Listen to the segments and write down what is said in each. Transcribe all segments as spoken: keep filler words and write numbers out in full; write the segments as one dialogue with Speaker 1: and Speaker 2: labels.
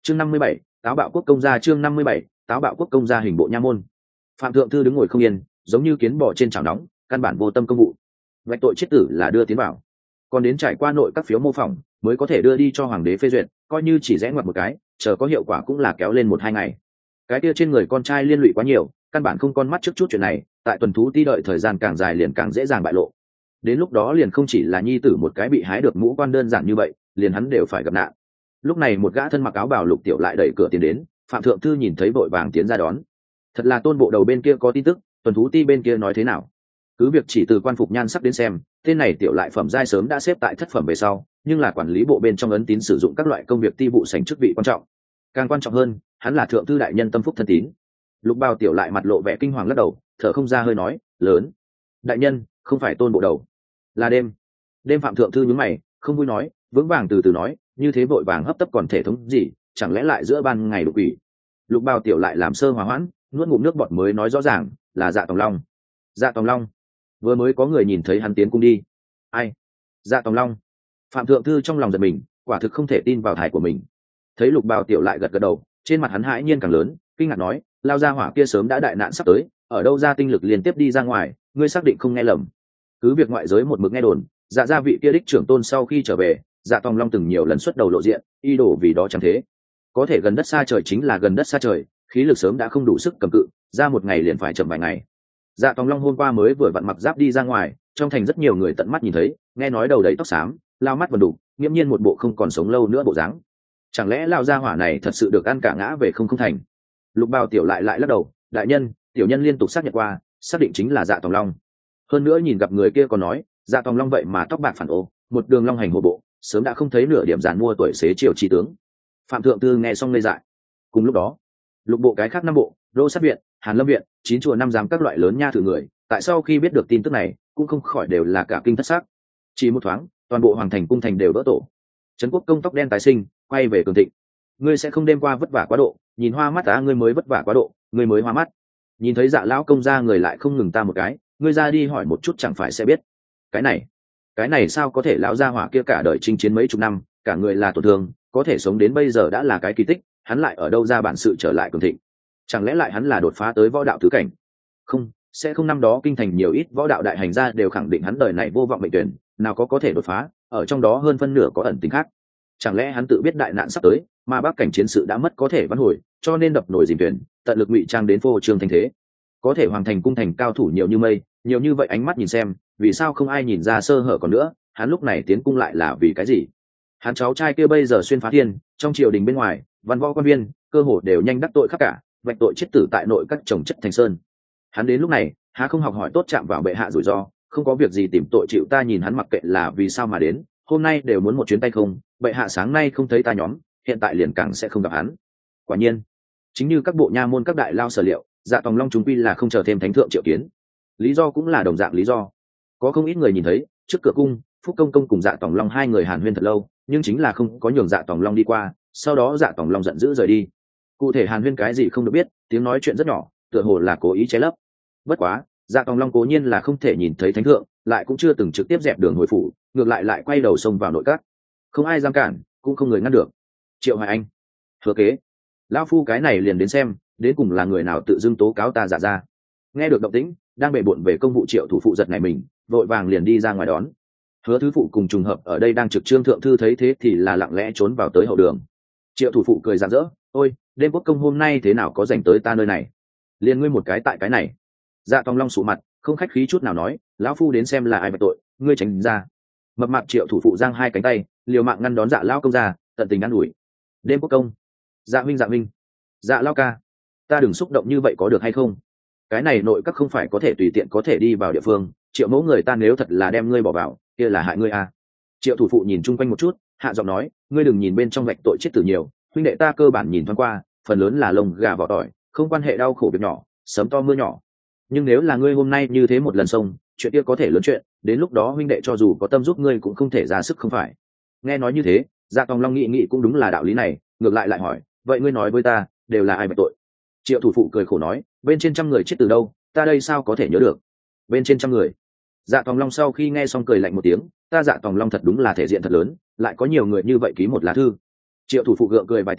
Speaker 1: chương năm mươi bảy, táo bạo quốc công gia. chương năm mươi bảy, táo bạo quốc công gia. Hình bộ nha môn. Phạm thượng thư đứng ngồi không yên, giống như kiến bò trên chảo nóng, căn bản vô tâm công vụ. Vạch tội chết tử là đưa tiến bảo, còn đến trải qua nội các phiếu mô phỏng mới có thể đưa đi cho hoàng đế phê duyệt, coi như chỉ rẽ ngoặt một cái, chờ có hiệu quả cũng là kéo lên một hai ngày. Cái kia trên người con trai liên lụy quá nhiều, căn bản không con mắt trước chút chuyện này, tại tuần thú ti đợi thời gian càng dài liền càng dễ dàng bại lộ. Đến lúc đó liền không chỉ là nhi tử một cái bị hái được mũ quan đơn giản như vậy, liền hắn đều phải gặp nạn. Lúc này một gã thân mặc áo bào Lục Tiểu lại đẩy cửa tiến đến, Phạm thượng thư nhìn thấy vội vàng tiến ra đón. Thật là Tôn bộ đầu bên kia có tin tức, tuần thú ti bên kia nói thế nào? Cứ việc chỉ từ quan phục nhan sắc đến xem, tên này Tiểu lại phẩm giai sớm đã xếp tại thất phẩm về sau, nhưng là quản lý bộ bên trong ấn tín sử dụng các loại công việc ti vụ sành chức vị quan trọng. Càng quan trọng hơn, hắn là thượng thư đại nhân tâm phúc thân tín. Lục Bào Tiểu lại mặt lộ vẻ kinh hoàng lắc đầu, thở không ra hơi nói, lớn. Đại nhân, không phải Tôn bộ đầu, là đêm. Đêm Phạm thượng thư nhướng mày, không vui nói, vững vàng từ từ nói, như thế vội vàng hấp tấp còn thể thống gì, chẳng lẽ lại giữa ban ngày đục ủy. Lục Bào Tiểu lại làm sơ hòa hoãn, nuốt ngụm nước bọt mới nói rõ ràng, là Dạ Tòng Long. Dạ Tòng Long? Vừa mới có người nhìn thấy hắn tiến cung đi. Ai? Dạ Tòng Long. Phạm thượng thư trong lòng giật mình, quả thực không thể tin vào thải của mình. Thấy Lục Bào Tiểu lại gật gật đầu, trên mặt hắn hãi nhiên càng lớn, kinh ngạc nói, lao ra hỏa kia sớm đã đại nạn sắp tới, ở đâu ra tinh lực liên tiếp đi ra ngoài, ngươi xác định không nghe lầm. Cứ việc ngoại giới một mực nghe đồn, dạ gia vị kia đích trưởng tôn sau khi trở về, Dạ Tòng Long từng nhiều lần xuất đầu lộ diện, y đổ vì đó chẳng thế. Có thể gần đất xa trời chính là gần đất xa trời, khí lực sớm đã không đủ sức cầm cự, ra một ngày liền phải chậm vài ngày. Dạ Tòng Long hôm qua mới vừa vặn mặc giáp đi ra ngoài, trong thành rất nhiều người tận mắt nhìn thấy, nghe nói đầu đấy tóc xám, lao mắt vần đủ, nghiễm nhiên một bộ không còn sống lâu nữa bộ dáng. Chẳng lẽ lao gia hỏa này thật sự được ăn cả ngã về không không thành? Lục Bào Tiểu lại lại lắc đầu, đại nhân, tiểu nhân liên tục xác nhận qua, xác định chính là Dạ Tòng Long. Hơn nữa nhìn gặp người kia còn nói, Dạ Tòng Long vậy mà tóc bạc phản ô, một đường long hành hổ bộ, sớm đã không thấy nửa điểm giàn mua tuổi xế chiều trí tướng. Phạm thượng thư nghe xong ngây dại. Cùng lúc đó, lục bộ cái khác năm bộ, đô sát viện, hàn lâm viện, chín chùa năm giám các loại lớn nha thử người, tại sau khi biết được tin tức này cũng không khỏi đều là cả kinh thất xác. Chỉ một thoáng, toàn bộ hoàng thành cung thành đều vỡ tổ. Trấn Quốc công tóc đen tái sinh, quay về cường thịnh. Ngươi sẽ không đêm qua vất vả quá độ, nhìn hoa mắt á, ngươi mới vất vả quá độ, ngươi mới hoa mắt. Nhìn thấy Dạ lão công gia người lại không ngừng ta một cái, ngươi ra đi hỏi một chút chẳng phải sẽ biết. Cái này, cái này sao có thể? Lão gia hỏa kia cả đời chinh chiến mấy chục năm, cả người là tổn thương, có thể sống đến bây giờ đã là cái kỳ tích, hắn lại ở đâu ra bản sự trở lại cường thịnh? Chẳng lẽ lại hắn là đột phá tới võ đạo tứ cảnh? Không, sẽ không. Năm đó kinh thành nhiều ít võ đạo đại hành gia đều khẳng định hắn đời này vô vọng mệnh tuyển, nào có có thể đột phá, ở trong đó hơn phân nửa có ẩn tình khác. Chẳng lẽ hắn tự biết đại nạn sắp tới, mà bắc cảnh chiến sự đã mất có thể vãn hồi, cho nên đập nổi dìm thuyền, tận lực ngụy trang đến phô trương thành thế. Có thể hoàng thành cung thành cao thủ nhiều như mây, nhiều như vậy ánh mắt nhìn xem, vì sao không ai nhìn ra sơ hở còn nữa? Hắn lúc này tiến cung lại là vì cái gì? Hắn cháu trai kia bây giờ xuyên phá thiên, trong triều đình bên ngoài, văn võ quan viên cơ hồ đều nhanh đắc tội khắp cả, vạch tội chết tử tại nội các trồng chất thành sơn. Hắn đến lúc này há không học hỏi tốt chạm vào bệ hạ rủi ro, không có việc gì tìm tội chịu ta nhìn hắn mặc kệ là vì sao mà đến, hôm nay đều muốn một chuyến tay không. Bệ hạ sáng nay không thấy ta nhóm, hiện tại liền càng sẽ không gặp hắn. Quả nhiên, chính như các bộ nha môn các đại lao sở liệu, Dạ Tòng Long chúng quy là không chờ thêm thánh thượng triệu kiến. Lý do cũng là đồng dạng lý do. Có không ít người nhìn thấy trước cửa cung, Phúc công công cùng Dạ Tòng Long hai người hàn huyên thật lâu, nhưng chính là không có nhường Dạ Tòng Long đi qua. Sau đó Dạ Tòng Long giận dữ rời đi. Cụ thể hàn huyên cái gì không được biết, tiếng nói chuyện rất nhỏ, tựa hồ là cố ý che lấp. Bất quá, Dạ Tòng Long cố nhiên là không thể nhìn thấy thánh thượng, lại cũng chưa từng trực tiếp dẹp đường hồi phủ, ngược lại lại quay đầu xông vào nội các. Không ai dám cản, cũng không người ngăn được. Triệu Hoài Anh, Hứa Kế, lão phu cái này liền đến xem, đến cùng là người nào tự dưng tố cáo ta giả ra. Nghe được động tĩnh, đang bệ bội về công vụ Triệu thủ phụ giật này mình, vội vàng liền đi ra ngoài đón. Hứa thứ phụ cùng trùng hợp ở đây đang trực trương thượng thư thấy thế thì là lặng lẽ trốn vào tới hậu đường. Triệu thủ phụ cười rạng rỡ, ôi, đêm quốc công hôm nay thế nào có dành tới ta nơi này? Liên ngươi một cái tại cái này. Dạ Tòng Long sụ mặt, không khách khí chút nào nói, lão phu đến xem là ai bạch tội, ngươi tránh ra. Mập mạp Triệu thủ phụ giang hai cánh tay, liều mạng ngăn đón Dạ lão công ra, tận tình ngăn đuổi. Đêm quốc công, Dạ huynh, Dạ huynh, Dạ lão ca, ta đừng xúc động như vậy có được hay không? Cái này nội các không phải có thể tùy tiện có thể đi vào địa phương, Triệu mẫu người ta nếu thật là đem ngươi bỏ vào, kia là hại ngươi à? Triệu thủ phụ nhìn chung quanh một chút, hạ giọng nói, ngươi đừng nhìn bên trong vạch tội chết tử nhiều, huynh đệ ta cơ bản nhìn thoáng qua, phần lớn là lông gà vỏ tỏi, không quan hệ đau khổ việc nhỏ, sớm to mưa nhỏ. Nhưng nếu là ngươi hôm nay như thế một lần xông, chuyện kia có thể lớn chuyện, đến lúc đó huynh đệ cho dù có tâm giúp ngươi cũng không thể ra sức không phải? Nghe nói như thế, Dạ Tòng Long nghĩ nghĩ cũng đúng là đạo lý này, ngược lại lại hỏi, vậy ngươi nói với ta, đều là ai bạch tội? Triệu thủ phụ cười khổ nói, bên trên trăm người chết từ đâu, ta đây sao có thể nhớ được? Bên trên trăm người. Dạ Tòng Long sau khi nghe xong cười lạnh một tiếng, ta Dạ Tòng Long thật đúng là thể diện thật lớn, lại có nhiều người như vậy ký một lá thư. Triệu thủ phụ gượng cười vài tiếng,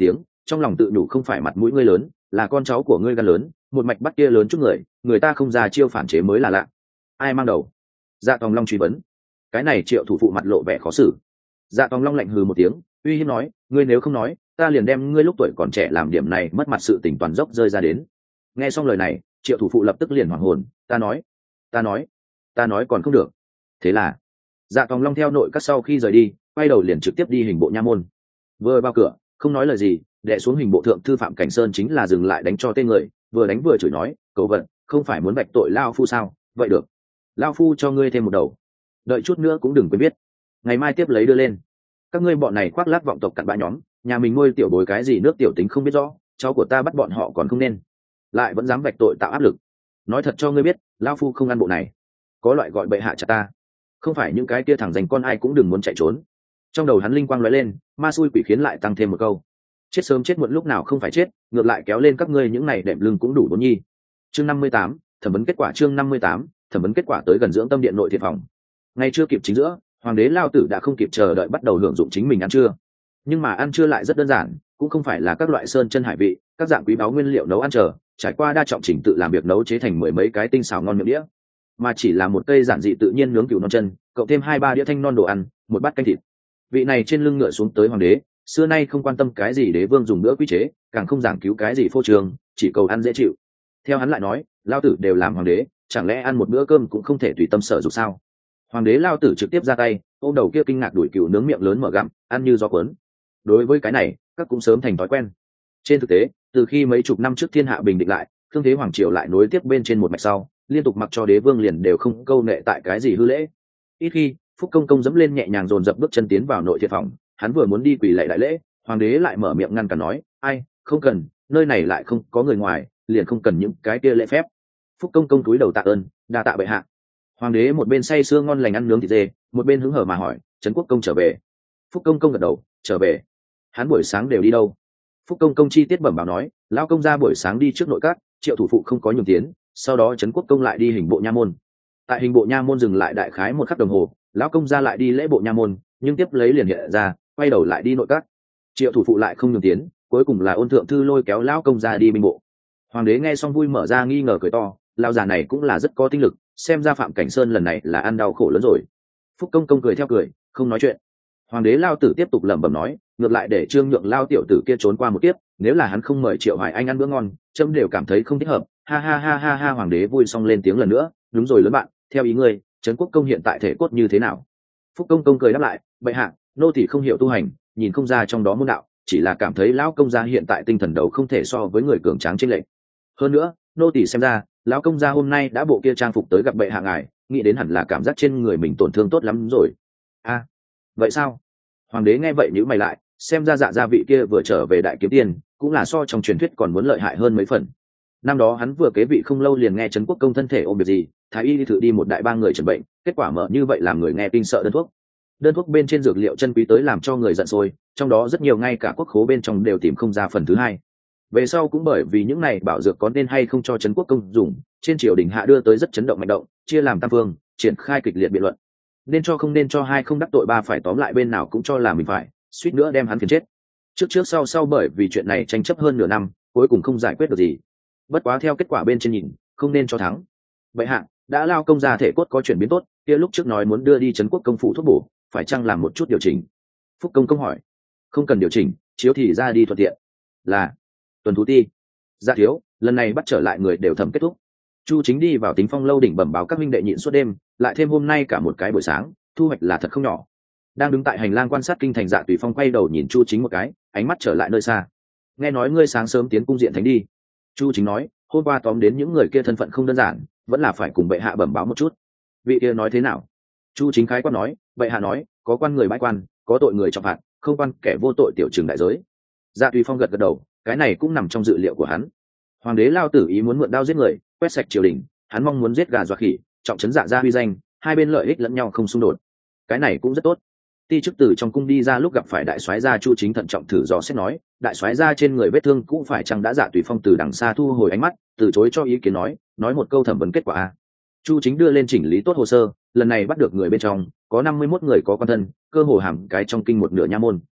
Speaker 1: trong lòng tự nhủ không phải mặt mũi ngươi lớn, là con cháu của ngươi gan lớn, một mạch bắt kia lớn chút người, người ta không ra chiêu phản chế mới là lạ. Ai mang đầu? Dạ Tòng Long truy vấn. Cái này Triệu thủ phụ mặt lộ vẻ khó xử. Dạ Tòng Long lạnh hừ một tiếng, uy hiếp nói, ngươi nếu không nói, ta liền đem ngươi lúc tuổi còn trẻ làm điểm này mất mặt sự tình toàn dốc rơi ra đến. Nghe xong lời này, Triệu thủ phụ lập tức liền hoảng hồn, ta nói, ta nói, ta nói còn không được. Thế là Dạ Tòng Long theo nội các sau khi rời đi, quay đầu liền trực tiếp đi hình bộ nha môn. Vừa vào cửa, không nói lời gì, đệ xuống hình bộ thượng thư Phạm Cảnh Sơn chính là dừng lại đánh cho tên người, vừa đánh vừa chửi nói, cậu vận, không phải muốn bạch tội lao phu sao? Vậy được, lao phu cho ngươi thêm một đầu, đợi chút nữa cũng đừng quên biết, ngày mai tiếp lấy đưa lên. Các ngươi bọn này khoác lác vọng tộc cặn bã nhóm, nhà mình nuôi tiểu bối cái gì nước tiểu tính không biết rõ, cháu của ta bắt bọn họ còn không nên, lại vẫn dám bạch tội tạo áp lực. Nói thật cho ngươi biết, lao phu không ăn bộ này, có loại gọi bệ hạ chặt ta, không phải những cái kia thẳng dành con ai cũng đừng muốn chạy trốn. Trong đầu hắn linh quang lóe lên, ma xui quỷ khiến lại tăng thêm một câu, chết sớm chết muộn lúc nào không phải chết, ngược lại kéo lên các ngươi những này đệm lưng cũng đủ bốn nhi. Chương năm mươi tám, thẩm vấn kết quả. Chương năm mươi tám, thẩm vấn kết quả. Tới gần dưỡng tâm điện nội thiện phòng, ngay chưa kịp chính giữa, hoàng đế lao tử đã không kịp chờ đợi bắt đầu hưởng dụng chính mình ăn trưa. Nhưng mà ăn trưa lại rất đơn giản, cũng không phải là các loại sơn chân hải vị, các dạng quý báu nguyên liệu nấu ăn chờ, trải qua đa trọng trình tự làm việc nấu chế thành mười mấy cái tinh xào ngon miệng đĩa, mà chỉ là một cây giản dị tự nhiên nướng cừu non chân, cộng thêm hai ba đĩa thanh non đồ ăn, một bát canh thịt. Vị này trên lưng ngựa xuống tới hoàng đế, xưa nay không quan tâm cái gì đế vương dùng bữa quy chế, càng không giảng cứu cái gì phô trường, chỉ cầu ăn dễ chịu. Theo hắn lại nói, lao tử đều làm hoàng đế, chẳng lẽ ăn một bữa cơm cũng không thể tùy tâm sở dục sao? Hoàng đế lao tử trực tiếp ra tay, ôm đầu kia kinh ngạc đuổi cừu nướng miệng lớn mở gặm, ăn như gió cuốn. Đối với cái này, các cũng sớm thành thói quen. Trên thực tế, từ khi mấy chục năm trước thiên hạ bình định lại, thương thế hoàng triều lại nối tiếp bên trên một mạch sau, liên tục mặc cho đế vương liền đều không câu nệ tại cái gì hư lễ. Ít khi Phúc công công dẫm lên nhẹ nhàng dồn dập bước chân tiến vào nội thiện phòng, hắn vừa muốn đi quỳ lạy đại lễ, hoàng đế lại mở miệng ngăn cản nói, ai, không cần, nơi này lại không có người ngoài, liền không cần những cái kia lễ phép. Phúc công công cúi đầu tạ ơn, đa tạ bệ hạ. Hoàng đế một bên say sưa ngon lành ăn nướng thịt dê, một bên hứng hở mà hỏi, Trấn Quốc công trở về? Phúc công công gật đầu, trở về. Hắn buổi sáng đều đi đâu? Phúc công công chi tiết bẩm báo nói, lão công ra buổi sáng đi trước nội các, Triệu thủ phụ không có nhường tiến, sau đó Trấn Quốc công lại đi hình bộ nha môn. Tại hình bộ nha môn dừng lại đại khái một khắc đồng hồ, lão công ra lại đi lễ bộ nha môn, nhưng tiếp lấy liền hiện ra, quay đầu lại đi nội các. Triệu thủ phụ lại không nhường tiến, cuối cùng là ôn thượng thư lôi kéo lão công ra đi binh bộ. Hoàng đế nghe xong vui mở ra nghi ngờ cười to, lão già này cũng là rất có tinh lực, xem ra Phạm Cảnh Sơn lần này là ăn đau khổ lớn rồi. Phúc công công cười theo cười, không nói chuyện. Hoàng đế lao tử tiếp tục lẩm bẩm nói, ngược lại để trương nhượng lao tiểu tử kia trốn qua một kiếp, nếu là hắn không mời Triệu Hoài Anh ăn bữa ngon, trẫm đều cảm thấy không thích hợp. Ha ha ha ha ha. Hoàng đế vui xong lên tiếng lần nữa, đúng rồi lớn bạn, theo ý ngươi, Trấn Quốc công hiện tại thể cốt như thế nào? Phúc công công cười đáp lại, bệ hạ, nô tỳ không hiểu tu hành, nhìn không ra trong đó môn đạo, chỉ là cảm thấy lão công gia hiện tại tinh thần đầu không thể so với người cường tráng trên lệnh. Hơn nữa, nô tỳ xem ra, lão công gia hôm nay đã bộ kia trang phục tới gặp bệ hạ ngài, nghĩ đến hẳn là cảm giác trên người mình tổn thương tốt lắm rồi. A, à, vậy sao? Hoàng đế nghe vậy nhíu mày lại, xem ra dạ gia vị kia vừa trở về đại kiếm tiền, cũng là so trong truyền thuyết còn muốn lợi hại hơn mấy phần. Năm đó hắn vừa kế vị không lâu liền nghe Trấn Quốc công thân thể ôm việc gì, thái y đi thử đi một đại ba người chẩn bệnh, kết quả mở như vậy làm người nghe kinh sợ đơn thuốc. Đơn thuốc bên trên dược liệu chân quý tới làm cho người giận sôi, trong đó rất nhiều ngay cả quốc khố bên trong đều tìm không ra phần thứ hai. Về sau cũng bởi vì những này bảo dược có nên hay không cho Trấn Quốc công dùng, trên triều đình hạ đưa tới rất chấn động mạnh động, chia làm tam phương, triển khai kịch liệt biện luận. Nên cho không nên cho hai không đắc tội ba phải tóm lại bên nào cũng cho là mình phải, suýt nữa đem hắn phiền chết. Trước trước sau sau bởi vì chuyện này tranh chấp hơn nửa năm, cuối cùng không giải quyết được gì. Bất quá theo kết quả bên trên nhìn, không nên cho thắng. Bệ hạ, đã lao công ra thể cốt có chuyển biến tốt, kia lúc trước nói muốn đưa đi Trấn Quốc công phủ thuốc bổ, phải chăng làm một chút điều chỉnh? Phúc công công hỏi. Không cần điều chỉnh, chiếu thì ra đi thuận tiện. Là Tuần Thú Ti. Dạ thiếu, lần này bắt trở lại người đều thẩm kết thúc. Chu Chính đi vào Tính Phong lâu đỉnh bẩm báo các minh đệ nhịn suốt đêm, lại thêm hôm nay cả một cái buổi sáng, thu hoạch là thật không nhỏ. Đang đứng tại hành lang quan sát kinh thành, Dạ Tùy Phong quay đầu nhìn Chu Chính một cái, ánh mắt trở lại nơi xa. Nghe nói ngươi sáng sớm tiến cung diện thánh đi. Chu Chính nói, hôm qua tóm đến những người kia thân phận không đơn giản, vẫn là phải cùng bệ hạ bẩm báo một chút. Vị kia nói thế nào? Chu Chính khái quát nói, bệ hạ nói, có quan người bãi quan, có tội người trọng phạt, không quan kẻ vô tội tiểu trừng đại giới. Dạ Tùy Phong gật gật đầu, cái này cũng nằm trong dự liệu của hắn. Hoàng đế lao tử ý muốn mượn đao giết người, quét sạch triều đình, hắn mong muốn giết gà dọa khỉ, trọng trấn Dạ gia huy danh, hai bên lợi ích lẫn nhau không xung đột. Cái này cũng rất tốt. Ti chức từ trong cung đi ra lúc gặp phải đại soái gia Chu Chính thận trọng thử dò xét nói, đại soái gia trên người vết thương cũng phải chăng đã? Dạ Tùy Phong từ đằng xa thu hồi ánh mắt, từ chối cho ý kiến nói, nói một câu thẩm vấn kết quả a. Chu Chính đưa lên chỉnh lý tốt hồ sơ, lần này bắt được người bên trong, có năm mươi mốt người có quan thân, cơ hồ hàng cái trong kinh một nửa nha môn.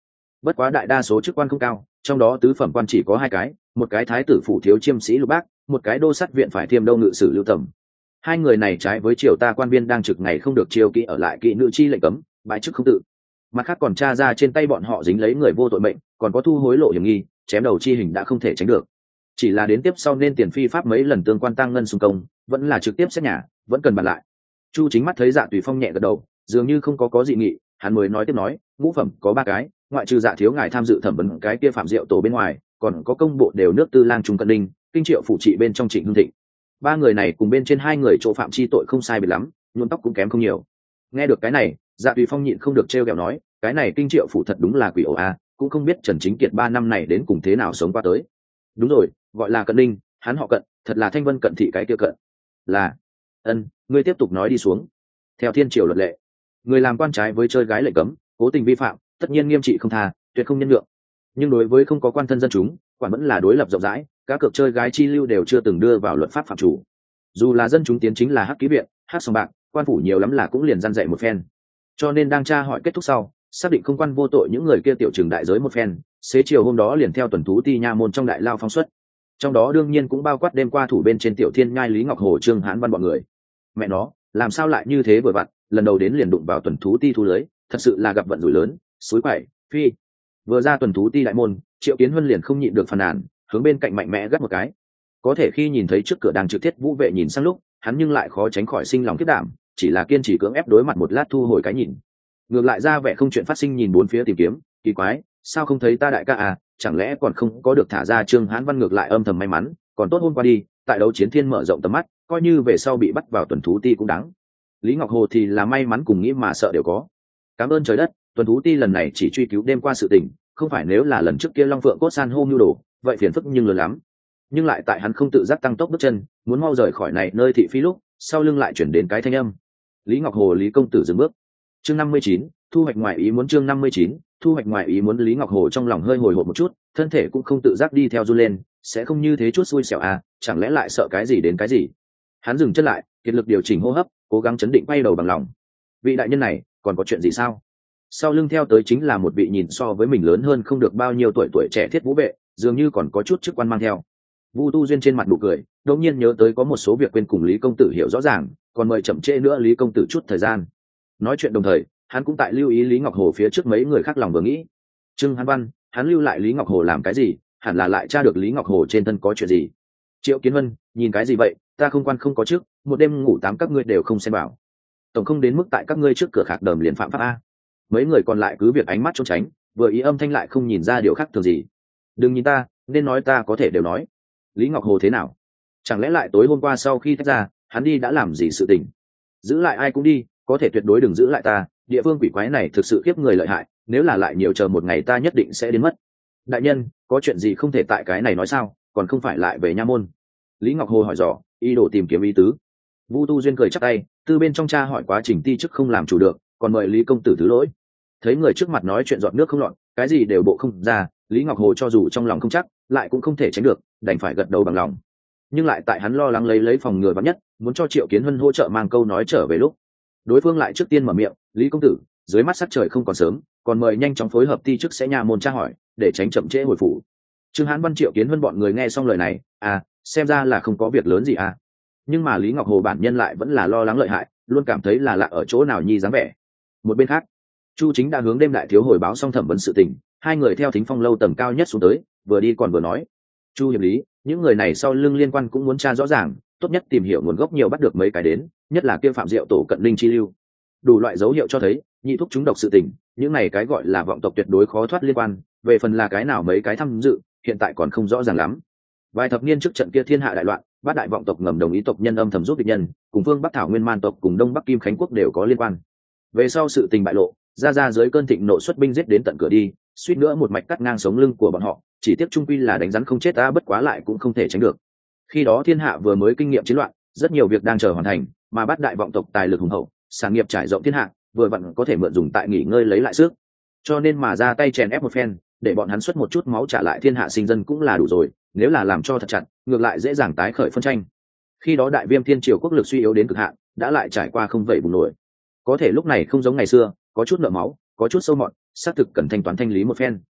Speaker 1: Bất quá đại đa số chức quan không cao, trong đó tứ phẩm quan chỉ có hai cái, một cái thái tử phủ thiếu chiêm sĩ Lục Bác, một cái đô sát viện phải Thiêm Đâu ngự sử Lưu Tầm. Hai người này trái với triều ta quan viên đang trực ngày không được chiêu kỵ ở lại kỵ nữ chi lệnh cấm, bãi chức không tự. Mặt khác còn tra ra trên tay bọn họ dính lấy người vô tội mệnh, còn có thu hối lộ hiểm nghi, chém đầu chi hình đã không thể tránh được. Chỉ là đến tiếp sau nên tiền phi pháp mấy lần tương quan tăng ngân xung công, vẫn là trực tiếp xét nhà, vẫn cần bàn lại. Chu Chính mắt thấy Dạ Tùy Phong nhẹ gật đầu, dường như không có có dị nghị, hắn mới nói tiếp nói, ngũ phẩm có ba cái, ngoại trừ Dạ thiếu ngài tham dự thẩm vấn cái kia phạm diệu tổ bên ngoài, còn có công bộ đều nước tư lang trung cận đinh, kinh triệu phụ trị bên trong Trịnh Hưng Thịnh. Ba người này cùng bên trên hai người chỗ phạm chi tội không sai biệt lắm, nhuộm tóc cũng kém không nhiều. Nghe được cái này, Dạ Tùy Phong nhịn không được trêu ghẹo nói, cái này kinh triệu phụ thật đúng là quỷ ổ a, cũng không biết Trần Chính Kiệt ba năm này đến cùng thế nào sống qua tới. Đúng rồi, gọi là Cận Đinh, hắn họ Cận, thật là Thanh Vân Cận thị cái kia Cận. Là, ân, ngươi tiếp tục nói đi xuống. Theo thiên triều luật lệ, người làm quan trái với chơi gái lệnh cấm, cố tình vi phạm, tất nhiên nghiêm trị không tha, tuyệt không nhân lượng. Nhưng đối với không có quan thân dân chúng, quản vẫn là đối lập rộng rãi, các cược chơi gái chi lưu đều chưa từng đưa vào luật pháp phạm chủ. Dù là dân chúng tiến chính là hắc ký viện, hắc sòng bạc, quan phủ nhiều lắm là cũng liền răn dạy một phen. Cho nên đang tra hỏi kết thúc sau, xác định không quan vô tội những người kia tiểu trừng đại giới một phen, xế chiều hôm đó liền theo tuần thú ti nha môn trong đại lao phóng xuất. Trong đó đương nhiên cũng bao quát đêm qua thủ bên trên tiểu thiên nhai Lý Ngọc Hồ Trương Hán Văn bọn người. Mẹ nó, làm sao lại như thế vừa vặn, lần đầu đến liền đụng vào tuần thú ti thu lưới, thật sự là gặp vận rủi lớn, suối quậy, phi. Vừa ra tuần thú ti đại môn, Triệu Kiến Huân liền không nhịn được phàn nàn, hướng bên cạnh mạnh mẽ gắt một cái. Có thể khi nhìn thấy trước cửa đang trực thiết vũ vệ nhìn sang lúc, hắn nhưng lại khó tránh khỏi sinh lòng kiếp đảm, chỉ là kiên trì cưỡng ép đối mặt một lát thu hồi cái nhìn. Ngược lại ra vẻ không chuyện phát sinh nhìn bốn phía tìm kiếm, kỳ quái, sao không thấy ta đại ca à, chẳng lẽ còn không có được thả ra Trương Hán Văn? Ngược lại âm thầm may mắn, còn tốt hôm qua đi, tại đấu chiến thiên mở rộng tầm mắt, coi như về sau bị bắt vào tuần thú ti cũng đáng. Lý Ngọc Hồ thì là may mắn cùng nghĩ mà sợ đều có. Cảm ơn trời đất, tuần thú ti lần này chỉ truy cứu đêm qua sự tình, không phải nếu là lần trước kia Long Phượng cốt san hô mưu đồ, vậy phiền phức nhưng lớn lắm. Nhưng lại tại hắn không tự giác tăng tốc bước chân, muốn mau rời khỏi này nơi thị phi lúc, sau lưng lại chuyển đến cái thanh âm. Lý Ngọc Hồ, Lý công tử dừng bước. Chương năm mươi chín, thu hoạch ngoài ý muốn. Chương năm mươi chín, thu hoạch ngoài ý muốn. Lý Ngọc Hồ trong lòng hơi hồi hộp một chút, thân thể cũng không tự giác đi theo run lên, sẽ không như thế chút xui xẻo à, chẳng lẽ lại sợ cái gì đến cái gì. Hắn dừng chân lại, kiệt lực điều chỉnh hô hấp, cố gắng chấn định bay đầu bằng lòng. Vị đại nhân này còn có chuyện gì sao? Sau lưng theo tới chính là một vị nhìn so với mình lớn hơn không được bao nhiêu tuổi tuổi trẻ thiết vũ vệ, dường như còn có chút chức quan mang theo. Vu Tu Duyên trên mặt nụ cười, đột nhiên nhớ tới có một số việc quên cùng Lý công tử hiểu rõ ràng, còn mời chậm trễ nữa Lý công tử chút thời gian. Nói chuyện đồng thời, hắn cũng tại lưu ý Lý Ngọc Hồ phía trước mấy người khác lòng vừa nghĩ. Trương Hán Văn, hắn lưu lại Lý Ngọc Hồ làm cái gì? Hẳn là lại tra được Lý Ngọc Hồ trên thân có chuyện gì. Triệu Kiến Vân, nhìn cái gì vậy? Ta không quan không có trước, một đêm ngủ tám các ngươi đều không xem bảo. Tổng không đến mức tại các ngươi trước cửa khạc đờm liền phạm pháp a. Mấy người còn lại cứ việc ánh mắt trốn tránh, vừa ý âm thanh lại không nhìn ra điều khác thường gì. Đừng nhìn ta, nên nói ta có thể đều nói. Lý Ngọc Hồ thế nào? Chẳng lẽ lại tối hôm qua sau khi tách ra, hắn đi đã làm gì sự tình? Giữ lại ai cũng đi, có thể tuyệt đối đừng giữ lại ta, địa phương quỷ quái này thực sự khiếp người lợi hại, nếu là lại nhiều chờ một ngày ta nhất định sẽ đến mất. Đại nhân, có chuyện gì không thể tại cái này nói sao, còn không phải lại về nha môn? Lý Ngọc Hồ hỏi dò, ý đồ tìm kiếm ý tứ. Vu Tu Duyên cười chắp tay, từ bên trong cha hỏi quá trình ti chức không làm chủ được, còn mời Lý công tử thứ lỗi. Thấy người trước mặt nói chuyện giọt nước không lọt, cái gì đều bộ không ra, Lý Ngọc Hồ cho dù trong lòng không chắc, lại cũng không thể tránh được, đành phải gật đầu bằng lòng. Nhưng lại tại hắn lo lắng lấy lấy phòng ngừa vắn nhất, muốn cho Triệu Kiến Vân hỗ trợ mang câu nói trở về lúc, đối phương lại trước tiên mở miệng, Lý công tử, dưới mắt sắc trời không còn sớm, còn mời nhanh chóng phối hợp ti chức sẽ nhà môn tra hỏi, để tránh chậm trễ hồi phủ. Trương Hán Văn Triệu Kiến Vân bọn người nghe xong lời này, à, xem ra là không có việc lớn gì à. Nhưng mà Lý Ngọc Hồ bản nhân lại vẫn là lo lắng lợi hại, luôn cảm thấy là lạ ở chỗ nào nhi dáng vẻ. Một bên khác, Chu Chính đã hướng đêm đại thiếu hồi báo xong thẩm vấn sự tình, hai người theo Thính Phong lâu tầng cao nhất xuống tới, vừa đi còn vừa nói. Chu hiệp lý, những người này sau lưng liên quan cũng muốn tra rõ ràng, tốt nhất tìm hiểu nguồn gốc nhiều bắt được mấy cái đến, nhất là kia phạm diệu tổ cận linh chi lưu. Đủ loại dấu hiệu cho thấy, nhị thúc chúng độc sự tình, những này cái gọi là vọng tộc tuyệt đối khó thoát liên quan, về phần là cái nào mấy cái tham dự, hiện tại còn không rõ ràng lắm. Vài thập niên trước trận kia thiên hạ đại loạn, bát đại vọng tộc ngầm đồng ý tộc nhân âm thầm giúp địch nhân, cùng phương Bắc Thảo Nguyên Man tộc cùng Đông Bắc Kim Khánh quốc đều có liên quan. Về sau sự tình bại lộ, ra ra dưới cơn thịnh nộ xuất binh giết đến tận cửa đi, suýt nữa một mạch cắt ngang sống lưng của bọn họ, chỉ tiếc trung quy là đánh rắn không chết ta, bất quá lại cũng không thể tránh được. Khi đó thiên hạ vừa mới kinh nghiệm chiến loạn, rất nhiều việc đang chờ hoàn thành, mà bát đại vọng tộc tài lực hùng hậu, sản nghiệp trải rộng thiên hạ, vừa vặn có thể mượn dùng tại nghỉ ngơi lấy lại sức. Cho nên mà ra tay chèn ép một phen, để bọn hắn xuất một chút máu trả lại thiên hạ sinh dân cũng là đủ rồi, nếu là làm cho thật chặt, ngược lại dễ dàng tái khởi phân tranh. Khi đó đại viêm thiên triều quốc lực suy yếu đến cực hạn, đã lại trải qua không vậy bùng nổi. Có thể lúc này không giống ngày xưa, có chút nợ máu, có chút sâu mọt, xác thực cần thanh toán thanh lý một phen.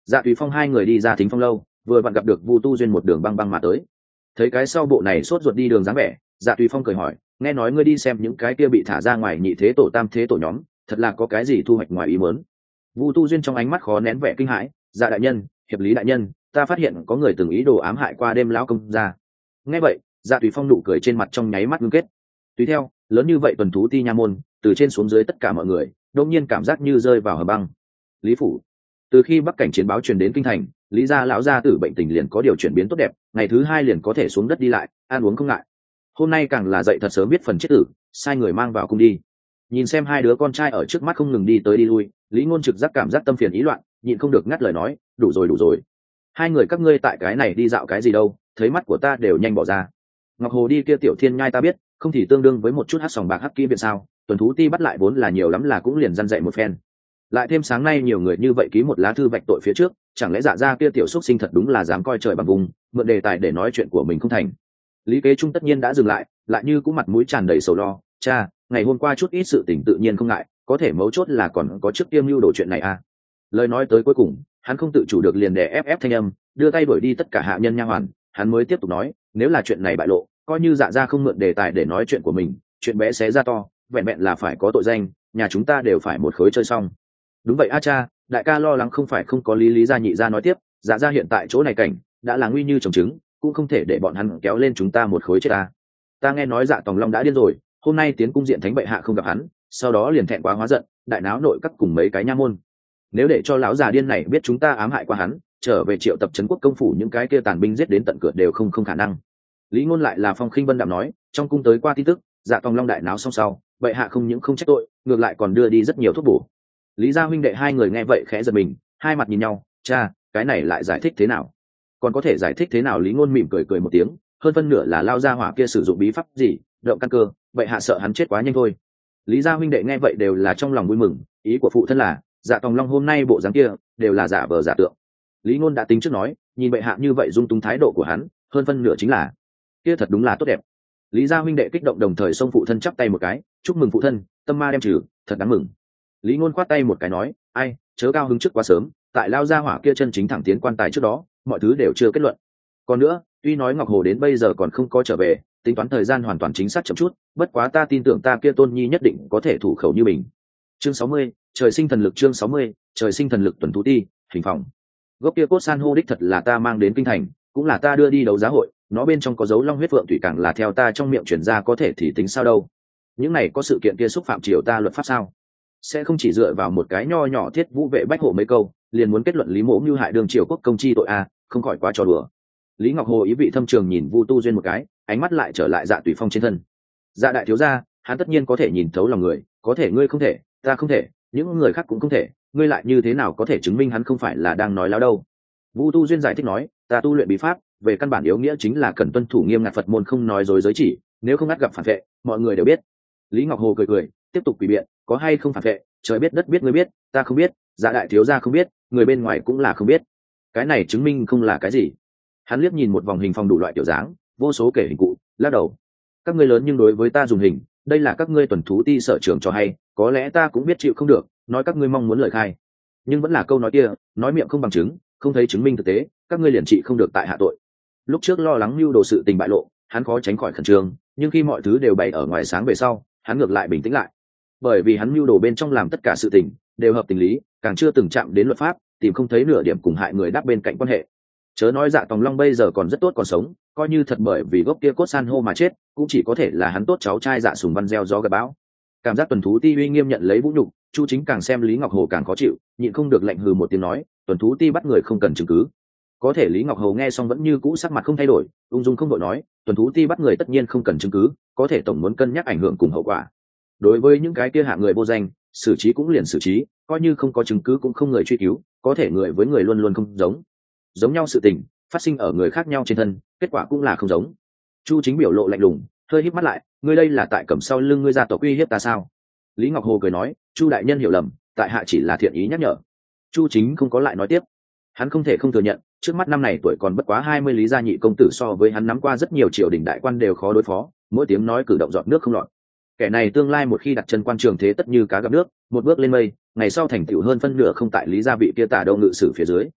Speaker 1: Dạ Tùy Phong hai người đi ra Thính Phong lâu, vừa vặn gặp được Vu Tu Duyên một đường băng băng mà tới. Thấy cái sau bộ này sốt ruột đi đường dáng vẻ, Dạ Tùy Phong cười hỏi, nghe nói ngươi đi xem những cái kia bị thả ra ngoài nhị thế tổ tam thế tổ nhóm, thật là có cái gì thu hoạch ngoài ý muốn. Vu Tu Duyên trong ánh mắt khó nén vẻ kinh hãi, Dạ đại nhân, hiệp lý đại nhân, ta phát hiện có người từng ý đồ ám hại qua đêm lão công gia. Nghe vậy, Dạ Tùy Phong nụ cười trên mặt trong nháy mắt ngưng kết. Tùy theo, lớn như vậy tuần thú ti nha môn, từ trên xuống dưới tất cả mọi người, đột nhiên cảm giác như rơi vào hầm băng. Lý phủ. Từ khi Bắc cảnh chiến báo truyền đến kinh thành, Lý gia lão gia tử bệnh tình liền có điều chuyển biến tốt đẹp, ngày thứ hai liền có thể xuống đất đi lại, ăn uống không ngại. Hôm nay càng là dậy thật sớm biết phần chết tử, sai người mang vào cung đi. Nhìn xem hai đứa con trai ở trước mắt không ngừng đi tới đi lui, Lý Ngôn trực giác cảm giác tâm phiền ý loạn, nhịn không được ngắt lời nói, đủ rồi đủ rồi, hai người các ngươi tại cái này đi dạo cái gì đâu, thấy mắt của ta đều nhanh bỏ ra. Ngọc Hồ đi kia tiểu thiên nhai ta biết, không thì tương đương với một chút hắc sòng bạc hắc kỹ viện sao, tuần thú ti bắt lại vốn là nhiều lắm là cũng liền răn dạy một phen. Lại thêm sáng nay nhiều người như vậy ký một lá thư vạch tội phía trước, chẳng lẽ dạ ra kia tiểu xúc sinh thật đúng là dám coi trời bằng vùng, mượn đề tài để nói chuyện của mình không thành. Lý Kế Trung tất nhiên đã dừng lại, lại như cũng mặt mũi tràn đầy sầu lo, cha, ngày hôm qua chút ít sự tình tự nhiên không ngại, có thể mấu chốt là còn có trước tiêm lưu đồ chuyện này à. Lời nói tới cuối cùng, hắn không tự chủ được liền đè ép ép thanh âm, đưa tay đuổi đi tất cả hạ nhân nha hoàn, hắn mới tiếp tục nói, nếu là chuyện này bại lộ, coi như dạ ra không mượn đề tài để nói chuyện của mình, chuyện bé xé ra to, vẹn vẹn là phải có tội danh, nhà chúng ta đều phải một khối chơi xong. Đúng vậy a cha, đại ca lo lắng không phải không có lý. Lý gia nhị gia nói tiếp, dạ ra hiện tại chỗ này cảnh đã là nguy như trồng trứng, cũng không thể để bọn hắn kéo lên chúng ta một khối chết ta. Ta nghe nói dạ Tòng Long đã điên rồi, hôm nay tiến cung diện thánh bệ hạ không gặp hắn, sau đó liền thẹn quá hóa giận, đại náo nội các cùng mấy cái nha môn. Nếu để cho lão già điên này biết chúng ta ám hại qua hắn, trở về triệu tập trấn quốc công phủ những cái kia tàn binh giết đến tận cửa đều không không khả năng. Lý Ngôn lại là phong khinh vân đạm nói, trong cung tới qua tin tức, dạ Tòng Long đại náo xong sau, bệ hạ không những không trách tội, ngược lại còn đưa đi rất nhiều thuốc bổ. Lý gia huynh đệ hai người nghe vậy khẽ giật mình, hai mặt nhìn nhau, cha, cái này lại giải thích thế nào? Còn có thể giải thích thế nào? Lý Ngôn mỉm cười cười một tiếng, hơn phân nửa là lao gia hỏa kia sử dụng bí pháp gì, động căn cơ, bệ hạ sợ hắn chết quá nhanh thôi. Lý gia huynh đệ nghe vậy đều là trong lòng vui mừng, ý của phụ thân là, dạ Tòng Long hôm nay bộ dáng kia đều là giả vờ giả tượng. Lý Ngôn đã tính trước nói, nhìn bệ hạ như vậy dung túng thái độ của hắn, hơn phân nửa chính là kia thật đúng là tốt đẹp. Lý gia huynh đệ kích động đồng thời xông phụ thân chắp tay một cái, chúc mừng phụ thân, tâm ma đem trừ, thật đáng mừng. Lý Ngôn khoát tay một cái nói, ai, chớ cao hứng trước quá sớm, tại lao gia hỏa kia chân chính thẳng tiến quan tài trước đó, mọi thứ đều chưa kết luận. Còn nữa, tuy nói Ngọc Hồ đến bây giờ còn không có trở về, tính toán thời gian hoàn toàn chính xác chậm chút, bất quá ta tin tưởng ta kia tôn nhi nhất định có thể thủ khẩu như mình. Chương sáu mươi, trời sinh thần lực. Chương sáu mươi, trời sinh thần lực. Tuần thú ti, hình phòng. Gốc kia cốt san hô đích thật là ta mang đến kinh thành, cũng là ta đưa đi đấu giá hội, nó bên trong có dấu long huyết vượng thủy càng là theo ta trong miệng truyền ra, có thể thì tính sao đâu. Những này có sự kiện kia xúc phạm triều ta luật pháp sao? Sẽ không chỉ dựa vào một cái nho nhỏ thiết vũ vệ bách hộ mấy câu, liền muốn kết luận Lý Mỗ mưu hại đường triều quốc công chi tội a, không khỏi quá trò đùa. Lý Ngọc Hồ ý vị thâm trường nhìn Vu Tu Duyên một cái, ánh mắt lại trở lại Dạ Tùy Phong trên thân. Dạ đại thiếu gia, hắn tất nhiên có thể nhìn thấu lòng người, có thể ngươi không thể, ta không thể, những người khác cũng không thể, ngươi lại như thế nào có thể chứng minh hắn không phải là đang nói láo đâu? Vu Tu Duyên giải thích nói, ta tu luyện bí pháp, về căn bản yếu nghĩa chính là cần tuân thủ nghiêm ngặt Phật môn không nói dối giới chỉ, nếu không ngắt gặp phản vệ, mọi người đều biết. Lý Ngọc Hồ cười cười, tiếp tục quỷ biện, có hay không phản vệ, trời biết đất biết ngươi biết, ta không biết, Dạ đại thiếu gia không biết, người bên ngoài cũng là không biết. Cái này chứng minh không là cái gì? Hắn liếc nhìn một vòng hình phòng đủ loại kiểu dáng, vô số kể hình cụ, lắc đầu. Các ngươi lớn nhưng đối với ta dùng hình, đây là các ngươi tuần thú ti sở trường cho hay, có lẽ ta cũng biết chịu không được, nói các ngươi mong muốn lời khai, nhưng vẫn là câu nói kia, nói miệng không bằng chứng, không thấy chứng minh thực tế, các ngươi liền trị không được tại hạ tội. Lúc trước lo lắng mưu đồ sự tình bại lộ, hắn khó tránh khỏi khẩn trương, nhưng khi mọi thứ đều bày ở ngoài sáng về sau, hắn ngược lại bình tĩnh lại, bởi vì hắn mưu đồ bên trong làm tất cả sự tình đều hợp tình lý, càng chưa từng chạm đến luật pháp, tìm không thấy nửa điểm cùng hại người đáp bên cạnh quan hệ. Chớ nói Dạ Tòng Long bây giờ còn rất tốt còn sống, coi như thật bởi vì gốc kia cốt san hô mà chết, cũng chỉ có thể là hắn tốt cháu trai Dạ Sùng Văn gieo gió gặp bão. Cảm giác tuần thú ti uy nghiêm nhận lấy vũ nhục, Chu Chính càng xem Lý Ngọc Hồ càng khó chịu, nhịn không được lạnh hừ một tiếng nói, tuần thú ti bắt người không cần chứng cứ. Có thể Lý Ngọc Hồ nghe xong vẫn như cũ sắc mặt không thay đổi, ung dung không đội nói, tuần thú ti bắt người tất nhiên không cần chứng cứ, có thể tổng muốn cân nhắc ảnh hưởng cùng hậu quả. Đối với những cái kia hạ người vô danh, xử trí cũng liền xử trí, coi như không có chứng cứ cũng không người truy cứu, có thể người với người luôn luôn không giống. Giống nhau sự tình phát sinh ở người khác nhau trên thân, kết quả cũng là không giống. Chu Chính biểu lộ lạnh lùng, hơi híp mắt lại, ngươi đây là tại cầm sau lưng ngươi ra tộc uy hiếp ta sao? Lý Ngọc Hồ cười nói, Chu đại nhân hiểu lầm, tại hạ chỉ là thiện ý nhắc nhở. Chu Chính không có lại nói tiếp, hắn không thể không thừa nhận, trước mắt năm này tuổi còn bất quá hai mươi, Lý gia nhị công tử so với hắn nắm qua rất nhiều triều đình đại quan đều khó đối phó, mỗi tiếng nói cử động giọt nước không lọt. Kẻ này tương lai một khi đặt chân quan trường thế tất như cá gặp nước, một bước lên mây, ngày sau thành tựu hơn phân nửa không tại Lý gia vị kia tả đâu ngự sử phía dưới.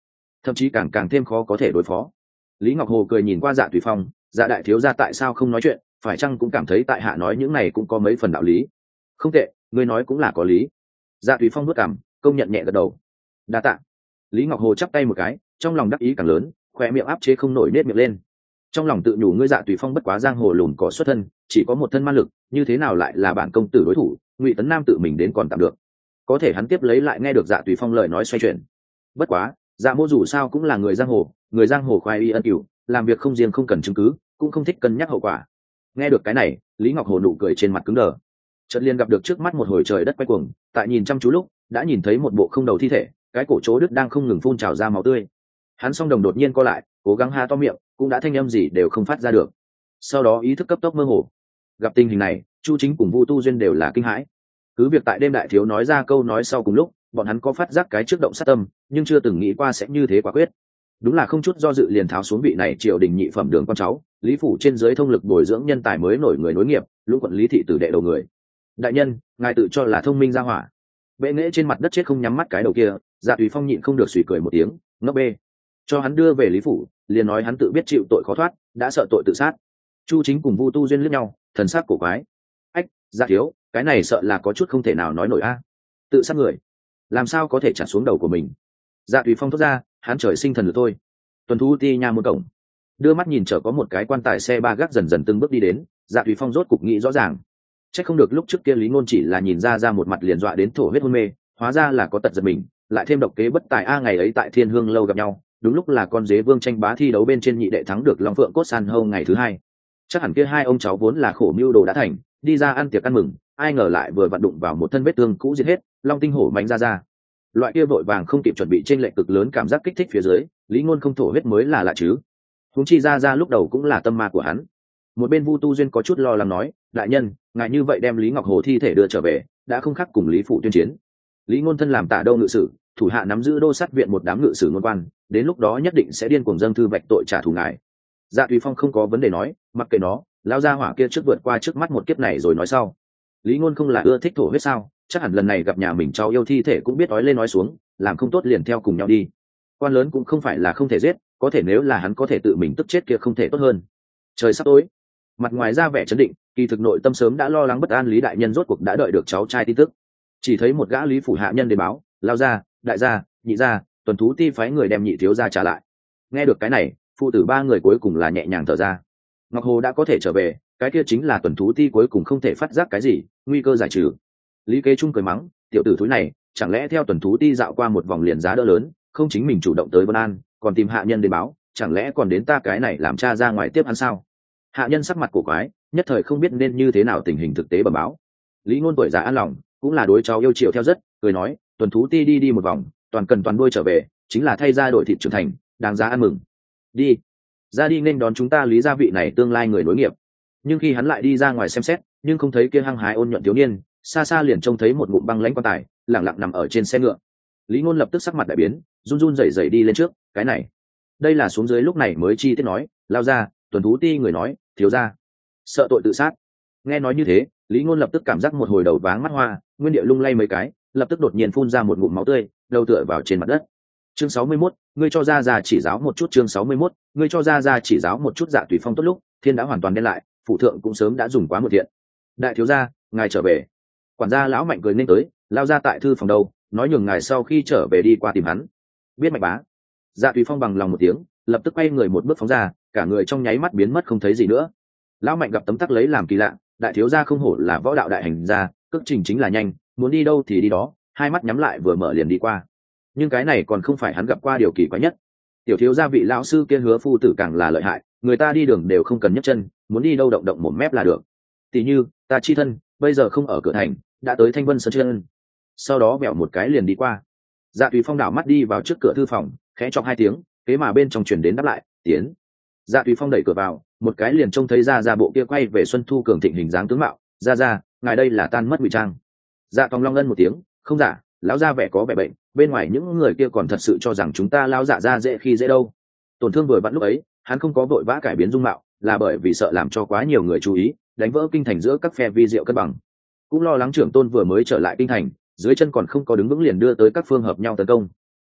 Speaker 1: thậm chí càng càng thêm khó có thể đối phó. Lý Ngọc Hồ cười nhìn qua Dạ Tùy Phong, Dạ đại thiếu gia tại sao không nói chuyện, phải chăng cũng cảm thấy tại hạ nói những này cũng có mấy phần đạo lý. Không tệ, ngươi nói cũng là có lý. Dạ Tùy Phong nuốt cằm, công nhận nhẹ gật đầu. Đa tạ. Lý Ngọc Hồ chắp tay một cái, trong lòng đắc ý càng lớn, khóe miệng áp chế không nổi nết miệng lên. Trong lòng tự nhủ ngươi Dạ Tùy Phong bất quá giang hồ lùn cỏ xuất thân, chỉ có một thân ma lực, như thế nào lại là bản công tử đối thủ, Ngụy Tấn Nam tự mình đến còn tạm được. Có thể hắn tiếp lấy lại nghe được Dạ Tùy Phong lời nói xoay chuyển. Bất quá, Dạ Mô dù sao cũng là người giang hồ, người giang hồ khoái y ân cửu, làm việc không riêng không cần chứng cứ, cũng không thích cân nhắc hậu quả. Nghe được cái này, Lý Ngọc Hồ nụ cười trên mặt cứng đờ. Chợt liền gặp được trước mắt một hồi trời đất quay cuồng, tại nhìn chăm chú lúc, đã nhìn thấy một bộ không đầu thi thể, cái cổ chỗ đứt đang không ngừng phun trào ra máu tươi. Hắn song đồng đột nhiên co lại, cố gắng há to miệng, cũng đã thanh âm gì đều không phát ra được. Sau đó ý thức cấp tốc mơ hồ. Gặp tình hình này, Chu Chính cùng Vu Tu Duyên đều là kinh hãi. Cứ việc tại đêm đại thiếu nói ra câu nói sau cùng lúc, bọn hắn có phát giác cái trước động sát tâm, nhưng chưa từng nghĩ qua sẽ như thế quả quyết. Đúng là không chút do dự liền tháo xuống vị này triều đình nhị phẩm đường con cháu, Lý phủ trên dưới thông lực bồi dưỡng nhân tài mới nổi người nối nghiệp, lũng quận Lý thị tử đệ đầu người. Đại nhân, ngài tự cho là thông minh ra hỏa. Bệ nghệ trên mặt đất chết không nhắm mắt cái đầu kia, Dạ Tùy Phong nhịn không được suy cười một tiếng, ngốc bê. Cho hắn đưa về Lý phủ, liền nói hắn tự biết chịu tội khó thoát, đã sợ tội tự sát. Chu Chính cùng Vu Tu Duyên liếc nhau, thần sắc cổ quái. Ách, Dạ thiếu, cái này sợ là có chút không thể nào nói nổi a. Tự sát người, làm sao có thể trả xuống đầu của mình? Dạ Tùy Phong thốt ra, hắn trời sinh thần lực thôi. Tuần thú ti nha môn cổng, đưa mắt nhìn chở có một cái quan tài xe ba gác dần dần từng bước đi đến, Dạ Tùy Phong rốt cục nghĩ rõ ràng. Chắc không được lúc trước kia Lý Ngôn chỉ là nhìn ra ra một mặt liền dọa đến thổ huyết hôn mê, hóa ra là có tật giật mình, lại thêm độc kế bất tài a. Ngày ấy tại Thiên Hương lâu gặp nhau, đúng lúc là con dế vương tranh bá thi đấu bên trên nhị đệ thắng được Long Phượng cốt san hâu ngày thứ hai. Chắc hẳn kia hai ông cháu vốn là khổ mưu đồ đã thành, đi ra ăn tiệc ăn mừng, ai ngờ lại vừa vặn đụng vào một thân vết thương cũ giết hết, Long tinh hổ mánh ra ra. Loại kia vội vàng không kịp chuẩn bị trên lệch cực lớn cảm giác kích thích phía dưới, Lý Ngôn không thổ huyết mới là lạ chứ. Huống chi ra ra lúc đầu cũng là tâm ma của hắn. Một bên Vu Tu Duyên có chút lo lắng nói, đại nhân, ngài như vậy đem Lý Ngọc Hồ thi thể đưa trở về, đã không khác cùng Lý phủ tuyên chiến. Lý Ngôn thân làm Tả Đâu ngự sử, thủ hạ nắm giữ đô sát viện một đám ngự sử ngôn quan, đến lúc đó nhất định sẽ điên cuồng dâng thư vạch tội trả thù ngài. Dạ Tùy Phong không có vấn đề nói, mặc kệ nó, lao ra hỏa kia trước vượt qua trước mắt một kiếp này rồi nói sau. Lý Ngôn không là ưa thích thổ huyết sao? Chắc hẳn lần này gặp nhà mình cháu yêu thi thể cũng biết nói lên nói xuống, làm không tốt liền theo cùng nhau đi. Quan lớn cũng không phải là không thể giết, có thể nếu là hắn có thể tự mình tức chết kia không thể tốt hơn. Trời sắp tối, mặt ngoài ra vẻ trấn định, kỳ thực nội tâm sớm đã lo lắng bất an. Lý đại nhân rốt cuộc đã đợi được cháu trai tin tức, chỉ thấy một gã Lý phủ hạ nhân đến báo, lao ra, đại gia, nhị gia, tuần thú ti phái người đem nhị thiếu gia trả lại. Nghe được cái này, phụ tử ba người cuối cùng là nhẹ nhàng thở ra. Ngọc Hồ đã có thể trở về, cái kia chính là tuần thú ti cuối cùng không thể phát giác cái gì, nguy cơ giải trừ. Lý Kế Trung cười mắng, tiểu tử thúi này, chẳng lẽ theo tuần thú ti dạo qua một vòng liền giá đỡ lớn, không chính mình chủ động tới Vân An, còn tìm hạ nhân đến báo, chẳng lẽ còn đến ta cái này làm cha ra ngoài tiếp hắn sao? Hạ nhân sắc mặt cổ quái, nhất thời không biết nên như thế nào tình hình thực tế bẩm báo. Lý Ngôn tuổi già an lòng, cũng là đối cháu yêu chiều theo rất, cười nói, tuần thú ti đi đi một vòng, toàn cần toàn đuôi trở về, chính là thay ra đổi thịt trưởng thành, đáng giá ăn mừng. Đi, ra đi nên đón chúng ta Lý gia vị này tương lai người nối nghiệp. Nhưng khi hắn lại đi ra ngoài xem xét, nhưng không thấy kia hăng hái ôn nhuận thiếu niên, xa xa liền trông thấy một ngụm băng lãnh quan tài lẳng lặng nằm ở trên xe ngựa. Lý Ngôn lập tức sắc mặt đại biến, run run rẩy rẩy đi lên trước, cái này, đây là xuống dưới lúc này mới chi tiết nói, lao ra, tuần thú ti người nói, thiếu gia sợ tội tự sát. Nghe nói như thế, Lý Ngôn lập tức cảm giác một hồi đầu váng mắt hoa, nguyên địa lung lay mấy cái, lập tức đột nhiên phun ra một ngụm máu tươi, đầu tựa vào trên mặt đất. Chương sáu mươi mốt, ngươi cho ra ra chỉ giáo một chút. Chương sáu mươi mốt, ngươi cho ra ra chỉ giáo một chút. Dạ Tùy Phong tốt lúc, thiên đã hoàn toàn đen lại, phụ thượng cũng sớm đã dùng quá một thiện. Đại thiếu gia, ngài trở về. Quản gia lão Mạnh cười nên tới, lao ra tại thư phòng đâu, nói nhường ngài sau khi trở về đi qua tìm hắn. Biết Mạnh bá. Dạ Tùy Phong bằng lòng một tiếng, lập tức quay người một bước phóng ra, cả người trong nháy mắt biến mất không thấy gì nữa. Lão Mạnh gặp tấm tắc lấy làm kỳ lạ, đại thiếu gia không hổ là võ đạo đại hành gia, cước trình chính là nhanh, muốn đi đâu thì đi đó, hai mắt nhắm lại vừa mở liền đi qua. Nhưng cái này còn không phải hắn gặp qua điều kỳ quái nhất. Tiểu thiếu gia vị lão sư kia Hứa phu tử càng là lợi hại, người ta đi đường đều không cần nhấc chân, muốn đi đâu động động một mép là được. Tỷ như ta chi thân bây giờ không ở cửa thành, đã tới Thanh Vân Sơn chân, sau đó bẹo một cái liền đi qua. Dạ Tùy Phong đảo mắt đi vào trước cửa thư phòng, khẽ chọc hai tiếng, kế mà bên trong truyền đến đáp lại, tiến. Dạ Tùy Phong đẩy cửa vào, một cái liền trông thấy ra ra bộ kia quay về Xuân Thu cường thịnh hình dáng tướng mạo, ra ra, ngài đây là tan mất ngụy trang. Dạ Tòng Long ngân một tiếng, không giả, lão gia vẻ có vẻ bệnh, bên ngoài những người kia còn thật sự cho rằng chúng ta lão dạ ra dễ khi dễ đâu. Tổn thương vừa vặn lúc ấy, hắn không có vội vã cải biến dung mạo, là bởi vì sợ làm cho quá nhiều người chú ý, đánh vỡ kinh thành giữa các phe vi diệu cân bằng. Cũng lo lắng trưởng tôn vừa mới trở lại kinh thành, dưới chân còn không có đứng vững liền đưa tới các phương hợp nhau tấn công.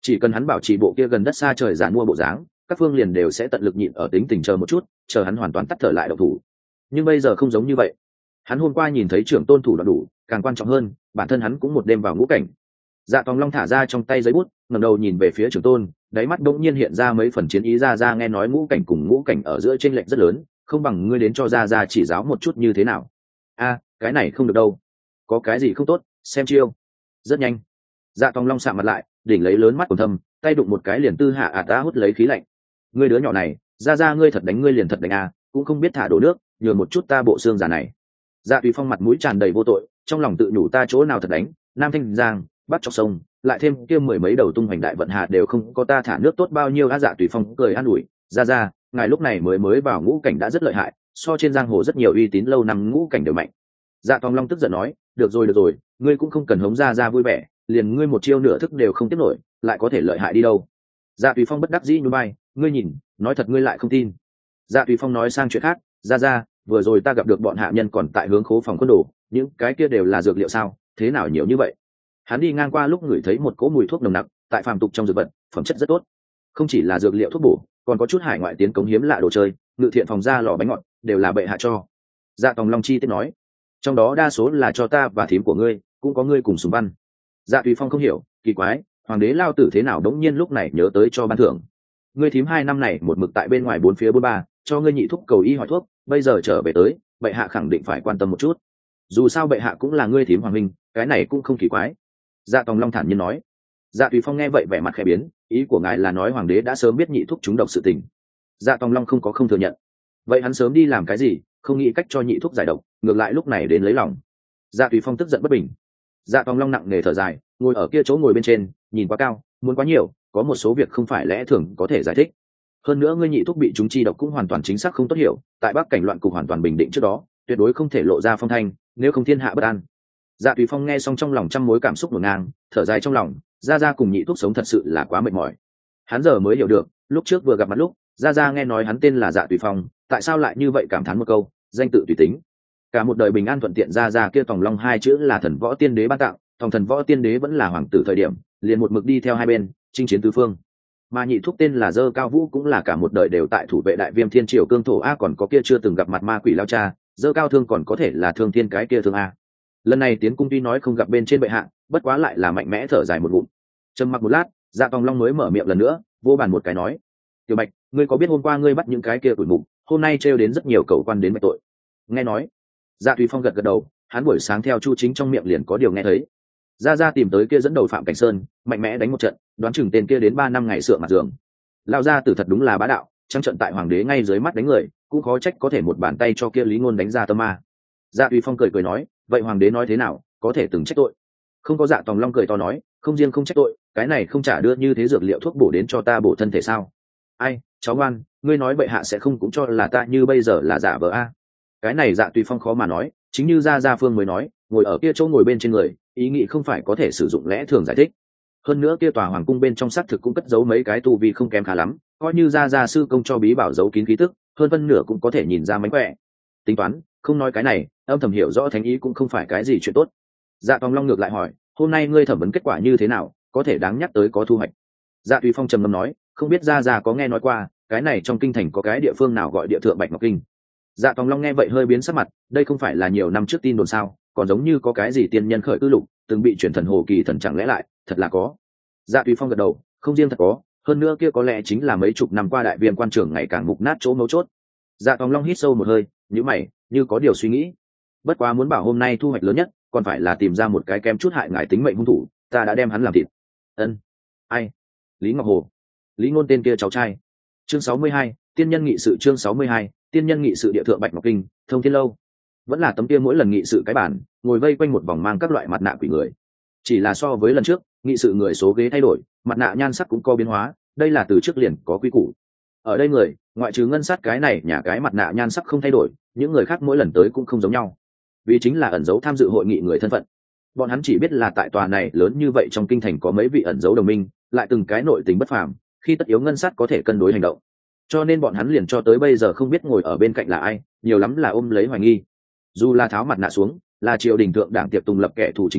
Speaker 1: chỉ cần hắn bảo trì bộ kia gần đất xa trời giàn mua bộ dáng, các phương liền đều sẽ tận lực nhịn ở tính tình chờ một chút, chờ hắn hoàn toàn tắt thở lại độc thủ. Nhưng bây giờ không giống như vậy, hắn hôm qua nhìn thấy trưởng tôn thủ đoạn đủ, càng quan trọng hơn, bản thân hắn cũng một đêm vào ngũ cảnh. Dạ Tòng Long thả ra trong tay giấy bút, ngẩng đầu nhìn về phía trưởng tôn, đáy mắt đột nhiên hiện ra mấy phần chiến ý. Ra ra nghe nói ngũ cảnh cùng ngũ cảnh ở giữa chênh lệch rất lớn, không bằng ngươi đến cho ra ra chỉ giáo một chút như thế nào. A, cái này không được đâu. Có cái gì không tốt, xem chiêu. Rất nhanh. Dạ Tòng Long sạm mặt lại, đỉnh lấy lớn mắt còn thâm, tay đụng một cái liền tư hạ ạt đã hút lấy khí lạnh. Ngươi đứa nhỏ này, ra ra ngươi thật đánh ngươi liền thật đánh a, cũng không biết thả đổ nước, nhờ một chút ta bộ xương giả này. Dạ Tùy Phong mặt mũi tràn đầy vô tội, trong lòng tự nhủ ta chỗ nào thật đánh, Nam Thanh Giang, Bắc Chọc Sông, lại thêm kia mười mấy đầu tung hoành đại vận hà đều không có ta thả nước tốt bao nhiêu. Á Dạ Tùy Phong cười an ủi, ra ra, ngài lúc này mới mới vào ngũ cảnh đã rất lợi hại, so trên giang hồ rất nhiều uy tín lâu năm ngũ cảnh đều mạnh. Dạ Tòng Long tức giận nói, được rồi được rồi, ngươi cũng không cần hống ra ra vui vẻ, liền ngươi một chiêu nửa thức đều không tiếp nổi, lại có thể lợi hại đi đâu. Dạ Tùy Phong bất đắc dĩ nhún vai, ngươi nhìn, nói thật ngươi lại không tin. Dạ Tùy Phong nói sang chuyện khác, ra ra, vừa rồi ta gặp được bọn hạ nhân còn tại hướng khố phòng quân đồ, những cái kia đều là dược liệu sao, thế nào nhiều như vậy. Hắn đi ngang qua lúc ngửi thấy một cỗ mùi thuốc nồng nặc, tại phàm tục trong dược vật, phẩm chất rất tốt, không chỉ là dược liệu thuốc bổ, còn có chút hải ngoại tiến cống hiếm lạ đồ chơi, ngự thiện phòng ra lò bánh ngọt, đều là bệ hạ cho. Dạ Tòng Long chi tiết nói, trong đó đa số là cho ta và thím của ngươi, cũng có ngươi cùng Sùng Văn. Dạ Tùy Phong không hiểu, kỳ quái, hoàng đế lao tử thế nào đống nhiên lúc này nhớ tới cho ban thưởng. Ngươi thím hai năm này một mực tại bên ngoài bốn phía bốn ba, cho ngươi nhị thúc cầu y hỏi thuốc, bây giờ trở về tới, bệ hạ khẳng định phải quan tâm một chút. Dù sao bệ hạ cũng là ngươi thím hoàng minh, cái này cũng không kỳ quái. Dạ Tòng Long thản nhiên nói. Dạ Tùy Phong nghe vậy vẻ mặt khẽ biến, ý của ngài là nói hoàng đế đã sớm biết nhị thúc trúng độc sự tình. Dạ Tòng Long không có không thừa nhận. Vậy hắn sớm đi làm cái gì, không nghĩ cách cho nhị thúc giải độc, ngược lại lúc này đến lấy lòng. Dạ Tùy Phong tức giận bất bình. Dạ Tòng Long nặng nề thở dài, ngồi ở kia chỗ ngồi bên trên, nhìn quá cao, muốn quá nhiều, có một số việc không phải lẽ thường có thể giải thích. Hơn nữa ngươi nhị thúc bị chúng chi độc cũng hoàn toàn chính xác không tốt hiểu, tại Bắc cảnh loạn cục hoàn toàn bình định trước đó, tuyệt đối không thể lộ ra phong thanh, nếu không thiên hạ bất an. Dạ Tùy Phong nghe xong trong lòng trăm mối cảm xúc ngổn ngang, thở dài trong lòng, gia gia cùng nhị thúc sống thật sự là quá mệt mỏi. Hắn giờ mới hiểu được, lúc trước vừa gặp mặt lúc, gia gia nghe nói hắn tên là Dạ Tùy Phong, tại sao lại như vậy cảm thán một câu, danh tự tùy tính. Cả một đời bình an thuận tiện, gia gia kia Tòng Long hai chữ là thần võ tiên đế ban tặng, Tòng thần võ tiên đế vẫn là hoàng tử thời điểm, liền một mực đi theo hai bên, chinh chiến tứ phương. Mà nhị thúc tên là Dơ Cao Vũ, cũng là cả một đời đều tại thủ vệ đại viêm thiên triều cương thổ a, còn có kia chưa từng gặp mặt ma quỷ lao cha, Dơ Cao Thương còn có thể là Thương Thiên cái kia thương a. Lần này tiến cung tuy nói không gặp bên trên bệ hạ, bất quá lại là mạnh mẽ thở dài một ngụm. Trầm mặc một lát, Dạ Tòng Long mới mở miệng lần nữa, vô bàn một cái nói, Tiểu Bạch, ngươi có biết hôm qua ngươi bắt những cái kia tuổi mục, hôm nay trêu đến rất nhiều cẩu quan đến bạch tội. Nghe nói. Dạ Tùy Phong gật gật đầu, hắn buổi sáng theo Chu Chính trong miệng liền có điều nghe thấy. Ra ra tìm tới kia dẫn đầu Phạm Cảnh Sơn, mạnh mẽ đánh một trận, đoán chừng tên kia đến ba năm ngày sượng mặt giường. Lao ra tử thật đúng là bá đạo, trắng trận tại hoàng đế ngay dưới mắt đánh người, cũng khó trách có thể một bàn tay cho kia Lý Ngôn đánh ra tâm ma. Dạ Tùy Phong cười cười nói, vậy hoàng đế nói thế nào, có thể từng trách tội. Không có. Dạ Tòng Long cười to nói, không riêng không trách tội, cái này không trả đưa như thế dược liệu thuốc bổ đến cho ta bổ thân thể sao? Ai, cháu ngoan, ngươi nói bệ hạ sẽ không cũng cho là ta như bây giờ là giả vờ a? Cái này Dạ Tùy Phong khó mà nói, chính như Gia Gia Phương mới nói, ngồi ở kia chỗ ngồi bên trên người, ý nghĩ không phải có thể sử dụng lẽ thường giải thích. Hơn nữa kia tòa hoàng cung bên trong xác thực cũng cất giấu mấy cái tu vi không kém khá lắm, coi như Gia Gia sư công cho bí bảo giấu kín khí tức, hơn phân nửa cũng có thể nhìn ra mánh khỏe. Tính toán, không nói cái này, âm thầm hiểu rõ thánh ý cũng không phải cái gì chuyện tốt. Dạ Tòng Long ngược lại hỏi, hôm nay ngươi thẩm vấn kết quả như thế nào, có thể đáng nhắc tới có thu hoạch. Dạ Tùy Phong trầm ngâm nói, không biết Gia Gia có nghe nói qua, cái này trong kinh thành có cái địa phương nào gọi địa thượng Bạch Ngọc Kinh. Dạ Tòng Long nghe vậy hơi biến sắc mặt, đây không phải là nhiều năm trước tin đồn sao, còn giống như có cái gì tiên nhân khởi cư lục, từng bị chuyển thần hồ kỳ thần, chẳng lẽ lại thật là có. Dạ Tùy Phong gật đầu, không riêng thật có, hơn nữa kia có lẽ chính là mấy chục năm qua đại viên quan trường ngày càng mục nát chỗ mấu chốt. Dạ Tòng Long hít sâu một hơi, nhíu mày, như có điều suy nghĩ. Bất quá muốn bảo hôm nay thu hoạch lớn nhất, còn phải là tìm ra một cái kem chút hại ngài tính mệnh hung thủ, ta đã đem hắn làm thịt. Ân. Ai? Lý Ngọc Hồ. Lý Ngôn tên kia cháu trai. Chương sáu mươi hai, tiên nhân nghị sự. Chương sáu mươi hai, tiên nhân nghị sự. Địa thượng Bạch Ngọc Kinh, Thông Thiên Lâu. Vẫn là tấm kia mỗi lần nghị sự cái bản, ngồi vây quanh một vòng mang các loại mặt nạ quỷ người. Chỉ là so với lần trước, nghị sự người số ghế thay đổi, mặt nạ nhan sắc cũng có biến hóa, đây là từ trước liền có quy củ. Ở đây người, ngoại trừ ngân sát cái này nhà cái mặt nạ nhan sắc không thay đổi, những người khác mỗi lần tới cũng không giống nhau. Vì chính là ẩn dấu tham dự hội nghị người thân phận. Bọn hắn chỉ biết là tại tòa này lớn như vậy trong kinh thành có mấy vị ẩn dấu đồng minh, lại từng cái nội tình bất phàm, khi tất yếu ngân sát có thể cân đối hành động. Cho nên bọn hắn liền cho tới bây giờ không biết ngồi ở bên cạnh là ai, nhiều lắm là ôm lấy hoài nghi. Dù là tháo mặt nạ xuống, là triều đình thượng đảng tiệp tùng lập kẻ thù chính trị,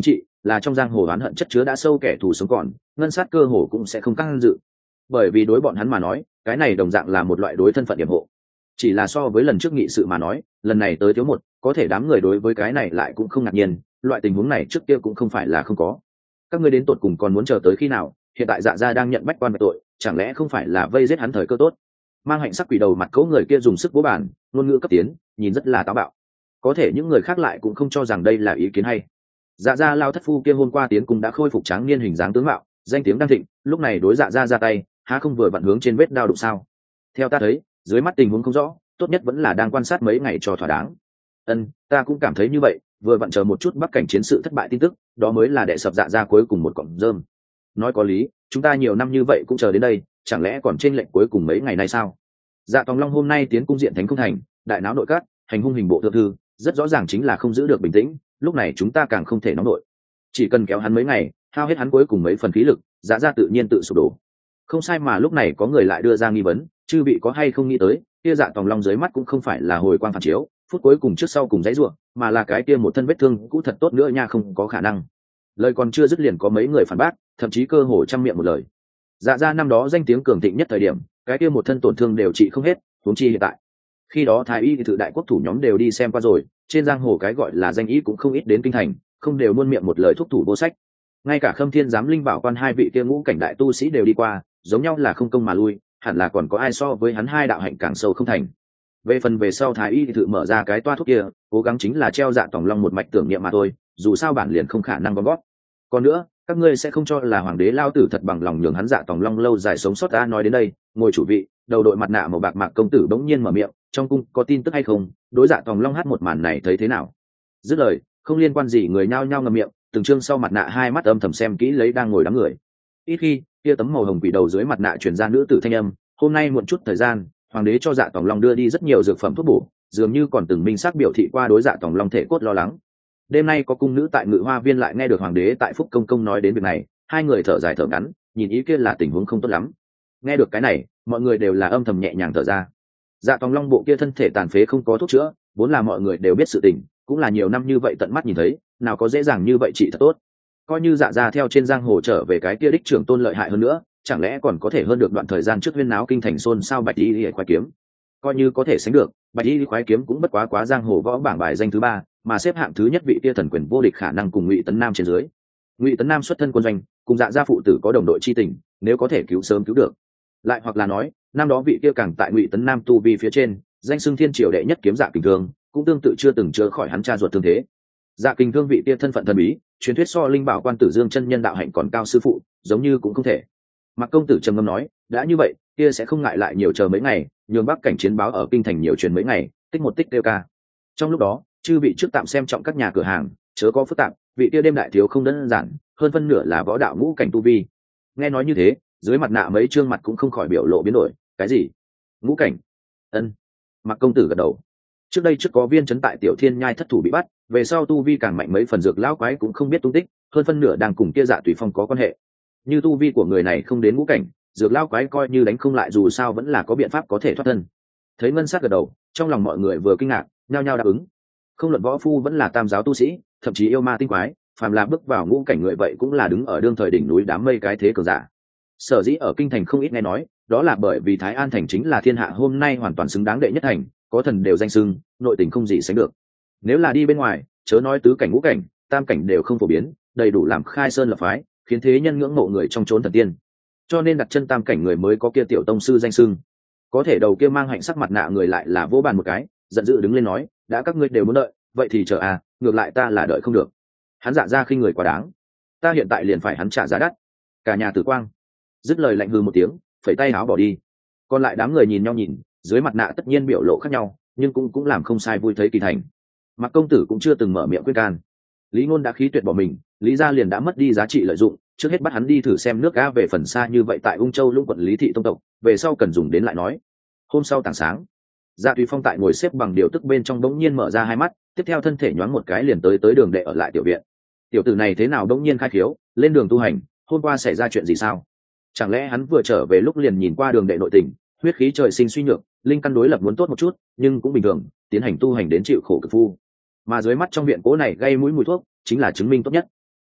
Speaker 1: là trong giang hồ oán hận chất chứa đã sâu kẻ thù sống còn, ngân sát cơ hồ cũng sẽ không căng dự, bởi vì đối bọn hắn mà nói cái này đồng dạng là một loại đối thân phận điểm hộ. Chỉ là so với lần trước nghị sự mà nói, lần này tới thiếu một, có thể đám người đối với cái này lại cũng không ngạc nhiên, loại tình huống này trước kia cũng không phải là không có. Các ngươi đến tột cùng còn muốn chờ tới khi nào? Hiện tại Dạ gia đang nhận bách quan về tội, chẳng lẽ không phải là vây giết hắn thời cơ tốt? Mang hạnh sắc quỷ đầu mặt cấu người kia dùng sức vỗ bàn, ngôn ngữ cấp tiến, nhìn rất là táo bạo. Có thể những người khác lại cũng không cho rằng đây là ý kiến hay. Dạ gia lao thất phu kia hôm qua tiến cung đã khôi phục tráng niên hình dáng tướng mạo, danh tiếng đang thịnh, lúc này đối Dạ gia ra tay, há không vừa vặn hướng trên vết đao đụng sao? Theo ta thấy, dưới mắt tình huống không rõ, tốt nhất vẫn là đang quan sát mấy ngày cho thỏa đáng. Ân, ta cũng cảm thấy như vậy, vừa vặn chờ một chút bắc cảnh chiến sự thất bại tin tức, đó mới là đệ sập Dạ gia cuối cùng một cọng rơm. Nói có lý, chúng ta nhiều năm như vậy cũng chờ đến đây, chẳng lẽ còn trên lệnh cuối cùng mấy ngày nay sao? Dạ Tòng Long hôm nay tiến cung diện thánh không thành, đại náo nội các, hành hung hình bộ thượng thư, rất rõ ràng chính là không giữ được bình tĩnh, lúc này chúng ta càng không thể nóng nổi. Chỉ cần kéo hắn mấy ngày, hao hết hắn cuối cùng mấy phần khí lực, Dạ gia tự nhiên tự sụp đổ. Không sai, mà lúc này có người lại đưa ra nghi vấn, chư vị có hay không nghĩ tới, kia Dạ Tòng Long dưới mắt cũng không phải là hồi quang phản chiếu, phút cuối cùng trước sau cùng dãy rủa, mà là cái kia một thân vết thương cũ thật tốt nữa nha, không có khả năng. Lời còn chưa dứt liền có mấy người phản bác, thậm chí cơ hồ trăm miệng một lời. Dạ gia năm đó danh tiếng cường thịnh nhất thời điểm, cái kia một thân tổn thương đều trị không hết, huống chi hiện tại. Khi đó thái y tự đại quốc thủ nhóm đều đi xem qua rồi, trên giang hồ cái gọi là danh y cũng không ít đến kinh thành, không đều luôn miệng một lời thúc thủ vô sách. Ngay cả Khâm Thiên giám linh bảo quan hai vị kia ngũ cảnh đại tu sĩ đều đi qua, giống nhau là không công mà lui, hẳn là còn có ai so với hắn hai đạo hạnh càng sâu không thành. Về phần về sau thái y tự mở ra cái toa thuốc kia, cố gắng chính là treo Dạ Tòng Long một mạch tưởng niệm mà thôi, dù sao bản liền không khả năng gom gót. Còn nữa, các ngươi sẽ không cho là hoàng đế lao tử thật bằng lòng nhường hắn Dạ Tòng Long lâu dài sống sót. Ta nói đến đây, ngồi chủ vị, đầu đội mặt nạ màu bạc Mạc công tử bỗng nhiên mở miệng, trong cung có tin tức hay không, đối Dạ Tòng Long hát một màn này thấy thế nào? Dứt lời, không liên quan gì người nhao nhao ngậm miệng, từng trương sau mặt nạ hai mắt âm thầm xem kỹ lấy đang ngồi đám người. Ít khi kia tấm màu hồng quỷ đầu dưới mặt nạ truyền ra nữ tử thanh âm, hôm nay muộn chút thời gian, hoàng đế cho Dạ Tòng Long đưa đi rất nhiều dược phẩm thuốc bổ, dường như còn từng minh xác biểu thị qua đối Dạ Tòng Long thể cốt lo lắng. Đêm nay có cung nữ tại Ngự Hoa Viên lại nghe được hoàng đế tại Phúc Công Công nói đến việc này, hai người thở dài thở ngắn, nhìn ý kia là tình huống không tốt lắm. Nghe được cái này, mọi người đều là âm thầm nhẹ nhàng thở ra. Dạ Tòng Long bộ kia thân thể tàn phế không có thuốc chữa, vốn là mọi người đều biết sự tình, cũng là nhiều năm như vậy tận mắt nhìn thấy, nào có dễ dàng như vậy trị thật tốt. Coi như Dạ gia theo trên giang hồ trở về cái kia đích trưởng tôn lợi hại hơn nữa, chẳng lẽ còn có thể hơn được đoạn thời gian trước huyên náo kinh thành xôn xao Bạch Y Liễu khoái kiếm. Coi như có thể sánh được, Bạch Y Liễu khoái kiếm cũng bất quá quá giang hồ võ bảng bài danh thứ ba, mà xếp hạng thứ nhất vị kia thần quyền vô địch khả năng cùng Ngụy Tấn Nam trên dưới. Ngụy Tấn Nam xuất thân quân doanh, cùng Dạ gia phụ tử có đồng đội chi tình, nếu có thể cứu sớm cứu được. Lại hoặc là nói, năm đó vị kia càng tại Ngụy Tấn Nam tu vi phía trên, danh xưng thiên triều đệ nhất kiếm Dạ Kình Thương, cũng tương tự chưa từng chữa khỏi hắn cha ruột thương thế. Dạ Kình Thương vị kia thân phận thần bí, truyền thuyết so linh bảo quan tử Dương chân nhân đạo hạnh còn cao sư phụ, giống như cũng không thể. Mạc công tử trầm ngâm nói, đã như vậy, kia sẽ không ngại lại nhiều chờ mấy ngày, nhường Bắc cảnh chiến báo ở kinh thành nhiều truyền mấy ngày, tích một tích tiêu ca. Trong lúc đó, chư vị trước tạm xem trọng các nhà cửa hàng, chớ có phức tạp, vị kia đêm đại thiếu không đơn giản, hơn phân nửa là võ đạo ngũ cảnh tu vi. Nghe nói như thế, dưới mặt nạ mấy trương mặt cũng không khỏi biểu lộ biến đổi, cái gì? Ngũ cảnh? Ân. Mạc công tử gật đầu. Trước đây trước có viên trấn tại Tiểu Thiên Nhai thất thủ bị bắt, về sau tu vi càng mạnh mấy phần dược lão quái cũng không biết tung tích, hơn phân nửa đang cùng kia Dạ Tùy Phong có quan hệ. Như tu vi của người này không đến ngũ cảnh, dược lão quái coi như đánh không lại dù sao vẫn là có biện pháp có thể thoát thân. Thấy Ngân Sát gật đầu, trong lòng mọi người vừa kinh ngạc, nhao nhao đáp ứng. Không luận võ phu vẫn là tam giáo tu sĩ, thậm chí yêu ma tinh quái, phàm là bước vào ngũ cảnh người vậy cũng là đứng ở đương thời đỉnh núi đám mây cái thế cường giả. Sở dĩ ở kinh thành không ít nghe nói, đó là bởi vì Thái An thành chính là thiên hạ hôm nay hoàn toàn xứng đáng đệ nhất thành, có thần đều danh xưng, nội tình không gì sánh được. Nếu là đi bên ngoài, chớ nói tứ cảnh ngũ cảnh, tam cảnh đều không phổ biến, đầy đủ làm khai sơn lập phái, khiến thế nhân ngưỡng mộ người trong chốn thần tiên. Cho nên đặt chân tam cảnh người mới có kia tiểu tông sư danh xưng. Có thể đầu kia mang hạnh sắc mặt nạ người lại là vỗ bàn một cái, giận dữ đứng lên nói, đã các ngươi đều muốn đợi, vậy thì chờ à, ngược lại ta là đợi không được. Hắn Dạ ra khinh người quá đáng, ta hiện tại liền phải hắn trả giá đắt. Cả nhà tử quang. Dứt lời lạnh hừ một tiếng, phẩy tay áo bỏ đi. Còn lại đám người nhìn nhau nhìn, dưới mặt nạ tất nhiên biểu lộ khác nhau, nhưng cũng cũng làm không sai vui thấy kỳ thành. Mạc công tử cũng chưa từng mở miệng khuyên can. Lý Ngôn đã khí tuyệt bỏ mình, Lý gia liền đã mất đi giá trị lợi dụng, trước hết bắt hắn đi thử xem nước ga về phần xa như vậy tại Ung Châu Lũng quận Lý thị tông tộc, về sau cần dùng đến lại nói. Hôm sau tảng sáng, Dạ Tùy Phong tại ngồi xếp bằng điều tức bên trong bỗng nhiên mở ra hai mắt, tiếp theo thân thể nhoáng một cái liền tới tới đường đệ ở lại tiểu viện. Tiểu tử này thế nào bỗng nhiên khai khiếu, lên đường tu hành, hôm qua xảy ra chuyện gì sao? Chẳng lẽ hắn vừa trở về lúc liền nhìn qua đường đệ nội tình, huyết khí trời sinh suy nhược, linh căn đối lập muốn tốt một chút, nhưng cũng bình thường, tiến hành tu hành đến chịu khổ cực phu. Mà dưới mắt trong viện cố này gây mũi mùi thuốc, chính là chứng minh tốt nhất.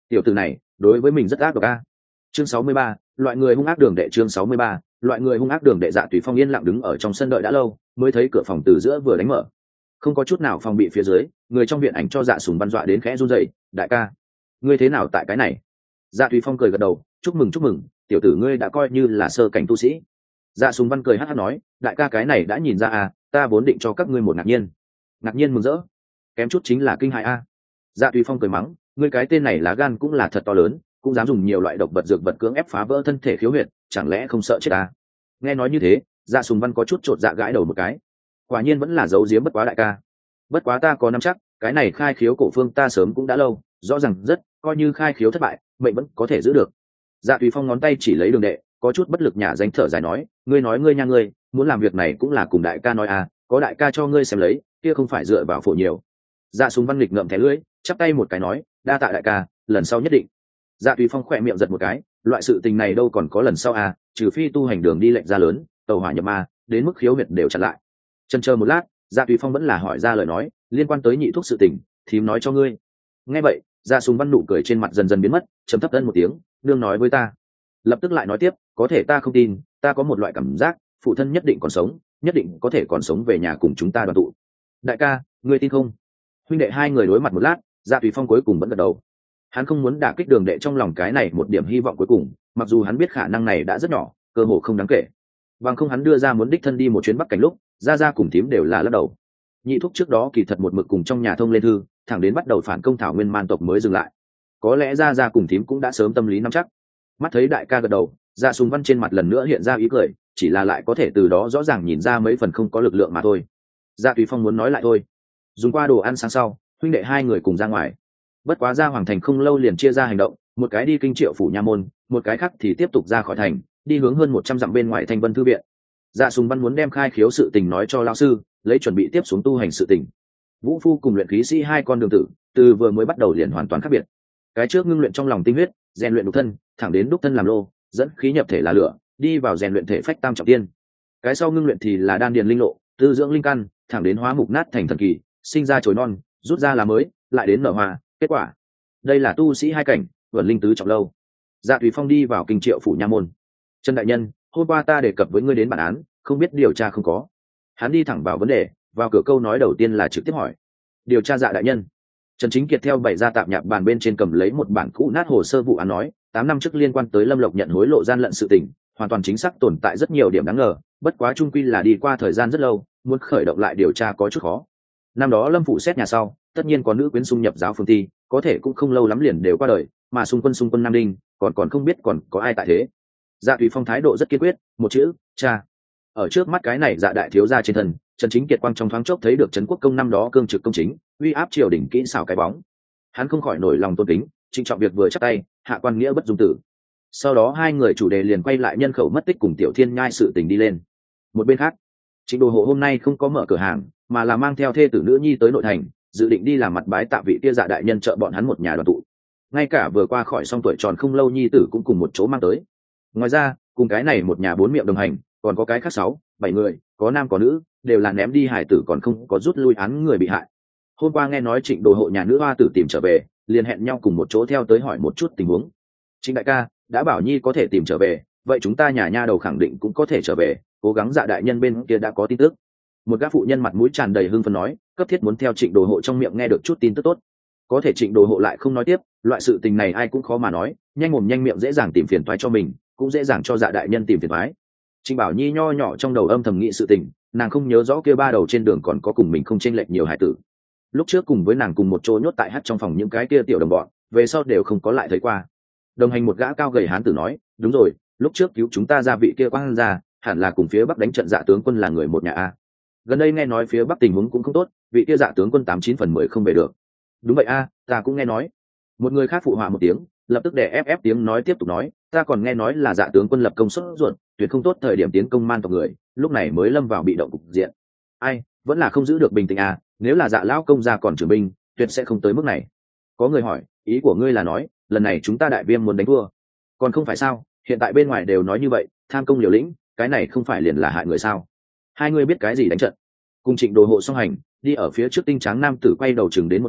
Speaker 1: tiểu tử này đối với mình rất ác độc a. Chương sáu mươi ba, loại người hung ác đường đệ. Chương sáu mươi ba, loại người hung ác đường đệ. Dạ Tùy Phong yên lặng đứng ở trong sân đợi đã lâu, mới thấy cửa phòng từ giữa vừa đánh mở. Không có chút nào phòng bị phía dưới, người trong viện ảnh cho Dạ Sùng Văn dọa đến khẽ run rẩy. Đại ca, ngươi thế nào tại cái này? Dạ Tùy Phong cười gật đầu, chúc mừng chúc mừng, tiểu tử ngươi đã coi như là sơ cảnh tu sĩ. Dạ Sùng Văn cười hắt hắt nói, đại ca cái này đã nhìn ra à, ta vốn định cho các ngươi một ngạc nhiên. Ngạc nhiên mừng rỡ, kém chút chính là kinh hại a. Dạ Tùy Phong cười mắng, ngươi cái tên này lá gan cũng là thật to lớn, cũng dám dùng nhiều loại độc vật dược vật cưỡng ép phá vỡ thân thể khiếu huyệt, chẳng lẽ không sợ chết à? Nghe nói như thế, Dạ Sùng Văn có chút chột dạ gãi đầu một cái. Quả nhiên vẫn là giấu giếm bất quá đại ca. Bất quá ta có nắm chắc, cái này khai khiếu cổ phương ta sớm cũng đã lâu, rõ ràng rất, coi như khai khiếu thất bại, mệnh vẫn có thể giữ được. Dạ Tùy Phong ngón tay chỉ lấy đường đệ, có chút bất lực nhả danh thở dài nói, ngươi nói ngươi nha ngươi, muốn làm việc này cũng là cùng đại ca nói à, có đại ca cho ngươi xem lấy, kia không phải dựa vào phổ nhiều. Dạ Sùng Văn lịch ngậm thẻ lưỡi, chắp tay một cái nói, đa tạ đại ca, lần sau nhất định. Dạ Tùy Phong khỏe miệng giật một cái, loại sự tình này đâu còn có lần sau à, trừ phi tu hành đường đi lệnh ra lớn, tàu hỏa nhập ma, đến mức khiếu huyệt đều chặn lại. Chần chờ một lát, Dạ Tùy Phong vẫn là hỏi ra lời nói, liên quan tới nhị thuốc sự tình, thím nói cho ngươi. Nghe vậy, Dạ Sùng Văn nụ cười trên mặt dần dần biến mất, trầm thấp ân một tiếng, nương nói với ta. Lập tức lại nói tiếp, có thể ta không tin, ta có một loại cảm giác, phụ thân nhất định còn sống, nhất định có thể còn sống về nhà cùng chúng ta đoàn tụ. Đại ca, ngươi tin không? Huynh đệ hai người đối mặt một lát, Dạ Tùy Phong cuối cùng vẫn gật đầu. Hắn không muốn đả kích đường đệ trong lòng cái này một điểm hy vọng cuối cùng, mặc dù hắn biết khả năng này đã rất nhỏ, cơ hội không đáng kể. Bằng không hắn đưa ra muốn đích thân đi một chuyến Bắc Cảnh lúc, ra ra cùng thím đều là lắc đầu. Nhị thúc trước đó kỳ thật một mực cùng trong nhà thông lên thư, thẳng đến bắt đầu phản công Thảo Nguyên man tộc mới dừng lại. Có lẽ ra ra cùng thím cũng đã sớm tâm lý nắm chắc. Mắt thấy đại ca gật đầu, Dạ Sùng Văn trên mặt lần nữa hiện ra ý cười, chỉ là lại có thể từ đó rõ ràng nhìn ra mấy phần không có lực lượng mà thôi. Dạ Tùy Phong muốn nói lại thôi. Dùng qua đồ ăn sáng sau, huynh đệ hai người cùng ra ngoài. Bất quá ra hoàng thành không lâu liền chia ra hành động, một cái đi kinh Triệu phủ nha môn, một cái khác thì tiếp tục ra khỏi thành, đi hướng hơn một trăm dặm bên ngoài Thanh Vân thư viện. Dạ Sùng Văn muốn đem khai khiếu sự tình nói cho lão sư, lấy chuẩn bị tiếp xuống tu hành sự tình. Vũ phu cùng luyện khí sĩ hai con đường tử, từ vừa mới bắt đầu liền hoàn toàn khác biệt. Cái trước ngưng luyện trong lòng tinh huyết, rèn luyện đúc thân, thẳng đến đúc thân làm lô, dẫn khí nhập thể là lửa, đi vào rèn luyện thể phách tam trọng tiên. Cái sau ngưng luyện thì là đan điền linh lộ, tư dưỡng linh căn, thẳng đến hóa mục nát thành thần kỳ, sinh ra chồi non, rút ra lá mới, lại đến nở hoa, kết quả. Đây là tu sĩ hai cảnh, vượt linh tứ trọng lâu. Dạ Tùy Phong đi vào kinh Triệu phủ nha môn. Trần đại nhân, hôm qua ta đề cập với ngươi đến bản án, không biết điều tra không có. Hắn đi thẳng vào vấn đề, vào cửa câu nói đầu tiên là trực tiếp hỏi. Điều tra Dạ đại nhân. Trần Chính Kiệt theo bảy gia tạp nhạp bàn bên trên cầm lấy một bản cũ nát hồ sơ vụ án nói, tám năm trước liên quan tới Lâm Lộc nhận hối lộ gian lận sự tình, hoàn toàn chính xác tồn tại rất nhiều điểm đáng ngờ, bất quá trung quy là đi qua thời gian rất lâu, muốn khởi động lại điều tra có chút khó. Năm đó Lâm phụ xét nhà sau, tất nhiên có nữ quyến xung nhập giáo phương ti, có thể cũng không lâu lắm liền đều qua đời, mà xung quân xung quân Nam Đinh, còn còn không biết còn có ai tại thế. Dạ Tùy Phong thái độ rất kiên quyết, một chữ, cha. Ở trước mắt cái này Dạ đại thiếu gia trên thân, Trần Chính Kiệt quang trong thoáng chốc thấy được Trấn Quốc công năm đó cương trực công chính, uy áp triều đình kỹ xảo cái bóng. Hắn không khỏi nổi lòng tôn kính, trịnh trọng việc vừa chắc tay, hạ quan nghĩa bất dung tử. Sau đó hai người chủ đề liền quay lại nhân khẩu mất tích cùng Tiểu Thiên Nhai sự tình đi lên. Một bên khác, Trịnh Đồ Hộ hôm nay không có mở cửa hàng, mà là mang theo thê tử nữ nhi tới nội thành, dự định đi làm mặt bái tạ vị kia Dạ đại nhân trợ bọn hắn một nhà đoàn tụ. Ngay cả vừa qua khỏi xong tuổi tròn không lâu nhi tử cũng cùng một chỗ mang tới. Ngoài ra, cùng cái này một nhà bốn miệng đồng hành, còn có cái khác sáu, bảy người, có nam có nữ, đều là ném đi hải tử còn không có rút lui án người bị hại. Hôm qua nghe nói Trịnh Đồ Hộ nhà nữ hoa tử tìm trở về, liền hẹn nhau cùng một chỗ theo tới hỏi một chút tình huống. Trịnh đại ca đã bảo nhi có thể tìm trở về, vậy chúng ta nhà nha đầu khẳng định cũng có thể trở về, cố gắng Dạ đại nhân bên kia đã có tin tức. Một gã phụ nhân mặt mũi tràn đầy hưng phấn nói, cấp thiết muốn theo Trịnh Đồ Hộ trong miệng nghe được chút tin tức tốt. Có thể Trịnh Đồ Hộ lại không nói tiếp, loại sự tình này ai cũng khó mà nói, nhanh mồm nhanh miệng dễ dàng tìm phiền toái cho mình, cũng dễ dàng cho Dạ đại nhân tìm phiền toái. Trịnh Bảo Nhi nho nhỏ trong đầu âm thầm nghĩ sự tình, nàng không nhớ rõ kia ba đầu trên đường còn có cùng mình không chênh lệch nhiều hải tử. Lúc trước cùng với nàng cùng một chỗ nhốt tại hắt trong phòng những cái kia tiểu đồng bọn, về sau đều không có lại thấy qua. Đồng hành một gã cao gầy hán tử nói, đúng rồi, lúc trước cứu chúng ta ra vị kia quang ra, hẳn là cùng phía bắc đánh trận Dạ tướng quân là người một nhà a. Gần đây nghe nói phía bắc tình huống cũng không tốt, vị kia Dạ tướng quân tám chín phần mười không về được. Đúng vậy a, ta cũng nghe nói. Một người khác phụ họa một tiếng, lập tức để ép ép tiếng nói tiếp tục nói, ta còn nghe nói là Dạ tướng quân lập công xuất ruột, tuyệt không tốt thời điểm tiến công man tộc người, lúc này mới lâm vào bị động cục diện. Ai, vẫn là không giữ được bình tĩnh à, nếu là Dạ lão công gia còn trưởng binh, tuyệt sẽ không tới mức này. Có người hỏi, ý của ngươi là nói, lần này chúng ta đại viêm muốn đánh thua? Còn không phải sao, hiện tại bên ngoài đều nói như vậy, tham công liều lĩnh, cái này không phải liền là hại người sao? Hai người biết cái gì đánh trận? Cùng Trịnh Đồ Hộ song hành, đi ở phía trước tinh tráng nam tử quay đầu chừng đến một cái,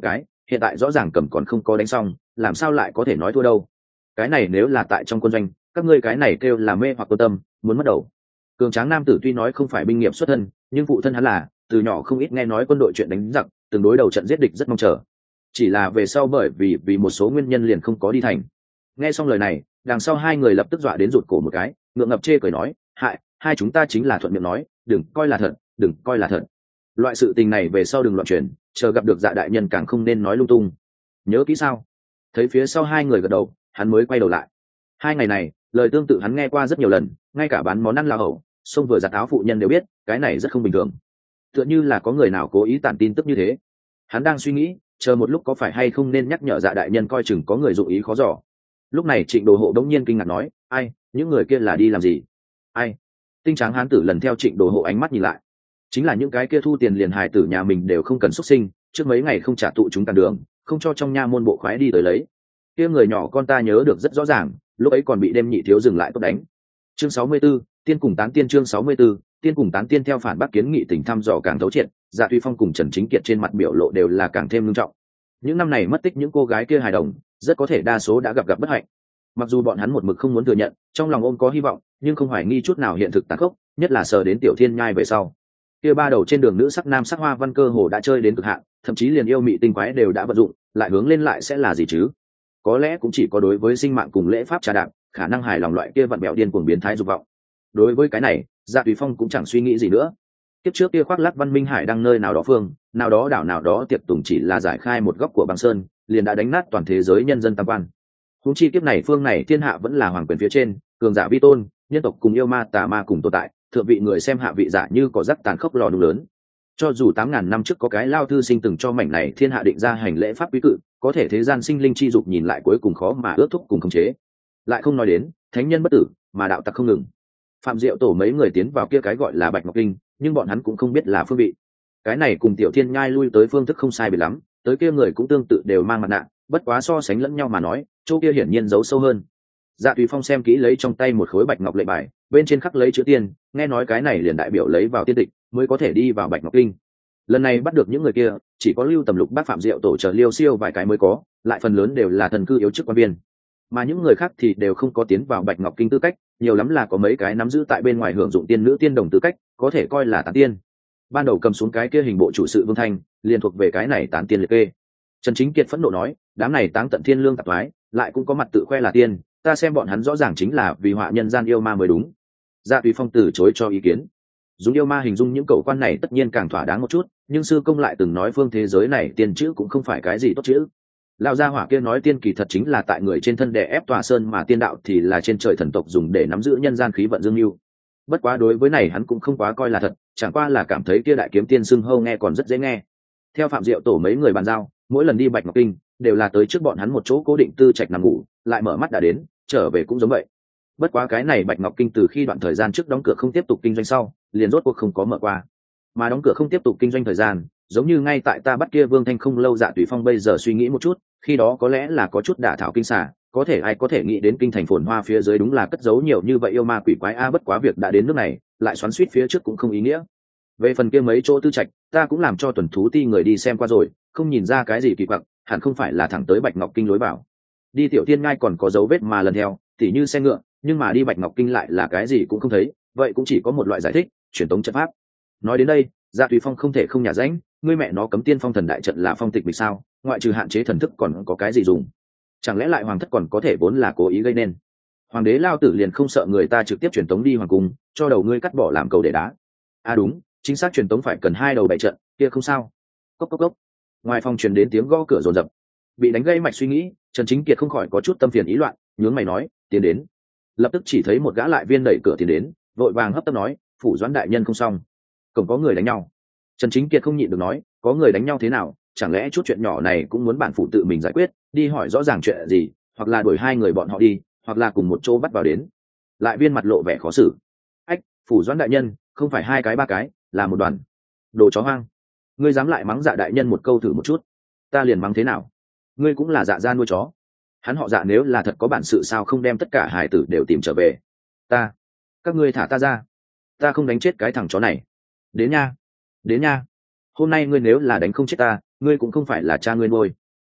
Speaker 1: hiện tại rõ ràng cầm còn không có đánh xong, làm sao lại có thể nói thua đâu. Cái này nếu là tại trong quân doanh, các ngươi cái này kêu là mê hoặc quân tâm, muốn mất đầu. Cường tráng nam tử tuy nói không phải binh nghiệp xuất thân, nhưng phụ thân hắn là từ nhỏ không ít nghe nói quân đội chuyện đánh giặc, từng đối đầu trận giết địch rất mong chờ. Chỉ là về sau bởi vì vì một số nguyên nhân liền không có đi thành. Nghe xong lời này, đằng sau hai người lập tức dọa đến rụt cổ một cái, ngượng ngập chê cười nói, hại, hai chúng ta chính là thuận miệng nói, đừng coi là thật, đừng coi là thật. Loại sự tình này về sau đừng loạn truyền, chờ gặp được Dạ đại nhân càng không nên nói lung tung. Nhớ kỹ sao? Thấy phía sau hai người gật đầu, hắn mới quay đầu lại. Hai ngày này, lời tương tự hắn nghe qua rất nhiều lần, ngay cả bán món ăn la hầu, xông vừa giặt áo phụ nhân đều biết, cái này rất không bình thường. Tựa như là có người nào cố ý tản tin tức như thế. Hắn đang suy nghĩ, chờ một lúc có phải hay không nên nhắc nhở Dạ đại nhân coi chừng có người dụng ý khó dò. Lúc này Trịnh Đồ Hộ đống nhiên kinh ngạc nói, ai, những người kia là đi làm gì? Ai? Tinh tráng hán tử lần theo Trịnh Đồ Hộ ánh mắt nhìn lại, chính là những cái kia thu tiền liền hài tử nhà mình đều không cần xuất sinh, trước mấy ngày không trả tụ chúng cản đường, không cho trong nha môn bộ khoái đi tới lấy. Kia người nhỏ con ta nhớ được rất rõ ràng, lúc ấy còn bị đêm nhị thiếu dừng lại tốt đánh. Chương sáu mươi 64, tiên cùng tán tiên chương sáu mươi 64, tiên cùng tán tiên theo phản bác kiến nghị tỉnh thăm dò càng thấu triệt, Dạ Tuy Phong cùng Trần Chính Kiệt trên mặt biểu lộ đều là càng thêm nghiêm trọng. Những năm này mất tích những cô gái kia hài đồng, rất có thể đa số đã gặp gặp bất hạnh. Mặc dù bọn hắn một mực không muốn thừa nhận, trong lòng ôm có hy vọng, nhưng không hoài nghi chút nào hiện thực tàn khốc, nhất là sờ đến Tiểu Thiên Nhai về sau. Kia ba đầu trên đường nữ sắc nam sắc hoa văn cơ hồ đã chơi đến cực hạn, thậm chí liền yêu mị tinh quái đều đã vận dụng, lại hướng lên lại sẽ là gì chứ? Có lẽ cũng chỉ có đối với sinh mạng cùng lễ pháp trà đạp, khả năng hài lòng loại kia vặn bẹo điên cuồng biến thái dục vọng. Đối với cái này, Dạ Tùy Phong cũng chẳng suy nghĩ gì nữa. Tiếp trước kia khoác lác Văn Minh Hải đang nơi nào đó phương, nào đó đảo nào đó tiệc tùng chỉ là giải khai một góc của băng sơn, liền đã đánh nát toàn thế giới nhân dân tam quan. Huống chi kiếp này phương này thiên hạ vẫn là hoàng quyền phía trên, cường giả vi tôn, nhân tộc cùng yêu ma tà ma cùng tồn tại, thượng vị người xem hạ vị giả như có rắc tàn khốc lò đùng lớn. Cho dù tám ngàn năm trước có cái lao thư sinh từng cho mảnh này thiên hạ định ra hành lễ pháp quý cự, có thể thế gian sinh linh chi dục nhìn lại cuối cùng khó mà ước thúc cùng khống chế. Lại không nói đến thánh nhân bất tử, mà đạo tặc không ngừng. Phạm Diệu Tổ mấy người tiến vào kia cái gọi là Bạch Ngọc Kinh, nhưng bọn hắn cũng không biết là phương vị. Cái này cùng Tiểu Thiên Nhai lui tới phương thức không sai biệt lắm, tới kia người cũng tương tự đều mang mặt nạ, bất quá so sánh lẫn nhau mà nói, chỗ kia hiển nhiên giấu sâu hơn. Dạ Tùy Phong xem kỹ lấy trong tay một khối bạch ngọc lệnh bài, bên trên khắc lấy chữ tiên, nghe nói cái này liền đại biểu lấy vào tiên tịch mới có thể đi vào Bạch Ngọc Kinh. Lần này bắt được những người kia, chỉ có Lưu Tầm Lục Bác Phạm Diệu Tổ chờ Liêu Siêu vài cái mới có, lại phần lớn đều là thần cư yếu chức quan viên. Mà những người khác thì đều không có tiến vào Bạch Ngọc Kinh tư cách, nhiều lắm là có mấy cái nắm giữ tại bên ngoài hưởng dụng tiên nữ tiên đồng tư cách, có thể coi là tán tiên. Ban đầu cầm xuống cái kia hình bộ chủ sự Vương Thanh, liền thuộc về cái này tán tiên liệt kê. Trần Chính Kiệt phẫn nộ nói, đám này táng tận thiên lương tạp thoái, lại cũng có mặt tự khoe là tiên, ta xem bọn hắn rõ ràng chính là vì họa nhân gian yêu ma mới đúng. Dạ Tùy Phong từ chối cho ý kiến. Dùng yêu ma hình dung những cầu quan này tất nhiên càng thỏa đáng một chút, nhưng sư công lại từng nói phương thế giới này tiên chữ cũng không phải cái gì tốt chữ. Lão gia hỏa kia nói tiên kỳ thật chính là tại người trên thân đè ép tòa sơn, mà tiên đạo thì là trên trời thần tộc dùng để nắm giữ nhân gian khí vận dương lưu. Bất quá đối với này hắn cũng không quá coi là thật, chẳng qua là cảm thấy kia đại kiếm tiên xưng hâu nghe còn rất dễ nghe. Theo Phạm Diệu Tổ mấy người bàn giao, mỗi lần đi Bạch Ngọc Kinh đều là tới trước bọn hắn một chỗ cố định tư trạch nằm ngủ, lại mở mắt đã đến, trở về cũng giống vậy. Bất quá cái này Bạch Ngọc Kinh từ khi đoạn thời gian trước đóng cửa không tiếp tục kinh doanh sau, liền rốt cuộc không có mở qua. Mà đóng cửa không tiếp tục kinh doanh thời gian, giống như ngay tại ta bắt kia Vương Thanh không lâu. Dạ Tùy Phong bây giờ suy nghĩ một chút, khi đó có lẽ là có chút đả thảo kinh xả, có thể ai có thể nghĩ đến kinh thành phồn hoa phía dưới đúng là cất giấu nhiều như vậy yêu ma quỷ quái a. Bất quá việc đã đến nước này, lại xoắn xuýt phía trước cũng không ý nghĩa. Về phần kia mấy chỗ tư trạch, ta cũng làm cho tuần thú ti người đi xem qua rồi, không nhìn ra cái gì kỳ quặc, hẳn không phải là thẳng tới Bạch Ngọc Kinh lối vào. Đi Tiểu Thiên Ngai còn có dấu vết mà lần theo, tỉ như xe ngựa, nhưng mà đi Bạch Ngọc Kinh lại là cái gì cũng không thấy, vậy cũng chỉ có một loại giải thích, truyền tống trận pháp. Nói đến đây, Dạ Tùy Phong không thể không nhả rãnh, ngươi mẹ nó cấm tiên phong thần đại trận là phong tịch vì sao, ngoại trừ hạn chế thần thức còn có cái gì dùng? Chẳng lẽ lại hoàng thất còn có thể vốn là cố ý gây nên? Hoàng đế lao tử liền không sợ người ta trực tiếp truyền tống đi hoàng cung, cho đầu ngươi cắt bỏ làm cầu để đá. À đúng, chính xác truyền tống phải cần hai đầu bảy trận, kia không sao. Cốc cốc cốc. Ngoài phòng truyền đến tiếng gõ cửa rồn rập. Bị đánh gây mạch suy nghĩ, Trần Chính Kiệt không khỏi có chút tâm phiền ý loạn, nhướng mày nói, tiến đến. Lập tức chỉ thấy một gã lại viên đẩy cửa tiến đến, vội vàng hấp tấp nói, phủ Doãn đại nhân không xong, cổng có người đánh nhau. Trần Chính Kiệt không nhịn được nói, có người đánh nhau thế nào, chẳng lẽ chút chuyện nhỏ này cũng muốn bản phủ tự mình giải quyết, đi hỏi rõ ràng chuyện gì, hoặc là đuổi hai người bọn họ đi, hoặc là cùng một chỗ bắt vào đến. Lại viên mặt lộ vẻ khó xử. Ách, phủ Doãn đại nhân, không phải hai cái ba cái, là một đoàn. Đồ chó hoang. Ngươi dám lại mắng Dạ đại nhân một câu thử một chút, ta liền mắng thế nào? Ngươi cũng là Dạ gia nuôi chó. Hắn họ Dạ nếu là thật có bản sự sao không đem tất cả hải tử đều tìm trở về? Ta, các ngươi thả ta ra, ta không đánh chết cái thằng chó này. Đến nha, đến nha. Hôm nay ngươi nếu là đánh không chết ta, ngươi cũng không phải là cha ngươi nuôi.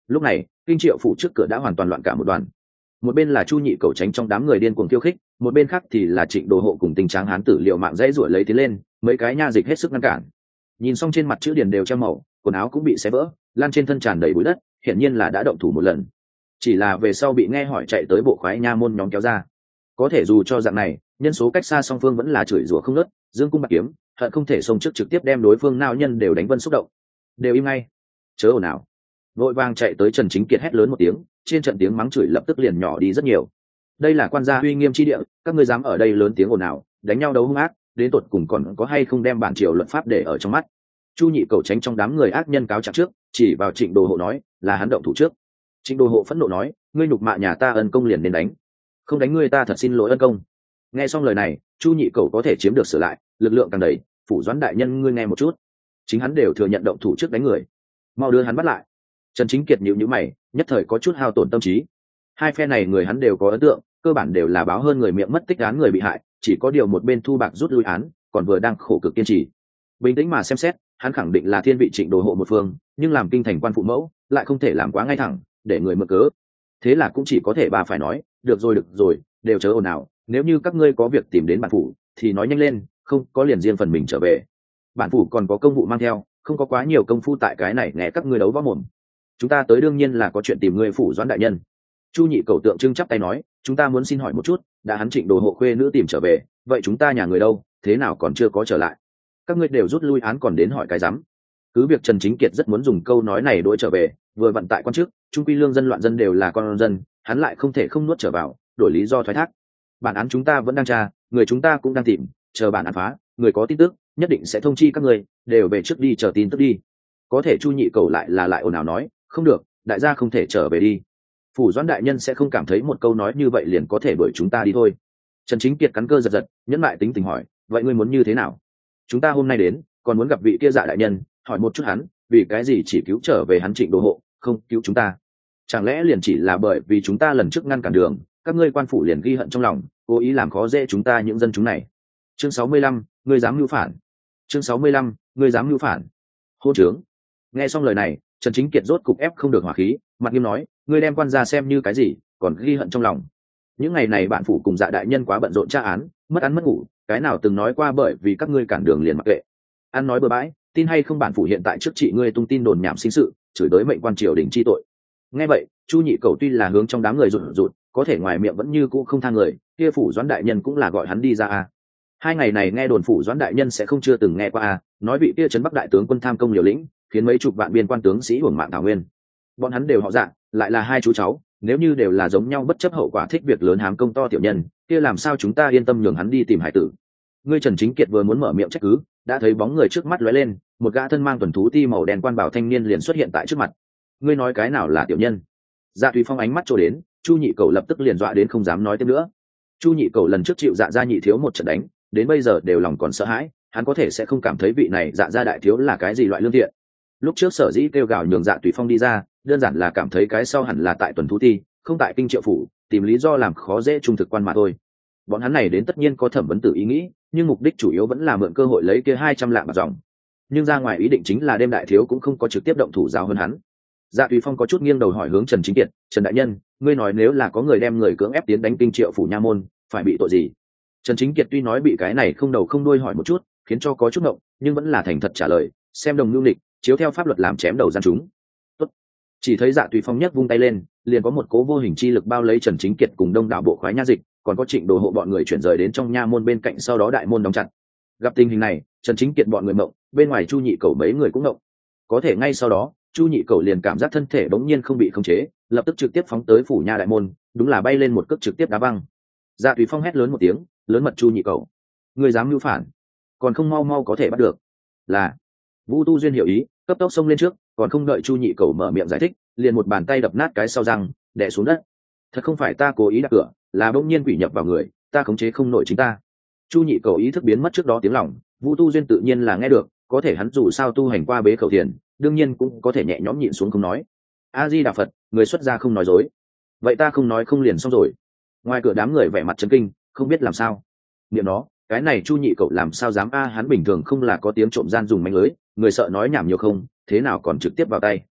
Speaker 1: Lúc này kinh triệu phủ trước cửa đã hoàn toàn loạn cả một đoàn. Một bên là Chu Nhị Cẩu tránh trong đám người điên cuồng khiêu khích, một bên khác thì là Trịnh Đồ Hộ cùng Tình Tráng hán tử liệu mạng dãy ruổi lấy tiến lên, mấy cái nha dịch hết sức ngăn cản. Nhìn xong trên mặt chữ điền đều treo màu, quần áo cũng bị xé vỡ, lan trên thân tràn đầy bụi đất, hiển nhiên là đã động thủ một lần. Chỉ là về sau bị nghe hỏi chạy tới bộ khoái nha môn nhóm kéo ra. Có thể dù cho dạng này, nhân số cách xa song phương vẫn là chửi rủa không ngớt, dương cung bạc kiếm, hận không thể xông trước trực tiếp đem đối phương nao nhân đều đánh vân xúc động. Đều im ngay, chớ ồn ào. Vội vàng chạy tới Trần Chính Kiệt hét lớn một tiếng, trên trận tiếng mắng chửi lập tức liền nhỏ đi rất nhiều. Đây là quan gia uy nghiêm chi địa, các ngươi dám ở đây lớn tiếng ồn ào, đánh nhau đấu hung ác, đến tột cùng còn có hay không đem bản triều luật pháp để ở trong mắt. Chu Nhị Cẩu tránh trong đám người ác nhân cáo trạng trước, chỉ vào Trịnh Đồ Hộ nói là hắn động thủ trước. Trịnh Đồ Hộ phẫn nộ nói, ngươi nhục mạ nhà ta ân công liền nên đánh, không đánh ngươi ta thật xin lỗi ân công. Nghe xong lời này, Chu Nhị Cẩu có thể chiếm được sửa lại, lực lượng càng đầy, phủ Doãn đại nhân ngươi nghe một chút, chính hắn đều thừa nhận động thủ trước đánh người, mau đưa hắn bắt lại. Trần Chính Kiệt nhíu nhíu mày, nhất thời có chút hao tổn tâm trí. Hai phe này người hắn đều có ấn tượng, cơ bản đều là báo hơn người miệng mất tích án người bị hại, chỉ có điều một bên thu bạc rút lui án, còn vừa đang khổ cực kiên trì. Bình tĩnh mà xem xét, hắn khẳng định là thiên vị Trịnh Đồ Hộ một phương, nhưng làm kinh thành quan phụ mẫu, lại không thể làm quá ngay thẳng, để người mượn cớ. Thế là cũng chỉ có thể bà phải nói, được rồi được rồi, đều chớ ồn ào, nếu như các ngươi có việc tìm đến bản phủ, thì nói nhanh lên, không có liền riêng phần mình trở về. Bản phủ còn có công vụ mang theo, không có quá nhiều công phu tại cái này nghe các ngươi đấu võ mồm. Chúng ta tới đương nhiên là có chuyện tìm ngươi phủ Doãn đại nhân. Chu Nhị Cẩu tượng trưng chắp tay nói, chúng ta muốn xin hỏi một chút, đã hắn Trịnh Đồ Hộ khuê nữ tìm trở về, vậy chúng ta nhà người đâu, thế nào còn chưa có trở lại? Các ngươi đều rút lui án còn đến hỏi cái rắm. Cứ việc Trần Chính Kiệt rất muốn dùng câu nói này đuổi trở về, vừa vận tại quan chức, trung quy lương dân loạn dân đều là con dân, hắn lại không thể không nuốt trở vào, đổi lý do thoái thác. Bản án chúng ta vẫn đang tra, người chúng ta cũng đang tìm, chờ bản án phá, người có tin tức nhất định sẽ thông chi các người, đều về trước đi chờ tin tức đi. Có thể Chu Nhị Cẩu lại là lại ồn ào nói, không được, đại gia không thể trở về đi. Phủ Doãn đại nhân sẽ không cảm thấy một câu nói như vậy liền có thể đuổi chúng ta đi thôi. Trần Chính Kiệt cắn cơ giật giật, nhẫn lại tính tình hỏi, vậy ngươi muốn như thế nào? Chúng ta hôm nay đến, còn muốn gặp vị kia Dạ đại nhân, hỏi một chút hắn, vì cái gì chỉ cứu trở về hắn Trịnh Đồ Hộ, không cứu chúng ta? Chẳng lẽ liền chỉ là bởi vì chúng ta lần trước ngăn cản đường, các ngươi quan phủ liền ghi hận trong lòng, cố ý làm khó dễ chúng ta những dân chúng này? Chương sáu mươi lăm, ngươi dám mưu phản. Chương sáu mươi lăm, ngươi dám mưu phản. Hôn trướng. Nghe xong lời này, Trần Chính Kiệt rốt cục ép không được hỏa khí, mặt nghiêm nói, ngươi đem quan gia xem như cái gì, còn ghi hận trong lòng? Những ngày này bạn phủ cùng Dạ đại nhân quá bận rộn tra án, mất ăn mất ngủ, cái nào từng nói qua bởi vì các ngươi cản đường liền mặc kệ. Ăn nói bừa bãi, tin hay không bản phủ hiện tại trước chị ngươi tung tin đồn nhảm sinh sự, chửi tới mệnh quan triều đình chi tội. Nghe vậy, Chu Nhị Cẩu tuy là hướng trong đám người rụt rụt, có thể ngoài miệng vẫn như cũ không tha người, kia phủ Doãn đại nhân cũng là gọi hắn đi ra à. Hai ngày này nghe đồn phủ Doãn đại nhân sẽ không chưa từng nghe qua à, nói vị kia trấn Bắc đại tướng quân tham công liều lĩnh, khiến mấy chục vạn biên quan tướng sĩ hưởng mạng thảo nguyên. Bọn hắn đều họ Dạ, lại là hai chú cháu, nếu như đều là giống nhau bất chấp hậu quả thích việc lớn hám công to tiểu nhân, kia làm sao chúng ta yên tâm nhường hắn đi tìm hải tử? Ngươi Trần Chính Kiệt vừa muốn mở miệng trách cứ, đã thấy bóng người trước mắt lóe lên, một gã thân mang tuần thú ti màu đen quan bảo thanh niên liền xuất hiện tại trước mặt. Ngươi nói cái nào là tiểu nhân? Dạ Thúy Phong ánh mắt trôi đến, Chu Nhị Cẩu lập tức liền dọa đến không dám nói tiếp nữa. Chu Nhị Cẩu lần trước chịu Dạ gia nhị thiếu một trận đánh, đến bây giờ đều lòng còn sợ hãi, hắn có thể sẽ không cảm thấy vị này Dạ gia đại thiếu là cái gì loại lương thiện. Lúc trước sở dĩ kêu gào nhường Dạ Thúy Phong đi ra, đơn giản là cảm thấy cái sau hẳn là tại tuần thú ti, không tại kinh triệu phủ, tìm lý do làm khó dễ trung thực quan mà thôi. Bọn hắn này đến tất nhiên có thẩm vấn tử ý nghĩ, nhưng mục đích chủ yếu vẫn là mượn cơ hội lấy kia hai trăm lạng bạc dòng. Nhưng ra ngoài ý định chính là đêm đại thiếu cũng không có trực tiếp động thủ giáo hơn hắn. Dạ Tùy Phong có chút nghiêng đầu hỏi hướng Trần Chính Kiệt, Trần đại nhân, ngươi nói nếu là có người đem người cưỡng ép tiến đánh kinh triệu phủ nha môn, phải bị tội gì? Trần Chính Kiệt tuy nói bị cái này không đầu không đuôi hỏi một chút, khiến cho có chút ngộng, nhưng vẫn là thành thật trả lời, xem đồng lưu lịch, chiếu theo pháp luật làm chém đầu gian chúng. Tốt. Chỉ thấy Dạ Tùy Phong nhấc vung tay lên, liền có một cố vô hình chi lực bao lấy Trần Chính Kiệt cùng đông đảo bộ khoái nha dịch, còn có Trịnh Đồ Hộ bọn người chuyển rời đến trong nha môn bên cạnh, sau đó đại môn đóng chặt. Gặp tình hình này, Trần Chính Kiệt bọn người mộng, bên ngoài Chu Nhị Cẩu mấy người cũng mộng. Có thể ngay sau đó, Chu Nhị Cẩu liền cảm giác thân thể bỗng nhiên không bị khống chế, lập tức trực tiếp phóng tới phủ nha đại môn, đúng là bay lên một cước trực tiếp đá văng. Dạ Tùy Phong hét lớn một tiếng, lớn mật Chu Nhị Cẩu, người dám mưu phản, còn không mau mau có thể bắt được. Là Vu Tu Duyên hiểu ý, cấp tốc xông lên trước, còn không đợi Chu Nhị Cẩu mở miệng giải thích, liền một bàn tay đập nát cái sau răng, đè xuống đất. Thật không phải ta cố ý đạp cửa, là bỗng nhiên quỷ nhập vào người, ta khống chế không nổi chính ta. Chu Nhị Cẩu ý thức biến mất trước đó tiếng lòng, Vu Tu Duyên tự nhiên là nghe được, có thể hắn dù sao tu hành qua bế khẩu thiền, đương nhiên cũng có thể nhẹ nhõm nhịn xuống không nói. A Di Đà Phật, người xuất gia không nói dối. Vậy ta không nói không liền xong rồi. Ngoài cửa đám người vẻ mặt chấn kinh, không biết làm sao. Niệm nó, cái này Chu Nhị Cẩu làm sao dám a, hắn bình thường không là có tiếng trộm gian dùng manh lưới, người sợ nói nhảm nhiều không, thế nào còn trực tiếp vào tay.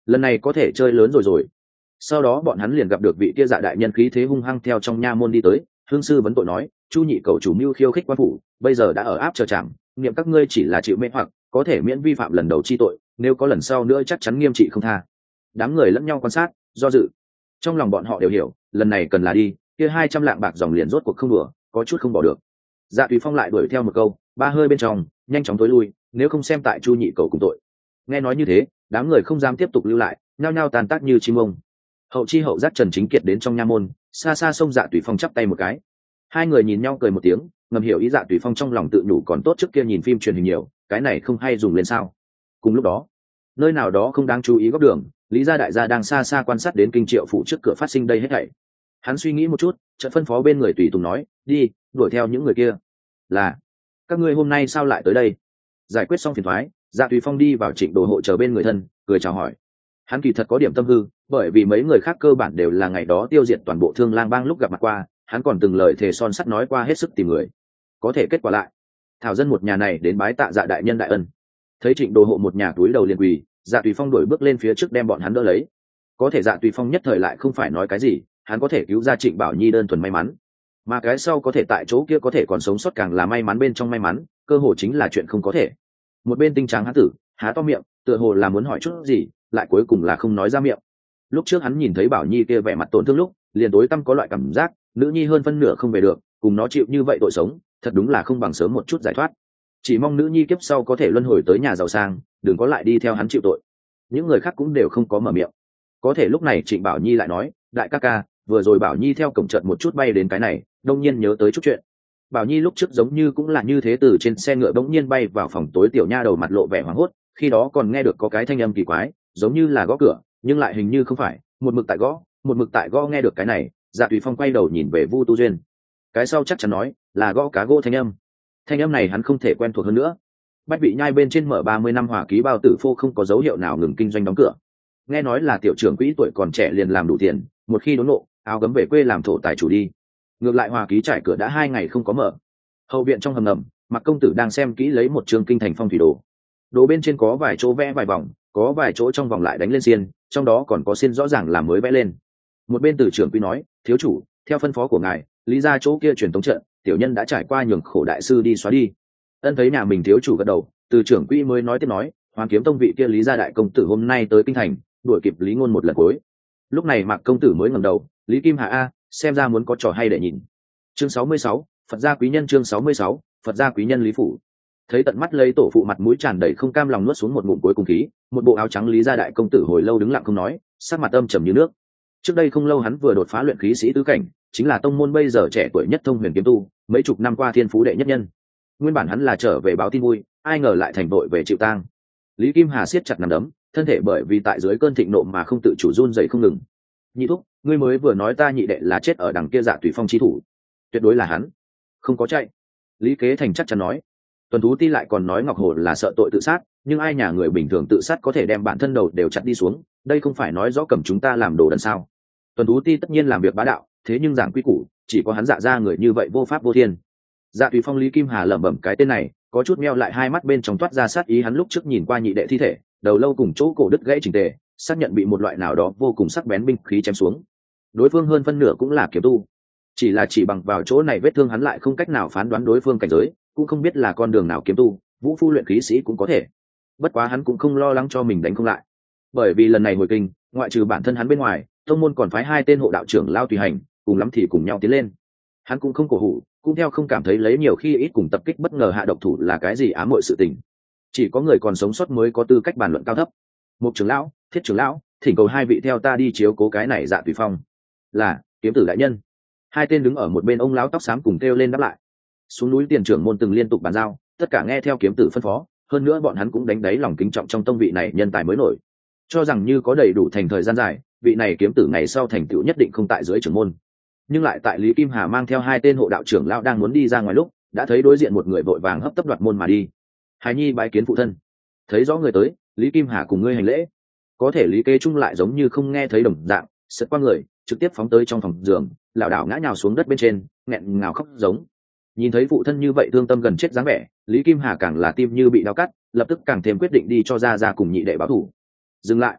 Speaker 1: lần này có thể chơi lớn rồi rồi. Sau đó bọn hắn liền gặp được vị kia dạ đại nhân khí thế hung hăng theo trong nha môn đi tới. Hương sư vấn tội nói, chu nhị cầu chủ mưu khiêu khích quan phủ, bây giờ đã ở áp chờ chẳng, niệm các ngươi chỉ là chịu mê hoặc, có thể miễn vi phạm lần đầu chi tội, nếu có lần sau nữa chắc chắn nghiêm trị không tha. Đám người lẫn nhau quan sát, do dự. Trong lòng bọn họ đều hiểu, lần này cần là đi, kia hai trăm lạng bạc dòng liền rốt cuộc không đùa, có chút không bỏ được. Dạ Tùy Phong lại đuổi theo một câu, ba hơi bên trong, nhanh chóng tối lui, nếu không xem tại chu nhị cầu cùng tội. Nghe nói như thế, đám người không dám tiếp tục lưu lại, nhao nhao tàn tác như chim ông. Hậu chi hậu giác Trần Chính Kiệt đến trong nha môn, xa xa xông Dạ Tùy Phong chắp tay một cái. Hai người nhìn nhau cười một tiếng, ngầm hiểu ý Dạ Tùy Phong trong lòng tự nhủ còn tốt trước kia nhìn phim truyền hình nhiều, cái này không hay dùng lên sao. Cùng lúc đó, nơi nào đó không đáng chú ý góc đường, Lý gia đại gia đang xa xa quan sát đến kinh triệu phủ trước cửa phát sinh đây hết thảy. Hắn suy nghĩ một chút, chợt phân phó bên người tùy tùng nói, đi đuổi theo những người kia. Là, các ngươi hôm nay sao lại tới đây? Giải quyết xong phiền thoái, Dạ Tùy Phong đi vào Trịnh Đồ hộ chờ bên người thân, cười chào hỏi. Hắn kỳ thật có điểm tâm hư, bởi vì mấy người khác cơ bản đều là ngày đó tiêu diệt toàn bộ Thương Lang bang lúc gặp mặt qua, hắn còn từng lời thề son sắt nói qua hết sức tìm người. Có thể kết quả lại, thảo dân một nhà này đến bái tạ Dạ đại nhân đại ân. Thấy Trịnh Đồ hộ một nhà túi đầu liền quỳ, Dạ Tùy Phong đổi bước lên phía trước đem bọn hắn đỡ lấy. Có thể Dạ Tùy Phong nhất thời lại không phải nói cái gì, hắn có thể cứu ra Trịnh Bảo Nhi đơn thuần may mắn, mà cái sau có thể tại chỗ kia có thể còn sống sót càng là may mắn bên trong may mắn, cơ hồ chính là chuyện không có thể. Một bên tinh tráng hán tử há to miệng, tựa hồ là muốn hỏi chút gì, lại cuối cùng là không nói ra miệng. Lúc trước hắn nhìn thấy Bảo Nhi kia vẻ mặt tổn thương lúc, liền tối tâm có loại cảm giác, nữ nhi hơn phân nửa không về được, cùng nó chịu như vậy tội sống, thật đúng là không bằng sớm một chút giải thoát. Chỉ mong nữ nhi kiếp sau có thể luân hồi tới nhà giàu sang, đừng có lại đi theo hắn chịu tội. Những người khác cũng đều không có mở miệng. Có thể lúc này Trịnh Bảo Nhi lại nói, đại ca ca, vừa rồi Bảo Nhi theo cổng trận một chút bay đến cái này, đông nhiên nhớ tới chút chuyện. Bảo Nhi lúc trước giống như cũng là như thế, từ trên xe ngựa bỗng nhiên bay vào phòng tối, tiểu nha đầu mặt lộ vẻ hoảng hốt, khi đó còn nghe được có cái thanh âm kỳ quái, giống như là gõ cửa, nhưng lại hình như không phải, một mực tại gõ, một mực tại gõ. Nghe được cái này, Dạ Tùy Phong quay đầu nhìn về Vu Tu Duyên. Cái sau chắc chắn nói là gõ cá gỗ thanh âm. Thanh âm này hắn không thể quen thuộc hơn nữa. Bách Bị Nhai bên trên mở ba mươi năm Hòa Ký Bao Tử Phô không có dấu hiệu nào ngừng kinh doanh đóng cửa. Nghe nói là tiểu trưởng quỹ tuổi còn trẻ liền làm đủ tiền, một khi đốn nộ, áo gấm về quê làm thổ tài chủ đi. Ngược lại Hòa Ký trải cửa đã hai ngày không có mở. Hậu viện trong hầm ngầm, Mạc công tử đang xem kỹ lấy một chương kinh thành phong thủy đồ. Đồ bên trên có vài chỗ vẽ vài vòng, có vài chỗ trong vòng lại đánh lên xiên, trong đó còn có xiên rõ ràng là mới vẽ lên. Một bên tử trưởng quỹ nói, thiếu chủ, theo phân phó của ngài, Lý ra chỗ kia truyền tống trận, tiểu nhân đã trải qua nhường khổ đại sư đi xóa đi. Ân thấy nhà mình thiếu chủ gật đầu, từ trưởng quỹ mới nói tiếp nói, Hoàng Kiếm Tông vị kia Lý gia đại công tử hôm nay tới kinh thành, đuổi kịp Lý Ngôn một lần cuối. Lúc này Mạc công tử mới ngẩng đầu, Lý Kim Hà a, xem ra muốn có trò hay để nhìn. Chương sáu mươi sáu, Phật gia quý nhân. Chương sáu mươi sáu, Phật gia quý nhân Lý phủ. Thấy tận mắt lấy tổ phụ mặt mũi tràn đầy không cam lòng nuốt xuống một ngụm cuối cùng khí, một bộ áo trắng Lý gia đại công tử hồi lâu đứng lặng không nói, sắc mặt âm trầm như nước. Trước đây không lâu hắn vừa đột phá luyện khí sĩ tứ cảnh, chính là tông môn bây giờ trẻ tuổi nhất thông huyền kiếm tu, mấy chục năm qua thiên phú đệ nhất nhân. Nguyên bản hắn là trở về báo tin vui, ai ngờ lại thành đội về chịu tang. Lý Kim Hà siết chặt nắm đấm, thân thể bởi vì tại dưới cơn thịnh nộ mà không tự chủ run rẩy không ngừng. Nhị thúc, ngươi mới vừa nói ta nhị đệ là chết ở đằng kia Dạ Tùy Phong chi thủ, tuyệt đối là hắn, không có chạy. Lý Kế Thành chắc chắn nói. Tuần Tú Ti lại còn nói Ngọc Hồ là sợ tội tự sát, nhưng ai nhà người bình thường tự sát có thể đem bản thân đầu đều chặt đi xuống, đây không phải nói rõ cầm chúng ta làm đồ đần sao? Tuần Tú Ti tất nhiên làm việc bá đạo, thế nhưng giảng quy củ, chỉ có hắn Dạ ra người như vậy vô pháp vô thiên. Dạ Tùy Phong Lý Kim Hà lẩm bẩm cái tên này, có chút meo lại hai mắt bên trong toát ra sát ý. Hắn lúc trước nhìn qua nhị đệ thi thể, đầu lâu cùng chỗ cổ đứt gãy chỉnh tề, xác nhận bị một loại nào đó vô cùng sắc bén binh khí chém xuống. Đối phương hơn phân nửa cũng là kiếm tu, chỉ là chỉ bằng vào chỗ này vết thương hắn lại không cách nào phán đoán đối phương cảnh giới, cũng không biết là con đường nào kiếm tu, vũ phu luyện khí sĩ cũng có thể. Bất quá hắn cũng không lo lắng cho mình đánh không lại, bởi vì lần này hồi kinh, ngoại trừ bản thân hắn bên ngoài, tông môn còn phái hai tên hộ đạo trưởng lao tùy hành, cùng lắm thì cùng nhau tiến lên. Hắn cũng không cổ hủ, cũng theo không cảm thấy lấy nhiều khi ít cùng tập kích bất ngờ hạ độc thủ là cái gì ám muội sự tình. Chỉ có người còn sống sót mới có tư cách bàn luận cao thấp. Mục trưởng lão, Thiết trưởng lão, thỉnh cầu hai vị theo ta đi chiếu cố cái này Dạ Tùy Phong. Là, kiếm tử đại nhân. Hai tên đứng ở một bên ông lão tóc xám cùng kêu lên đáp lại. Xuống núi tiền trưởng môn từng liên tục bàn giao, tất cả nghe theo kiếm tử phân phó, hơn nữa bọn hắn cũng đánh đáy lòng kính trọng trong tông vị này nhân tài mới nổi, cho rằng như có đầy đủ thành thời gian dài, vị này kiếm tử ngày sau thành tựu nhất định không tại dưới trưởng môn. Nhưng lại tại Lý Kim Hà mang theo hai tên hộ đạo trưởng lão đang muốn đi ra ngoài lúc, đã thấy đối diện một người vội vàng hấp tấp đoạt môn mà đi. Hải nhi bái kiến phụ thân. Thấy rõ người tới, Lý Kim Hà cùng ngươi hành lễ. Có thể Lý Kế Trung lại giống như không nghe thấy đồng dạng, sượt qua người, trực tiếp phóng tới trong phòng giường, lảo đảo ngã nhào xuống đất bên trên, nghẹn ngào khóc giống. Nhìn thấy phụ thân như vậy thương tâm gần chết dáng vẻ, Lý Kim Hà càng là tim như bị đau cắt, lập tức càng thêm quyết định đi cho ra ra cùng nhị đệ báo thù. Dừng lại.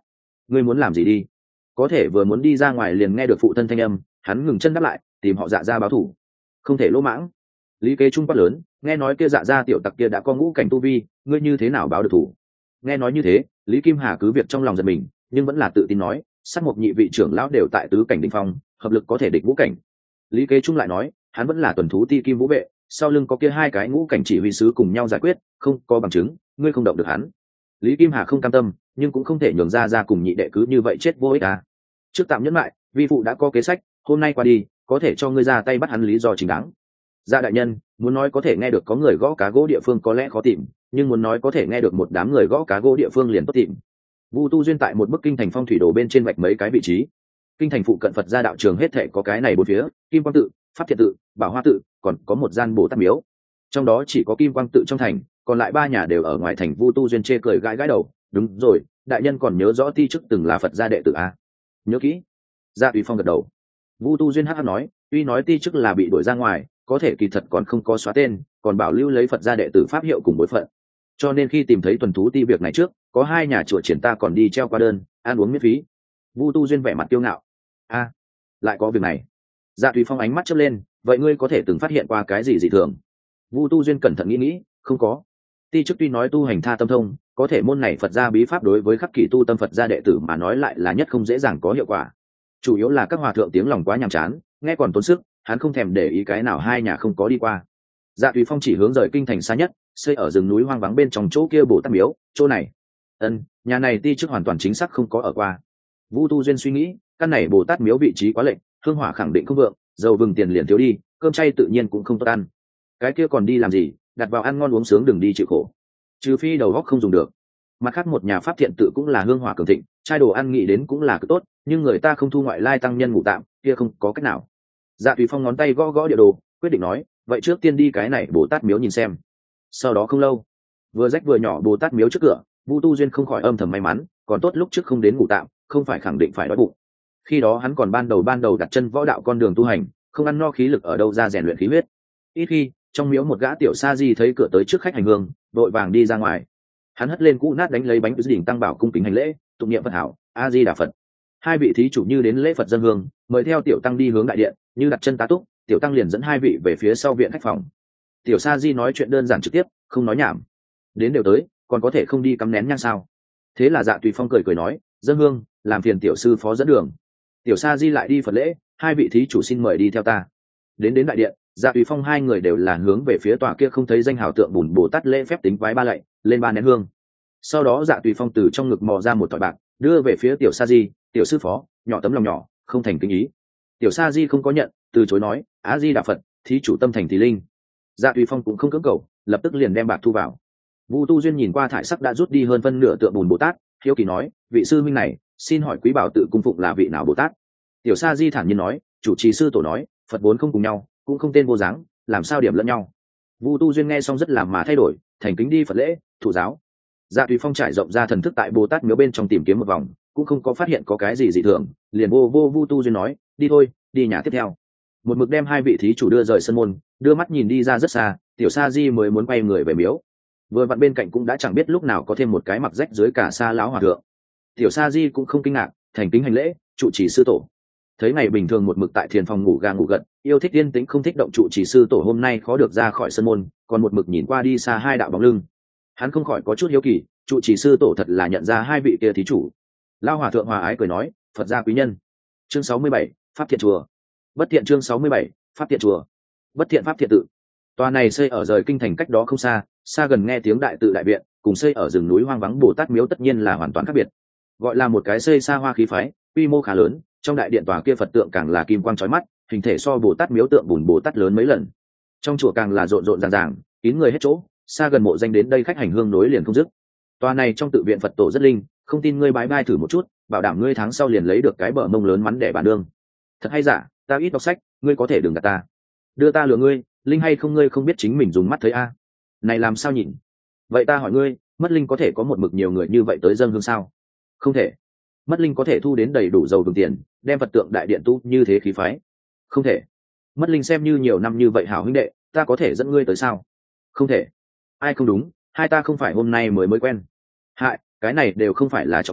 Speaker 1: ngươi muốn làm gì đi? Có thể vừa muốn đi ra ngoài liền nghe được phụ thân thanh âm, hắn ngừng chân đáp lại, tìm họ Dạ gia báo thù, không thể lỗ mãng. Lý Kế Trung quát lớn, nghe nói kia Dạ gia tiểu tặc kia đã có ngũ cảnh tu vi, ngươi như thế nào báo được thủ? Nghe nói như thế, Lý Kim Hà cứ việc trong lòng giật mình, nhưng vẫn là tự tin nói, sát một nhị vị trưởng lão đều tại tứ cảnh đỉnh phong, hợp lực có thể địch ngũ cảnh. Lý Kế Trung lại nói, hắn vẫn là tuần thú ti kim vũ vệ, sau lưng có kia hai cái ngũ cảnh chỉ huy sứ cùng nhau giải quyết, không có bằng chứng, ngươi không động được hắn. Lý Kim Hà không cam tâm, nhưng cũng không thể nhường ra ra cùng nhị đệ cứ như vậy chết vô ích à. Trước tạm nhẫn lại, vi phụ đã có kế sách, hôm nay qua đi, có thể cho ngươi ra tay bắt hắn lý do chính đáng. Gia đại nhân, muốn nói có thể nghe được có người gõ cá gỗ địa phương có lẽ khó tìm, nhưng muốn nói có thể nghe được một đám người gõ cá gỗ địa phương liền tốt tìm. Vu Tu Duyên tại một bức kinh thành phong thủy đồ bên trên vạch mấy cái vị trí. Kinh thành phụ cận Phật gia đạo trường hết thảy có cái này bốn phía, Kim Quang tự, Pháp Thiện tự, Bảo Hoa tự, còn có một gian Bồ Tát miếu. Trong đó chỉ có Kim Quang tự trong thành, còn lại ba nhà đều ở ngoài thành. Vu Tu Duyên chê cười gãi gãi đầu, đúng rồi, đại nhân còn nhớ rõ ti chức từng là Phật gia đệ tử à? Nhớ kỹ. Gia Tùy Phong gật đầu. Vu Tu Duyên hắc hắc nói, tuy nói ti chức là bị đuổi ra ngoài, có thể kỳ thật còn không có xóa tên, còn bảo lưu lấy Phật gia đệ tử pháp hiệu cùng bối phận. Cho nên khi tìm thấy tuần thú ti việc này trước, có hai nhà chùa triển ta còn đi treo qua đơn, ăn uống miễn phí. Vu Tu Duyên vẻ mặt kiêu ngạo. A, lại có việc này. Dạ Tùy Phong ánh mắt chớp lên, vậy ngươi có thể từng phát hiện qua cái gì dị thường? Vu Tu Duyên cẩn thận nghĩ nghĩ, không có. Ti chức tuy nói tu hành tha tâm thông, có thể môn này Phật gia bí pháp đối với khắc kỷ tu tâm Phật gia đệ tử mà nói lại là nhất không dễ dàng có hiệu quả. Chủ yếu là các hòa thượng tiếng lòng quá nhàm chán, nghe còn tốn sức, hắn không thèm để ý cái nào hai nhà không có đi qua. Dạ Tùy Phong chỉ hướng rời kinh thành xa nhất, xây ở rừng núi hoang vắng bên trong chỗ kia Bồ Tát miếu, chỗ này. Ân, nhà này ti chức hoàn toàn chính xác không có ở qua. Vu Tu Duyên suy nghĩ, căn này Bồ Tát miếu vị trí quá lệch, hương hỏa khẳng định không vượng, dầu vừng tiền liền thiếu đi, cơm chay tự nhiên cũng không tốt ăn. Cái kia còn đi làm gì, đặt vào ăn ngon uống sướng đừng đi chịu khổ. Trừ phi đầu óc không dùng được. Mặt khác một nhà pháp thiện tự cũng là hương hỏa cường thịnh, trai đồ ăn nghĩ đến cũng là cực tốt, nhưng người ta không thu ngoại lai tăng nhân ngủ tạm, kia không có cách nào. Dạ Tùy Phong ngón tay gõ gõ địa đồ, quyết định nói, vậy trước tiên đi cái này Bồ Tát miếu nhìn xem. Sau đó không lâu, vừa rách vừa nhỏ Bồ Tát miếu trước cửa, Vu Tu Duyên không khỏi âm thầm may mắn, còn tốt lúc trước không đến ngủ tạm, không phải khẳng định phải đói bụng. Khi đó hắn còn ban đầu ban đầu đặt chân võ đạo con đường tu hành, không ăn no khí lực ở đâu ra rèn luyện khí huyết. Ít khi, trong miếu một gã tiểu sa di thấy cửa tới trước khách hành hương, đội vàng đi ra ngoài. Hắn hất lên cũ nát đánh lấy bánh đỉnh tăng bảo cung kính hành lễ, tụng niệm Phật hảo, A Di Đà Phật. Hai vị thí chủ như đến lễ Phật dân hương, mời theo tiểu tăng đi hướng đại điện, như đặt chân tá túc, tiểu tăng liền dẫn hai vị về phía sau viện khách phòng. Tiểu sa di nói chuyện đơn giản trực tiếp, không nói nhảm. Đến đều tới, còn có thể không đi cắm nén nhang sao? Thế là Dạ Tùy Phong cười cười nói, dân hương, làm phiền tiểu sư phó dẫn đường. Tiểu sa di lại đi Phật lễ, hai vị thí chủ xin mời đi theo ta. Đến đến đại điện, Dạ Tùy Phong hai người đều là hướng về phía tòa kia không thấy danh hào tượng bùn Bồ Tát lễ phép tính vái ba lạy, lên ba nén hương. Sau đó Dạ Tùy Phong từ trong ngực mò ra một thỏi bạc, đưa về phía tiểu sa di, tiểu sư phó, nhỏ tấm lòng nhỏ, không thành kính ý. Tiểu sa di không có nhận, từ chối nói, Á Di Đà Phật, thí chủ tâm thành thì linh. Dạ Tùy Phong cũng không cưỡng cầu, lập tức liền đem bạc thu vào. Vu Tu Duyên nhìn qua thải sắc đã rút đi hơn phân nửa tượng bùn Bồ Tát, hiếu kỳ nói, vị sư minh này, xin hỏi quý bảo tự cung phụng là vị nào Bồ Tát? Tiểu sa di thản nhiên nói, chủ trì sư tổ nói, Phật vốn không cùng nhau, cũng không tên vô dáng, làm sao điểm lẫn nhau. Vu Tu Duyên nghe xong rất làm mà thay đổi, thành kính đi Phật lễ, thụ giáo. Dạ Tùy Phong trải rộng ra thần thức tại Bồ Tát miếu bên trong tìm kiếm một vòng, cũng không có phát hiện có cái gì dị thường, liền vô vô Vu Tu Duyên nói, đi thôi, đi nhà tiếp theo. Một mực đem hai vị thí chủ đưa rời sân môn, đưa mắt nhìn đi ra rất xa, tiểu sa di mới muốn quay người về miếu. Vừa vặn bên cạnh cũng đã chẳng biết lúc nào có thêm một cái mặc rách dưới cả sa lão hòa thượng. Tiểu sa di cũng không kinh ngạc, thành kính hành lễ, trụ trì sư tổ. Thấy ngày bình thường một mực tại thiền phòng ngủ gà ngủ gật, yêu thích yên tĩnh không thích động trụ trì sư tổ hôm nay khó được ra khỏi sân môn, còn một mực nhìn qua đi xa hai đạo bóng lưng. Hắn không khỏi có chút hiếu kỳ, trụ trì sư tổ thật là nhận ra hai vị kia thí chủ. Lao hòa thượng hòa ái cười nói, Phật gia quý nhân. Chương sáu mươi bảy, pháp thiện chùa. Bất thiện chương sáu mươi bảy, pháp thiện chùa. Bất thiện pháp thiện tự. Tòa này xây ở rời kinh thành cách đó không xa, xa gần nghe tiếng đại tự đại viện, cùng xây ở rừng núi hoang vắng Bồ Tát miếu tất nhiên là hoàn toàn khác biệt. Gọi là một cái xây xa hoa khí phái, quy mô khá lớn, trong đại điện tòa kia Phật tượng càng là kim quang chói mắt, hình thể so Bồ Tát miếu tượng bùn Bồ Tát lớn mấy lần. Trong chùa càng là rộn rộn ràng ràng, kín người hết chỗ, xa gần mộ danh đến đây khách hành hương nối liền không dứt. Tòa này trong tự viện Phật tổ rất linh, không tin ngươi bái bai thử một chút, bảo đảm ngươi tháng sau liền lấy được cái bờ mông lớn mắn để bàn đương. Thật hay giả, ta ít đọc sách, ngươi có thể đừng gạt ta. Đưa ta lừa ngươi, linh hay không ngươi không biết chính mình dùng mắt thấy a. Này làm sao nhìn? Vậy ta hỏi ngươi, mất linh có thể có một mực nhiều người như vậy tới dâng hương sao? Không thể. Mất linh có thể thu đến đầy đủ dầu vừng tiền, đem Phật tượng đại điện tu như thế khí phái? Không thể. Mất linh xem như nhiều năm như vậy hảo huynh đệ, ta có thể dẫn ngươi tới sao? Không thể. Ai không đúng, hai ta không phải hôm nay mới mới quen. Hại, cái này đều không phải là trọng điểm,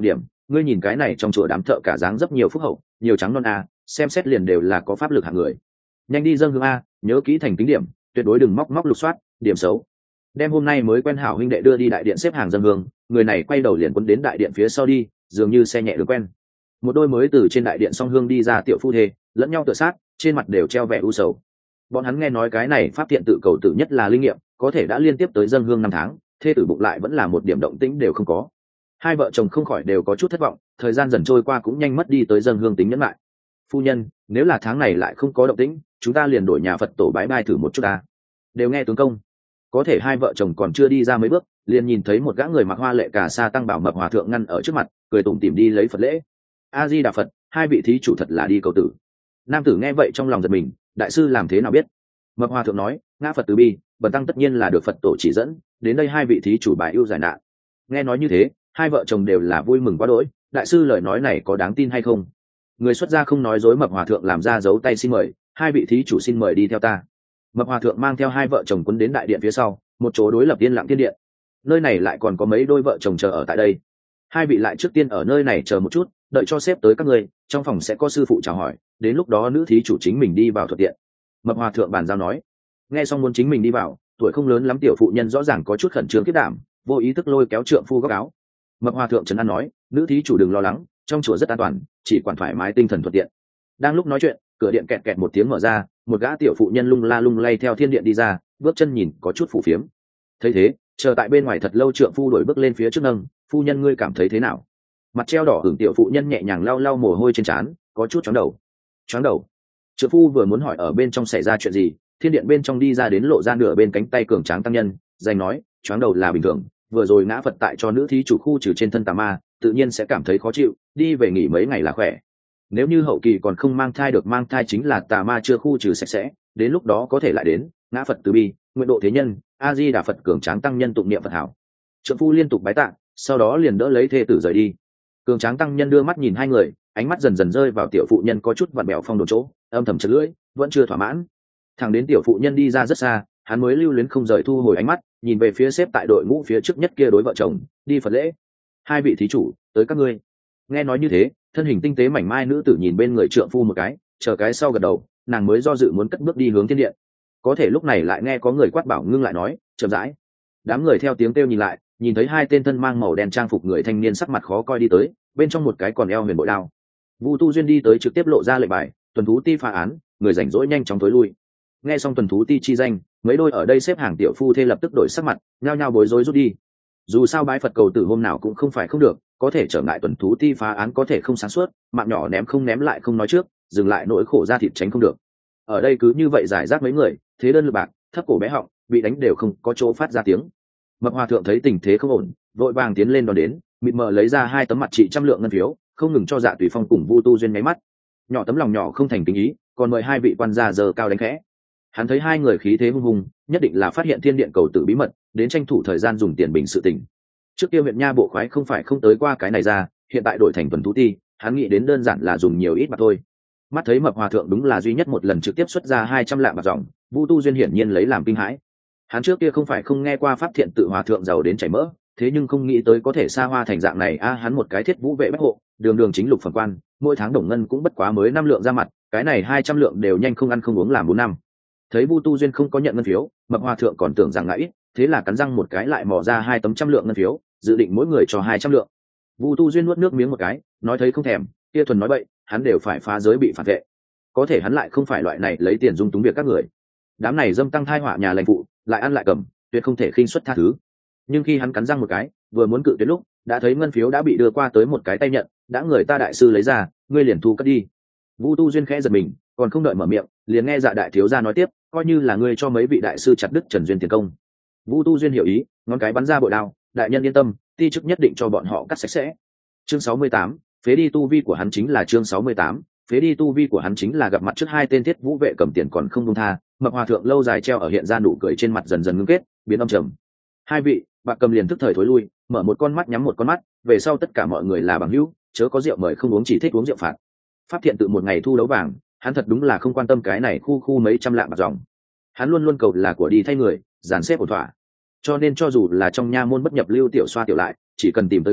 Speaker 1: ngươi nhìn cái này trong chùa đám thợ cả dáng rất nhiều phúc hậu, nhiều trắng non a, xem xét liền đều là có pháp lực hạng người. Nhanh đi dâng hương a, nhớ kỹ thành tính điểm, tuyệt đối đừng móc móc lục soát, điểm xấu. Đem hôm nay mới quen hảo huynh đệ đưa đi đại điện xếp hàng dâng hương, người này quay đầu liền quấn đến đại điện phía sau đi, dường như xe nhẹ đường quen. Một đôi mới từ trên đại điện song hương đi ra tiểu phu thê, lẫn nhau tựa sát, trên mặt đều treo vẻ u sầu. Bọn hắn nghe nói cái này pháp thiện tự cầu tự nhất là linh nghiệm, có thể đã liên tiếp tới dâng hương năm tháng, thê tử bụng lại vẫn là một điểm động tĩnh đều không có. Hai vợ chồng không khỏi đều có chút thất vọng, thời gian dần trôi qua cũng nhanh mất đi tới dâng hương tính nhẫn lại. Phu nhân, nếu là tháng này lại không có động tĩnh, chúng ta liền đổi nhà Phật tổ bái bai thử một chút ta. Đều nghe tướng công. Có thể hai vợ chồng còn chưa đi ra mấy bước, liền nhìn thấy một gã người mặc hoa lệ cà sa tăng bảo mập hòa thượng ngăn ở trước mặt, cười tủm tỉm đi lấy Phật lễ. A Di Đà Phật, hai vị thí chủ thật là đi cầu tử. Nam tử nghe vậy trong lòng giật mình, đại sư làm thế nào biết? Mập hòa thượng nói, ngã Phật từ bi, bần tăng tất nhiên là được Phật tổ chỉ dẫn, đến đây hai vị thí chủ bài ưu giải nạn. Nghe nói như thế, hai vợ chồng đều là vui mừng quá đỗi. Đại sư lời nói này có đáng tin hay không? Người xuất gia không nói dối, mập hòa thượng làm ra dấu tay xin mời, hai vị thí chủ xin mời đi theo ta. Mập hòa thượng mang theo hai vợ chồng quấn đến đại điện phía sau, một chỗ đối lập yên lặng thiên điện. Nơi này lại còn có mấy đôi vợ chồng chờ ở tại đây. Hai vị lại trước tiên ở nơi này chờ một chút, đợi cho xếp tới các người, trong phòng sẽ có sư phụ chào hỏi, đến lúc đó nữ thí chủ chính mình đi vào thuận tiện. Mập hòa thượng bàn giao nói. Nghe xong muốn chính mình đi vào, tuổi không lớn lắm tiểu phụ nhân rõ ràng có chút khẩn trương kiếp đảm, vô ý thức lôi kéo trượng phu góc áo. Mập hòa thượng trấn an nói, nữ thí chủ đừng lo lắng, trong chùa rất an toàn, chỉ quản thoải mái tinh thần thuận tiện. Đang lúc nói chuyện, cửa điện kẹt kẹt một tiếng mở ra, một gã tiểu phụ nhân lung la lung lay theo thiên điện đi ra, bước chân nhìn có chút phù phiếm. Thấy thế, chờ tại bên ngoài thật lâu trượng phu đổi bước lên phía trước nâng, phu nhân ngươi cảm thấy thế nào? Mặt treo đỏ hưởng tiểu phụ nhân nhẹ nhàng lau lau mồ hôi trên trán, có chút chóng đầu. Chóng đầu. Trượng phu vừa muốn hỏi ở bên trong xảy ra chuyện gì, thiên điện bên trong đi ra đến lộ ra nửa bên cánh tay cường tráng tăng nhân, danh nói, chóng đầu là bình thường, vừa rồi ngã Phật tại cho nữ thí chủ khu trừ trên thân tà ma, tự nhiên sẽ cảm thấy khó chịu, đi về nghỉ mấy ngày là khỏe. Nếu như hậu kỳ còn không mang thai được, mang thai chính là tà ma chưa khu trừ sạch sẽ, đến lúc đó có thể lại đến. Ngã Phật từ bi, nguyện độ thế nhân, A Di Đà Phật cường tráng tăng nhân tụng niệm Phật hảo. Trượng phu liên tục bái tạ, sau đó liền đỡ lấy thê tử rời đi. Cường tráng tăng nhân đưa mắt nhìn hai người, ánh mắt dần dần rơi vào tiểu phụ nhân có chút vặn bẹo phong đồn chỗ, âm thầm chật lưỡi, vẫn chưa thỏa mãn. Thằng đến tiểu phụ nhân đi ra rất xa, hắn mới lưu luyến không rời thu hồi ánh mắt, nhìn về phía xếp tại đội ngũ phía trước nhất kia đối vợ chồng, đi Phật lễ. Hai vị thí chủ, tới các ngươi. Nghe nói như thế, thân hình tinh tế mảnh mai nữ tử nhìn bên người trượng phu một cái, chờ cái sau gật đầu, nàng mới do dự muốn cất bước đi hướng thiên điện. Có thể lúc này lại nghe có người quát bảo ngưng lại nói, chậm rãi. Đám người theo tiếng kêu nhìn lại, nhìn thấy hai tên thân mang màu đen trang phục người thanh niên sắc mặt khó coi đi tới, bên trong một cái còn eo huyền bội đao. Vu Tu Duyên đi tới trực tiếp lộ ra lệnh bài, tuần thú ti phá án, người rảnh rỗi nhanh chóng tối lui. Nghe xong tuần thú ti chi danh, mấy đôi ở đây xếp hàng tiểu phu thê lập tức đổi sắc mặt, nhao nhao bối rối rút đi. Dù sao bái Phật cầu tử hôm nào cũng không phải không được, có thể trở ngại tuần thú ti phá án có thể không sáng suốt, mạng nhỏ ném không ném lại không nói trước, dừng lại nỗi khổ ra thịt tránh không được. Ở đây cứ như vậy giải rác mấy người, thế đơn lực bạc, thấp cổ bé họng, bị đánh đều không có chỗ phát ra tiếng. Mập hòa thượng thấy tình thế không ổn, vội vàng tiến lên đón đến, mịt mờ lấy ra hai tấm mặt trị trăm lượng ngân phiếu, không ngừng cho Dạ Tùy Phong cùng Vu Tu Duyên nháy mắt. Nhỏ tấm lòng nhỏ không thành tình ý, còn mời hai vị quan gia giờ cao đánh khẽ. Hắn thấy hai người khí thế hung hùng, nhất định là phát hiện thiên điện cầu tử bí mật, đến tranh thủ thời gian dùng tiền bình sự tình. Trước kia huyện nha bộ khoái không phải không tới qua cái này ra, hiện tại đổi thành tuần thú ti, hắn nghĩ đến đơn giản là dùng nhiều ít mà thôi. Mắt thấy mập hòa thượng đúng là duy nhất một lần trực tiếp xuất ra hai trăm lạng bạc dòng, Vu Tu Duyên hiển nhiên lấy làm kinh hãi. Hắn trước kia không phải không nghe qua pháp thiện tự hòa thượng giàu đến chảy mỡ, thế nhưng không nghĩ tới có thể xa hoa thành dạng này. A hắn một cái thiết vũ vệ bách hộ, đường đường chính lục phẩm quan, mỗi tháng đồng ngân cũng bất quá mới năm lượng ra mặt, cái này hai trăm lượng đều nhanh không ăn không uống làm bốn năm. Thấy Vu Tu Duyên không có nhận ngân phiếu, mập hòa thượng còn tưởng rằng ngại, thế là cắn răng một cái lại mò ra hai tấm trăm lượng ngân phiếu, dự định mỗi người cho hai trăm lượng. Vu Tu Duyên nuốt nước miếng một cái, nói thấy không thèm, kia thuần nói bậy, hắn đều phải phá giới bị phản vệ. Có thể hắn lại không phải loại này lấy tiền dung túng việc các người. Đám này dâm tăng thai họa nhà lành phụ, lại ăn lại cầm, tuyệt không thể khinh suất tha thứ. Nhưng khi hắn cắn răng một cái, vừa muốn cự tuyệt lúc, đã thấy ngân phiếu đã bị đưa qua tới một cái tay nhận, đã người ta đại sư lấy ra, ngươi liền thu cất đi. Vu Tu Duyên khẽ giật mình, còn không đợi mở miệng, liền nghe Dạ đại thiếu gia nói tiếp, coi như là ngươi cho mấy vị đại sư chặt đứt Trần Duyên tiền công. Vu Tu Duyên hiểu ý, ngón cái bắn ra bội đao, đại nhân yên tâm, ti chức nhất định cho bọn họ cắt sạch sẽ. Chương sáu mươi tám, phế đi tu vi của hắn chính là chương sáu mươi tám, phế đi tu vi của hắn chính là gặp mặt trước hai tên thiết vũ vệ cầm tiền còn không buông tha, mập hòa thượng lâu dài treo ở hiện ra nụ cười trên mặt dần dần ngưng kết, biến âm trầm. Hai vị, bạc cầm liền tức thời thối lui, mở một con mắt nhắm một con mắt, về sau tất cả mọi người là bằng hữu, chớ có rượu mời không uống, chỉ thích uống rượu phạt. Pháp thiện tự một ngày thu đấu vàng, hắn thật đúng là không quan tâm cái này khu khu mấy trăm lạng bạc dòng. Hắn luôn luôn cầu là của đi thay người, dàn xếp ổn thỏa. Cho nên cho dù là trong nha môn bất nhập lưu tiểu xoa tiểu lại, chỉ cần tìm tới cửa,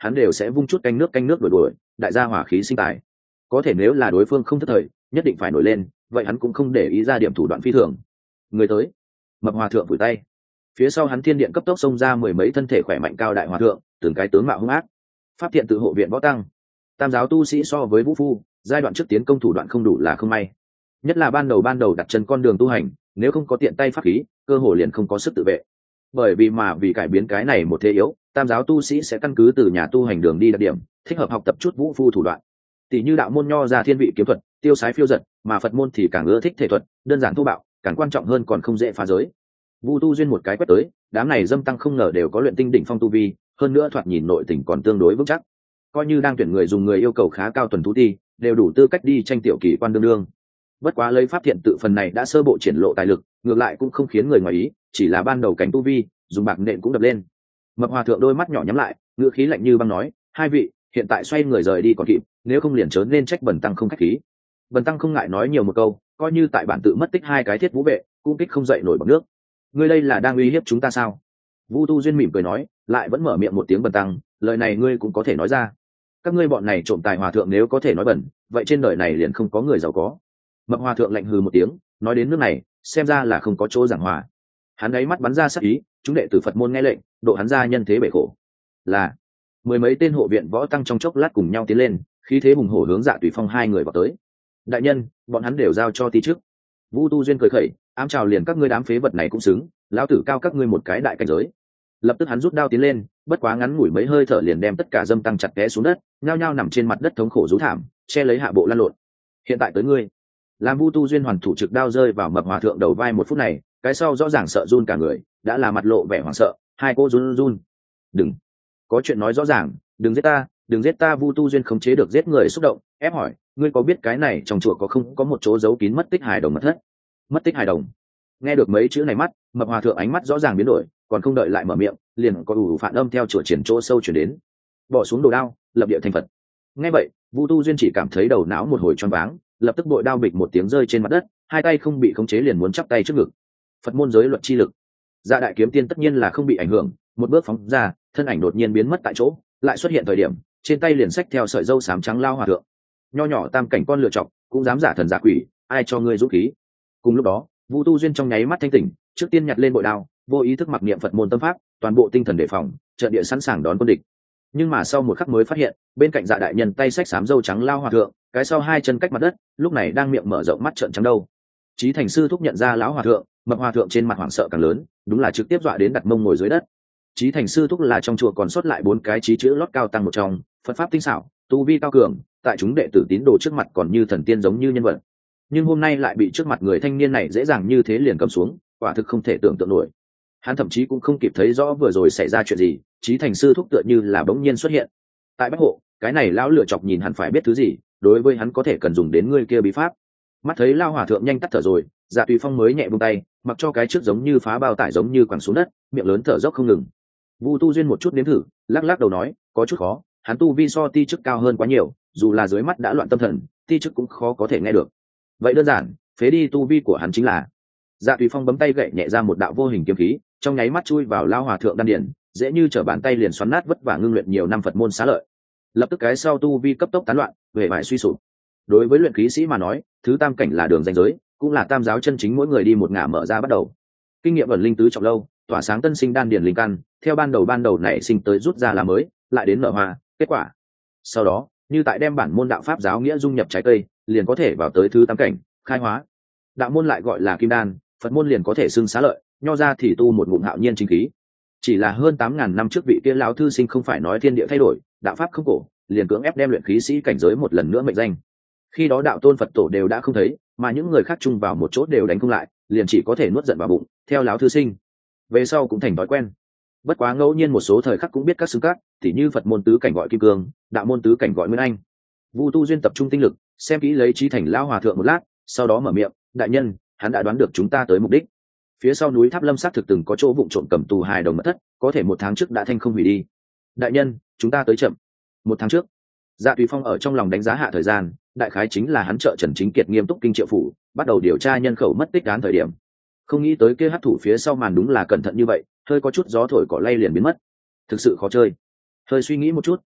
Speaker 1: hắn đều sẽ vung chút canh nước canh nước đuổi đuổi, đại gia hỏa khí sinh tài. Có thể nếu là đối phương không thất thời, nhất định phải nổi lên, vậy hắn cũng không để ý ra điểm thủ đoạn phi thường. Người tới, Mập Hòa thượng vùi tay, phía sau hắn thiên điện cấp tốc xông ra mười mấy thân thể khỏe mạnh cao đại hòa thượng, từng cái tướng mạo hung ác. Pháp thiện tự hộ viện võ tăng, tam giáo tu sĩ so với vũ phu, giai đoạn trước tiến công thủ đoạn không đủ là không may, nhất là ban đầu ban đầu đặt chân con đường tu hành, nếu không có tiện tay pháp khí, cơ hồ liền không có sức tự vệ. Bởi vì mà vì cải biến cái này một thế yếu, tam giáo tu sĩ sẽ căn cứ từ nhà tu hành đường đi đặc điểm, thích hợp học tập chút vũ phu thủ đoạn. Tỷ như đạo môn nho ra thiên vị kiếm thuật, tiêu sái phiêu giật, mà Phật môn thì càng ưa thích thể thuật, đơn giản thô bạo, càng quan trọng hơn còn không dễ phá giới. Vu Tu duyên một cái quét tới, đám này dâm tăng không ngờ đều có luyện tinh đỉnh phong tu vi, hơn nữa thoạt nhìn nội tình còn tương đối vững chắc. Coi như đang tuyển người dùng người yêu cầu khá cao tuần thú ti, đều đủ tư cách đi tranh tiểu kỳ quan đương đương. Bất quá lấy pháp thiện tự phần này đã sơ bộ triển lộ tài lực, ngược lại cũng không khiến người ngoài ý, chỉ là ban đầu cảnh tu vi, dùng bạc nện cũng đập lên. Mập Hòa thượng đôi mắt nhỏ nhắm lại, ngữ khí lạnh như băng nói, hai vị, hiện tại xoay người rời đi còn kịp, nếu không liền trớn nên trách Bần tăng không khách khí. Bần tăng không ngại nói nhiều một câu, coi như tại bản tự mất tích hai cái thiết vũ vệ, cũng kích không dậy nổi bằng nước. Ngươi đây là đang uy hiếp chúng ta sao? Vu Tu duyên mỉm cười nói, lại vẫn mở miệng một tiếng Bần tăng, lời này ngươi cũng có thể nói ra. Các ngươi bọn này trộm tài hòa thượng nếu có thể nói bẩn, vậy trên đời này liền không có người giàu có. Mập Hòa thượng lạnh hừ một tiếng, nói đến nước này, xem ra là không có chỗ giảng hòa. Hắn ấy mắt bắn ra sắc ý, chúng đệ tử Phật môn nghe lệnh, độ hắn ra nhân thế bể khổ. Là mười mấy tên hộ viện võ tăng trong chốc lát cùng nhau tiến lên, khí thế hùng hổ hướng Dạ Tùy Phong hai người vào tới. Đại nhân, bọn hắn đều giao cho tí trước. Vu Tu duyên cười khẩy, ám chào liền các ngươi đám phế vật này cũng xứng, lão tử cao các ngươi một cái đại cảnh giới. Lập tức hắn rút đao tiến lên, bất quá ngắn ngủi mấy hơi thở liền đem tất cả dâm tăng chặt té xuống đất, nhao nhao nằm trên mặt đất thống khổ rú thảm, che lấy hạ bộ lăn lộn. Hiện tại tới ngươi. Làm Vu Tu duyên hoàn thủ trực đao rơi vào Mập Hòa thượng đầu vai một phút này, cái sau rõ ràng sợ run cả người, đã là mặt lộ vẻ hoảng sợ, hai cô run run. Đừng, có chuyện nói rõ ràng, đừng giết ta, đừng giết ta. Vu Tu duyên khống chế được giết người xúc động, ép hỏi, ngươi có biết cái này trong chùa có không có một chỗ giấu kín mất tích hài đồng mất thất? Mất tích hài đồng. Nghe được mấy chữ này mắt, Mập Hòa thượng ánh mắt rõ ràng biến đổi, còn không đợi lại mở miệng, liền có ủ phản âm theo chùa triển chỗ sâu chuyển đến. Bỏ xuống đồ đao, lập địa thành Phật. Nghe vậy, Vu Tu duyên chỉ cảm thấy đầu não một hồi choáng váng, lập tức bội đao bịch một tiếng rơi trên mặt đất, hai tay không bị khống chế liền muốn chắp tay trước ngực. Phật môn giới luật chi lực, Dạ đại kiếm tiên tất nhiên là không bị ảnh hưởng, một bước phóng ra, thân ảnh đột nhiên biến mất tại chỗ, lại xuất hiện thời điểm, trên tay liền xách theo sợi dâu xám trắng lao hòa thượng. Nho nhỏ tam cảnh con lựa chọc, cũng dám giả thần giả quỷ, ai cho ngươi dũng khí? Cùng lúc đó, Vu Tu duyên trong nháy mắt thanh tỉnh, trước tiên nhặt lên bội đao, vô ý thức mặc niệm Phật môn tâm pháp, toàn bộ tinh thần đề phòng, trận địa sẵn sàng đón quân địch. Nhưng mà sau một khắc mới phát hiện, bên cạnh Dạ đại nhân tay xách xám dâu trắng lao hòa thượng, cái sau hai chân cách mặt đất, lúc này đang miệng mở rộng mắt trợn trắng đâu. Chí Thành sư thúc nhận ra lão hòa thượng, Mập Hòa thượng trên mặt hoảng sợ càng lớn, đúng là trực tiếp dọa đến đặt mông ngồi dưới đất. Chí Thành sư thúc là trong chùa còn sót lại bốn cái chí chữ lót cao tăng một trong, Phật pháp tinh xảo, tu vi cao cường, tại chúng đệ tử tín đồ trước mặt còn như thần tiên giống như nhân vật. Nhưng hôm nay lại bị trước mặt người thanh niên này dễ dàng như thế liền cầm xuống, quả thực không thể tưởng tượng nổi. Hắn thậm chí cũng không kịp thấy rõ vừa rồi xảy ra chuyện gì, Chí Thành sư thúc tựa như là bỗng nhiên xuất hiện. Tại Bách Hộ, cái này lão lựa chọc nhìn hẳn phải biết thứ gì, đối với hắn có thể cần dùng đến người kia bí pháp. Mắt thấy lao hòa thượng nhanh tắt thở rồi, Dạ Tùy Phong mới nhẹ buông tay, mặc cho cái trước giống như phá bao tải giống như quẳng xuống đất, miệng lớn thở dốc không ngừng. Vu Tu duyên một chút nếm thử, lắc lắc đầu nói, có chút khó, hắn tu vi so ti chức cao hơn quá nhiều, dù là dưới mắt đã loạn tâm thần, ti chức cũng khó có thể nghe được. Vậy đơn giản, phế đi tu vi của hắn chính là. Dạ Tùy Phong bấm tay gậy nhẹ ra một đạo vô hình kiếm khí, trong nháy mắt chui vào lao hòa thượng đan điển, dễ như trở bàn tay liền xoắn nát vất vả ngưng luyện nhiều năm Phật môn xá lợi. Lập tức cái sau tu vi cấp tốc tán loạn, về vải suy sụp. Đối với luyện khí sĩ mà nói, thứ tam cảnh là đường ranh giới, cũng là tam giáo chân chính mỗi người đi một ngả mở ra bắt đầu. Kinh nghiệm ẩn linh tứ trọng lâu, tỏa sáng tân sinh đan điển linh căn, theo ban đầu ban đầu nảy sinh tới rút ra là mới, lại đến nở hoa, kết quả. Sau đó, như tại đem bản môn đạo pháp giáo nghĩa dung nhập trái cây, liền có thể vào tới thứ tam cảnh, khai hóa. Đạo môn lại gọi là kim đan, Phật môn liền có thể xưng xá lợi, nho ra thì tu một ngụm hạo nhiên chính khí. Chỉ là hơn tám ngàn năm trước vị kia lão thư sinh không phải nói thiên địa thay đổi, đạo pháp không cổ, liền cưỡng ép đem luyện khí sĩ cảnh giới một lần nữa mệnh danh. Khi đó đạo tôn Phật tổ đều đã không thấy, mà những người khác chung vào một chỗ đều đánh không lại, liền chỉ có thể nuốt giận vào bụng, theo lão thư sinh. Về sau cũng thành thói quen. Bất quá ngẫu nhiên một số thời khắc cũng biết các xưng các, tỉ như Phật môn tứ cảnh gọi kim cương, đạo môn tứ cảnh gọi nguyên anh. Vu Tu duyên tập trung tinh lực, xem kỹ lấy Chí Thành lão hòa thượng một lát, sau đó mở miệng, đại nhân, hắn đã đoán được chúng ta tới mục đích. Phía sau núi Tháp Lâm xác thực từng có chỗ vụng trộm cầm tù hài đồng mất thất, có thể một tháng trước đã thanh không hủy đi. Đại nhân, chúng ta tới chậm. Một tháng trước, Dạ Tùy Phong ở trong lòng đánh giá hạ thời gian, đại khái chính là hắn trợ Trần Chính Kiệt nghiêm túc kinh triệu phủ, bắt đầu điều tra nhân khẩu mất tích án thời điểm. Không nghĩ tới kia hắc thủ phía sau màn đúng là cẩn thận như vậy, hơi có chút gió thổi cỏ lay liền biến mất. Thực sự khó chơi. Hơi suy nghĩ một chút,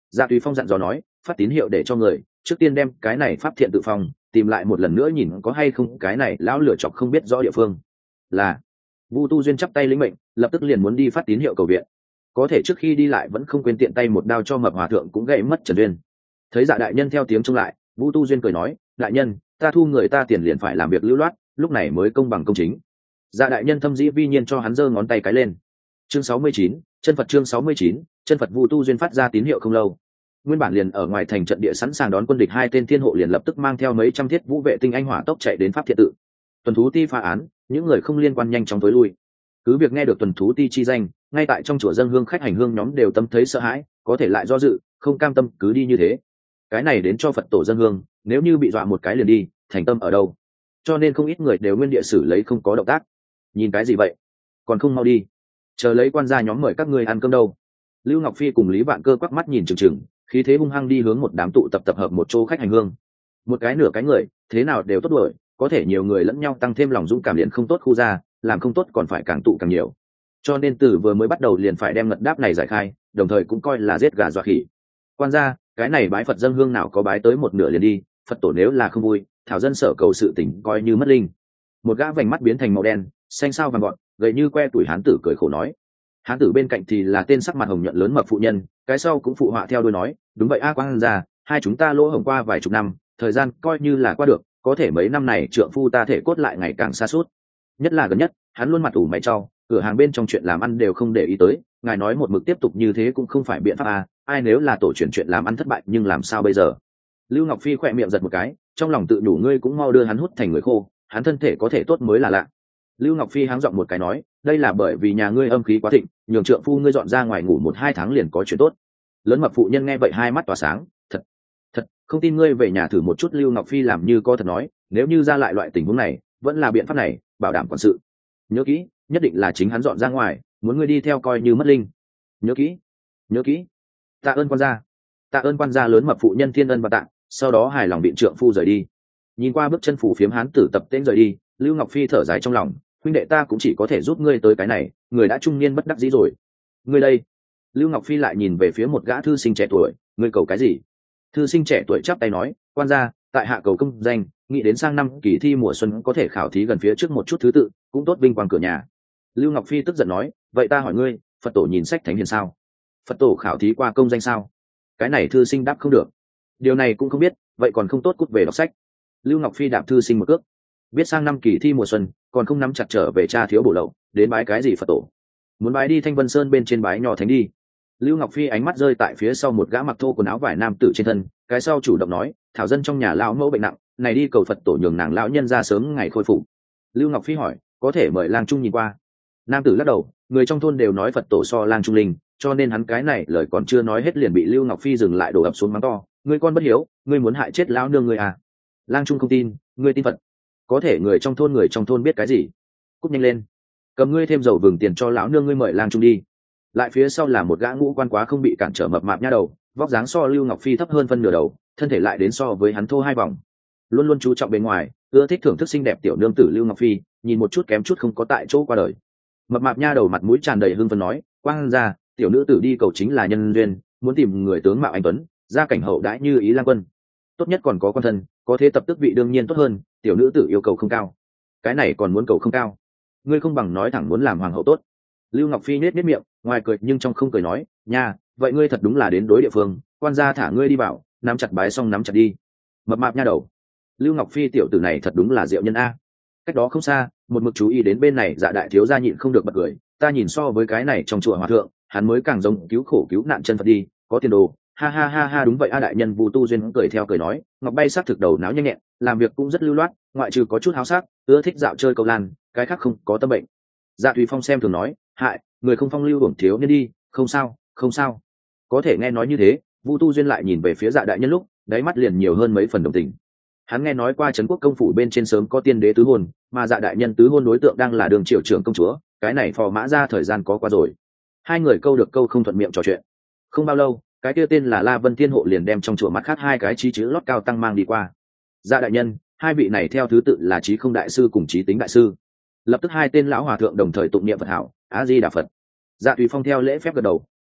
Speaker 1: Dạ Tùy Phong dặn dò nói, phát tín hiệu để cho người trước tiên đem cái này pháp thiện tự phong tìm lại một lần nữa, nhìn có hay không cái này lão lửa chọc không biết rõ địa phương. Là Vu Tu Duyên chắp tay lĩnh mệnh, lập tức liền muốn đi phát tín hiệu cầu viện. Có thể trước khi đi lại vẫn không quên tiện tay một đao cho Mập Hòa thượng cũng gãy mất Trần Duyên. Thấy Dạ đại nhân theo tiếng trông lại, Vu Tu Duyên cười nói, đại nhân, ta thu người ta tiền liền phải làm việc lưu loát, lúc này mới công bằng công chính. Dạ đại nhân thâm dĩ vi nhiên cho hắn giơ ngón tay cái lên. Chương sáu mươi chín, chân Phật. Chương sáu mươi chín, chân Phật. Vu Tu Duyên phát ra tín hiệu không lâu, nguyên bản liền ở ngoài thành trận địa sẵn sàng đón quân địch hai tên thiên hộ liền lập tức mang theo mấy trăm thiết vũ vệ tinh anh hỏa tốc chạy đến pháp thiện tự. Tuần thú ti phá án, những người không liên quan nhanh chóng tối lui. Cứ việc nghe được tuần thú ti chi danh, ngay tại trong chùa dân hương khách hành hương nhóm đều tâm thấy sợ hãi, có thể lại do dự, không cam tâm cứ đi như thế. Cái này đến cho Phật tổ dân hương, nếu như bị dọa một cái liền đi, thành tâm ở đâu? Cho nên không ít người đều nguyên địa xử lấy không có động tác. Nhìn cái gì vậy? Còn không mau đi, chờ lấy quan gia nhóm mời các ngươi ăn cơm đâu. Lưu Ngọc Phi cùng Lý Vạn Cơ quắc mắt nhìn chừng chừng, khí thế hung hăng đi hướng một đám tụ tập tập hợp một chỗ khách hành hương. Một cái nửa cái người, thế nào đều tốt đuổi, có thể nhiều người lẫn nhau tăng thêm lòng dũng cảm liền không tốt khu ra, làm không tốt còn phải càng tụ càng nhiều. Cho nên từ vừa mới bắt đầu liền phải đem ngật đáp này giải khai, đồng thời cũng coi là giết gà dọa khỉ. Quan gia, cái này bái Phật dân hương nào có bái tới một nửa liền đi, Phật tổ nếu là không vui, thảo dân sở cầu sự tỉnh coi như mất linh. Một gã vành mắt biến thành màu đen, xanh sao vàng gọn, gầy như que tuổi hán tử cười khổ nói. Hán tử bên cạnh thì là tên sắc mặt hồng nhuận lớn mập phụ nhân, cái sau cũng phụ họa theo đuôi nói, đúng vậy a quan gia, hai chúng ta lỗ hổng qua vài chục năm, thời gian coi như là qua được, có thể mấy năm này trượng phu ta thể cốt lại ngày càng xa suốt. Nhất là gần nhất, hắn luôn mặt ủ mày trao, cửa hàng bên trong chuyện làm ăn đều không để ý tới, ngài nói một mực tiếp tục như thế cũng không phải biện pháp à, ai nếu là tổ chuyển chuyện làm ăn thất bại nhưng làm sao bây giờ? Lưu Ngọc Phi khỏe miệng giật một cái, trong lòng tự đủ ngươi cũng mau đưa hắn hút thành người khô, hắn thân thể có thể tốt mới là lạ. Lưu Ngọc Phi háng giọng một cái nói, đây là bởi vì nhà ngươi âm khí quá thịnh, nhường trượng phu ngươi dọn ra ngoài ngủ một hai tháng liền có chuyện tốt. Lớn mập phụ nhân nghe vậy hai mắt tỏa sáng, thật, thật, không tin ngươi về nhà thử một chút. Lưu Ngọc Phi làm như có thật nói, nếu như ra lại loại tình huống này, vẫn là biện pháp này, bảo đảm quản sự. Nhớ kỹ, nhất định là chính hắn dọn ra ngoài, muốn ngươi đi theo coi như mất linh. Nhớ kỹ, nhớ kỹ. Tạ ơn quan gia. Tạ ơn quan gia. Lớn mập phụ nhân thiên ân và tạ, sau đó hài lòng biện trượng phu rời đi. Nhìn qua bước chân phủ phiếm hán tử tập tên rời đi, Lưu Ngọc Phi thở dài trong lòng, huynh đệ ta cũng chỉ có thể giúp ngươi tới cái này, người đã trung niên bất đắc dĩ rồi. Ngươi đây. Lưu Ngọc Phi lại nhìn về phía một gã thư sinh trẻ tuổi, ngươi cầu cái gì? Thư sinh trẻ tuổi chắp tay nói, quan gia, tại hạ cầu công danh, nghĩ đến sang năm kỳ thi mùa xuân có thể khảo thí gần phía trước một chút thứ tự, cũng tốt vinh quang cửa nhà. Lưu Ngọc Phi tức giận nói, vậy ta hỏi ngươi, Phật tổ nhìn sách thánh hiền sao? Phật tổ khảo thí qua công danh sao? Cái này thư sinh đáp không được. Điều này cũng không biết, vậy còn không tốt cút về đọc sách. Lưu Ngọc Phi đạp thư sinh một cước, biết sang năm kỳ thi mùa xuân còn không nắm chặt trở về cha thiếu bổ lậu, đến bái cái gì Phật tổ? Muốn bái đi Thanh Vân Sơn bên trên bái nhỏ thánh đi. Lưu Ngọc Phi ánh mắt rơi tại phía sau một gã mặc thô quần áo vải nam tử trên thân, cái sau chủ động nói, thảo dân trong nhà lão mẫu bệnh nặng, này đi cầu Phật tổ nhường nàng lão nhân ra sớm ngày khôi phục. Lưu Ngọc Phi hỏi, có thể mời lang trung nhìn qua? Nam tử lắc đầu, người trong thôn đều nói Phật tổ so lang trung linh, cho nên hắn cái này lời còn chưa nói hết liền bị Lưu Ngọc Phi dừng lại đổ ập xuống mắng to, ngươi con bất hiếu, ngươi muốn hại chết lão nương ngươi à? Lang trung không tin, ngươi tin Phật. Có thể người trong thôn người trong thôn biết cái gì? Cúp nhanh lên, cầm ngươi thêm dầu vừng tiền cho lão nương ngươi mời lang trung đi. Lại phía sau là một gã ngũ quan quá không bị cản trở mập mạp nha đầu, vóc dáng so Lưu Ngọc Phi thấp hơn phân nửa đầu, thân thể lại đến so với hắn thô hai vòng. Luôn luôn chú trọng bên ngoài, ưa thích thưởng thức xinh đẹp tiểu nương tử Lưu Ngọc Phi, nhìn một chút kém chút không có tại chỗ qua đời. Mập mạp nha đầu mặt mũi tràn đầy hưng phấn nói, quang ra, tiểu nữ tử đi cầu chính là nhân duyên, muốn tìm người tướng mạo anh tuấn, gia cảnh hậu đãi như ý lang quân, tốt nhất còn có con thân, có thế tập tức vị đương nhiên tốt hơn. Tiểu nữ tử yêu cầu không cao, cái này còn muốn cầu không cao, ngươi không bằng nói thẳng muốn làm hoàng hậu tốt. Lưu Ngọc Phi nết nết miệng, ngoài cười nhưng trong không cười nói, nha, vậy ngươi thật đúng là đến đối địa phương, quan gia thả ngươi đi vào, nắm chặt bái xong nắm chặt đi. Mập mạp nha đầu, Lưu Ngọc Phi tiểu tử này thật đúng là diệu nhân a. Cách đó không xa, một mực chú ý đến bên này Dạ đại thiếu gia nhịn không được bật cười, ta nhìn so với cái này trong chùa hòa thượng, hắn mới càng giống cứu khổ cứu nạn chân Phật đi, có tiền đồ. Ha ha ha ha, đúng vậy a. Đại nhân Vu Tu Duyên cười theo cười nói, ngọc bay sắc thực đầu não nhanh nhẹn, làm việc cũng rất lưu loát, ngoại trừ có chút háo sắc, ưa thích dạo chơi câu lan, cái khác không có tâm bệnh. Dạ Thùy Phong xem thường nói, hại, người không phong lưu hưởng thiếu nên đi, không sao, không sao. Có thể nghe nói như thế, Vu Tu Duyên lại nhìn về phía Dạ đại nhân lúc, đáy mắt liền nhiều hơn mấy phần đồng tình. Hắn nghe nói qua Trấn Quốc công phủ bên trên sớm có tiên đế tứ hôn, mà Dạ đại nhân tứ hôn đối tượng đang là đường triều trưởng công chúa, cái này phò mã ra thời gian có qua rồi. Hai người câu được câu không thuận miệng trò chuyện. Không bao lâu, cái kia tên là La Vân Thiên hộ liền đem trong chùa mắt khác hai cái chí chữ lót cao tăng mang đi qua. Dạ đại nhân, hai vị này theo thứ tự là Chí Không đại sư cùng Chí Tính đại sư. Lập tức hai tên lão hòa thượng đồng thời tụng niệm Phật hảo, A Di Đà Phật. Dạ Tùy Phong theo lễ phép gật đầu,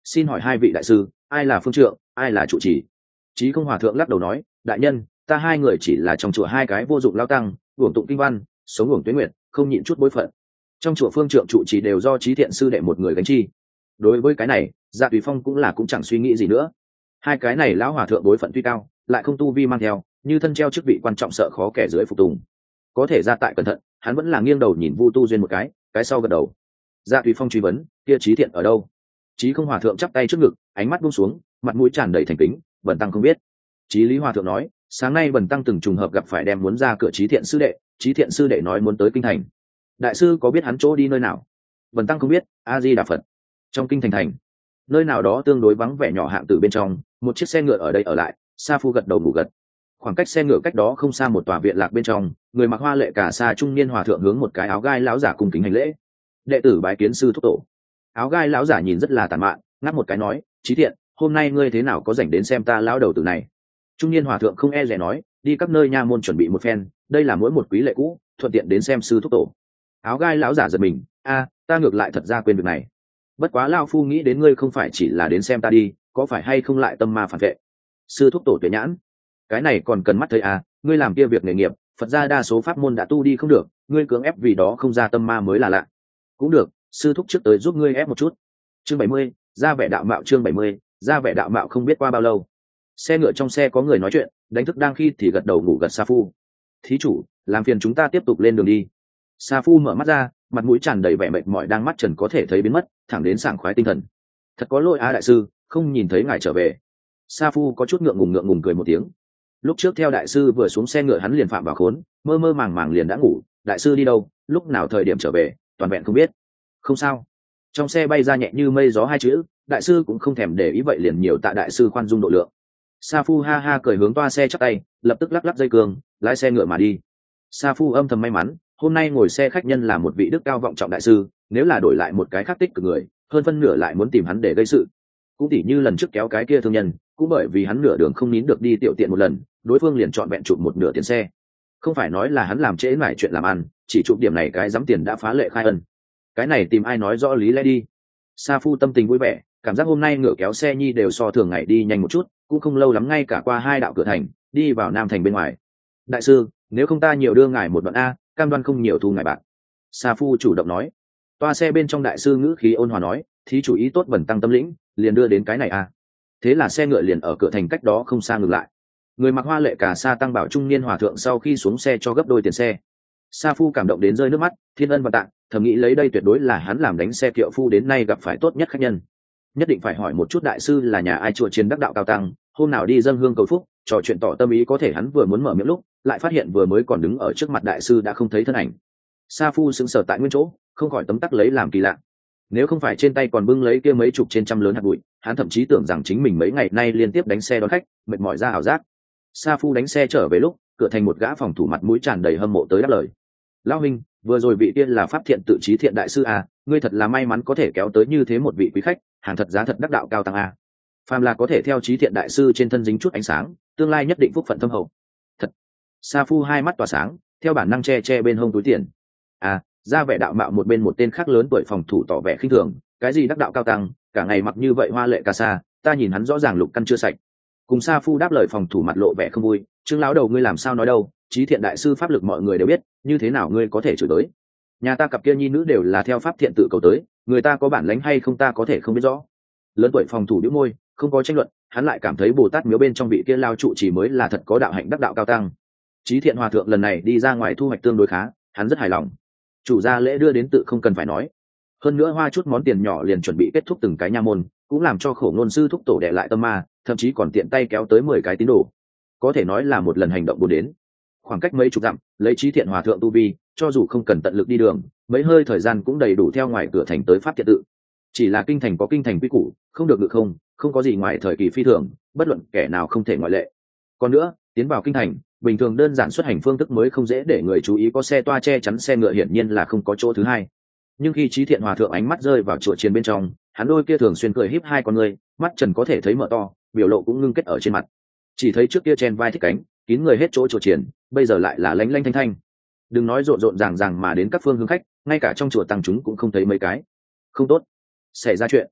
Speaker 1: xin hỏi hai vị đại sư, ai là phương trượng, ai là trụ trì? Chí Không Hòa thượng lắc đầu nói, đại nhân, ta hai người chỉ là trong chùa hai cái vô dụng lao tăng, uổng tụng kinh văn, sống uổng tuế nguyệt, không nhịn chút bối phận. Trong chùa phương trượng trụ trì đều do Chí Thiện sư đệ một người gánh chi. Đối với cái này, Dạ Tùy Phong cũng là cũng chẳng suy nghĩ gì nữa. Hai cái này lão hòa thượng bối phận tuy cao, lại không tu vi mang theo, như thân treo chức vị quan trọng sợ khó kẻ dưới phục tùng. Có thể ra tại cẩn thận, hắn vẫn là nghiêng đầu nhìn Vu Tu Duyên một cái, cái sau gật đầu. Dạ Tùy Phong truy vấn, kia Chí Thiện ở đâu? Chí Không Hòa thượng chắp tay trước ngực, ánh mắt buông xuống, mặt mũi tràn đầy thành kính, bần tăng không biết. Chí Lý Hòa thượng nói, sáng nay bần tăng từng trùng hợp gặp phải đem muốn ra cửa Chí Thiện sư đệ, Chí Thiện sư đệ nói muốn tới kinh thành. Đại sư có biết hắn chỗ đi nơi nào? Bần tăng không biết. A Di Đà Phật. Trong kinh thành thành, nơi nào đó tương đối vắng vẻ nhỏ hạng tử bên trong, một chiếc xe ngựa ở đây ở lại. Sa Phu gật đầu ngủ gật. Khoảng cách xe ngựa cách đó không xa một tòa viện lạc bên trong, người mặc hoa lệ cả sa trung niên hòa thượng hướng một cái áo gai lão giả cung kính hành lễ. Đệ tử bái kiến sư thúc tổ. Áo gai lão giả nhìn rất là tàn mạn, ngáp một cái nói, Chí Thiện, hôm nay ngươi thế nào có rảnh đến xem ta lão đầu tử này? Trung niên hòa thượng không e dè nói, đi các nơi nha môn chuẩn bị một phen, đây là mỗi một quý lệ cũ, thuận tiện đến xem sư thúc tổ. Áo gai lão giả giật mình, a, ta ngược lại thật ra quên việc này. Bất quá lão phu nghĩ đến ngươi không phải chỉ là đến xem ta đi, có phải hay không lại tâm ma phản vệ? Sư thúc tổ tuệ nhãn, cái này còn cần mắt thấy à? Ngươi làm kia việc nghề nghiệp, Phật gia đa số pháp môn đã tu đi không được, ngươi cưỡng ép vì đó không ra tâm ma mới là lạ. Cũng được, sư thúc trước tới giúp ngươi ép một chút. Chương bảy mươi, ra vẻ đạo mạo. Chương bảy mươi, ra vẻ đạo mạo. Không biết qua bao lâu, xe ngựa trong xe có người nói chuyện, đánh thức đang khi thì gật đầu ngủ gật Sa Phu. Thí chủ, làm phiền chúng ta tiếp tục lên đường đi. Sa Phu mở mắt ra, mặt mũi tràn đầy vẻ mệt mỏi đang mắt trần có thể thấy biến mất, thẳng đến sảng khoái tinh thần. Thật có lỗi a đại sư, không nhìn thấy ngài trở về. Sa Phu có chút ngượng ngùng ngượng ngùng cười một tiếng. Lúc trước theo đại sư vừa xuống xe ngựa hắn liền phạm vào khốn, mơ mơ màng màng liền đã ngủ. Đại sư đi đâu, lúc nào thời điểm trở về, toàn vẹn không biết. Không sao. Trong xe bay ra nhẹ như mây gió hai chữ, đại sư cũng không thèm để ý vậy liền nhiều tạ đại sư khoan dung độ lượng. Sa Phu ha ha cười hướng toa xe chắp tay, lập tức lắc lắc dây cương, lái xe ngựa mà đi. Sa Phu âm thầm may mắn, hôm nay ngồi xe khách nhân là một vị đức cao vọng trọng đại sư, nếu là đổi lại một cái khác tích cực người, hơn phân nửa lại muốn tìm hắn để gây sự. Cũng tỉ như lần trước kéo cái kia thương nhân, cũng bởi vì hắn nửa đường không nín được đi tiểu tiện một lần, đối phương liền chọn vẹn chụp một nửa tiền xe. Không phải nói là hắn làm trễ mải chuyện làm ăn, chỉ chụp điểm này cái giám tiền đã phá lệ khai ân. Cái này tìm ai nói rõ lý lẽ đi. Sa Phu tâm tình vui vẻ, cảm giác hôm nay ngựa kéo xe nhi đều so thường ngày đi nhanh một chút, cũng không lâu lắm ngay cả qua hai đạo cửa thành, đi vào Nam thành bên ngoài. Đại sư, nếu không ta nhiều đưa ngài một đoạn a, cam đoan không nhiều thu ngài bạc. Sa Phu chủ động nói. Toa xe bên trong đại sư ngữ khí ôn hòa nói, thí chủ ý tốt bẩn tăng tâm lĩnh, liền đưa đến cái này a. Thế là xe ngựa liền ở cửa thành cách đó không xa ngừng lại. Người mặc hoa lệ cả sa tăng bảo trung niên hòa thượng sau khi xuống xe cho gấp đôi tiền xe. Sa Phu cảm động đến rơi nước mắt, thiên ân và tạng, thầm nghĩ lấy đây tuyệt đối là hắn làm đánh xe kiệu phu đến nay gặp phải tốt nhất khách nhân. Nhất định phải hỏi một chút đại sư là nhà ai chùa chiến đắc đạo cao tăng, hôm nào đi dâng hương cầu phúc, trò chuyện tỏ tâm ý có thể hắn vừa muốn mở miệng lúc, lại phát hiện vừa mới còn đứng ở trước mặt đại sư đã không thấy thân ảnh. Sa Phu sững sờ tại nguyên chỗ, không khỏi tấm tắc lấy làm kỳ lạ. Nếu không phải trên tay còn bưng lấy kia mấy chục trên trăm lớn hạt bụi, hắn thậm chí tưởng rằng chính mình mấy ngày nay liên tiếp đánh xe đón khách, mệt mỏi ra ảo giác. Sa Phu đánh xe trở về lúc, cửa thành một gã phòng thủ mặt mũi tràn đầy hâm mộ tới đáp lời. Lão huynh, vừa rồi vị tiên là pháp thiện tự trí thiện đại sư à, ngươi thật là may mắn có thể kéo tới như thế một vị quý khách, hàng thật giá thật đắc đạo cao tăng à. Phàm là có thể theo trí thiện đại sư trên thân dính chút ánh sáng, tương lai nhất định phúc phận thâm hậu. Thật. Sa Phu hai mắt tỏa sáng, theo bản năng che che bên hông túi tiền. À, ra vẻ đạo mạo một bên một tên khác lớn tuổi phòng thủ tỏ vẻ khinh thường, cái gì đắc đạo cao tăng, cả ngày mặc như vậy hoa lệ ca sa, ta nhìn hắn rõ ràng lục căn chưa sạch. Cùng Sa Phu đáp lời phòng thủ mặt lộ vẻ không vui, Trương lão đầu ngươi làm sao nói đâu, trí thiện đại sư pháp lực mọi người đều biết, như thế nào ngươi có thể chửi tới? Nhà ta cặp kia nhi nữ đều là theo pháp thiện tự cầu tới, người ta có bản lĩnh hay không ta có thể không biết rõ. Lớn tuổi phòng thủ đĩu môi, không có tranh luận, hắn lại cảm thấy Bồ Tát miếu bên trong vị kia lao trụ chỉ mới là thật có đạo hạnh đắc đạo cao tăng. Trí thiện hòa thượng lần này đi ra ngoài thu hoạch tương đối khá, hắn rất hài lòng. Chủ gia lễ đưa đến tự không cần phải nói, hơn nữa hoa chút món tiền nhỏ liền chuẩn bị kết thúc từng cái nha môn, cũng làm cho khổ ngôn sư thúc tổ đẻ lại tâm ma, thậm chí còn tiện tay kéo tới mười cái tín đồ, có thể nói là một lần hành động buồn đến. Khoảng cách mấy chục dặm, lấy trí thiện hòa thượng tu vi, cho dù không cần tận lực đi đường, mấy hơi thời gian cũng đầy đủ theo ngoài cửa thành tới pháp thiện tự. Chỉ là kinh thành có kinh thành quy củ, không được ngự không, không có gì ngoài thời kỳ phi thường, bất luận kẻ nào không thể ngoại lệ. Còn nữa, tiến vào kinh thành, bình thường đơn giản xuất hành phương thức mới không dễ để người chú ý có xe toa che chắn xe ngựa hiển nhiên là không có chỗ thứ hai. Nhưng khi trí thiện hòa thượng ánh mắt rơi vào chùa chiền bên trong, hắn đôi kia thường xuyên cười híp hai con người, mắt trần có thể thấy mở to, biểu lộ cũng ngưng kết ở trên mặt. Chỉ thấy trước kia chen vai thích cánh, kín người hết chỗ chùa chiền, bây giờ lại là lánh lánh thanh thanh. Đừng nói rộn rộn ràng ràng mà đến các phương hướng khách, ngay cả trong chùa tăng chúng cũng không thấy mấy cái. Không tốt, xảy ra chuyện.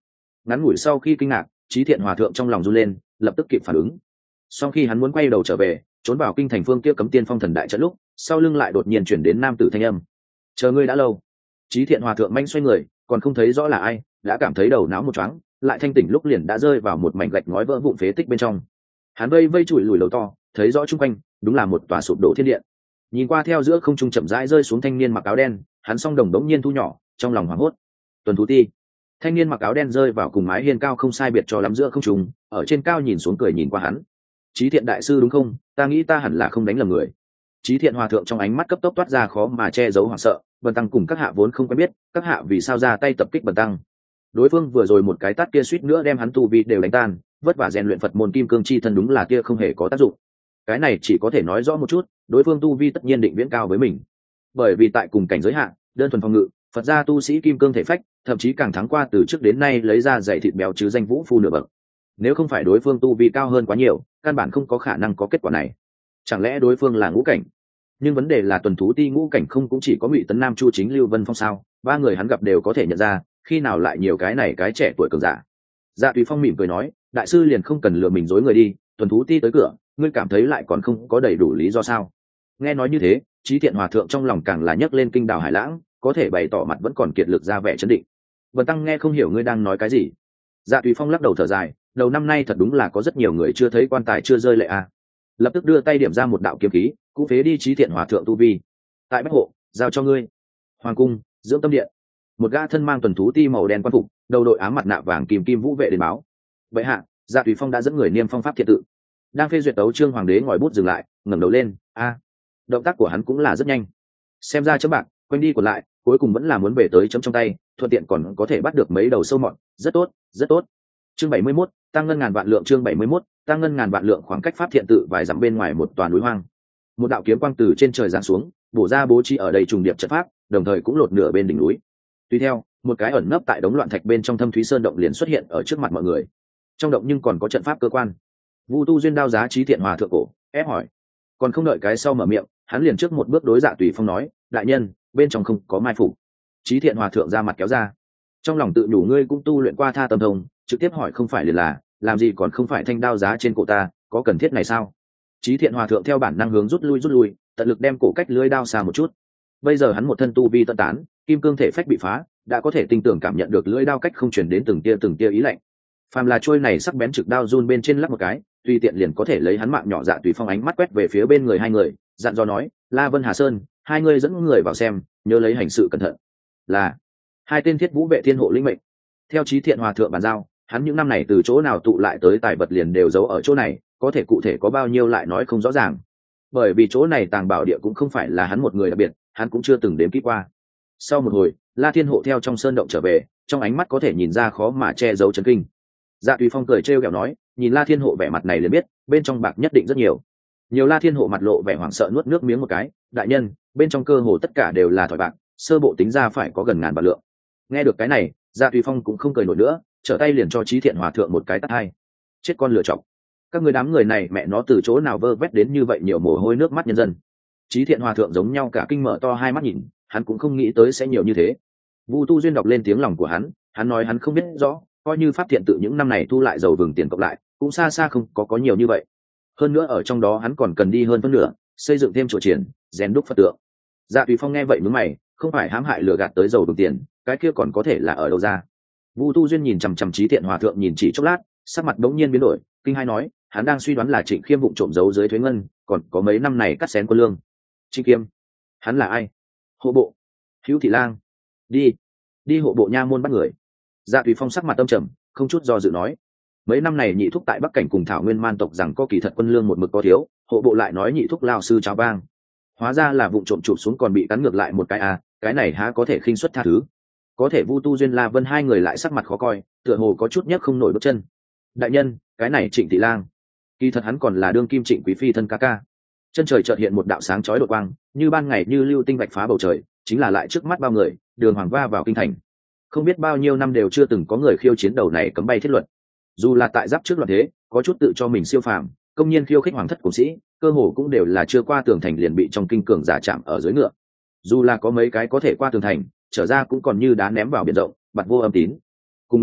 Speaker 1: ngắn ngủi sau khi kinh ngạc, Trí Thiện Hòa thượng trong lòng run lên, lập tức kịp phản ứng. Sau khi hắn muốn quay đầu trở về, trốn vào kinh thành phương kia cấm tiên phong thần đại trận lúc, sau lưng lại đột nhiên chuyển đến nam tử thanh âm: chờ ngươi đã lâu. Trí Thiện Hòa thượng manh xoay người, còn không thấy rõ là ai, đã cảm thấy đầu não một choáng, lại thanh tỉnh lúc liền đã rơi vào một mảnh gạch ngói vỡ vụn phế tích bên trong. Hắn vây vây chùi lùi lầu to, thấy rõ chung quanh, đúng là một tòa sụp đổ thiên điện. Nhìn qua theo giữa không trung chậm rãi rơi xuống thanh niên mặc áo đen, hắn song đồng đống nhiên thu nhỏ, trong lòng hoảng hốt. Tuần thú ti. Thanh niên mặc áo đen rơi vào cùng mái hiên cao không sai biệt cho lắm giữa không trung, ở trên cao nhìn xuống cười nhìn qua hắn. Trí Thiện đại sư đúng không? Ta nghĩ ta hẳn là không đánh lầm người. Trí Thiện Hòa thượng trong ánh mắt cấp tốc toát ra khó mà che giấu hoảng sợ. Bần tăng cùng các hạ vốn không quen biết, các hạ vì sao ra tay tập kích bần tăng? Đối phương vừa rồi một cái tát kia suýt nữa đem hắn tu vi đều đánh tan, vất vả rèn luyện Phật môn kim cương chi thân đúng là kia không hề có tác dụng. Cái này chỉ có thể nói rõ một chút, đối phương tu vi tất nhiên định viễn cao với mình. Bởi vì tại cùng cảnh giới hạn, đơn thuần phòng ngự, Phật gia tu sĩ kim cương thể phách, thậm chí càng thắng qua từ trước đến nay lấy ra dạy thịt béo chứ danh vũ phu nửa bậc. Nếu không phải đối phương tu vi cao hơn quá nhiều, căn bản không có khả năng có kết quả này. Chẳng lẽ đối phương là ngũ cảnh? Nhưng vấn đề là tuần thú ti ngũ cảnh không cũng chỉ có Ngụy Tấn Nam, Chu Chính, Lưu Vân Phong sao? Ba người hắn gặp đều có thể nhận ra, khi nào lại nhiều cái này cái trẻ tuổi cường giả. Dạ Tùy Phong mỉm cười nói, đại sư liền không cần lừa mình dối người đi, tuần thú ti tới cửa, ngươi cảm thấy lại còn không có đầy đủ lý do sao? Nghe nói như thế, Trí Thiện Hòa thượng trong lòng càng là nhấc lên kinh đào hải lãng, có thể bày tỏ mặt vẫn còn kiệt lực ra vẻ chấn định. Vân tăng nghe không hiểu ngươi đang nói cái gì. Dạ Tùy Phong lắc đầu thở dài, đầu năm nay thật đúng là có rất nhiều người chưa thấy quan tài chưa rơi lệ à. Lập tức đưa tay điểm ra một đạo kiếm khí, cũng phế đi Trí Thiện Hòa thượng tu vi. Tại Bách Hộ, giao cho ngươi. Hoàng cung, dưỡng tâm điện. Một gã thân mang tuần thú ti màu đen quan phục, đầu đội ám mặt nạ vàng kim kim vũ vệ đến báo. Bệ hạ, Dạ Tùy Phong đã dẫn người niêm phong pháp thiện tự. Đang phê duyệt tấu chương hoàng đế ngòi bút dừng lại, ngẩng đầu lên, a, động tác của hắn cũng là rất nhanh. Xem ra chấm bạc, quanh đi còn lại, cuối cùng vẫn là muốn về tới chấm trong tay, thuận tiện còn có thể bắt được mấy đầu sâu mọt, rất tốt, rất tốt. Chương bảy mươi mốt, tăng ngân ngàn vạn lượng. Chương bảy mươi mốt, tăng ngân ngàn vạn lượng. Khoảng cách pháp thiện tự vài dặm bên ngoài một tòa núi hoang, một đạo kiếm quang từ trên trời giáng xuống, bổ ra bố trí ở đây trùng điệp trận pháp, đồng thời cũng lột nửa bên đỉnh núi. Tùy theo, một cái ẩn nấp tại đống loạn thạch bên trong thâm thúy sơn động liền xuất hiện ở trước mặt mọi người. Trong động nhưng còn có trận pháp cơ quan. Vu Tu Duyên đao giá Trí Thiện Hòa thượng cổ, ép hỏi. Còn không đợi cái sau mở miệng, hắn liền trước một bước đối Dạ Tùy Phong nói, đại nhân, bên trong không có mai phục. Trí Thiện Hòa thượng ra mặt kéo ra, trong lòng tự nhủ ngươi cũng tu luyện qua tha tâm thông, trực tiếp hỏi không phải liền là, làm gì còn không phải thanh đao giá trên cổ ta, có cần thiết này sao? Trí Thiện Hòa thượng theo bản năng hướng rút lui rút lui, tận lực đem cổ cách lưỡi đao xa một chút. Bây giờ hắn một thân tu vi tận tán, kim cương thể phách bị phá, đã có thể tinh tưởng cảm nhận được lưỡi đao cách không truyền đến từng tia từng tia ý lạnh. Phàm là trôi này sắc bén trực đao run bên trên lắp một cái, tùy tiện liền có thể lấy hắn mạng nhỏ. Dạ Tùy Phong ánh mắt quét về phía bên người hai người, dặn dò nói, La Vân Hà Sơn, hai người dẫn người vào xem, nhớ lấy hành sự cẩn thận. Là hai tên thiết vũ vệ thiên hộ linh mệnh. Theo Trí Thiện Hòa thượng bàn giao, hắn những năm này từ chỗ nào tụ lại tới tài vật liền đều giấu ở chỗ này, có thể cụ thể có bao nhiêu lại nói không rõ ràng. Bởi vì chỗ này tàng bảo địa cũng không phải là hắn một người đặc biệt, hắn cũng chưa từng đếm kỹ qua. Sau một hồi, La Thiên Hộ theo trong sơn động trở về, trong ánh mắt có thể nhìn ra khó mà che giấu chấn kinh. Dạ Tùy Phong cười trêu ghẹo nói, nhìn La Thiên Hộ vẻ mặt này liền biết, bên trong bạc nhất định rất nhiều. Nhiều La Thiên Hộ mặt lộ vẻ hoảng sợ nuốt nước miếng một cái, đại nhân, bên trong cơ hồ tất cả đều là thỏi bạc, sơ bộ tính ra phải có gần ngàn vạn lượng. Nghe được cái này, Dạ Tùy Phong cũng không cười nổi nữa, trở tay liền cho Trí Thiện Hòa thượng một cái tát hai. Chết con lựa chọc, các người đám người này mẹ nó từ chỗ nào vơ vét đến như vậy nhiều mồ hôi nước mắt nhân dân. Trí Thiện Hòa thượng giống nhau cả kinh mở to hai mắt nhìn, hắn cũng không nghĩ tới sẽ nhiều như thế. Vu Tu Duyên đọc lên tiếng lòng của hắn, hắn nói hắn không biết rõ, coi như pháp thiện tự những năm này thu lại dầu vừng tiền cộng lại, cũng xa xa không có có nhiều như vậy. Hơn nữa ở trong đó hắn còn cần đi hơn phân nửa, xây dựng thêm chùa triển, rèn đúc Phật tượng. Dạ Tùy Phong nghe vậy nhướng mày, không phải hãm hại lừa gạt tới dầu vừng tiền, cái kia còn có thể là ở đâu ra? Vu Tu Duyên nhìn chằm chằm Trí Thiện Hòa thượng nhìn chỉ chốc lát, sắc mặt đống nhiên biến đổi, kinh hai nói, hắn đang suy đoán là Trịnh Khiêm vụng trộm giấu dưới thuế ngân, còn có mấy năm này cắt xén quân lương. Trịnh Khiêm, hắn là ai? Hộ bộ, Hữu Thị Lang, đi, đi hộ bộ nha môn bắt người. Dạ Tùy Phong sắc mặt tâm trầm, không chút do dự nói, mấy năm này nhị thúc tại Bắc Cảnh cùng Thảo Nguyên man tộc rằng có kỳ thật quân lương một mực có thiếu, hộ bộ lại nói nhị thúc lao sư cháo bang, hóa ra là vụng trộm chụp xuống còn bị cắn ngược lại một cái à, cái này há có thể khinh suất tha thứ. Có thể Vu Tu Duyên La Vân hai người lại sắc mặt khó coi, tựa hồ có chút nhấc không nổi bước chân. Đại nhân, cái này Trịnh Thị Lang, kỳ thật hắn còn là đương kim Trịnh quý phi thân ca ca. Chân trời chợt hiện một đạo sáng chói đột quang, như ban ngày như lưu tinh vạch phá bầu trời, chính là lại trước mắt bao người, đường hoàng va vào kinh thành. Không biết bao nhiêu năm đều chưa từng có người khiêu chiến đầu này cấm bay thiết luật. Dù là tại giáp trước loạn thế, có chút tự cho mình siêu phàm, công nhiên khiêu khích hoàng thất cổ sĩ, cơ hồ cũng đều là chưa qua tường thành liền bị trong kinh cường giả chạm ở dưới ngựa. Dù là có mấy cái có thể qua tường thành, trở ra cũng còn như đá ném vào biển rộng, bặt vô âm tín. Cùng lúc đó,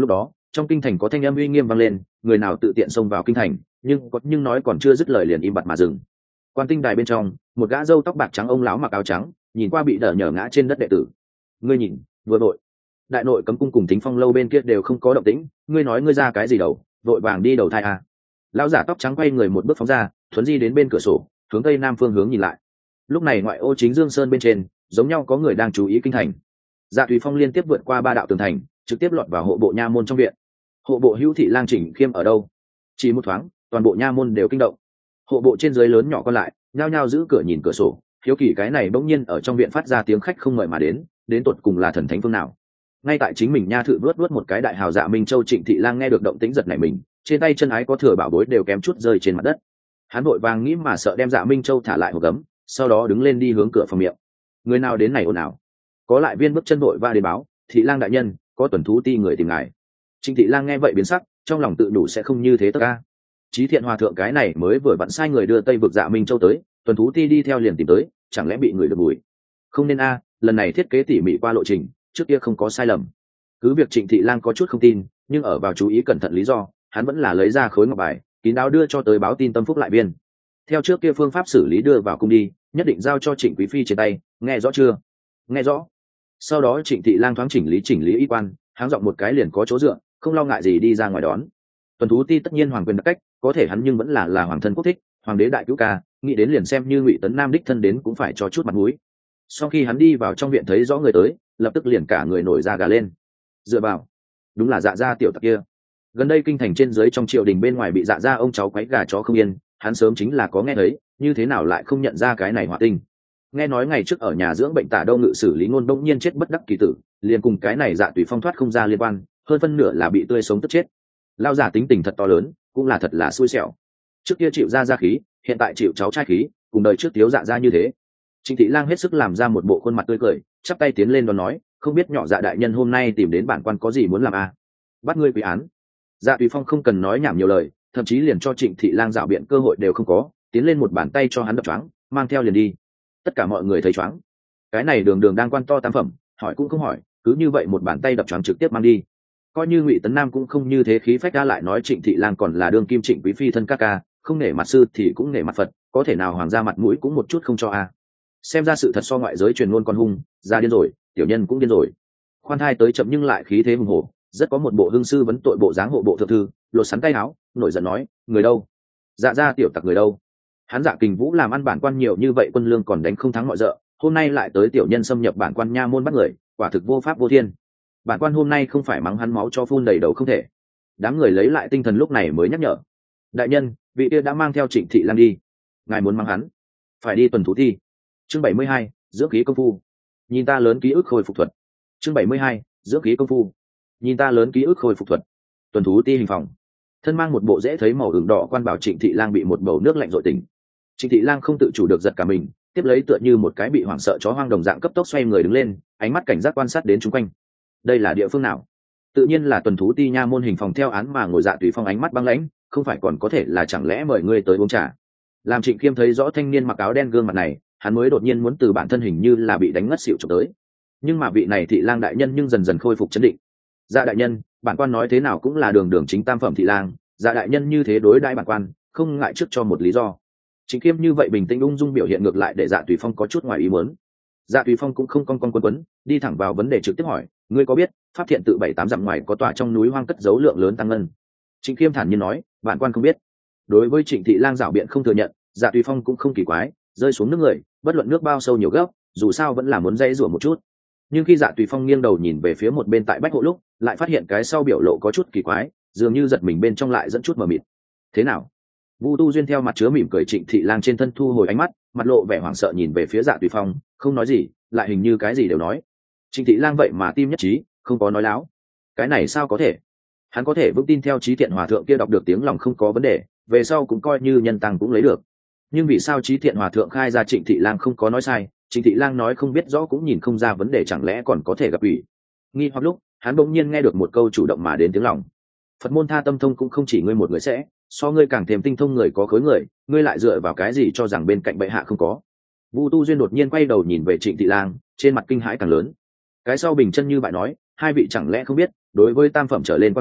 Speaker 1: trong kinh thành có thanh âm uy nghiêm vang lên, người nào tự tiện xông vào kinh thành, nhưng có nhưng nói còn chưa dứt lời liền im bặt mà dừng. Quan tinh đài bên trong, một gã râu tóc bạc trắng ông lão mặc áo trắng, nhìn qua bị đỡ nhở ngã trên đất đệ tử. Ngươi nhìn, vừa vội. Đại nội cấm cung cùng Thính Phong lâu bên kia đều không có động tĩnh, ngươi nói ngươi ra cái gì đầu, vội vàng đi đầu thai à? Lão giả tóc trắng quay người một bước phóng ra, thuấn di đến bên cửa sổ, hướng tây nam phương hướng nhìn lại. Lúc này ngoại ô chính Dương Sơn bên trên, giống nhau có người đang chú ý kinh thành. Dạ Thủy Phong liên tiếp vượt qua ba đạo tường thành, trực tiếp lọt vào hộ bộ nha môn trong viện. Hộ bộ Hữu thị lang Chỉnh Khiêm ở đâu? Chỉ một thoáng, toàn bộ nha môn đều kinh động. Hộ bộ trên dưới lớn nhỏ còn lại, nhao nhao giữ cửa nhìn cửa sổ, hiếu kỳ cái này bỗng nhiên ở trong viện phát ra tiếng khách không mời mà đến, đến tột cùng là thần thánh phương nào? Ngay tại chính mình nha thự vớt vớt một cái đại hào Dạ Minh Châu Trịnh thị lang nghe được động tĩnh giật nảy mình, trên tay chân ái có thừa bảo bối đều kém chút rơi trên mặt đất. Hắn vội vàng nghĩ mà sợ đem Dạ Minh Châu thả lại hộp gấm, sau đó đứng lên đi hướng cửa phòng miệng. Người nào đến này ồn ào? Có lại viên bước chân vội va đến báo, thị lang đại nhân, có tuần thú ti người tìm ngài. Trịnh thị lang nghe vậy biến sắc, trong lòng tự đủ sẽ không như thế tất ca. Chí Thiện Hòa thượng cái này mới vừa vặn sai người đưa Tây vực Dạ Minh Châu tới, tuần thú ti đi theo liền tìm tới, chẳng lẽ bị người được bùi? Không nên a, lần này thiết kế tỉ mỉ qua lộ trình, trước kia không có sai lầm. Cứ việc Trịnh thị lang có chút không tin, nhưng ở vào chú ý cẩn thận lý do, hắn vẫn là lấy ra khối ngọc bài, kín đáo đưa cho tới báo tin tâm phúc lại viên. Theo trước kia phương pháp xử lý đưa vào cung đi, nhất định giao cho Trịnh quý phi trên tay, nghe rõ chưa? Nghe rõ. Sau đó Trịnh thị lang thoáng chỉnh lý chỉnh lý y quan, háng giọng một cái liền có chỗ dựa, không lo ngại gì đi ra ngoài đón. Tuần thú ti tất nhiên hoàng quyền đặc cách, có thể hắn nhưng vẫn là là hoàng thân quốc thích, hoàng đế đại cứu ca, nghĩ đến liền xem như Ngụy Tấn Nam đích thân đến cũng phải cho chút mặt mũi. Sau khi hắn đi vào trong viện thấy rõ người tới, lập tức liền cả người nổi da gà lên. Dựa vào, đúng là Dạ gia tiểu tặc kia. Gần đây kinh thành trên dưới trong triều đình bên ngoài bị Dạ gia ông cháu quấy gà chó không yên, hắn sớm chính là có nghe thấy, như thế nào lại không nhận ra cái này hỏa tinh. Nghe nói ngày trước ở nhà dưỡng bệnh tả đâu ngự xử lý ngôn đông nhiên chết bất đắc kỳ tử, liền cùng cái này Dạ Tùy Phong thoát không ra liên quan, hơn phân nửa là bị tươi sống tức chết. Lao giả tính tình thật to lớn, cũng là thật là xui xẻo. Trước kia chịu ra gia khí, hiện tại chịu cháu trai khí, cùng đời trước thiếu Dạ gia như thế. Trịnh thị lang hết sức làm ra một bộ khuôn mặt tươi cười, chắp tay tiến lên đón nói, không biết nhỏ Dạ đại nhân hôm nay tìm đến bản quan có gì muốn làm à? Bắt ngươi quy án. Dạ Tùy Phong không cần nói nhảm nhiều lời, thậm chí liền cho Trịnh thị lang dạo biện cơ hội đều không có, tiến lên một bàn tay cho hắn đập choáng, mang theo liền đi. Tất cả mọi người thấy choáng. Cái này đường đường đang quan to tam phẩm, hỏi cũng không hỏi, cứ như vậy một bàn tay đập choáng trực tiếp mang đi. Coi như Ngụy Tấn Nam cũng không như thế khí phách ra lại nói Trịnh thị lang còn là đương kim Trịnh quý phi thân ca ca, không nể mặt sư thì cũng nể mặt Phật, có thể nào hoàng gia mặt mũi cũng một chút không cho a. À. Xem ra sự thật so ngoại giới truyền ngôn còn hung, ra điên rồi, tiểu nhân cũng điên rồi. Khoan thai tới chậm nhưng lại khí thế hùng hổ, rất có một bộ hương sư vấn tội bộ dáng hộ bộ thượng thư, lột sắn tay áo, nổi giận nói, người đâu? Dạ gia tiểu tặc người đâu? Hắn Dạ Kình Vũ làm ăn bản quan nhiều như vậy quân lương còn đánh không thắng mọi dợ, hôm nay lại tới tiểu nhân xâm nhập bản quan nha môn bắt người, quả thực vô pháp vô thiên. Bản quan hôm nay không phải mắng hắn máu cho phun đầy đầu không thể. Đám người lấy lại tinh thần lúc này mới nhắc nhở, đại nhân, vị kia đã mang theo Trịnh thị lang đi, ngài muốn mắng hắn, phải đi tuần thú thi. Chương bảy mươi hai, dưỡng khí công phu. Nhìn ta lớn ký ức khôi phục thuật. Chương bảy mươi hai, dưỡng khí công phu. Nhìn ta lớn ký ức khôi phục thuật. Tuần thú ti hình phòng. Thân mang một bộ dễ thấy màu ửng đỏ quan bảo Trịnh thị lang bị một bầu nước lạnh dội tỉnh. Trịnh thị lang không tự chủ được giật cả mình, tiếp lấy tựa như một cái bị hoảng sợ chó hoang đồng dạng cấp tốc xoay người đứng lên, ánh mắt cảnh giác quan sát đến chung quanh. Đây là địa phương nào? Tự nhiên là tuần thú ti nha môn hình phòng theo án mà ngồi Dạ Tùy Phong ánh mắt băng lãnh, không phải còn có thể là chẳng lẽ mời ngươi tới uống trà? Làm Trịnh Khiêm thấy rõ thanh niên mặc áo đen gương mặt này, hắn mới đột nhiên muốn từ bản thân hình như là bị đánh ngất xỉu chụp tới. Nhưng mà vị này thị lang đại nhân nhưng dần dần khôi phục chấn định. Dạ đại nhân, bản quan nói thế nào cũng là đường đường chính tam phẩm thị lang, Dạ đại nhân như thế đối đãi bản quan, không ngại trước cho một lý do. Trịnh Khiêm như vậy bình tĩnh ung dung biểu hiện ngược lại để Dạ Tùy Phong có chút ngoài ý muốn. Dạ Tùy Phong cũng không cong cong quấn quấn, đi thẳng vào vấn đề trực tiếp hỏi, ngươi có biết pháp thiện tự bảy tám dặm ngoài có tòa trong núi hoang cất giấu lượng lớn tăng ngân? Trịnh Khiêm thản nhiên nói, bản quan không biết. Đối với Trịnh thị lang rảo biện không thừa nhận, Dạ Tùy Phong cũng không kỳ quái, rơi xuống nước người, bất luận nước bao sâu nhiều gấp, dù sao vẫn là muốn dây rủa một chút. Nhưng khi Dạ Tùy Phong nghiêng đầu nhìn về phía một bên tại bách hộ lúc, lại phát hiện cái sau biểu lộ có chút kỳ quái, dường như giật mình bên trong lại dẫn chút mờ mịt. Thế nào? Vu Tu Duyên theo mặt chứa mỉm cười Trịnh thị lang trên thân thu hồi ánh mắt, mặt lộ vẻ hoảng sợ nhìn về phía Dạ Tùy Phong, không nói gì, lại hình như cái gì đều nói. Trịnh thị lang vậy mà tim nhất trí, không có nói láo. Cái này sao có thể? Hắn có thể vững tin theo Chí Thiện Hòa thượng kia đọc được tiếng lòng không có vấn đề, về sau cũng coi như nhân tăng cũng lấy được. Nhưng vì sao Chí Thiện Hòa thượng khai ra Trịnh thị lang không có nói sai, Trịnh thị lang nói không biết rõ cũng nhìn không ra vấn đề, chẳng lẽ còn có thể gặp ủy? Nghi hoặc lúc, hắn bỗng nhiên nghe được một câu chủ động mà đến tiếng lòng. Phật môn Tha Tâm Thông cũng không chỉ ngươi một người sẽ, so ngươi càng thêm tinh thông người có khối người, ngươi lại dựa vào cái gì cho rằng bên cạnh bệ hạ không có? Vu Tu Duyên đột nhiên quay đầu nhìn về Trịnh thị lang, trên mặt kinh hãi càng lớn. Cái sau bình chân như bại nói, hai vị chẳng lẽ không biết, đối với tam phẩm trở lên quan viên,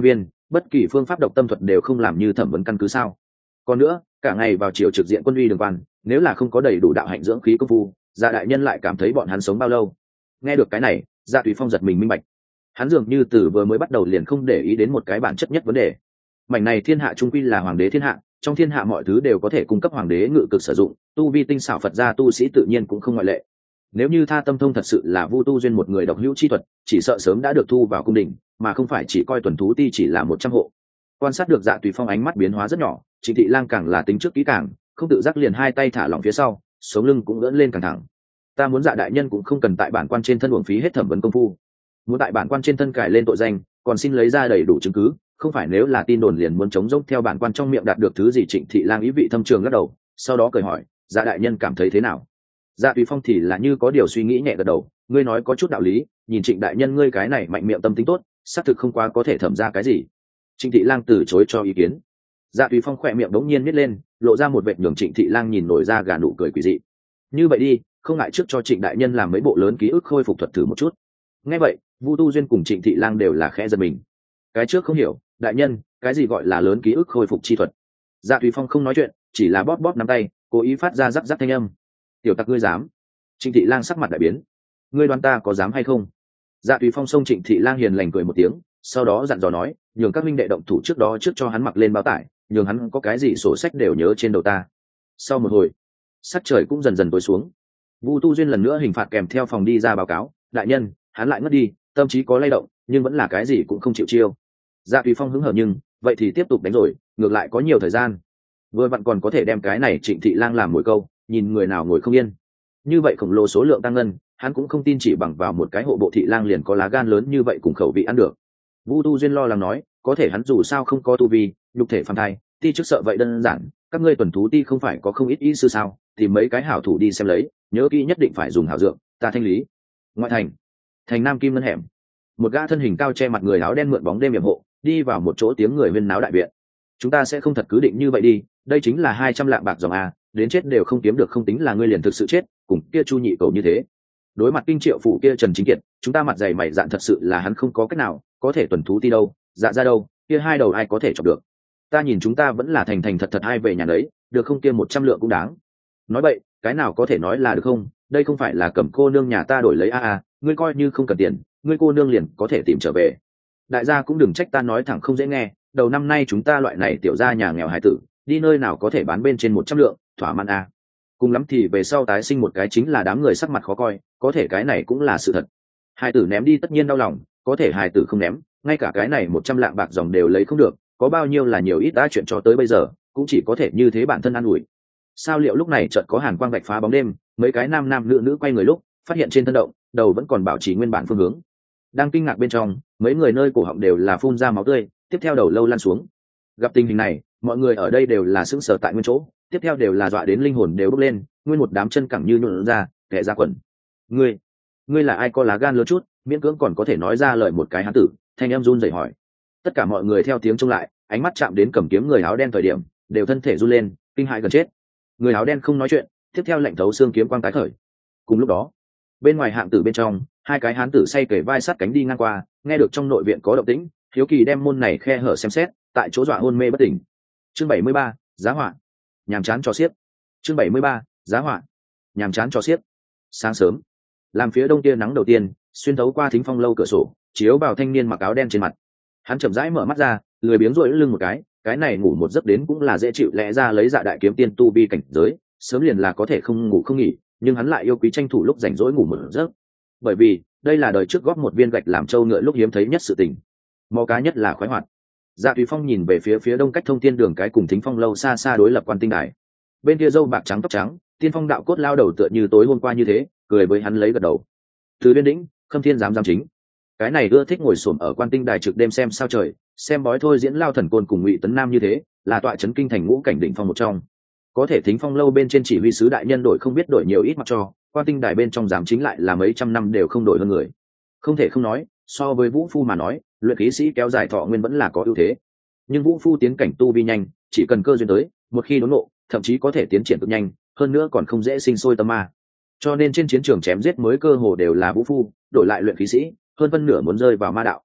Speaker 1: bất kỳ phương pháp độc tâm thuật đều không làm như thẩm vấn căn cứ sao? Còn nữa, cả ngày vào chiều trực diện quân uy đường quan, nếu là không có đầy đủ đạo hạnh dưỡng khí công phu, Dạ đại nhân lại cảm thấy bọn hắn sống bao lâu? Nghe được cái này, Dạ Tùy Phong giật mình minh bạch. Hắn dường như từ vừa mới bắt đầu liền không để ý đến một cái bản chất nhất vấn đề. Mảnh này thiên hạ trung quy là hoàng đế thiên hạ, trong thiên hạ mọi thứ đều có thể cung cấp hoàng đế ngự cực sử dụng, tu vi tinh xảo Phật gia tu sĩ tự nhiên cũng không ngoại lệ. Nếu như Tha Tâm Thông thật sự là Vu Tu Duyên một người độc hữu chi thuật, chỉ sợ sớm đã được thu vào cung đình, mà không phải chỉ coi tuần thú ti chỉ là một trăm hộ. Quan sát được Dạ Tùy Phong ánh mắt biến hóa rất nhỏ, Trịnh Thị Lang càng là tính trước kỹ càng, không tự giác liền hai tay thả lỏng phía sau, sống lưng cũng ưỡn lên căng thẳng. Ta muốn Dạ đại nhân cũng không cần tại bản quan trên thân uổng phí hết thẩm vấn công phu. Muốn tại bản quan trên thân cải lên tội danh, còn xin lấy ra đầy đủ chứng cứ, không phải nếu là tin đồn liền muốn chống dốc theo bản quan trong miệng đạt được thứ gì. Trịnh Thị Lang ý vị thâm trường lắc đầu, sau đó cười hỏi, Dạ đại nhân cảm thấy thế nào? Dạ Tùy Phong thì là như có điều suy nghĩ nhẹ gật đầu, ngươi nói có chút đạo lý, nhìn Trịnh đại nhân ngươi cái này mạnh miệng tâm tính tốt, xác thực không quá có thể thẩm ra cái gì. Trịnh Thị Lang từ chối cho ý kiến. Dạ Tùy Phong khỏe miệng đống nhiên nít lên, lộ ra một vệt nhường Trịnh Thị Lang nhìn nổi ra gà nụ cười quỷ dị. Như vậy đi, không ngại trước cho Trịnh đại nhân làm mấy bộ lớn ký ức khôi phục thuật thử một chút. Nghe vậy, Vu Tu Duyên cùng Trịnh Thị Lang đều là khẽ giật mình. Cái trước không hiểu, đại nhân, cái gì gọi là lớn ký ức khôi phục chi thuật? Dạ Tùy Phong không nói chuyện, chỉ là bóp bóp nắm tay, cố ý phát ra rắc rắc thanh âm. Tiểu tặc ngươi dám? Trịnh Thị Lang sắc mặt đại biến. Ngươi đoán ta có dám hay không? Dạ Tùy Phong xông Trịnh Thị Lang hiền lành cười một tiếng, sau đó dặn dò nói, nhường các minh đệ động thủ trước đó trước cho hắn mặc lên bao tải, nhường hắn có cái gì sổ sách đều nhớ trên đầu ta. Sau một hồi, sắc trời cũng dần dần tối xuống. Vu Tu Duyên lần nữa hình phạt kèm theo phòng đi ra báo cáo, đại nhân, hắn lại ngất đi, tâm trí có lay động, nhưng vẫn là cái gì cũng không chịu chiêu. Dạ Tùy Phong hứng hở nhưng, vậy thì tiếp tục đánh rồi, ngược lại có nhiều thời gian. Vừa vặn còn có thể đem cái này Trịnh Thị Lang làm mồi câu, nhìn người nào ngồi không yên. Như vậy khổng lồ số lượng tăng ngân, hắn cũng không tin chỉ bằng vào một cái hộ bộ thị lang liền có lá gan lớn như vậy cùng khẩu vị ăn được. Vu Tu Duyên lo lắng nói, có thể hắn dù sao không có tu vi, nhục thể phàm thai, ti trước sợ vậy đơn giản, các ngươi tuần thú ti không phải có không ít ý sư sao, thì mấy cái hảo thủ đi xem lấy, nhớ kỹ nhất định phải dùng hảo dược, ta thanh lý. Ngoại thành, thành Nam Kim ngân hẻm, một gã thân hình cao che mặt người áo đen mượn bóng đêm yểm hộ, đi vào một chỗ tiếng người huyên náo đại viện. Chúng ta sẽ không thật cứ định như vậy đi, đây chính là hai trăm lạng bạc dòng a, đến chết đều không kiếm được, không tính là ngươi liền thực sự chết, cùng kia Chu nhị cầu như thế. Đối mặt kinh triệu phủ kia Trần Chính Kiệt, chúng ta mặt dày mày dạn thật sự là hắn không có cách nào, có thể tuần thú ti đâu, dạ ra đâu, kia hai đầu ai có thể chọc được. Ta nhìn chúng ta vẫn là thành thành thật thật hai về nhà đấy, được không, kia một trăm lượng cũng đáng. Nói vậy, cái nào có thể nói là được không, đây không phải là cầm cô nương nhà ta đổi lấy a a, ngươi coi như không cần tiền, ngươi cô nương liền có thể tìm trở về. Đại gia cũng đừng trách ta nói thẳng không dễ nghe, đầu năm nay chúng ta loại này tiểu gia nhà nghèo hải tử, đi nơi nào có thể bán bên trên một trăm lượng, thỏa mãn a. Cùng lắm thì về sau tái sinh một cái chính là đám người sắc mặt khó coi, có thể cái này cũng là sự thật. Hải tử ném đi tất nhiên đau lòng, có thể hải tử không ném, ngay cả cái này một trăm lạng bạc dòng đều lấy không được, có bao nhiêu là nhiều ít đã chuyện cho tới bây giờ, cũng chỉ có thể như thế bản thân an ủi. Sao liệu lúc này chợt có hàn quang bạch phá bóng đêm, mấy cái nam nam nữ nữ quay người lúc, phát hiện trên thân động, đầu vẫn còn bảo trì nguyên bản phương hướng. Đang kinh ngạc bên trong, mấy người nơi cổ họng đều là phun ra máu tươi, tiếp theo đầu lâu lăn xuống. Gặp tình hình này, mọi người ở đây đều là sững sờ tại nguyên chỗ, tiếp theo đều là dọa đến linh hồn đều bốc lên, nguyên một đám chân cẳng như nhũn ra, kẻ ra quần. Ngươi, ngươi là ai có lá gan lớn chút, miễn cưỡng còn có thể nói ra lời một cái hán tử, thanh em run rẩy hỏi. Tất cả mọi người theo tiếng trông lại, ánh mắt chạm đến cầm kiếm người áo đen thời điểm, đều thân thể run lên, kinh hãi gần chết. Người áo đen không nói chuyện, tiếp theo lệnh thấu xương kiếm quang tái khởi. Cùng lúc đó, bên ngoài hạng tử bên trong, hai cái hán tử say kề vai sát cánh đi ngang qua, nghe được trong nội viện có động tĩnh, hiếu kỳ đem môn này khe hở xem xét, tại chỗ dọa hôn mê bất tỉnh. Chương bảy mươi ba, giá họa. Nhàm chán cho xiếc. Chương bảy mươi ba, giá họa. Nhàm chán cho xiếc. Sáng sớm, làm phía đông tia nắng đầu tiên xuyên thấu qua thính phong lâu cửa sổ, chiếu vào thanh niên mặc áo đen trên mặt. Hắn chậm rãi mở mắt ra, lười biếng duỗi lưng một cái, cái này ngủ một giấc đến cũng là dễ chịu, lẽ ra lấy Dạ đại kiếm tiên tu vi cảnh giới, sớm liền là có thể không ngủ không nghỉ, nhưng hắn lại yêu quý tranh thủ lúc rảnh rỗi ngủ một giấc. Bởi vì, đây là đời trước góp một viên gạch làm trâu ngựa lúc hiếm thấy nhất sự tình. Mò cá nhất là khoái hoạt. Dạ Tùy Phong nhìn về phía phía đông cách thông thiên đường cái cùng thính phong lâu xa xa đối lập quan tinh đài. Bên kia râu bạc trắng tóc trắng, tiên phong đạo cốt lao đầu tựa như tối hôm qua như thế, cười với hắn lấy gật đầu. Từ Biên Đĩnh, Khâm Thiên giám giám chính. Cái này ưa thích ngồi xổm ở quan tinh đài trực đêm xem sao trời, xem bói thôi diễn lao thần côn cùng Ngụy Tấn Nam như thế, là tọa trấn kinh thành ngũ cảnh đỉnh phong một trong. Có thể thính phong lâu bên trên chỉ huy sứ đại nhân đổi không biết đổi nhiều ít mặc cho, quan tinh đài bên trong giám chính lại là mấy trăm năm đều không đổi hơn người. Không thể không nói, so với Vũ Phu mà nói, luyện khí sĩ kéo dài thọ nguyên vẫn là có ưu thế. Nhưng Vũ Phu tiến cảnh tu vi nhanh, chỉ cần cơ duyên tới, một khi đốn ngộ, thậm chí có thể tiến triển cực nhanh, hơn nữa còn không dễ sinh sôi tâm ma. Cho nên trên chiến trường chém giết mới cơ hồ đều là Vũ Phu, đổi lại luyện khí sĩ, hơn phân nửa muốn rơi vào ma đạo.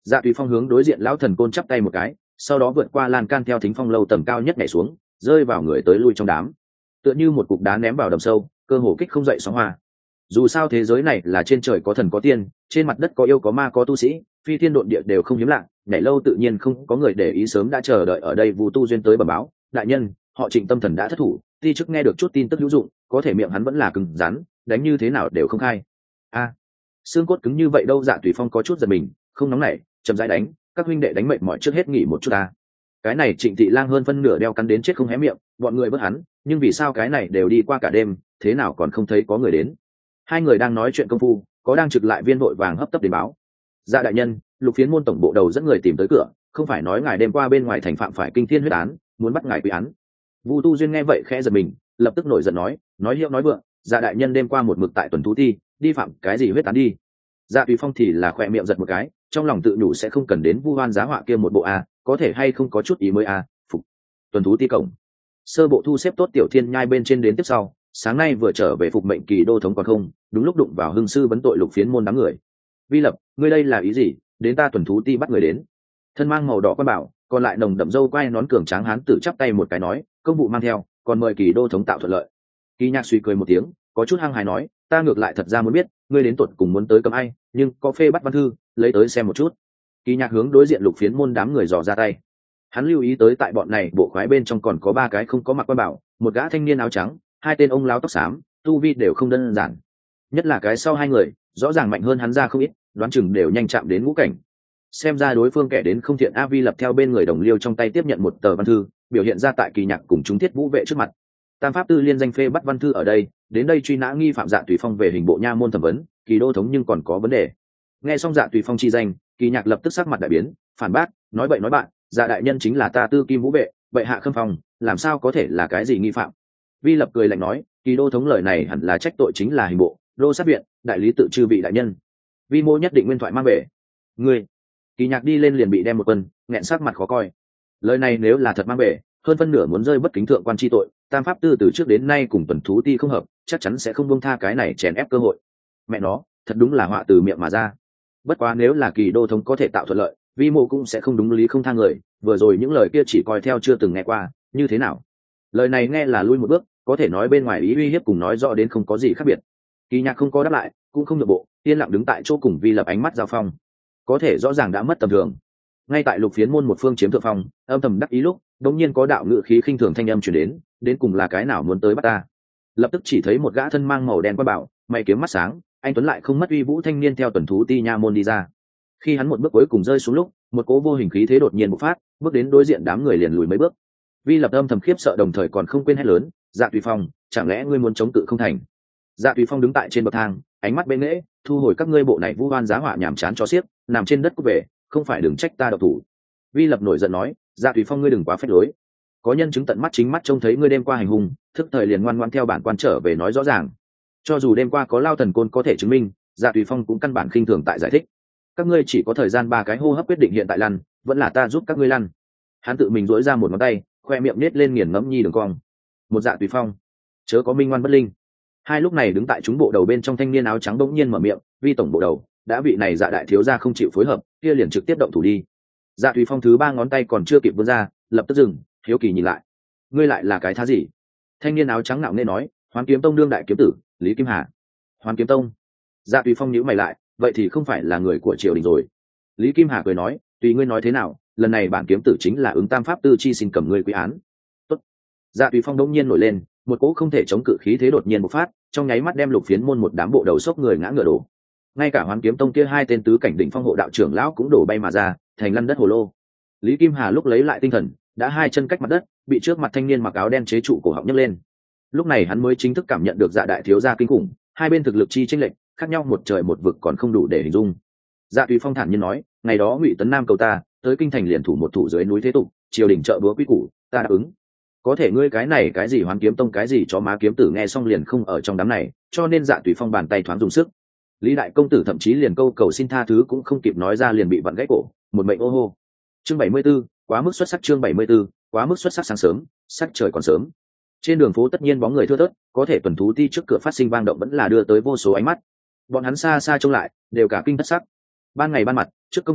Speaker 1: Dạ Tùy Phong hướng đối diện lão thần côn chắp tay một cái, sau đó vượt qua lan can theo thính phong lâu tầm cao nhất nhảy xuống, rơi vào người tới lui trong đám, tựa như một cục đá ném vào đầm sâu, cơ hồ kích không dậy sóng hoa. Dù sao thế giới này là trên trời có thần có tiên, trên mặt đất có yêu có ma có tu sĩ, phi thiên độn địa đều không hiếm lạ, nhảy lâu tự nhiên không có người để ý, sớm đã chờ đợi ở đây Vu Tu Duyên tới bẩm báo, đại nhân, họ Trịnh tâm thần đã thất thủ, ti chức nghe được chút tin tức hữu dụng, có thể miệng hắn vẫn là cứng rắn, đánh như thế nào đều không khai. A, à, xương cốt cứng như vậy đâu? Dạ Tùy Phong có chút giật mình, không nóng nảy, chậm rãi đánh, các huynh đệ đánh mệt mỏi trước hết nghỉ một chút ta. Cái này Trịnh Thị Lang hơn phân nửa đeo cắn đến chết không hé miệng, bọn người bớt hắn, nhưng vì sao cái này đều đi qua cả đêm, thế nào còn không thấy có người đến? Hai người đang nói chuyện công phu, có đang trực lại viên vội vàng hấp tấp đến báo. Dạ đại nhân, Lục Phiến môn tổng bộ đầu dẫn người tìm tới cửa, không phải nói ngài đêm qua bên ngoài thành phạm phải kinh thiên huyết án, muốn bắt ngài quy án. Vu Tu Duyên nghe vậy khẽ giật mình, lập tức nổi giận nói, nói hiệu nói vượng, dạ đại nhân đêm qua một mực tại tuần thú ti, đi phạm cái gì huyết án đi? Dạ Tùy Phong thì là khỏe miệng giật một cái, trong lòng tự nhủ sẽ không cần đến vu oan giá họa kia một bộ a, có thể hay không có chút ý mới a. Phục. Tuần thú ti cổng, sơ bộ thu xếp tốt Tiểu Thiên Nhai bên trên đến tiếp sau, sáng nay vừa trở về phục mệnh kỳ đô thống còn không, đúng lúc đụng vào hưng sư vấn tội Lục Phiến môn đám người. Vi Lập, ngươi đây là ý gì? Đến ta tuần thú ti bắt người đến. Thân mang màu đỏ quan bảo, còn lại nồng đậm dâu quai nón cường tráng hán tử chắp tay một cái nói, công vụ mang theo, còn mời kỳ đô thống tạo thuận lợi. Kỳ Nhạc suy cười một tiếng, có chút hăng hài nói, ta ngược lại thật ra muốn biết, ngươi đến tuột cùng muốn tới cầm ai, nhưng có phê bắt văn thư, lấy tới xem một chút. Kỳ Nhạc hướng đối diện Lục Phiến môn đám người dò ra tay. Hắn lưu ý tới tại bọn này bộ khoái bên trong còn có ba cái không có mặc quan bảo, một gã thanh niên áo trắng, hai tên ông lão tóc xám, tu vi đều không đơn giản. Nhất là cái sau hai người, rõ ràng mạnh hơn hắn ra không ít, đoán chừng đều nhanh chạm đến ngũ cảnh. Xem ra đối phương kẻ đến không thiện. A Vi Lập theo bên người đồng liêu trong tay tiếp nhận một tờ văn thư, biểu hiện ra tại Kỳ Nhạc cùng chúng thiết vũ vệ trước mặt. Tam pháp tư liên danh phê bắt văn thư ở đây, đến đây truy nã nghi phạm Dạ Tùy Phong về hình bộ nha môn thẩm vấn, Kỳ đô thống nhưng còn có vấn đề. Nghe xong Dạ Tùy Phong chi danh, Kỳ Nhạc lập tức sắc mặt đại biến, phản bác, nói bậy nói bạn, Dạ đại nhân chính là ta tư kim vũ vệ, bệ hạ khâm phòng, làm sao có thể là cái gì nghi phạm? Vi Lập cười lạnh nói, Kỳ đô thống lời này hẳn là trách tội chính là hình bộ, đô sát viện, đại lý tự chư vị đại nhân. Vi mô nhất định nguyên thoại mang về. Ngươi. Kỳ Nhạc đi lên liền bị đem một quân, nghẹn sắc mặt khó coi. Lời này nếu là thật mang về, hơn phân nửa muốn rơi bất kính thượng quan chi tội, tam pháp tư từ trước đến nay cùng tuần thú ti không hợp, chắc chắn sẽ không buông tha cái này chèn ép cơ hội. Mẹ nó, thật đúng là họa từ miệng mà ra. Bất quá nếu là Kỳ đô thống có thể tạo thuận lợi, vi mộ cũng sẽ không đúng lý không tha người, vừa rồi những lời kia chỉ coi theo chưa từng nghe qua, như thế nào? Lời này nghe là lui một bước, có thể nói bên ngoài ý uy hiếp cùng nói rõ đến không có gì khác biệt. Kỳ Nhạc không có đáp lại, cũng không nhượng bộ, yên lặng đứng tại chỗ cùng Vi Lập ánh mắt giao phong. Có thể rõ ràng đã mất tầm thường. Ngay tại Lục Phiến môn một phương chiếm thượng phong, âm thầm đắc ý lúc, đột nhiên có đạo ngữ khí khinh thường thanh âm truyền đến, đến cùng là cái nào muốn tới bắt ta? Lập tức chỉ thấy một gã thân mang màu đen quan bảo, mày kiếm mắt sáng, anh tuấn lại không mất uy vũ thanh niên theo tuần thú ti nha môn đi ra. Khi hắn một bước cuối cùng rơi xuống lúc, một cỗ vô hình khí thế đột nhiên bộc phát, bước đến đối diện đám người liền lùi mấy bước. Vi Lập âm thầm khiếp sợ đồng thời còn không quên hét lớn, Dạ Tùy Phong, chẳng lẽ ngươi muốn chống cự không thành? Dạ Tùy Phong đứng tại trên bậc thang, ánh mắt bên nghễ, thu hồi các ngươi bộ này vu oan giá họa nhảm chán cho xiếc, nằm trên đất cút về, không phải đừng trách ta độc thủ. Vi Lập nổi giận nói, Dạ Tùy Phong ngươi đừng quá phách lối, có nhân chứng tận mắt chính mắt trông thấy ngươi đêm qua hành hung, thức thời liền ngoan ngoãn theo bản quan trở về nói rõ ràng. Cho dù đêm qua có lao thần côn có thể chứng minh, Dạ Tùy Phong cũng căn bản khinh thường tại giải thích. Các ngươi chỉ có thời gian ba cái hô hấp quyết định hiện tại lăn, vẫn là ta giúp các ngươi lăn. Hắn tự mình duỗi ra một ngón tay, khoe miệng nết lên nghiền ngẫm nhi đường cong. Một Dạ Tùy Phong, chớ có minh ngoan bất linh. Hai lúc này đứng tại chúng bộ đầu bên trong thanh niên áo trắng bỗng nhiên mở miệng, Vi tổng bộ đầu, đã vị này Dạ đại thiếu gia không chịu phối hợp, kia liền trực tiếp động thủ đi. Dạ Tùy Phong thứ ba ngón tay còn chưa kịp vươn ra, lập tức dừng, hiếu kỳ nhìn lại. Ngươi lại là cái thá gì? Thanh niên áo trắng ngạo nghễ nói, Hoán Kiếm Tông đương đại kiếm tử, Lý Kim Hà. Hoán Kiếm Tông? Dạ Tùy Phong nhíu mày lại, vậy thì không phải là người của triều đình rồi. Lý Kim Hà cười nói, tùy ngươi nói thế nào, lần này bản kiếm tử chính là ứng tam pháp tư chi xin cầm ngươi quy án. Tốt. Dạ Tùy Phong đống nhiên nổi lên, một cỗ không thể chống cự khí thế đột nhiên bộc phát, trong nháy mắt đem Lục Phiến môn một đám bộ đầu sốc người ngã ngựa đổ. Ngay cả Hoán Kiếm Tông kia hai tên tứ cảnh đỉnh phong hộ đạo trưởng lão cũng đổ bay mà ra, thành lăn đất hồ lô. Lý Kim Hà lúc lấy lại tinh thần, đã hai chân cách mặt đất, bị trước mặt thanh niên mặc áo đen chế trụ cổ họng nhấc lên. Lúc này hắn mới chính thức cảm nhận được Dạ đại thiếu gia kinh khủng, hai bên thực lực chi chênh lệch, khác nhau một trời một vực còn không đủ để hình dung. Dạ Tùy Phong thản nhiên nói, ngày đó Ngụy Tấn Nam cầu ta, tới kinh thành liền thủ một thủ dưới núi thế tục, triều đình trợ búa quý củ, ta đáp ứng. Có thể ngươi cái này cái gì Hoán Kiếm Tông cái gì cho má kiếm tử nghe xong liền không ở trong đám này, cho nên Dạ Tùy Phong bàn tay thoáng dùng sức. Lý đại công tử thậm chí liền câu cầu xin tha thứ cũng không kịp nói ra liền bị vặn gãy cổ, một mệnh ô hô. Chương bảy mươi 74, quá mức xuất sắc. Chương bảy mươi 74, quá mức xuất sắc. Sáng sớm, sắc trời còn sớm. Trên đường phố tất nhiên bóng người thưa thớt, có thể tuần thú ti trước cửa phát sinh vang động vẫn là đưa tới vô số ánh mắt. Bọn hắn xa xa trông lại, đều cả kinh thất sắc. Ban ngày ban mặt, trước công chúng,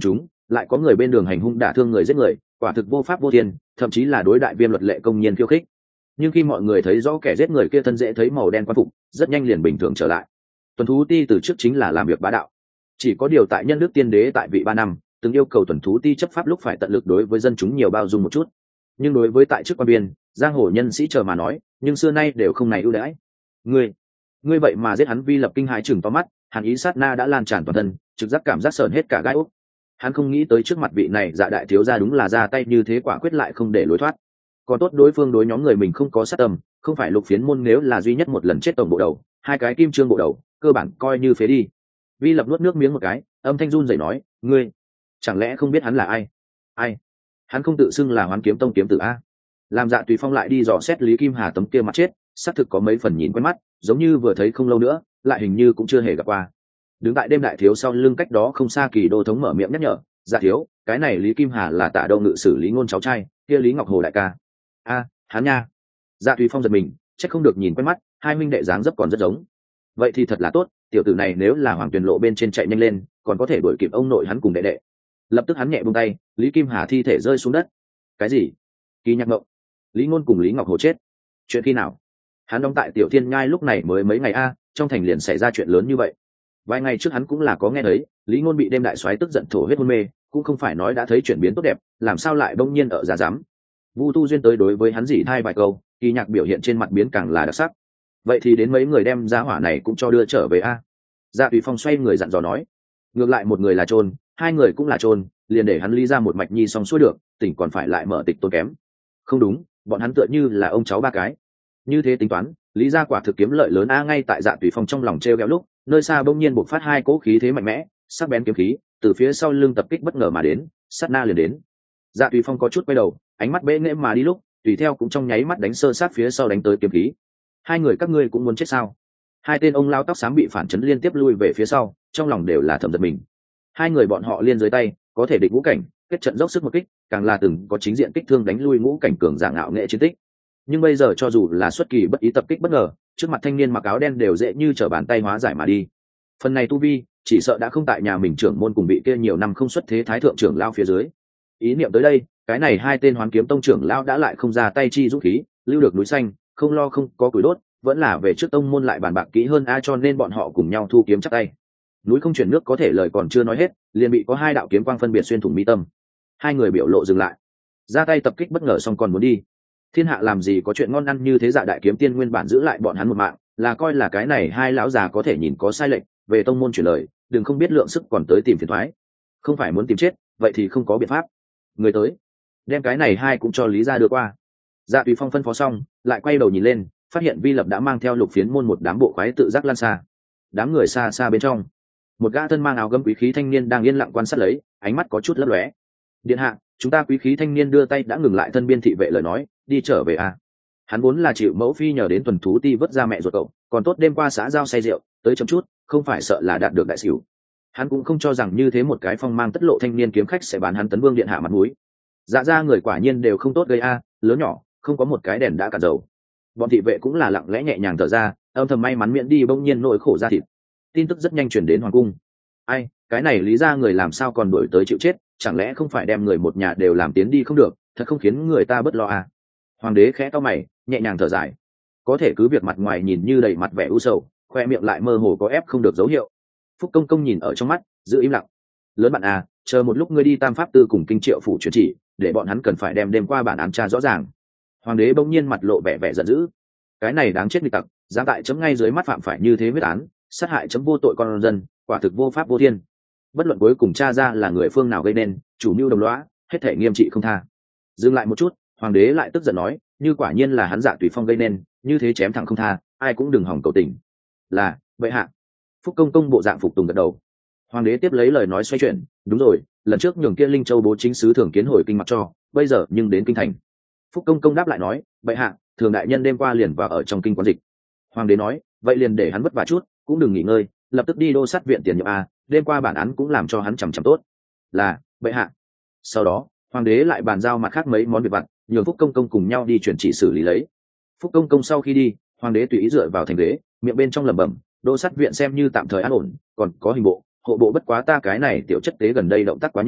Speaker 1: lại có người bên đường hành hung đả thương người giết người, quả thực vô pháp vô thiên, thậm chí là đối đại viêm luật lệ công nhiên khiêu khích. Nhưng khi mọi người thấy rõ kẻ giết người kia thân dễ thấy màu đen quan phục, rất nhanh liền bình thường trở lại. Tuần thú ti từ trước chính là làm việc bá đạo, chỉ có điều tại nhân đức tiên đế tại vị ba năm, từng yêu cầu tuần thú ti chấp pháp lúc phải tận lực đối với dân chúng nhiều bao dung một chút, nhưng đối với tại chức quan biên giang hồ nhân sĩ chờ mà nói, nhưng xưa nay đều không này ưu đãi. Ngươi, ngươi vậy mà giết hắn, Vi Lập kinh hãi chừng to mắt, hàn ý sát na đã lan tràn toàn thân, trực giác cảm giác sờn hết cả gai ốc. Hắn không nghĩ tới trước mặt vị này dạ đại thiếu gia đúng là ra tay như thế, quả quyết lại không để lối thoát. Còn tốt đối phương đối nhóm người mình không có sát tâm, không phải Lục Phiến môn nếu là duy nhất một lần chết tổng bộ đầu, hai cái kim trương bộ đầu, cơ bản coi như phế đi. Vi Lập nuốt nước miếng một cái, âm thanh run rẩy nói, ngươi chẳng lẽ không biết hắn là ai? Ai? Hắn không tự xưng là Hoán Kiếm Tông kiếm tử a? Làm Dạ Tùy Phong lại đi dò xét Lý Kim Hà tấm kia mặt chết, xác thực có mấy phần nhìn quen mắt, giống như vừa thấy không lâu nữa, lại hình như cũng chưa hề gặp qua. Đứng tại đêm đại thiếu sau lưng cách đó không xa Kỳ Đô thống mở miệng nhắc nhở, Dạ thiếu, cái này Lý Kim Hà là Tạ Đâu ngự sử Lý Ngôn cháu trai, kia Lý Ngọc Hồ đại ca. A, hắn nha. Dạ Tùy Phong giật mình, chắc không được nhìn quen mắt, hai huynh đệ dáng dấp còn rất giống. Vậy thì thật là tốt, tiểu tử này nếu là Hoàng Tuyền lộ bên trên chạy nhanh lên, còn có thể đuổi kịp ông nội hắn cùng đệ đệ. Lập tức hắn nhẹ buông tay, Lý Kim Hà thi thể rơi xuống đất. Cái gì? Kỳ Nhạc Mộng, Lý Ngôn cùng Lý Ngọc Hồ chết. Chuyện khi nào? Hắn đóng tại Tiểu Thiên Nhai lúc này mới mấy ngày a, trong thành liền xảy ra chuyện lớn như vậy. Vài ngày trước hắn cũng là có nghe thấy, Lý Ngôn bị đêm đại soái tức giận thổ huyết hôn mê, cũng không phải nói đã thấy chuyển biến tốt đẹp, làm sao lại bỗng nhiên ở giá dám. Vu Tu Duyên tới đối với hắn dỉ thai vài câu, Kỳ Nhạc biểu hiện trên mặt biến càng là đặc sắc. Vậy thì đến mấy người đem giá hỏa này cũng cho đưa trở về a. Dạ Tùy Phong xoay người dặn dò nói, ngược lại một người là trôn, hai người cũng là trôn, liền để hắn lý ra một mạch nhi xong xuôi được, tỉnh còn phải lại mở tịch tốn kém. Không đúng, bọn hắn tựa như là ông cháu ba cái. Như thế tính toán, lý ra quả thực kiếm lợi lớn a. Ngay tại Dạ Tùy Phong trong lòng treo gẹo lúc, nơi xa bỗng nhiên bộc phát hai cỗ khí thế mạnh mẽ, sắc bén kiếm khí từ phía sau lưng tập kích bất ngờ mà đến, sát na liền đến. Dạ Tùy Phong có chút quay đầu, ánh mắt bẽ nghễ mà đi lúc, tùy theo cũng trong nháy mắt đánh sơ sát phía sau đánh tới kiếm khí. Hai người các ngươi cũng muốn chết sao? Hai tên ông lao tóc xám bị phản chấn liên tiếp lui về phía sau, trong lòng đều là thầm giật mình. Hai người bọn họ liên dưới tay, có thể địch ngũ cảnh, kết trận dốc sức một kích, càng là từng có chính diện kích thương đánh lui ngũ cảnh cường giả ngạo nghệ chiến tích. Nhưng bây giờ cho dù là xuất kỳ bất ý tập kích bất ngờ, trước mặt thanh niên mặc áo đen đều dễ như trở bàn tay hóa giải mà đi. Phần này tu vi, chỉ sợ đã không tại nhà mình trưởng môn cùng bị kia nhiều năm không xuất thế thái thượng trưởng lao phía dưới. Ý niệm tới đây, cái này hai tên Hoán Kiếm Tông trưởng lao đã lại không ra tay chi dũng khí, lưu được núi xanh, không lo không có củi đốt, vẫn là về trước tông môn lại bàn bạc kỹ hơn a, cho nên bọn họ cùng nhau thu kiếm chắc tay. Núi không chuyển nước có thể lời còn chưa nói hết, liền bị có hai đạo kiếm quang phân biệt xuyên thủng mi tâm. Hai người biểu lộ dừng lại, ra tay tập kích bất ngờ xong còn muốn đi. Thiên hạ làm gì có chuyện ngon ăn như thế. Dạ đại kiếm tiên nguyên bản giữ lại bọn hắn một mạng, là coi là cái này hai lão già có thể nhìn có sai lệch, về tông môn chuyển lời, đừng không biết lượng sức còn tới tìm phiền thoái. Không phải muốn tìm chết, vậy thì không có biện pháp. Người tới, đem cái này hai cũng cho Lý ra đưa qua. Dạ Tùy Phong phân phó xong, lại quay đầu nhìn lên, phát hiện Vi Lập đã mang theo Lục Phiến môn một đám bộ khoái tự giác lan xa. Đám người xa xa bên trong, một gã thân mang áo gấm quý khí thanh niên đang yên lặng quan sát lấy, ánh mắt có chút lấp lóe. Điện hạ, chúng ta quý khí thanh niên đưa tay đã ngừng lại thân biên thị vệ lời nói, đi trở về à? Hắn vốn là chịu mẫu phi nhờ đến tuần thú ti vớt ra mẹ ruột cậu, còn tốt đêm qua xã giao say rượu, tới chấm chút, không phải sợ là đạt được đại xỉu. Hắn cũng không cho rằng như thế một cái phong mang tất lộ thanh niên kiếm khách sẽ bán hắn Tấn Vương điện hạ mặt mũi. Dạ ra người quả nhiên đều không tốt gây a, lớn nhỏ không có một cái đèn đã cạn dầu. Bọn thị vệ cũng là lặng lẽ nhẹ nhàng thở ra, âm thầm may mắn miễn đi bỗng nhiên nỗi khổ ra thịt. Tin tức rất nhanh chuyển đến hoàng cung. Ai, cái này Lý ra người làm sao còn đuổi tới chịu chết, chẳng lẽ không phải đem người một nhà đều làm tiến đi không được, thật không khiến người ta bất lo à? Hoàng đế khẽ cau mày, nhẹ nhàng thở dài. Có thể cứ việc mặt ngoài nhìn như đầy mặt vẻ u sầu, khoe miệng lại mơ hồ có ép không được dấu hiệu. Phúc công công nhìn ở trong mắt, giữ im lặng. Lớn bạn à, chờ một lúc ngươi đi Tam Pháp Tư cùng Kinh Triệu phủ truyền chỉ, để bọn hắn cần phải đem đêm qua bản án tra rõ ràng. Hoàng đế bỗng nhiên mặt lộ vẻ vẻ giận dữ. Cái này đáng chết nghịch tặc, dám tại chấm ngay dưới mắt phạm phải như thế huyết án, sát hại chấm vô tội con dân, quả thực vô pháp vô thiên. Bất luận cuối cùng tra ra là người phương nào gây nên, chủ mưu đồng lõa, hết thể nghiêm trị không tha. Dừng lại một chút, hoàng đế lại tức giận nói, như quả nhiên là hắn Dạ Tùy Phong gây nên, như thế chém thẳng không tha, ai cũng đừng hòng cầu tình. Là vậy hạ. Phúc công công bộ dạng phục tùng gật đầu. Hoàng đế tiếp lấy lời nói xoay chuyển, đúng rồi, lần trước nhường kia Linh Châu bố chính sứ thường kiến hồi kinh mặc cho, bây giờ nhưng đến kinh thành. Phúc công công đáp lại nói, vậy hạ, thường đại nhân đêm qua liền vào ở trong kinh quán dịch. Hoàng đế nói, vậy liền để hắn vất vả chút, cũng đừng nghỉ ngơi, lập tức đi đô sát viện tiền nhiệm a, đêm qua bản án cũng làm cho hắn chằm chằm tốt. Là vậy hạ. Sau đó, hoàng đế lại bàn giao mặt khác mấy món việc vặt, nhường Phúc công công cùng nhau đi chuyển chỉ xử lý lấy. Phúc công công sau khi đi, hoàng đế tùy ý dựa vào thành ghế, miệng bên trong lẩm bẩm, đô sát viện xem như tạm thời an ổn, còn có hình bộ, hộ bộ bất quá ta cái này tiểu chất tế gần đây động tác quá nhanh,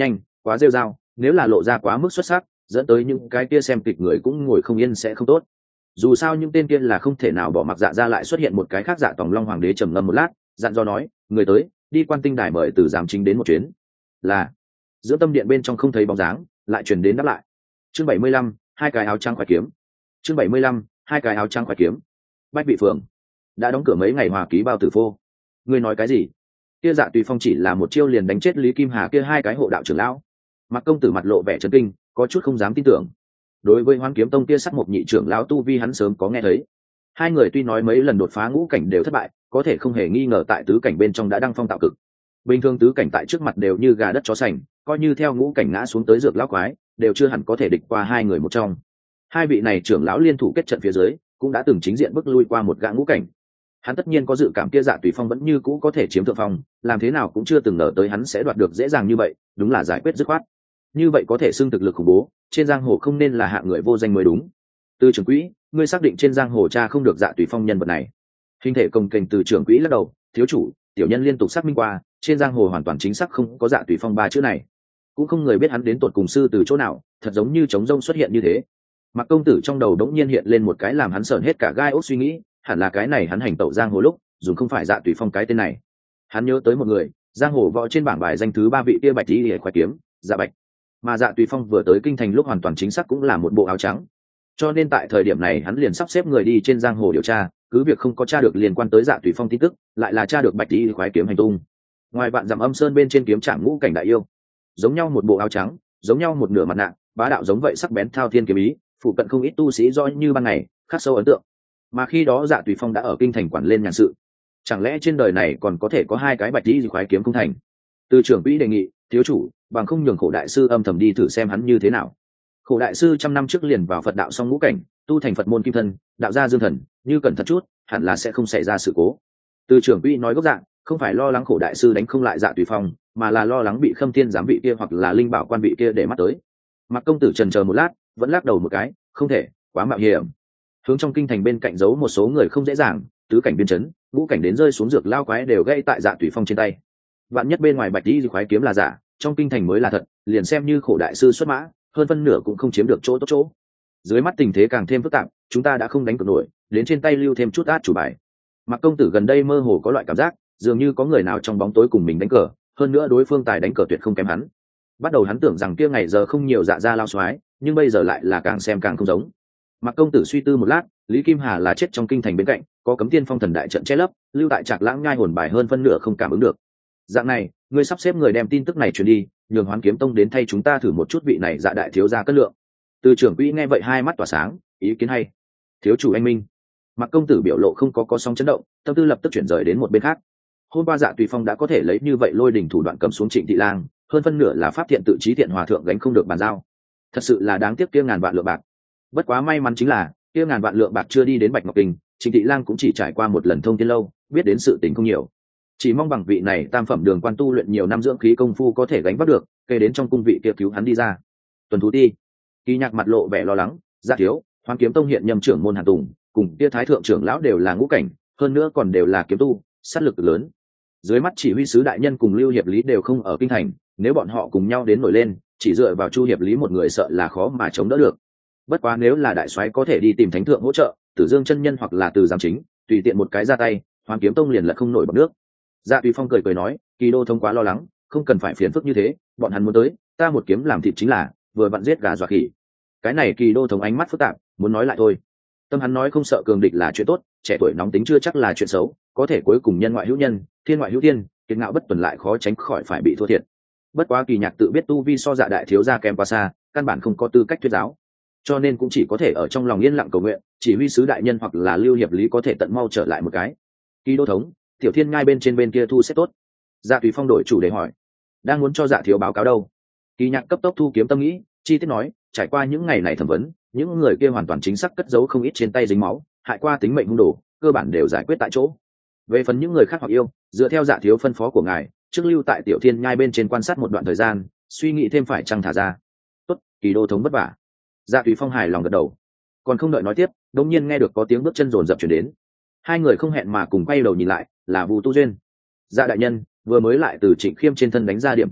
Speaker 1: quá rêu rao, nếu là lộ ra quá mức xuất sắc, dẫn tới những cái kia xem kịch người cũng ngồi không yên sẽ không tốt. Dù sao những tên kia là không thể nào bỏ mặc Dạ ra lại xuất hiện một cái khác Dạ Tòng Long hoàng đế trầm ngâm một lát, dặn dò nói, người tới, đi Quan Tinh đài mời từ giám chính đến một chuyến. Là. Giữa tâm điện bên trong không thấy bóng dáng, lại truyền đến đáp lại. Chương bảy mươi lăm, hai cái áo trắng khoái kiếm. Chương bảy mươi lăm, hai cái áo trắng khoái kiếm. Bách Vị Phường đã đóng cửa mấy ngày, hòa ký bao tử phô. Ngươi nói cái gì? Kia Dạ Tùy Phong chỉ là một chiêu liền đánh chết Lý Kim Hà kia hai cái hộ đạo trưởng lão. Mặc công tử mặt lộ vẻ chấn kinh, có chút không dám tin tưởng. Đối với Hoán Kiếm Tông kia sắt một nhị trưởng lão tu vi hắn sớm có nghe thấy. Hai người tuy nói mấy lần đột phá ngũ cảnh đều thất bại, có thể không hề nghi ngờ tại tứ cảnh bên trong đã đăng phong tạo cực. Bình thường tứ cảnh tại trước mặt đều như gà đất chó sành, coi như theo ngũ cảnh ngã xuống tới dược lão quái, đều chưa hẳn có thể địch qua hai người một trong. Hai vị này trưởng lão liên thủ kết trận phía dưới, cũng đã từng chính diện bức lui qua một gã ngũ cảnh. Hắn tất nhiên có dự cảm kia Dạ Tùy Phong vẫn như cũ có thể chiếm thượng phong, làm thế nào cũng chưa từng ngờ tới hắn sẽ đoạt được dễ dàng như vậy, đúng là giải quyết dứt khoát. Như vậy có thể xưng thực lực khủng bố, trên giang hồ không nên là hạng người vô danh mới đúng. Từ trưởng quỹ, ngươi xác định trên giang hồ cha không được Dạ Tùy Phong nhân vật này? Hình thể công kềnh từ trưởng quỹ lắc đầu, thiếu chủ, tiểu nhân liên tục xác minh qua, trên giang hồ hoàn toàn chính xác không có Dạ Tùy Phong ba chữ này, cũng không người biết hắn đến tột cùng sư từ chỗ nào, thật giống như trống rông xuất hiện như thế. Mặc công tử trong đầu đống nhiên hiện lên một cái làm hắn sởn hết cả gai ốc suy nghĩ, hẳn là cái này hắn hành tẩu giang hồ lúc dùng không phải Dạ Tùy Phong cái tên này. Hắn nhớ tới một người, giang hồ võ trên bảng bài danh thứ ba vị kia Bạch Tỷ Lệ khoái kiếm, Dạ Bạch. Mà Dạ Tùy Phong vừa tới kinh thành lúc hoàn toàn chính xác cũng là một bộ áo trắng, cho nên tại thời điểm này hắn liền sắp xếp người đi trên giang hồ điều tra, cứ việc không có tra được liên quan tới Dạ Tùy Phong tin tức, lại là tra được Bạch Tỷ Lệ khoái kiếm hành tung. Ngoài vạn dặm âm sơn bên trên kiếm trạm ngũ cảnh đại yêu, giống nhau một bộ áo trắng, giống nhau một nửa mặt nạ, bá đạo giống vậy sắc bén thao thiên kiếm ý, phụ cận không ít tu sĩ rõ như ban ngày, khắc sâu ấn tượng. Mà khi đó Dạ Tùy Phong đã ở kinh thành quản lên nhàn sự, chẳng lẽ trên đời này còn có thể có hai cái Bạch Tỷ Lệ khoái kiếm không thành? Từ trưởng quỹ đề nghị, thiếu chủ, bằng không nhường Khổ đại sư âm thầm đi thử xem hắn như thế nào. Khổ đại sư trăm năm trước liền vào Phật đạo song ngũ cảnh, tu thành Phật môn kim thân, đạo gia dương thần, như cẩn thận chút, hẳn là sẽ không xảy ra sự cố. Từ trưởng quỹ nói gốc dạng, không phải lo lắng Khổ đại sư đánh không lại Dạ Tùy Phong, mà là lo lắng bị Khâm Thiên giám vị kia hoặc là Linh Bảo quan vị kia để mắt tới. Mặc công tử trần chờ một lát, vẫn lắc đầu một cái, không thể, quá mạo hiểm. Hướng trong kinh thành bên cạnh giấu một số người không dễ dàng, tứ cảnh biên chấn, ngũ cảnh đến rơi xuống dược lao quái đều gây tại Dạ Tùy Phong trên tay. Vạn nhất bên ngoài Bạch Tỷ khoái kiếm là giả, trong kinh thành mới là thật, liền xem như Khổ đại sư xuất mã, hơn phân nửa cũng không chiếm được chỗ tốt chỗ. Dưới mắt tình thế càng thêm phức tạp, chúng ta đã không đánh cược nổi, đến trên tay lưu thêm chút át chủ bài. Mặc công tử gần đây mơ hồ có loại cảm giác, dường như có người nào trong bóng tối cùng mình đánh cờ, hơn nữa đối phương tài đánh cờ tuyệt không kém hắn. Bắt đầu hắn tưởng rằng kia ngày giờ không nhiều Dạ ra lao xoái, nhưng bây giờ lại là càng xem càng không giống. Mặc công tử suy tư một lát, Lý Kim Hà là chết trong kinh thành bên cạnh, có Cấm Tiên Phong thần đại trận che lấp, lưu tại Trạc Lãng nhai hồn bài hơn phân nửa không cảm ứng được. Dạng này, ngươi sắp xếp người đem tin tức này truyền đi, nhường Hoán Kiếm Tông đến thay chúng ta thử một chút vị này Dạ đại thiếu gia cất lượng. Từ trưởng quỹ nghe vậy hai mắt tỏa sáng, ý kiến hay. Thiếu chủ anh minh. Mặc công tử biểu lộ không có có sóng chấn động, tâm tư lập tức chuyển rời đến một bên khác. Hôm qua Dạ Tùy Phong đã có thể lấy như vậy lôi đỉnh thủ đoạn cầm xuống Trịnh Thị Lang, hơn phân nửa là pháp thiện tự trí thiện hòa thượng gánh không được bàn giao. Thật sự là đáng tiếc kia ngàn vạn lượng bạc. Bất quá may mắn chính là kia ngàn vạn lượng bạc chưa đi đến Bạch Ngọc Kinh, Trịnh Thị Lang cũng chỉ trải qua một lần thông tiên lâu, biết đến sự tình không nhiều. Chỉ mong bằng vị này tam phẩm đường quan tu luyện nhiều năm dưỡng khí công phu có thể gánh vác được, kể đến trong cung vị kia cứu hắn đi ra. Tuần thú ti, Kỳ Nhạc mặt lộ vẻ lo lắng, Dạ thiếu, Hoán Kiếm Tông hiện nhâm trưởng môn Hàn Tùng, cùng kia thái thượng trưởng lão đều là ngũ cảnh, hơn nữa còn đều là kiếm tu, sát lực lớn. Dưới mắt chỉ huy sứ đại nhân cùng Lưu Hiệp Lý đều không ở kinh thành, nếu bọn họ cùng nhau đến nổi lên, chỉ dựa vào Chu Hiệp Lý một người sợ là khó mà chống đỡ được. Bất quá nếu là đại soái có thể đi tìm thánh thượng hỗ trợ, Tử Dương chân nhân hoặc là Từ giám chính, tùy tiện một cái ra tay, Hoán Kiếm Tông liền là không nổi bọt nước. Dạ Tùy Phong cười cười nói, Kỳ đô thông quá lo lắng, không cần phải phiền phức như thế, bọn hắn muốn tới, ta một kiếm làm thịt chính là, vừa vặn giết gà dọa khỉ. Cái này Kỳ đô thông ánh mắt phức tạp, muốn nói lại thôi. Tâm hắn nói không sợ cường địch là chuyện tốt, trẻ tuổi nóng tính chưa chắc là chuyện xấu, có thể cuối cùng nhân ngoại hữu nhân, thiên ngoại hữu thiên, kiệt ngạo bất tuần lại khó tránh khỏi phải bị thua thiệt. Bất quá Kỳ Nhạc tự biết tu vi so Dạ đại thiếu gia kém quá xa, căn bản không có tư cách thuyết giáo, cho nên cũng chỉ có thể ở trong lòng yên lặng cầu nguyện, chỉ huy sứ đại nhân hoặc là Lưu Hiệp Lý có thể tận mau trở lại một cái. Kỳ đô thống, Tiểu Thiên ngay bên trên bên kia thu xếp tốt. Dạ Tùy Phong đổi chủ đề hỏi, đang muốn cho Dạ thiếu báo cáo đâu? Kỳ Nhạc cấp tốc thu kiếm tâm nghĩ, chi tiết nói, trải qua những ngày này thẩm vấn, những người kia hoàn toàn chính xác cất giấu không ít trên tay dính máu, hại qua tính mệnh hung đồ, cơ bản đều giải quyết tại chỗ. Về phần những người khác hoặc yêu, dựa theo Dạ thiếu phân phó của ngài, trước lưu tại Tiểu Thiên nhai bên trên quan sát một đoạn thời gian, suy nghĩ thêm phải chăng thả ra. Tốt, Kỳ đô thống vất vả. Dạ Tùy Phong hài lòng gật đầu. Còn không đợi nói tiếp, đột nhiên nghe được có tiếng bước chân rồn rập truyền đến. Hai người không hẹn mà cùng quay đầu nhìn lại, là Vu Tu Duyên. Dạ đại nhân, vừa mới lại từ Trịnh Khiêm trên thân đánh ra điểm tin tức,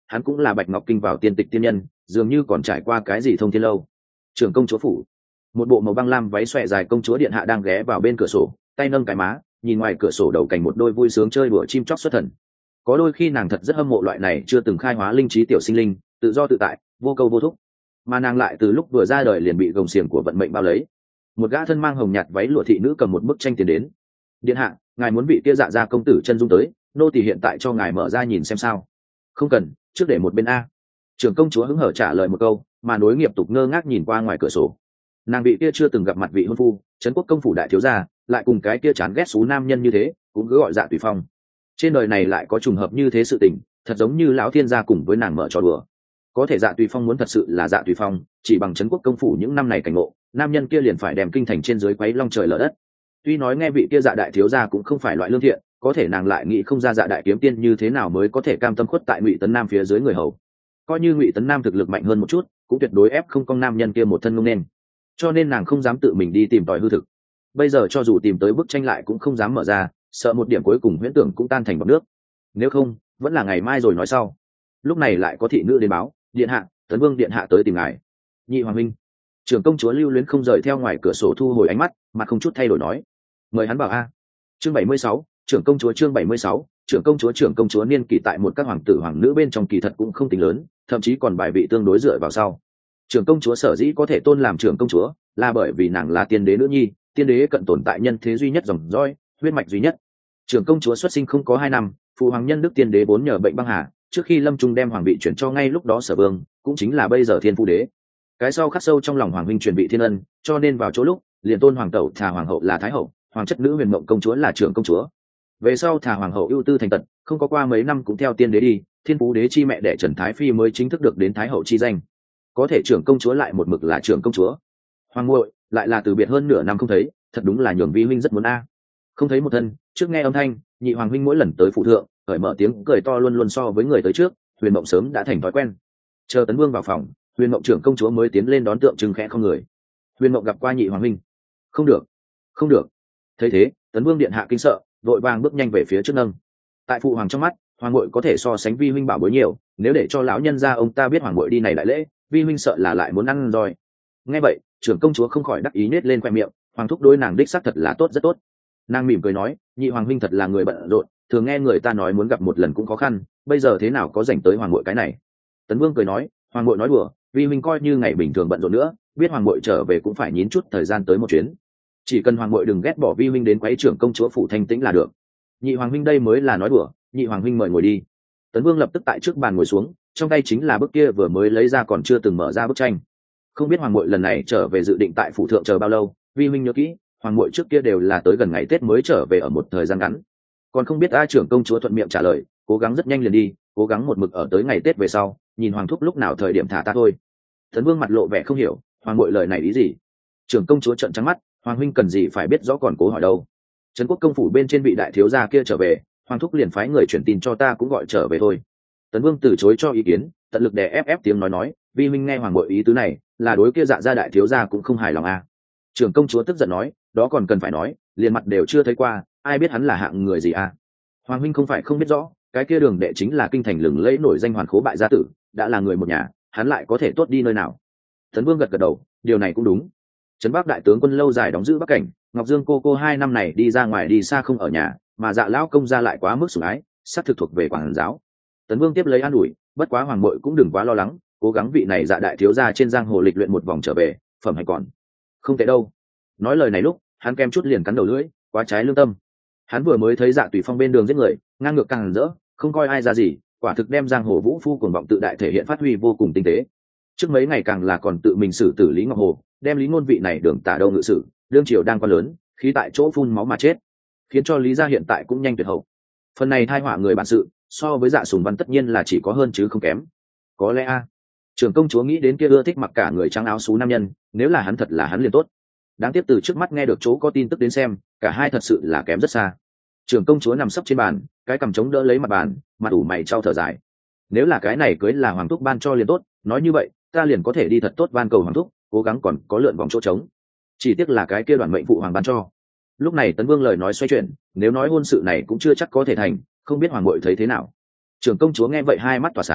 Speaker 1: hắn cũng là bạch ngọc kinh vào tiên tịch tiên nhân, dường như còn trải qua cái gì thông thiên lâu. Trưởng công chúa phủ, một bộ màu băng lam váy xòe dài công chúa điện hạ đang ghé vào bên cửa sổ, tay nâng cái má, nhìn ngoài cửa sổ đầu cảnh một đôi vui sướng chơi đùa chim chóc xuất thần. Có đôi khi nàng thật rất hâm mộ loại này chưa từng khai hóa linh trí tiểu sinh linh, tự do tự tại, vô câu vô thúc, mà nàng lại từ lúc vừa ra đời liền bị gồng xiềng của vận mệnh bao lấy. Một gã thân mang hồng nhạt váy lụa thị nữ cầm một bức tranh tiền đến. Điện hạ, ngài muốn vị kia dạ gia công tử chân dung tới, nô tỳ hiện tại cho ngài mở ra nhìn xem sao. Không cần, trước để một bên a. Trưởng công chúa hứng hở trả lời một câu, mà nối nghiệp tục ngơ ngác nhìn qua ngoài cửa sổ. Nàng vị kia chưa từng gặp mặt vị hôn phu, trấn quốc công phủ đại thiếu gia, lại cùng cái kia chán ghét xú nam nhân như thế, cũng cứ gọi dạ tùy phong. Trên đời này lại có trùng hợp như thế sự tình, thật giống như lão thiên gia cùng với nàng mở trò đùa. Có thể dạ tùy phong muốn thật sự là dạ tùy phong, chỉ bằng trấn quốc công phủ những năm này cảnh ngộ, nam nhân kia liền phải đem kinh thành trên dưới quấy long trời lở đất. Tuy nói nghe vị kia dạ đại thiếu gia cũng không phải loại lương thiện, có thể nàng lại nghĩ không ra dạ đại kiếm tiên như thế nào mới có thể cam tâm khuất tại Ngụy Tấn Nam phía dưới người hầu. Coi như Ngụy Tấn Nam thực lực mạnh hơn một chút, cũng tuyệt đối ép không con nam nhân kia một thân ngông nên. Cho nên nàng không dám tự mình đi tìm tòi hư thực. Bây giờ cho dù tìm tới bức tranh lại cũng không dám mở ra, sợ một điểm cuối cùng huyễn tưởng cũng tan thành bọt nước. Nếu không, vẫn là ngày mai rồi nói sau. Lúc này lại có thị nữ đến báo, điện hạ, Tấn Vương điện hạ tới tìm ngài. Nhị hoàng minh. Trưởng công chúa Lưu Luyến không rời theo ngoài cửa sổ thu hồi ánh mắt, mặt không chút thay đổi nói, mời hắn vào a. Chương bảy mươi sáu, trưởng công chúa chương bảy mươi sáu, trưởng công chúa trưởng công chúa niên kỷ tại một các hoàng tử hoàng nữ bên trong kỳ thật cũng không tính lớn, thậm chí còn bài vị tương đối dựa vào sau. Trưởng công chúa sở dĩ có thể tôn làm trưởng công chúa, là bởi vì nàng là tiên đế nữ nhi, tiên đế cận tồn tại nhân thế duy nhất dòng dõi, huyết mạch duy nhất. Trưởng công chúa xuất sinh không có hai năm, phụ hoàng nhân đức tiên đế vốn nhờ bệnh băng hà, trước khi lâm trung đem hoàng vị chuyển cho ngay lúc đó sở vương, cũng chính là bây giờ thiên phu đế. Cái sau khắc sâu trong lòng hoàng huynh truyền vị thiên ân, cho nên vào chỗ lúc liền tôn hoàng tẩu thà hoàng hậu là thái hậu, hoàng chất nữ huyền mộng công chúa là trưởng công chúa. Về sau thà hoàng hậu ưu tư thành tật, không có qua mấy năm cũng theo tiên đế đi, thiên phú đế chi mẹ đẻ Trần Thái Phi mới chính thức được đến thái hậu chi danh. Có thể trưởng công chúa lại một mực là trưởng công chúa. Hoàng muội lại là từ biệt hơn nửa năm không thấy, thật đúng là nhường vi huynh rất muốn a. Không thấy một thân, trước nghe âm thanh, nhị hoàng huynh mỗi lần tới phụ thượng, cởi mở tiếng cười to luôn luôn so với người tới trước, huyền mộng sớm đã thành thói quen. Chờ Tấn Vương vào phòng, huyền mộng trưởng công chúa mới tiến lên đón tượng trưng khẽ không người. Huyền mộng gặp qua nhị hoàng huynh. Không được, không được. Thấy thế, Tấn Vương điện hạ kinh sợ, vội vàng bước nhanh về phía trước nâng. Tại phụ hoàng trong mắt, hoàng muội có thể so sánh vi huynh bảo bối nhiều, nếu để cho lão nhân gia ông ta biết hoàng muội đi này đại lễ, vi huynh sợ là lại muốn ăn rồi. Nghe vậy, trưởng công chúa không khỏi đắc ý nết lên khoe miệng, hoàng thúc đối nàng đích xác thật là tốt rất tốt. Nàng mỉm cười nói, nhị hoàng huynh thật là người bận rộn, thường nghe người ta nói muốn gặp một lần cũng khó khăn, bây giờ thế nào có rảnh tới hoàng muội cái này. Tấn Vương cười nói, hoàng muội nói đùa, vi huynh coi như ngày bình thường bận rộn nữa, biết hoàng muội trở về cũng phải nhín chút thời gian tới một chuyến. Chỉ cần hoàng muội đừng ghét bỏ vi huynh đến quấy trưởng công chúa phủ thanh tĩnh là được. Nhị hoàng huynh đây mới là nói đùa, nhị hoàng huynh mời ngồi đi. Tấn Vương lập tức tại trước bàn ngồi xuống, trong tay chính là bức kia vừa mới lấy ra còn chưa từng mở ra bức tranh. Không biết hoàng muội lần này trở về dự định tại phủ thượng chờ bao lâu, vi huynh nhớ kỹ, hoàng muội trước kia đều là tới gần ngày Tết mới trở về ở một thời gian ngắn. Còn không biết a. Trưởng công chúa thuận miệng trả lời, cố gắng rất nhanh liền đi, cố gắng một mực ở tới ngày Tết về sau, nhìn hoàng thúc lúc nào thời điểm thả ta thôi. Tấn Vương mặt lộ vẻ không hiểu, hoàng muội lời này ý gì? Trưởng công chúa trợn trắng mắt, hoàng huynh cần gì phải biết rõ còn cố hỏi đâu. Trấn quốc công phủ bên trên vị đại thiếu gia kia trở về, hoàng thúc liền phái người chuyển tin cho ta cũng gọi trở về thôi. Tấn Vương từ chối cho ý kiến, tận lực đè ép ép tiếng nói nói, vi huynh nghe hoàng muội ý tứ này, là đối kia dạ gia đại thiếu gia cũng không hài lòng à. Trưởng công chúa tức giận nói, đó còn cần phải nói, liền mặt đều chưa thấy qua, ai biết hắn là hạng người gì à. Hoàng huynh không phải không biết rõ, cái kia Đường Đệ chính là kinh thành lừng lẫy nổi danh hoàn khố bại gia tử, đã là người một nhà, hắn lại có thể tốt đi nơi nào. Tấn Vương gật gật đầu, điều này cũng đúng. Trấn Bắc đại tướng quân lâu dài đóng giữ Bắc cảnh, Ngọc Dương cô cô hai năm này đi ra ngoài đi xa không ở nhà, mà dạ lão công gia lại quá mức sủng ái, sắp thực thuộc về quản giáo. Tấn Vương tiếp lấy an ủi, bất quá hoàng muội cũng đừng quá lo lắng, cố gắng vị này dạ đại thiếu gia trên giang hồ lịch luyện một vòng trở về, phẩm hay còn không tệ đâu. Nói lời này lúc, hắn kem chút liền cắn đầu lưỡi, quá trái lương tâm. Hắn vừa mới thấy dạ tùy phong bên đường giết người, ngang ngược càng rỡ, không coi ai ra gì, quả thực đem giang hồ vũ phu cuồng vọng tự đại thể hiện phát huy vô cùng tinh tế. Trước mấy ngày càng là còn tự mình xử tử Lý Ngọc Hồ, đem Lý Ngôn vị này đường tả đâu ngự sử, đương triều đang quá lớn, khí tại chỗ phun máu mà chết, khiến cho Lý gia hiện tại cũng nhanh tuyệt hậu. Phần này thai họa người bản sự, so với Dạ Sùng Văn tất nhiên là chỉ có hơn chứ không kém. Có lẽ a. Trưởng công chúa nghĩ đến kia ưa thích mặc cả người trắng áo xú nam nhân, nếu là hắn thật là hắn liền tốt. Đáng tiếc từ trước mắt nghe được chỗ có tin tức đến xem, cả hai thật sự là kém rất xa. Trưởng công chúa nằm sấp trên bàn, cái cằm chống đỡ lấy mặt bàn, mặt ủ mày trao thở dài. Nếu là cái này cưới là hoàng thúc ban cho liền tốt, nói như vậy, ta liền có thể đi thật tốt van cầu hoàng thúc, cố gắng còn có lượn vòng chỗ trống. Chỉ tiếc là cái kia đoàn mệnh phụ hoàng ban cho. Lúc này Tấn Vương lời nói xoay chuyển, nếu nói hôn sự này cũng chưa chắc có thể thành, không biết hoàng muội thấy thế nào. Trưởng công chúa nghe vậy hai mắt tỏa sáng,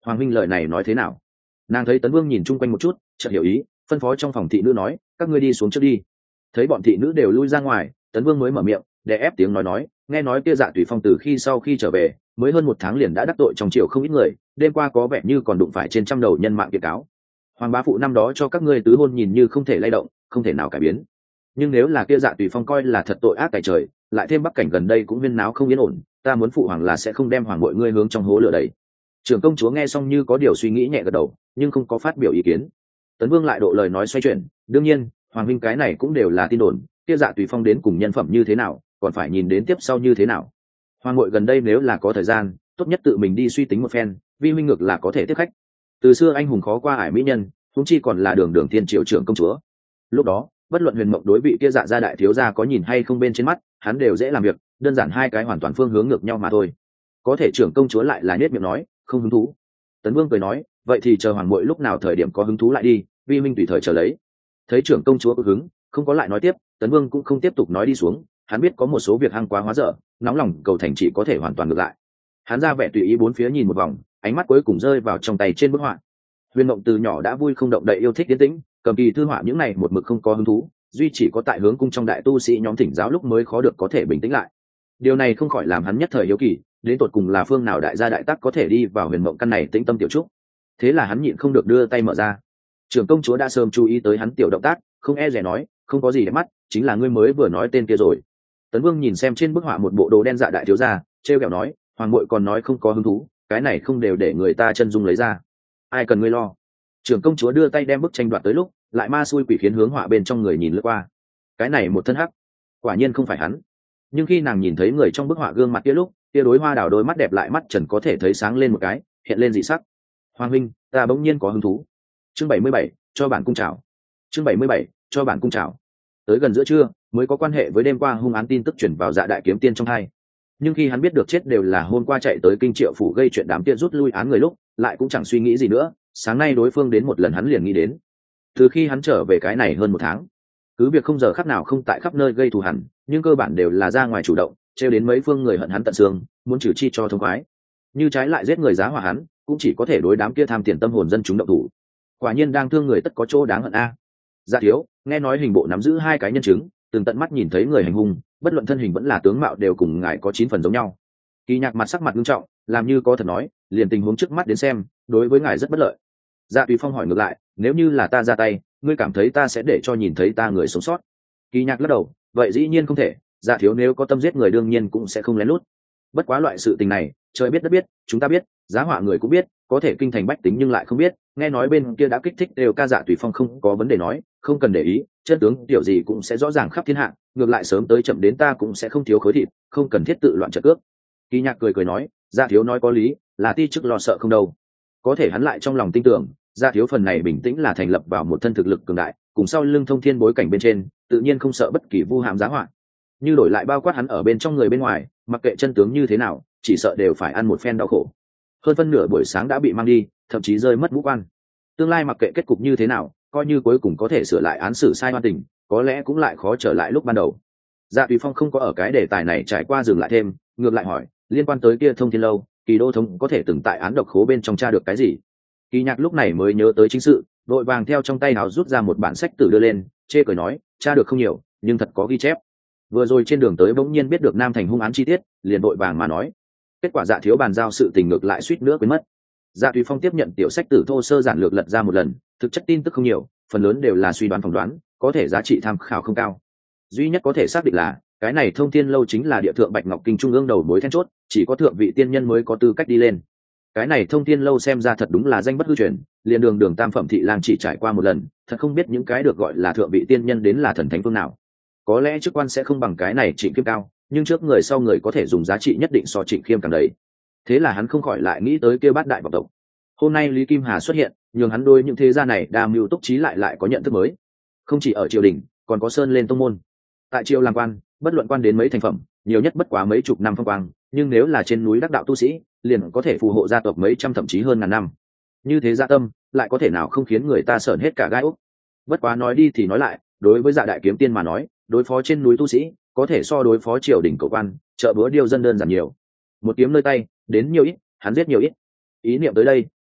Speaker 1: Hoàng huynh lời này nói thế nào? Nàng thấy Tấn Vương nhìn chung quanh một chút, chợt hiểu ý, phân phó trong phòng thị nữ nói, các ngươi đi xuống trước đi. Thấy bọn thị nữ đều lui ra ngoài, Tấn Vương mới mở miệng, đè ép tiếng nói nói, nghe nói kia Dạ Tùy Phong từ khi sau khi trở về, mới hơn một tháng liền đã đắc tội trong triều không ít người, đêm qua có vẻ như còn đụng phải trên trăm đầu nhân mạng kiện cáo. Hoàng bá phụ năm đó cho các ngươi tứ hôn nhìn như không thể lay động, không thể nào cải biến. Nhưng nếu là kia Dạ Tùy Phong coi là thật tội ác tại trời, lại thêm bắc cảnh gần đây cũng viên náo không yên ổn, ta muốn phụ hoàng là sẽ không đem hoàng mọi ngươi hướng trong hố lửa đẩy. Trưởng công chúa nghe xong như có điều suy nghĩ nhẹ gật đầu, nhưng không có phát biểu ý kiến. Tấn Vương lại độ lời nói xoay chuyển, đương nhiên, hoàng huynh cái này cũng đều là tin đồn, kia Dạ Tùy Phong đến cùng nhân phẩm như thế nào, còn phải nhìn đến tiếp sau như thế nào. Hoàng ngội gần đây nếu là có thời gian, tốt nhất tự mình đi suy tính một phen, vi huynh ngược là có thể tiếp khách. Từ xưa anh hùng khó qua ải mỹ nhân, huống chi còn là đường đường thiên triều trưởng công chúa. Lúc đó, bất luận Huyền Mộng đối vị kia Dạ gia đại thiếu gia có nhìn hay không bên trên mắt, hắn đều dễ làm việc, đơn giản hai cái hoàn toàn phương hướng ngược nhau mà thôi. Có thể trưởng công chúa lại là nhếch miệng nói, không hứng thú. Tấn Vương cười nói, vậy thì chờ hoàng muội lúc nào thời điểm có hứng thú lại đi, vi huynh tùy thời chờ lấy. Thấy trưởng công chúa có hứng, không có lại nói tiếp, Tấn Vương cũng không tiếp tục nói đi xuống, hắn biết có một số việc hăng quá hóa dở, nóng lòng cầu thành chỉ có thể hoàn toàn ngược lại. Hắn ra vẻ tùy ý bốn phía nhìn một vòng, ánh mắt cuối cùng rơi vào trong tay trên bức họa. Huyền Mộng từ nhỏ đã vui không động đậy yêu thích tiến tĩnh, cầm kỳ thư họa những này một mực không có hứng thú, duy chỉ có tại hướng cung trong đại tu sĩ nhóm thỉnh giáo lúc mới khó được có thể bình tĩnh lại. Điều này không khỏi làm hắn nhất thời hiếu kỳ, đến tột cùng là phương nào đại gia đại tắc có thể đi vào Huyền Mộng căn này tĩnh tâm tiểu trúc. Thế là hắn nhịn không được đưa tay mở ra. Trưởng công chúa đã sớm chú ý tới hắn tiểu động tác, không e dè nói, không có gì để mắt, chính là ngươi mới vừa nói tên kia rồi. Tấn Vương nhìn xem trên bức họa một bộ đồ đen dạ đại thiếu gia, trêu ghẹo nói, hoàng muội còn nói không có hứng thú, cái này không đều để người ta chân dung lấy ra. Ai cần ngươi lo. Trưởng công chúa đưa tay đem bức tranh đoạt tới lúc, lại ma xui quỷ khiến hướng họa bên trong người nhìn lướt qua. Cái này một thân hắc, quả nhiên không phải hắn. Nhưng khi nàng nhìn thấy người trong bức họa gương mặt kia lúc, kia đối hoa đào đôi mắt đẹp lại mắt trần có thể thấy sáng lên một cái, hiện lên dị sắc. Hoàng huynh, ta bỗng nhiên có hứng thú. Chương bảy mươi bảy, cho bản cung chào. Chương bảy mươi bảy, cho bản cung chào. Tới gần giữa trưa, mới có quan hệ với đêm qua hung án tin tức chuyển vào Dạ đại kiếm tiên trong hai. Nhưng khi hắn biết được chết đều là hôm qua chạy tới kinh triệu phủ gây chuyện đám kia rút lui án người lúc, lại cũng chẳng suy nghĩ gì nữa, sáng nay đối phương đến một lần hắn liền nghĩ đến. Từ khi hắn trở về cái này hơn một tháng, cứ việc không giờ khắc nào không tại khắp nơi gây thù hằn, nhưng cơ bản đều là ra ngoài chủ động, trêu đến mấy phương người hận hắn tận xương, muốn trừ chi cho thông khoái. Như trái lại giết người giá hỏa hắn, cũng chỉ có thể đối đám kia tham tiền tâm hồn dân chúng động thủ. Quả nhiên đang thương người tất có chỗ đáng hận a. Dạ thiếu, nghe nói hình bộ nắm giữ hai cái nhân chứng, từng tận mắt nhìn thấy người hành hung, bất luận thân hình vẫn là tướng mạo đều cùng ngài có chín phần giống nhau. Kỳ Nhạc mặt sắc mặt nghiêm trọng, làm như có thật nói, liền tình huống trước mắt đến xem, đối với ngài rất bất lợi. Dạ Tùy Phong hỏi ngược lại, nếu như là ta ra tay, ngươi cảm thấy ta sẽ để cho nhìn thấy ta người sống sót? Kỳ Nhạc lắc đầu, vậy dĩ nhiên không thể, Dạ thiếu nếu có tâm giết người đương nhiên cũng sẽ không lén lút. Bất quá loại sự tình này, trời biết đất biết, chúng ta biết, giá họa người cũng biết, có thể kinh thành bách tính nhưng lại không biết. Nghe nói bên kia đã kích thích đều ca Dạ Tùy Phong không có vấn đề nói, không cần để ý, chân tướng tiểu gì cũng sẽ rõ ràng khắp thiên hạ, ngược lại sớm tới chậm đến ta cũng sẽ không thiếu khối thịt, không cần thiết tự loạn trận cước. Kỳ Nhạc cười cười nói, Dạ thiếu nói có lý, là ti chức lo sợ không đâu. Có thể hắn lại trong lòng tin tưởng, Dạ thiếu phần này bình tĩnh là thành lập vào một thân thực lực cường đại, cùng sau lưng thông thiên bối cảnh bên trên, tự nhiên không sợ bất kỳ vu hãm giá họa. Như đổi lại bao quát hắn ở bên trong người bên ngoài, mặc kệ chân tướng như thế nào, chỉ sợ đều phải ăn một phen đau khổ. Hơn phân nửa buổi sáng đã bị mang đi, thậm chí rơi mất ngũ quan. Tương lai mặc kệ kết cục như thế nào, coi như cuối cùng có thể sửa lại án xử sai oan tình, có lẽ cũng lại khó trở lại lúc ban đầu. Dạ Tùy Phong không có ở cái đề tài này trải qua dừng lại thêm, ngược lại hỏi, liên quan tới kia Thông Thiên lâu, Kỳ đô thống có thể từng tại án độc khố bên trong tra được cái gì? Kỳ Nhạc lúc này mới nhớ tới chính sự, vội vàng theo trong tay áo rút ra một bản sách tử đưa lên, chê cười nói, tra được không nhiều, nhưng thật có ghi chép. Vừa rồi trên đường tới bỗng nhiên biết được Nam Thành hung án chi tiết, liền vội vàng mà nói. Kết quả Dạ thiếu bàn giao sự tình ngược lại suýt nữa quên mất. Dạ Tùy Phong tiếp nhận tiểu sách tử thô sơ giản lược lật ra một lần, thực chất tin tức không nhiều, phần lớn đều là suy đoán phỏng đoán, có thể giá trị tham khảo không cao. Duy nhất có thể xác định là cái này Thông Thiên lâu chính là địa thượng Bạch Ngọc Kinh trung ương đầu mối then chốt, chỉ có thượng vị tiên nhân mới có tư cách đi lên. Cái này Thông Thiên lâu xem ra thật đúng là danh bất hư truyền, liền đường đường tam phẩm thị lang chỉ trải qua một lần, thật không biết những cái được gọi là thượng vị tiên nhân đến là thần thánh phương nào. Có lẽ chức quan sẽ không bằng cái này Trịnh Khiêm cao, nhưng trước người sau người có thể dùng giá trị nhất định so Trịnh Khiêm càng đấy. Thế là hắn không khỏi lại nghĩ tới kêu bát đại vọng tộc. Hôm nay Lý Kim Hà xuất hiện, nhường hắn đôi những thế gia này đa mưu túc trí lại lại có nhận thức mới. Không chỉ ở triều đình, còn có sơn lên tông môn. Tại triều làm quan, bất luận quan đến mấy thành phẩm, nhiều nhất bất quá mấy chục năm phong quang, nhưng nếu là trên núi đắc đạo tu sĩ, liền có thể phù hộ gia tộc mấy trăm thậm chí hơn ngàn năm. Như thế gia tâm, lại có thể nào không khiến người ta sởn hết cả gai ốc. Bất quá nói đi thì nói lại, đối với Dạ đại kiếm tiên mà nói, đối phó trên núi tu sĩ, có thể so đối phó triều đình cầu quan, trợ búa điêu dân đơn giản nhiều. Một kiếm nơi tay, đến nhiều ít, hắn giết nhiều ít. Ý niệm tới đây,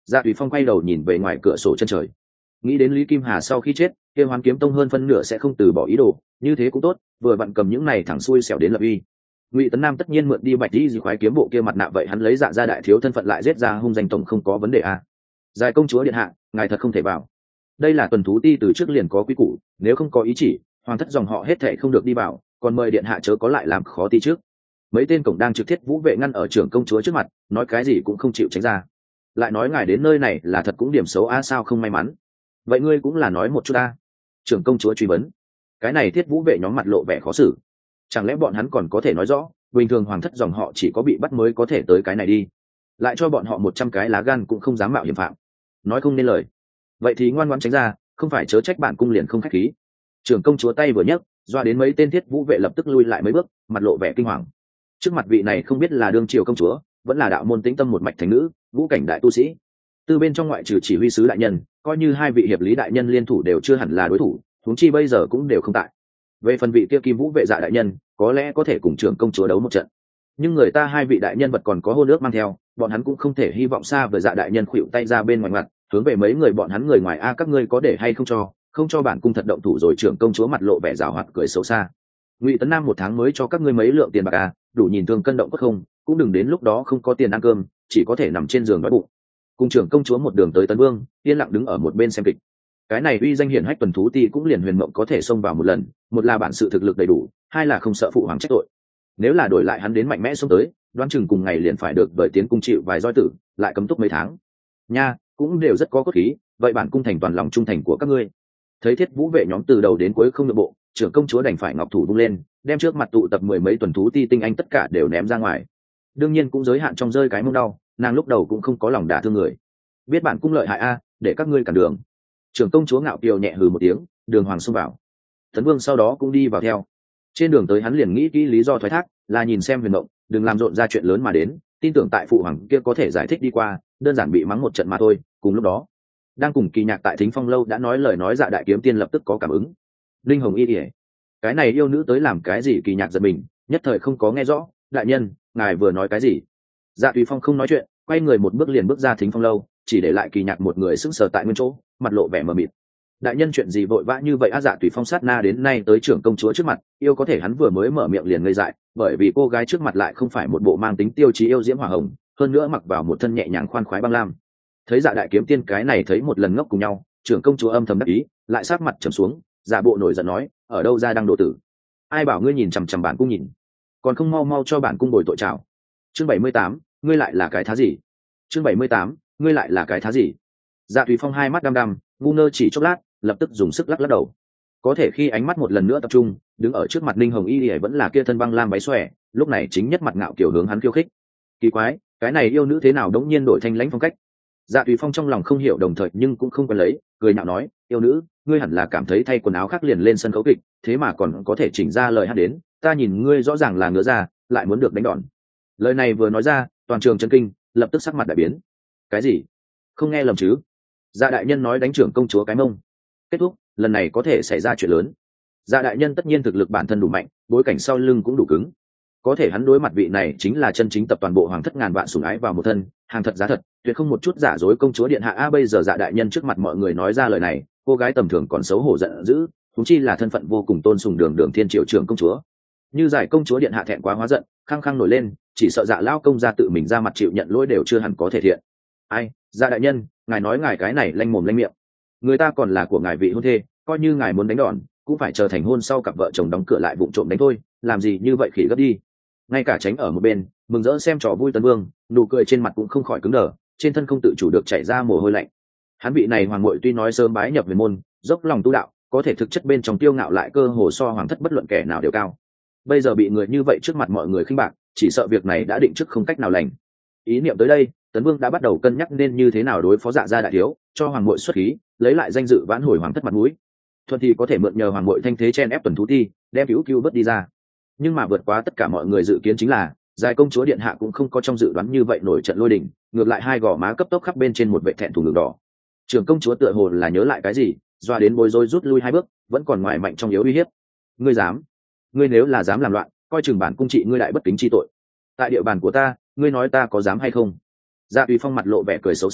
Speaker 1: Dạ Tùy Phong quay đầu nhìn về ngoài cửa sổ chân trời, nghĩ đến Lý Kim Hà sau khi chết, kia Hoán Kiếm Tông hơn phân nửa sẽ không từ bỏ ý đồ, như thế cũng tốt, vừa vặn cầm những này thẳng xuôi xẻo đến lập uy. Ngụy Tấn Nam tất nhiên mượn đi Bạch Di Di khoái kiếm bộ kia mặt nạ, vậy hắn lấy Dạ gia đại thiếu thân phận lại giết ra hung danh tổng không có vấn đề à? Dài công chúa điện hạ, ngài thật không thể vào. Đây là tuần thú ti từ trước liền có quy củ, nếu không có ý chỉ, hoàng thất dòng họ hết thảy không được đi vào, còn mời điện hạ chớ có lại làm khó ti trước. Mấy tên cổng đang trực thiết vũ vệ ngăn ở trưởng công chúa trước mặt, nói cái gì cũng không chịu tránh ra. Lại nói ngài đến nơi này là thật cũng điểm xấu a, sao không may mắn. Vậy ngươi cũng là nói một chút a. Trưởng công chúa truy vấn. Cái này thiết vũ vệ nhóm mặt lộ vẻ khó xử. Chẳng lẽ bọn hắn còn có thể nói rõ, bình thường hoàng thất dòng họ chỉ có bị bắt mới có thể tới cái này đi, lại cho bọn họ một trăm cái lá gan cũng không dám mạo hiểm phạm. Nói không nên lời. Vậy thì ngoan ngoãn tránh ra, không phải chớ trách bản cung liền không khách khí. Trưởng công chúa tay vừa nhấc, doa đến mấy tên thiết vũ vệ lập tức lui lại mấy bước, mặt lộ vẻ kinh hoàng. Trước mặt vị này không biết là đương triều công chúa, vẫn là đạo môn tĩnh tâm một mạch thành nữ, vũ cảnh đại tu sĩ. Từ bên trong ngoại trừ chỉ huy sứ đại nhân, coi như hai vị hiệp lý đại nhân liên thủ đều chưa hẳn là đối thủ, huống chi bây giờ cũng đều không tại. Về phần vị kia kim vũ vệ dạ đại nhân, có lẽ có thể cùng trưởng công chúa đấu một trận, nhưng người ta hai vị đại nhân vật còn có hôn ước mang theo, bọn hắn cũng không thể hy vọng xa với dạ đại nhân khuỵu tay ra bên ngoài mặt, hướng về mấy người bọn hắn người ngoài a, các ngươi có để hay không cho, không cho bản cung thật động thủ rồi. Trưởng công chúa mặt lộ vẻ giảo hoạt cười xấu xa. Ngụy Tấn Nam một tháng mới cho các ngươi mấy lượng tiền bạc à, đủ nhìn thương cân động cốt không, cũng đừng đến lúc đó không có tiền ăn cơm, chỉ có thể nằm trên giường đói bụng. Cùng trưởng công chúa một đường tới Tấn Vương, yên lặng đứng ở một bên xem kịch. Cái này uy danh hiển hách tuần thú ti cũng liền huyền mộng có thể xông vào một lần, một là bản sự thực lực đầy đủ, hai là không sợ phụ hoàng trách tội. Nếu là đổi lại hắn đến mạnh mẽ xông tới, đoán chừng cùng ngày liền phải được vời tiến cung chịu vài roi tử, lại cấm túc mấy tháng. Nha, cũng đều rất có cốt khí, vậy bản cung thành toàn lòng trung thành của các ngươi. Thấy thiết vũ vệ nhóm từ đầu đến cuối không nội bộ, trưởng công chúa đành phải ngọc thủ vung lên, đem trước mặt tụ tập mười mấy tuần thú ti tinh anh tất cả đều ném ra ngoài. Đương nhiên cũng giới hạn trong rơi cái mông đau, nàng lúc đầu cũng không có lòng đả thương người. Biết bản cung lợi hại a, để các ngươi cản đường. Trưởng công chúa ngạo kiều nhẹ hừ một tiếng, đường hoàng xông vào. Tấn Vương sau đó cũng đi vào theo. Trên đường tới hắn liền nghĩ kỹ lý do thoái thác, là nhìn xem huyền mộng, đừng làm rộn ra chuyện lớn mà đến, tin tưởng tại phụ hoàng kia có thể giải thích đi qua, đơn giản bị mắng một trận mà thôi. Cùng lúc đó, đang cùng Kỳ Nhạc tại Thính Phong lâu đã nói lời nói Dạ đại kiếm tiên lập tức có cảm ứng. Linh Hồng Y ỉa, cái này yêu nữ tới làm cái gì? Kỳ Nhạc giật mình, nhất thời không có nghe rõ. Đại nhân, ngài vừa nói cái gì? Dạ Tùy Phong không nói chuyện, quay người một bước liền bước ra Thính Phong lâu, chỉ để lại Kỳ Nhạc một người sững sờ tại nguyên chỗ, mặt lộ vẻ mờ mịt. Đại nhân chuyện gì vội vã như vậy á? Dạ Tùy Phong sát na đến nay tới trưởng công chúa trước mặt, yêu có thể hắn vừa mới mở miệng liền ngây dại, bởi vì cô gái trước mặt lại không phải một bộ mang tính tiêu chí yêu diễm hỏa hồng, hơn nữa mặc vào một thân nhẹ nhàng khoan khoái băng lam. Thấy Dạ đại kiếm tiên cái này thấy một lần ngốc cùng nhau, trưởng công chúa âm thầm đắc ý, lại sát mặt trầm xuống, giả bộ nổi giận nói, ở đâu ra đang độ tử? Ai bảo ngươi nhìn chằm chằm bản cung nhìn, còn không mau mau cho bản cung bồi tội chào. Chương bảy mươi tám, ngươi lại là cái thá gì? Chương bảy mươi tám, ngươi lại là cái thá gì? Dạ Tùy Phong hai mắt đăm đăm, ngu ngơ chỉ chốc lát, lập tức dùng sức lắc lắc đầu. Có thể khi ánh mắt một lần nữa tập trung, đứng ở trước mặt Ninh Hồng Y thì vẫn là kia thân băng lam váy xòe, lúc này chính nhất mặt ngạo kiểu hướng hắn khiêu khích. Kỳ quái, cái này yêu nữ thế nào đống nhiên đổi thanh lãnh phong cách? Dạ Tùy Phong trong lòng không hiểu đồng thời nhưng cũng không quen lấy, cười nhạo nói, yêu nữ, ngươi hẳn là cảm thấy thay quần áo khác liền lên sân khấu kịch, thế mà còn có thể chỉnh ra lời hát đến, ta nhìn ngươi rõ ràng là ngứa ra, lại muốn được đánh đòn. Lời này vừa nói ra, toàn trường chấn kinh, lập tức sắc mặt đại biến. Cái gì? Không nghe lầm chứ? Dạ đại nhân nói đánh trưởng công chúa cái mông. Kết thúc, lần này có thể xảy ra chuyện lớn. Dạ đại nhân tất nhiên thực lực bản thân đủ mạnh, bối cảnh sau lưng cũng đủ cứng. Có thể hắn đối mặt vị này chính là chân chính tập toàn bộ hoàng thất ngàn vạn sủng ái vào một thân, hàng thật giá thật, tuyệt không một chút giả dối công chúa điện hạ a. Bây giờ Dạ đại nhân trước mặt mọi người nói ra lời này, cô gái tầm thường còn xấu hổ giận dữ, thúng chi là thân phận vô cùng tôn sùng đường đường thiên triệu trưởng công chúa. Như giải công chúa điện hạ thẹn quá hóa giận, khăng khăng nổi lên, chỉ sợ Dạ lao công ra tự mình ra mặt chịu nhận lỗi đều chưa hẳn có thể thiện. Ai, Dạ đại nhân, ngài nói ngài cái này lanh mồm lanh miệng, người ta còn là của ngài vị hôn thê, coi như ngài muốn đánh đòn cũng phải chờ thành hôn sau cặp vợ chồng đóng cửa lại vụng trộm đánh thôi, làm gì như vậy khỉ gấp đi. Ngay cả tránh ở một bên mừng rỡ xem trò vui Tấn Vương, nụ cười trên mặt cũng không khỏi cứng đờ, trên thân không tự chủ được chảy ra mồ hôi lạnh. Hắn vị này hoàng muội tuy nói sớm bái nhập huyền môn, dốc lòng tu đạo, có thể thực chất bên trong tiêu ngạo lại cơ hồ so hoàng thất bất luận kẻ nào đều cao. Bây giờ bị người như vậy trước mặt mọi người khinh bạc, chỉ sợ việc này đã định trước không cách nào lành. Ý niệm tới đây, Tấn Vương đã bắt đầu cân nhắc nên như thế nào đối phó Dạ gia đại thiếu, cho hoàng muội xuất khí, lấy lại danh dự vãn hồi hoàng thất mặt mũi. Thuận thì có thể mượn nhờ hoàng muội thanh thế chen ép tuần thú ti, đem cứu cứu bớt đi ra. Nhưng mà vượt quá tất cả mọi người dự kiến chính là, Giải công chúa điện hạ cũng không có trong dự đoán như vậy nổi trận lôi đình, ngược lại hai gò má cấp tốc khắp bên trên một vệ thẹn thùng đường đỏ. Trưởng công chúa tựa hồ là nhớ lại cái gì, doa đến bối rối rút lui hai bước, vẫn còn ngoài mạnh trong yếu uy hiếp. Ngươi dám? Ngươi nếu là dám làm loạn, coi chừng bản cung trị ngươi lại bất kính chi tội. Tại địa bàn của ta, ngươi nói ta có dám hay không? Dạ Tùy Phong mặt lộ vẻ cười xấu xa,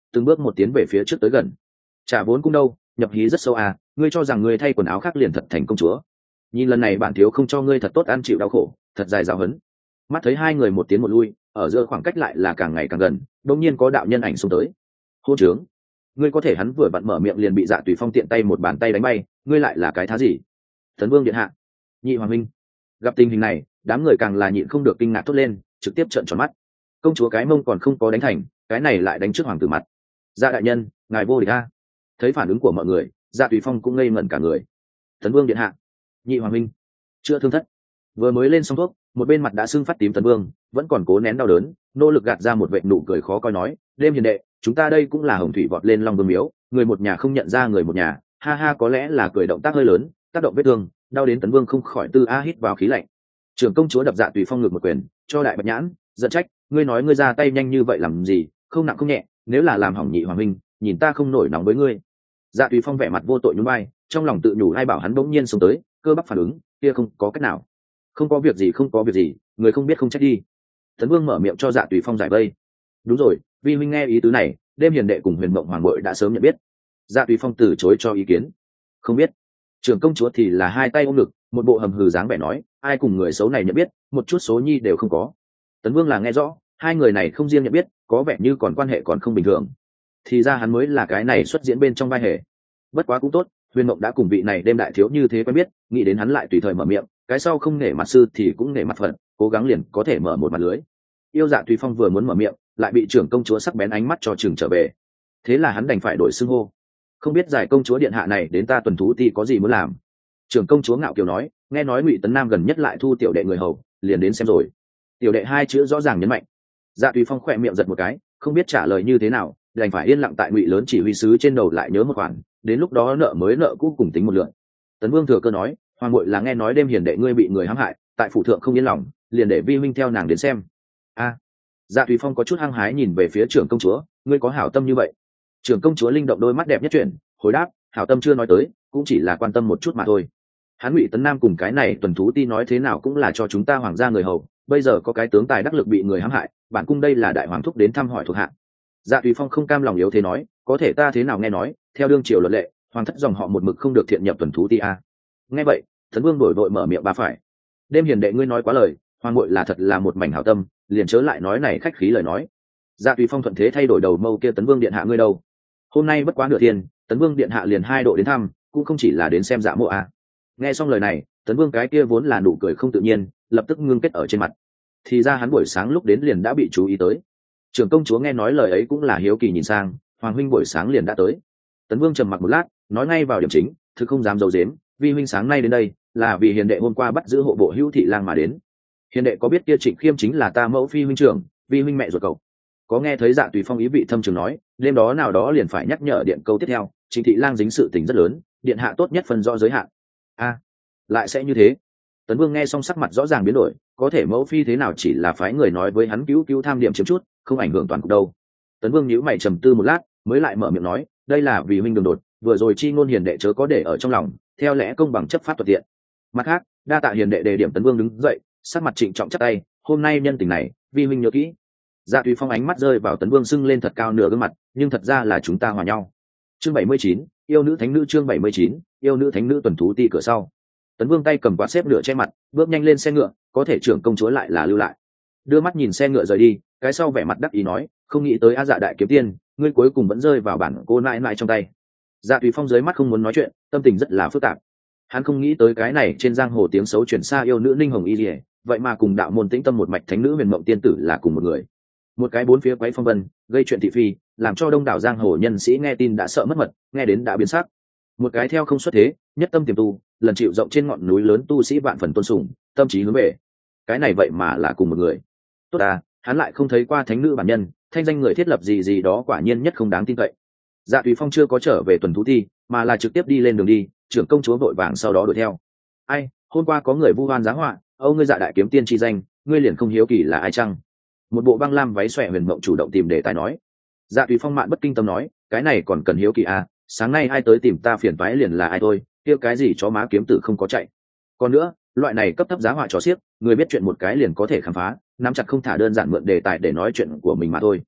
Speaker 1: từng bước một tiến về phía trước tới gần. Trả vốn cung đâu, nhập hí rất sâu à, ngươi cho rằng ngươi thay quần áo khác liền thật thành công chúa. Nhìn lần này bản thiếu không cho ngươi thật tốt ăn chịu đau khổ, thật dài giáo hấn. Mắt thấy hai người một tiến một lui, ở giữa khoảng cách lại là càng ngày càng gần, đột nhiên có đạo nhân ảnh xông tới. Hôn trướng, ngươi có thể hắn vừa vặn mở miệng liền bị Dạ Tùy Phong tiện tay một bàn tay đánh bay, ngươi lại là cái thá gì? Tấn Vương điện hạ, Nhị Hoàng minh. Gặp tình hình này, đám người càng là nhịn không được kinh ngạc thốt lên, trực tiếp trợn tròn mắt. Công chúa cái mông còn không có đánh thành, cái này lại đánh trước hoàng tử mặt. Dạ đại nhân, ngài vô địch a. Thấy phản ứng của mọi người, Dạ Tùy Phong cũng ngây ngẩn cả người. Tấn Vương điện hạ, Nhị Hoàng minh, chưa thương thất. Vừa mới lên xong thuốc, một bên mặt đã sưng phát tím Tấn Vương vẫn còn cố nén đau đớn, nỗ lực gạt ra một vệt nụ cười khó coi nói, đêm hiền đệ, chúng ta đây cũng là hồng thủy vọt lên Long Vương miếu, người một nhà không nhận ra người một nhà, ha ha, có lẽ là cười động tác hơi lớn, tác động vết thương, đau đến Tấn Vương không khỏi tư a hít vào khí lạnh. Trưởng công chúa đập Dạ Tùy Phong ngược một quyền, cho đại bạch nhãn, giận trách, ngươi nói ngươi ra tay nhanh như vậy làm gì, không nặng không nhẹ, nếu là làm hỏng Nhị Hoàng minh, nhìn ta không nổi nóng với ngươi. Dạ Tùy Phong vẻ mặt vô tội nhún vai, trong lòng tự nhủ ai bảo hắn bỗng nhiên xông tới, cơ bắp phản ứng, kia không có cách nào. Không có việc gì, không có việc gì, người không biết không trách đi. Tấn Vương mở miệng cho Dạ Tùy Phong giải vây. Đúng rồi, vi huynh nghe ý tứ này, đêm hiền đệ cùng Huyền Mộng Hoàng bội đã sớm nhận biết. Dạ Tùy Phong từ chối cho ý kiến. Không biết. Trưởng công chúa thì là hai tay ôm ngực, một bộ hầm hừ dáng vẻ nói, ai cùng người xấu này nhận biết, một chút số nhi đều không có. Tấn Vương là nghe rõ, hai người này không riêng nhận biết, có vẻ như còn quan hệ còn không bình thường. Thì ra hắn mới là cái này xuất diễn bên trong vai hề. Bất quá cũng tốt, Huyền Mộng đã cùng vị này đêm đại thiếu như thế quen biết, nghĩ đến hắn lại tùy thời mở miệng, cái sau không nể mặt sư thì cũng nể mặt phận, cố gắng liền có thể mở một mặt lưới. Yêu Dạ Tùy Phong vừa muốn mở miệng, lại bị trưởng công chúa sắc bén ánh mắt cho chừng trở về. Thế là hắn đành phải đổi xưng hô. Không biết giải công chúa điện hạ này đến ta tuần thú ti có gì muốn làm? Trưởng công chúa ngạo kiều nói, nghe nói Ngụy Tấn Nam gần nhất lại thu tiểu đệ người hầu, liền đến xem rồi. Tiểu đệ hai chữ rõ ràng nhấn mạnh. Dạ Tùy Phong khỏe miệng giật một cái, không biết trả lời như thế nào, đành phải yên lặng tại Ngụy lớn chỉ huy sứ trên đầu lại nhớ một khoản, đến lúc đó nợ mới nợ cũ cùng tính một lượt. Tấn Vương thừa cơ nói, hoàng muội là nghe nói đêm hiền đệ ngươi bị người hãm hại, tại phủ thượng không yên lòng, liền để vi huynh theo nàng đến xem. A. Dạ Tùy Phong có chút hăng hái nhìn về phía trưởng công chúa, ngươi có hảo tâm như vậy? Trưởng công chúa linh động đôi mắt đẹp nhất chuyển, hồi đáp, hảo tâm chưa nói tới, cũng chỉ là quan tâm một chút mà thôi. Hắn Ngụy Tấn Nam cùng cái này tuần thú ti nói thế nào cũng là cho chúng ta hoàng gia người hầu, bây giờ có cái tướng tài đắc lực bị người hãm hại, bản cung đây là đại hoàng thúc đến thăm hỏi thuộc hạ. Dạ Tùy Phong không cam lòng yếu thế nói, có thể ta thế nào nghe nói, theo đương triều luật lệ, hoàng thất dòng họ một mực không được thiện nhập tuần thú ti a. Nghe vậy, Tấn Vương đổi đội mở miệng ba phải. Đêm hiền đệ ngươi nói quá lời, hoàng muội là thật là một mảnh hảo tâm, liền chớ lại nói này khách khí lời nói. Dạ Tùy Phong thuận thế thay đổi đầu mâu kia, Tấn Vương điện hạ ngươi đâu? Hôm nay bất quá nửa thiên, Tấn Vương điện hạ liền hai độ đến thăm, cũng không chỉ là đến xem dạ mộ a. Nghe xong lời này, Tấn Vương cái kia vốn là nụ cười không tự nhiên, lập tức ngưng kết ở trên mặt. Thì ra hắn buổi sáng lúc đến liền đã bị chú ý tới. Trưởng công chúa nghe nói lời ấy cũng là hiếu kỳ nhìn sang, hoàng huynh buổi sáng liền đã tới. Tấn Vương trầm mặc một lát, nói ngay vào điểm chính, thực không dám giấu giếm, vi huynh sáng nay đến đây là vì hiền đệ hôm qua bắt giữ hộ bộ Hữu Thị Lang mà đến. Hiền đệ có biết kia Trịnh Khiêm chính là ta mẫu phi huynh trưởng, vi huynh mẹ ruột cậu. Có nghe thấy Dạ Tùy Phong ý vị thâm trường nói, đêm đó nào đó liền phải nhắc nhở điện câu tiếp theo, Trịnh Thị Lang dính sự tình rất lớn, điện hạ tốt nhất phân rõ giới hạn. A, lại sẽ như thế? Tấn Vương nghe xong sắc mặt rõ ràng biến đổi, có thể mẫu phi thế nào chỉ là phái người nói với hắn cứu cứu tham điểm chiếm chút, không ảnh hưởng toàn cục đâu. Tấn Vương nhíu mày trầm tư một lát, mới lại mở miệng nói, đây là vì huynh đường đột, vừa rồi chi ngôn hiền đệ chớ có để ở trong lòng, theo lẽ công bằng chấp pháp thuận tiện. Mặt khác, đa tạ hiền đệ đề điểm. Tấn Vương đứng dậy, sắc mặt trịnh trọng chắp tay, hôm nay nhân tình này, vi huynh nhớ kỹ. Dạ Tùy Phong ánh mắt rơi vào Tấn Vương sưng lên thật cao nửa gương mặt, nhưng thật ra là chúng ta hòa nhau. Chương bảy mươi chín, yêu nữ thánh nữ. Chương bảy mươi chín, yêu nữ thánh nữ tuần thú ti cửa sau. Tấn Vương tay cầm quạt xếp nửa che mặt, bước nhanh lên xe ngựa, có thể trưởng công chúa lại là lưu lại. Đưa mắt nhìn xe ngựa rời đi, cái sau vẻ mặt đắc ý nói, không nghĩ tới A Dạ đại kiếm tiên, ngươi cuối cùng vẫn rơi vào bản cô nãi nãi trong tay. Dạ Tùy Phong dưới mắt không muốn nói chuyện, tâm tình rất là phức tạp. Hắn không nghĩ tới cái này trên giang hồ tiếng xấu truyền xa yêu nữ Ninh Hồng Y Liễu, vậy mà cùng đạo môn tĩnh tâm một mạch thánh nữ Huyền Mộng tiên tử là cùng một người. Một cái bốn phía quấy phong vân, gây chuyện thị phi, làm cho đông đảo giang hồ nhân sĩ nghe tin đã sợ mất mật, nghe đến đã biến sắc. Một cái theo không xuất thế, nhất tâm tiềm tu, lần chịu rộng trên ngọn núi lớn tu sĩ vạn phần tôn sùng, tâm trí hướng về. Cái này vậy mà là cùng một người. Tốt à, hắn lại không thấy qua thánh nữ bản nhân, thanh danh người thiết lập gì gì đó quả nhiên nhất không đáng tin cậy. Dạ Tùy Phong chưa có trở về tuần thú thi, mà là trực tiếp đi lên đường đi, trưởng công chúa vội vàng sau đó đuổi theo. Ai, hôm qua có người vu oan giá họa, âu ngươi Dạ đại kiếm tiên chi danh, ngươi liền không hiếu kỳ là ai chăng? Một bộ băng lam váy xòe Huyền Mộng chủ động tìm đề tài nói. Dạ Tùy Phong mạn bất kinh tâm nói, cái này còn cần hiếu kỳ à, sáng nay ai tới tìm ta phiền toái liền là ai thôi, kia cái gì chó má kiếm tử không có chạy. Còn nữa, loại này cấp thấp giá họa trò xiếc, người biết chuyện một cái liền có thể khám phá, nắm chặt không thả đơn giản mượn đề tài để nói chuyện của mình mà thôi.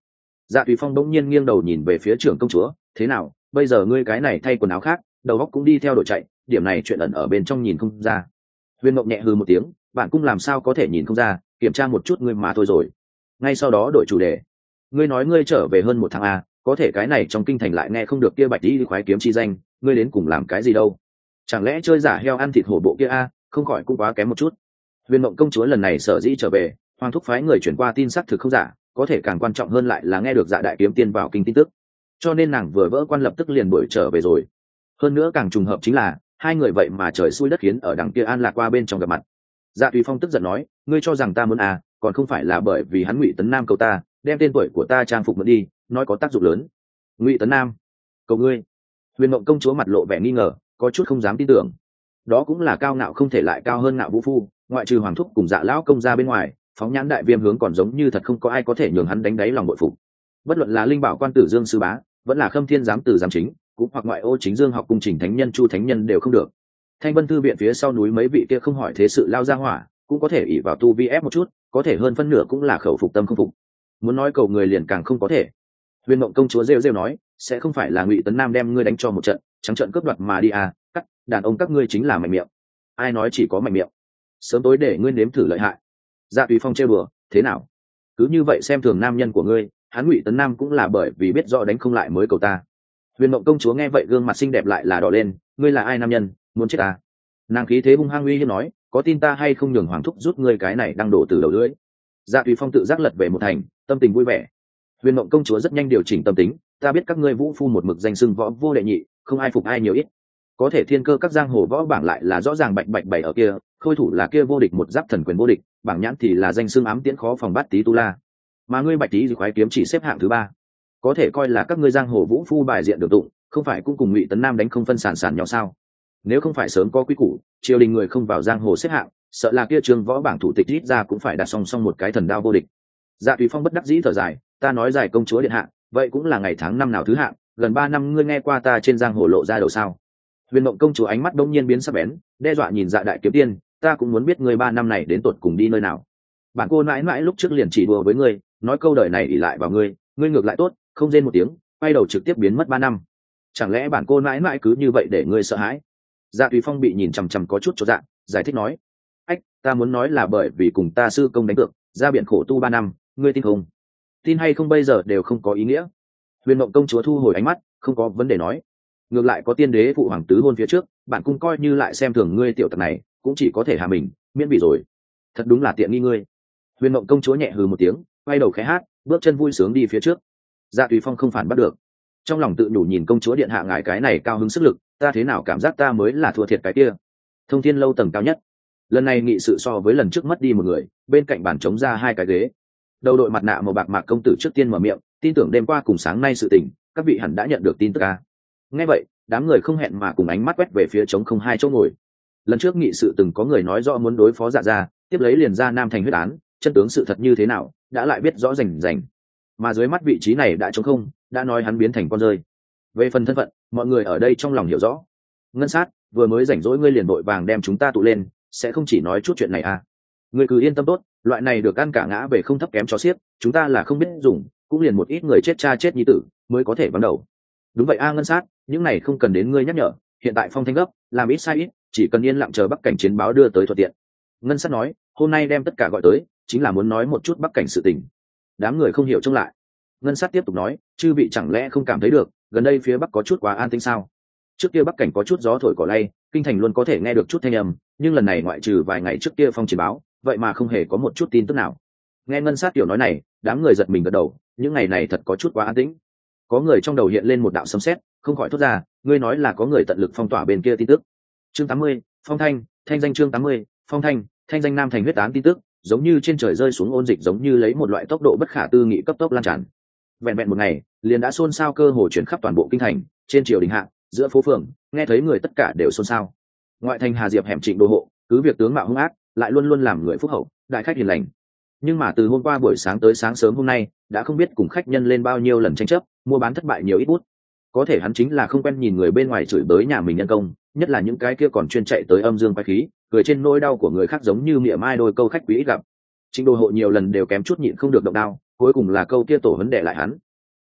Speaker 1: Dạ Tùy Phong bỗng nhiên nghiêng đầu nhìn về phía trưởng công chúa, thế nào, bây giờ ngươi cái này thay quần áo khác, đầu óc cũng đi theo đội chạy, điểm này chuyện ẩn ở bên trong nhìn không ra. Huyền Mộng nhẹ hừ một tiếng, bạn cũng làm sao có thể nhìn không ra, kiểm tra một chút ngươi mà thôi rồi. Ngay sau đó đổi chủ đề, ngươi nói ngươi trở về hơn một tháng a, có thể cái này trong kinh thành lại nghe không được kia bạch y khoái kiếm chi danh, ngươi đến cùng làm cái gì đâu? Chẳng lẽ chơi giả heo ăn thịt hổ bộ kia a, không khỏi cũng quá kém một chút. Huyền Mộng công chúa lần này sở dĩ trở về, Hoàng thúc phái người chuyển qua tin xác thực không giả, có thể càng quan trọng hơn lại là nghe được Dạ đại kiếm tiên vào kinh tin tức, cho nên nàng vừa vỡ quan lập tức liền đuổi trở về rồi. Hơn nữa càng trùng hợp chính là hai người vậy mà trời xui đất khiến ở đằng kia an lạc qua bên trong gặp mặt. Dạ Tùy Phong tức giận nói, ngươi cho rằng ta muốn à, còn không phải là bởi vì hắn Ngụy Tấn Nam cầu ta, đem tên tuổi của ta trang phục mượn đi, nói có tác dụng lớn. Ngụy Tấn Nam cầu ngươi? Huyền Mộng công chúa mặt lộ vẻ nghi ngờ, có chút không dám tin tưởng. Đó cũng là cao ngạo không thể lại cao hơn ngạo vũ phu, ngoại trừ Hoàng thúc cùng Dạ lão công ra bên ngoài, phóng nhãn đại viêm hướng còn giống như thật không có ai có thể nhường hắn đánh đáy lòng bội phục. Bất luận là linh bảo quan tử Dương sư bá, vẫn là Khâm Thiên giám tử giám chính, cũng hoặc ngoại ô chính Dương học cung trình thánh nhân Chu thánh nhân đều không được. Thanh Vân thư viện phía sau núi mấy vị kia không hỏi thế sự lao ra hỏa, cũng có thể ỷ vào tu vi ép một chút, có thể hơn phân nửa cũng là khẩu phục tâm không phục. Muốn nói cầu người liền càng không có thể. Huyền Mộng công chúa rêu rêu nói, sẽ không phải là Ngụy Tấn Nam đem ngươi đánh cho một trận, trắng trận cướp đoạt mà đi à? Cắt, đàn ông các ngươi chính là mạnh miệng. Ai nói chỉ có mạnh miệng? Sớm tối để ngươi nếm thử lợi hại. Dạ Tùy Phong trêu đùa, thế nào? Cứ như vậy xem thường nam nhân của ngươi, hắn Ngụy Tấn Nam cũng là bởi vì biết rõ đánh không lại mới cầu ta. Huyền Mộng công chúa nghe vậy gương mặt xinh đẹp lại là đỏ lên, ngươi là ai nam nhân, muốn chết ta? Nàng khí thế hung hăng uy hiếp nói, có tin ta hay không nhường Hoàng thúc rút ngươi cái này đang đổ từ đầu lưỡi. Dạ Tùy Phong tự giác lật về một thành, tâm tình vui vẻ. Huyền Mộng công chúa rất nhanh điều chỉnh tâm tính, ta biết các ngươi vũ phu một mực danh xưng võ vô đệ nhị, không ai phục ai nhiều ít. Có thể thiên cơ các giang hồ võ bảng lại là rõ ràng bạch bạch bảy ở kia, khôi thủ là kia vô địch một giáp thần quyền vô địch, bảng nhãn thì là danh xưng ám tiễn khó phòng bắt tí tu la. Mà ngươi bạch tí gì khoái kiếm chỉ xếp hạng thứ ba, có thể coi là các ngươi giang hồ vũ phu bài diện được tụng, không phải cũng cùng Ngụy Tấn Nam đánh không phân sản sản nhau sao? Nếu không phải sớm có quy củ, triều đình người không vào giang hồ xếp hạng, sợ là kia trường võ bảng thủ tịch ít ra cũng phải đặt song song một cái thần đao vô địch. Dạ Tùy Phong bất đắc dĩ thở dài, ta nói dài công chúa điện hạ, vậy cũng là ngày tháng năm nào thứ hạng, gần ba năm ngươi nghe qua ta trên giang hồ lộ ra đầu sao? Huyền Mộng công chúa ánh mắt đông nhiên biến sắc bén, đe dọa nhìn Dạ đại kiếm tiên, ta cũng muốn biết ngươi ba năm này đến tột cùng đi nơi nào. Bản cô mãi mãi lúc trước liền chỉ đùa với ngươi, nói câu đời này ỷ lại vào ngươi, ngươi ngược lại tốt, không rên một tiếng, quay đầu trực tiếp biến mất ba năm. Chẳng lẽ bản cô mãi mãi cứ như vậy để ngươi sợ hãi? Dạ Tùy Phong bị nhìn chằm chằm có chút chột dạ, giải thích nói, ách, ta muốn nói là bởi vì cùng ta sư công đánh cược, ra biển khổ tu ba năm, ngươi tin không? Tin hay không bây giờ đều không có ý nghĩa. Huyền Mộng công chúa thu hồi ánh mắt, không có vấn đề nói, ngược lại có tiên đế phụ hoàng tứ hôn phía trước, bạn cũng coi như lại xem thường ngươi tiểu tặc này, cũng chỉ có thể hạ mình, miễn bị rồi. Thật đúng là tiện nghi ngươi. Huyền Mộng công chúa nhẹ hừ một tiếng, quay đầu khẽ hát, bước chân vui sướng đi phía trước. Dạ Tùy Phong không phản bắt được, trong lòng tự nhủ nhìn công chúa điện hạ ngài cái này cao hứng sức lực, ta thế nào cảm giác ta mới là thua thiệt cái kia. Thông Thiên lâu tầng cao nhất, lần này nghị sự so với lần trước mất đi một người, bên cạnh bàn trống ra hai cái ghế. Đầu đội mặt nạ màu bạc mạc công tử trước tiên mở miệng, tin tưởng đêm qua cùng sáng nay sự tình, các vị hẳn đã nhận được tin tức a. Nghe vậy, đám người không hẹn mà cùng ánh mắt quét về phía trống không hai chỗ ngồi. Lần trước nghị sự từng có người nói rõ muốn đối phó Dạ gia, tiếp lấy liền ra Nam Thành huyết án, chân tướng sự thật như thế nào, đã lại biết rõ rành rành. Mà dưới mắt vị trí này đã trống không, đã nói hắn biến thành con rơi. Về phần thân phận, mọi người ở đây trong lòng hiểu rõ. Ngân Sát, vừa mới rảnh rỗi ngươi liền vội vàng đem chúng ta tụ lên, sẽ không chỉ nói chút chuyện này à? Ngươi cứ yên tâm tốt, loại này được ăn cả ngã về không thấp kém cho xiếc, chúng ta là không biết dùng, cũng liền một ít người chết cha chết nhi tử mới có thể vắng đầu. Đúng vậy a Ngân Sát, những này không cần đến ngươi nhắc nhở, hiện tại phong thanh gấp, làm ít sai ít, chỉ cần yên lặng chờ Bắc cảnh chiến báo đưa tới thuận tiện. Ngân Sát nói, hôm nay đem tất cả gọi tới, chính là muốn nói một chút Bắc cảnh sự tình. Đám người không hiểu trông lại. Ngân Sát tiếp tục nói, chư vị chẳng lẽ không cảm thấy được, gần đây phía Bắc có chút quá an tĩnh sao? Trước kia Bắc cảnh có chút gió thổi cỏ lay, kinh thành luôn có thể nghe được chút thanh âm, nhưng lần này ngoại trừ vài ngày trước kia phong chiến báo, vậy mà không hề có một chút tin tức nào. Nghe Ngân Sát tiểu nói này, đám người giật mình gật đầu, những ngày này thật có chút quá an tĩnh. Có người trong đầu hiện lên một đạo sấm sét, không khỏi thốt ra, ngươi nói là có người tận lực phong tỏa bên kia tin tức. Chương tám mươi, phong thanh, thanh danh chương tám mươi, phong thanh, thanh danh Nam Thành huyết án tin tức, giống như trên trời rơi xuống ôn dịch, giống như lấy một loại tốc độ bất khả tư nghị cấp tốc lan tràn. Vẹn vẹn một ngày, liền đã xôn xao cơ hồ chuyển khắp toàn bộ kinh thành, trên triều đình hạ, giữa phố phường, nghe thấy người tất cả đều xôn xao. Ngoại thành Hà Diệp hẻm Trịnh Đô hộ, cứ việc tướng mạo hung ác, lại luôn luôn làm người phúc hậu, đại khách hiền lành. Nhưng mà từ hôm qua buổi sáng tới sáng sớm hôm nay, đã không biết cùng khách nhân lên bao nhiêu lần tranh chấp, mua bán thất bại nhiều ít bút. Có thể hắn chính là không quen nhìn người bên ngoài chửi bới nhà mình nhân công, nhất là những cái kia còn chuyên chạy tới âm dương quái khí, cười trên nỗi đau của người khác giống như mỉa mai đôi câu khách quý ít gặp. Trịnh Đô hộ nhiều lần đều kém chút nhịn không được động đao, cuối cùng là câu kia tổ vấn đề lại hắn.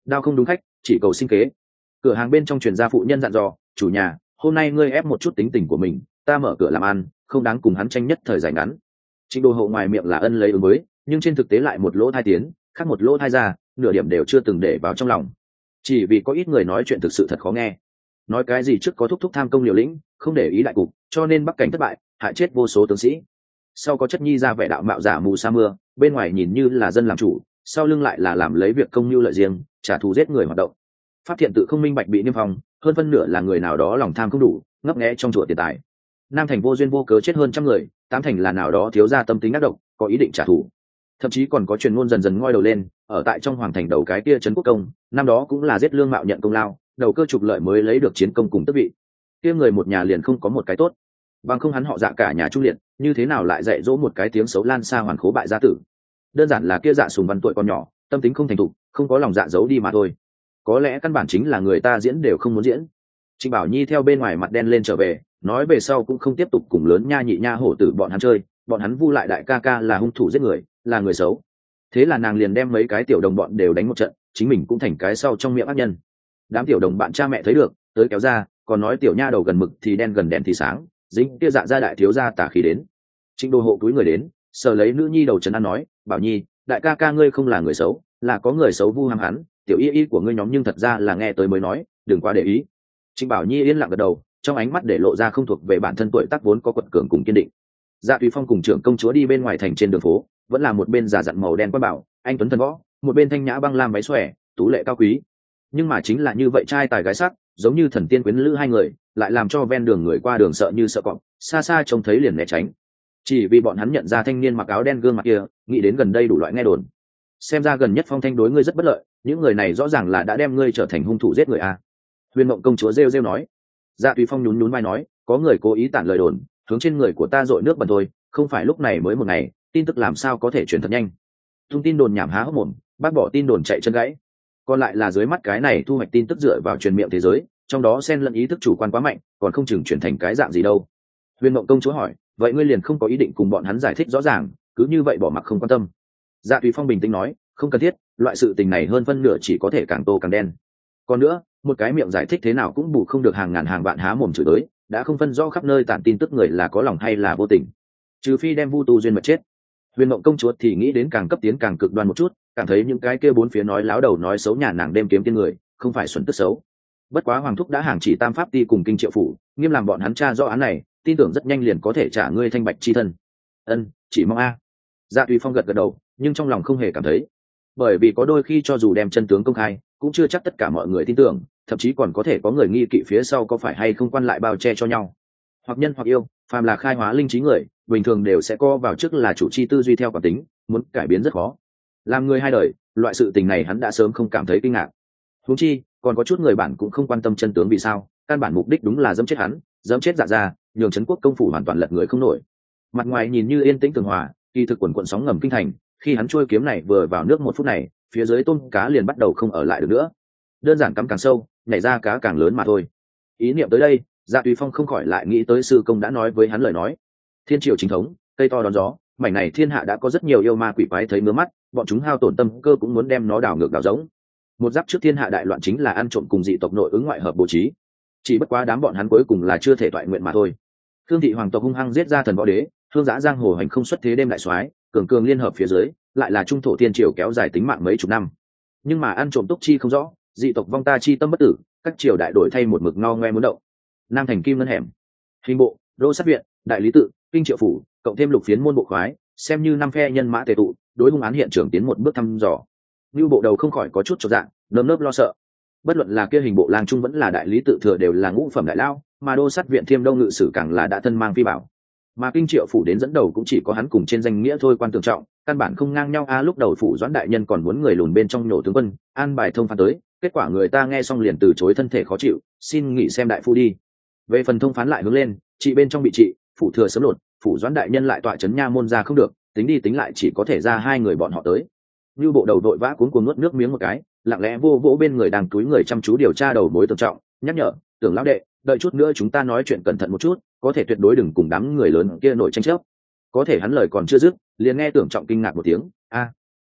Speaker 1: đao không đúng khách, chỉ cầu sinh kế. Cửa hàng bên trong truyền gia phụ nhân dặn dò, chủ nhà, hôm nay ngươi ép một chút tính tình của mình, ta mở cửa làm ăn, không đáng cùng hắn tranh nhất thời dài ngắn. Trịnh Đồ Hậu ngoài miệng là ân lấy ứng với, nhưng trên thực tế lại một lỗ thai tiến, khác một lỗ thai ra, nửa điểm đều chưa từng để vào trong lòng. Chỉ vì có ít người nói chuyện thực sự thật khó nghe, nói cái gì trước có thúc thúc tham công liều lĩnh, không để ý đại cục, cho nên bắc cảnh thất bại, hại chết vô số tướng sĩ. Sau có chất nhi ra vẻ đạo mạo giả mù sa mưa, bên ngoài nhìn như là dân làm chủ, sau lưng lại là làm lấy việc công nhu lợi riêng, trả thù giết người hoạt động. Pháp thiện tự không minh bạch bị niêm phong, hơn phân nửa là người nào đó lòng tham không đủ, ngấp nghé trong chùa tiền tài. Nam thành vô duyên vô cớ chết hơn trăm người, tám thành là nào đó thiếu gia tâm tính ác độc, có ý định trả thù. Thậm chí còn có truyền ngôn dần dần ngoi đầu lên, ở tại trong hoàng thành đầu cái kia trấn quốc công, năm đó cũng là giết lương mạo nhận công lao, đầu cơ trục lợi mới lấy được chiến công cùng tước vị. Kia người một nhà liền không có một cái tốt, bằng không hắn họ Dạ cả nhà trung liệt, như thế nào lại dạy dỗ một cái tiếng xấu lan xa hoàn khố bại gia tử. Đơn giản là kia Dạ Sùng Văn tuổi còn nhỏ, tâm tính không thành thục, không có lòng dạ giấu đi mà thôi. Có lẽ căn bản chính là người ta diễn đều không muốn diễn. Trịnh Bảo Nhi theo bên ngoài mặt đen lên trở về, nói về sau cũng không tiếp tục cùng lớn nha nhị nha hổ tử bọn hắn chơi, bọn hắn vu lại đại ca ca là hung thủ giết người, là người xấu. Thế là nàng liền đem mấy cái tiểu đồng bọn đều đánh một trận, chính mình cũng thành cái sau trong miệng ác nhân. Đám tiểu đồng bạn cha mẹ thấy được, tới kéo ra, còn nói tiểu nha đầu gần mực thì đen gần đèn thì sáng, dính kia Dạ gia đại thiếu gia tả khí đến. Trịnh Đồ Hộ túi người đến, sờ lấy nữ nhi đầu trấn an nói, Bảo Nhi, đại ca ca ngươi không là người xấu, là có người xấu vu ham hắn, tiểu y y của ngươi nhóm nhưng thật ra là nghe tới mới nói, đừng quá để ý. Trịnh Bảo Nhi yên lặng gật đầu, trong ánh mắt để lộ ra không thuộc về bản thân tuổi tác vốn có quật cường cùng kiên định. Dạ Tùy Phong cùng trưởng công chúa đi bên ngoài thành trên đường phố, vẫn là một bên giả dặn màu đen quan bảo, anh tuấn thần võ, một bên thanh nhã băng lam váy xòe, tú lệ cao quý. Nhưng mà chính là như vậy trai tài gái sắc, giống như thần tiên quyến lữ hai người, lại làm cho ven đường người qua đường sợ như sợ cọp, xa xa trông thấy liền né tránh. Chỉ vì bọn hắn nhận ra thanh niên mặc áo đen gương mặt kia, nghĩ đến gần đây đủ loại nghe đồn. Xem ra gần nhất Phong Thanh đối ngươi rất bất lợi, những người này rõ ràng là đã đem ngươi trở thành hung thủ giết người a. Huyền Mộng công chúa rêu rêu nói. Dạ Tùy Phong nhún nhún vai nói, có người cố ý tản lời đồn, hướng trên người của ta dội nước bẩn thôi, không phải lúc này mới một ngày, tin tức làm sao có thể truyền thật nhanh. Thông tin đồn nhảm há hốc mồm, bác bỏ tin đồn chạy chân gãy. Còn lại là dưới mắt cái này thu hoạch tin tức dựa vào truyền miệng thế giới, trong đó xen lẫn ý thức chủ quan quá mạnh, còn không chừng chuyển thành cái dạng gì đâu. Huyền Mộng công chúa hỏi, vậy ngươi liền không có ý định cùng bọn hắn giải thích rõ ràng, cứ như vậy bỏ mặc không quan tâm? Dạ Tùy Phong bình tĩnh nói, không cần thiết, loại sự tình này hơn phân nửa chỉ có thể càng tô càng đen. Còn nữa, một cái miệng giải thích thế nào cũng bù không được hàng ngàn hàng vạn há mồm chửi tới, đã không phân rõ khắp nơi tản tin tức người là có lòng hay là vô tình, trừ phi đem Vu Tu duyên mật chết. Huyền Mộng công chúa thì nghĩ đến càng cấp tiến càng cực đoan một chút, cảm thấy những cái kia bốn phía nói láo đầu nói xấu nhà nàng đêm kiếm tiên người, không phải xuẩn tức xấu. Bất quá hoàng thúc đã hàng chỉ tam pháp ti cùng kinh triệu phủ, nghiêm làm bọn hắn tra rõ án này, tin tưởng rất nhanh liền có thể trả ngươi thanh bạch chi thân. Ân, chỉ mong a. Dạ Tùy Phong gật gật đầu, nhưng trong lòng không hề cảm thấy, bởi vì có đôi khi cho dù đem chân tướng công khai, cũng chưa chắc tất cả mọi người tin tưởng, thậm chí còn có thể có người nghi kỵ phía sau có phải hay không quan lại bao che cho nhau. Hoặc nhân hoặc yêu, phàm là khai hóa linh trí người, bình thường đều sẽ co vào trước là chủ chi tư duy theo cảm tính, muốn cải biến rất khó. Làm người hai đời, loại sự tình này hắn đã sớm không cảm thấy kinh ngạc. Huống chi, còn có chút người bản cũng không quan tâm chân tướng vì sao, căn bản mục đích đúng là dẫm chết hắn, dẫm chết Dạ gia, nhường trấn quốc công phủ hoàn toàn lật người không nổi. Mặt ngoài nhìn như yên tĩnh tường hòa, kỳ thực quần quần sóng ngầm kinh thành, khi hắn trôi kiếm này vừa vào nước một phút này, phía dưới tôm cá liền bắt đầu không ở lại được nữa. Đơn giản cắm càng sâu, nhảy ra cá càng lớn mà thôi. Ý niệm tới đây, Dạ Tùy Phong không khỏi lại nghĩ tới sư công đã nói với hắn lời nói. Thiên triều chính thống, cây to đón gió, mảnh này thiên hạ đã có rất nhiều yêu ma quỷ quái thấy ngứa mắt, bọn chúng hao tổn tâm cơ cũng muốn đem nó đảo ngược đảo giống. Một giáp trước thiên hạ đại loạn chính là ăn trộm cùng dị tộc nội ứng ngoại hợp bố trí. Chỉ bất quá đám bọn hắn cuối cùng là chưa thể toại nguyện mà thôi. Thương thị hoàng tộc hung hăng giết ra thần võ đế, thương giã giang hồ hành không xuất thế đêm đại soái, cường cường liên hợp phía dưới, lại là trung thổ thiên triều kéo dài tính mạng mấy chục năm. Nhưng mà ăn trộm túc chi không rõ, dị tộc vong ta chi tâm bất tử, các triều đại đổi thay một mực ngao ngoe muốn động. Nam thành kim ngân hẻm, hình bộ, đô sát viện, đại lý tự, kinh triệu phủ, cộng thêm lục phiến môn bộ khoái, xem như năm phe nhân mã tề tụ, đối hung án hiện trường tiến một bước thăm dò. Như bộ đầu không khỏi có chút chột dạ, nơm nớp lo sợ. Bất luận là kia hình bộ lang trung vẫn là đại lý tự thừa đều là ngũ phẩm đại lao, mà đô sát viện thiêm đông ngự sử càng là đã thân mang phi bảo. Mà kinh triệu phủ đến dẫn đầu cũng chỉ có hắn cùng trên danh nghĩa thôi quan tưởng trọng, căn bản không ngang nhau a. Lúc đầu phủ doãn đại nhân còn muốn người lùn bên trong nhổ tướng quân an bài thông phán tới, kết quả người ta nghe xong liền từ chối thân thể khó chịu, xin nghỉ xem đại phu đi. Về phần thông phán lại hướng lên, chị bên trong bị trị, phủ thừa sớm lột, phủ doãn đại nhân lại tọa chấn nha môn ra không được, tính đi tính lại chỉ có thể ra hai người bọn họ tới. Như bộ đầu đội vã cuống cuồng nuốt nước miếng một cái, lặng lẽ vô vỗ bên người đang túi người chăm chú điều tra đầu mối tưởng trọng, nhắc nhở, tưởng lão đệ, đợi chút nữa chúng ta nói chuyện cẩn thận một chút, có thể tuyệt đối đừng cùng đám người lớn kia nổi tranh chấp. Có thể hắn lời còn chưa dứt, liền nghe tưởng trọng kinh ngạc một tiếng, a,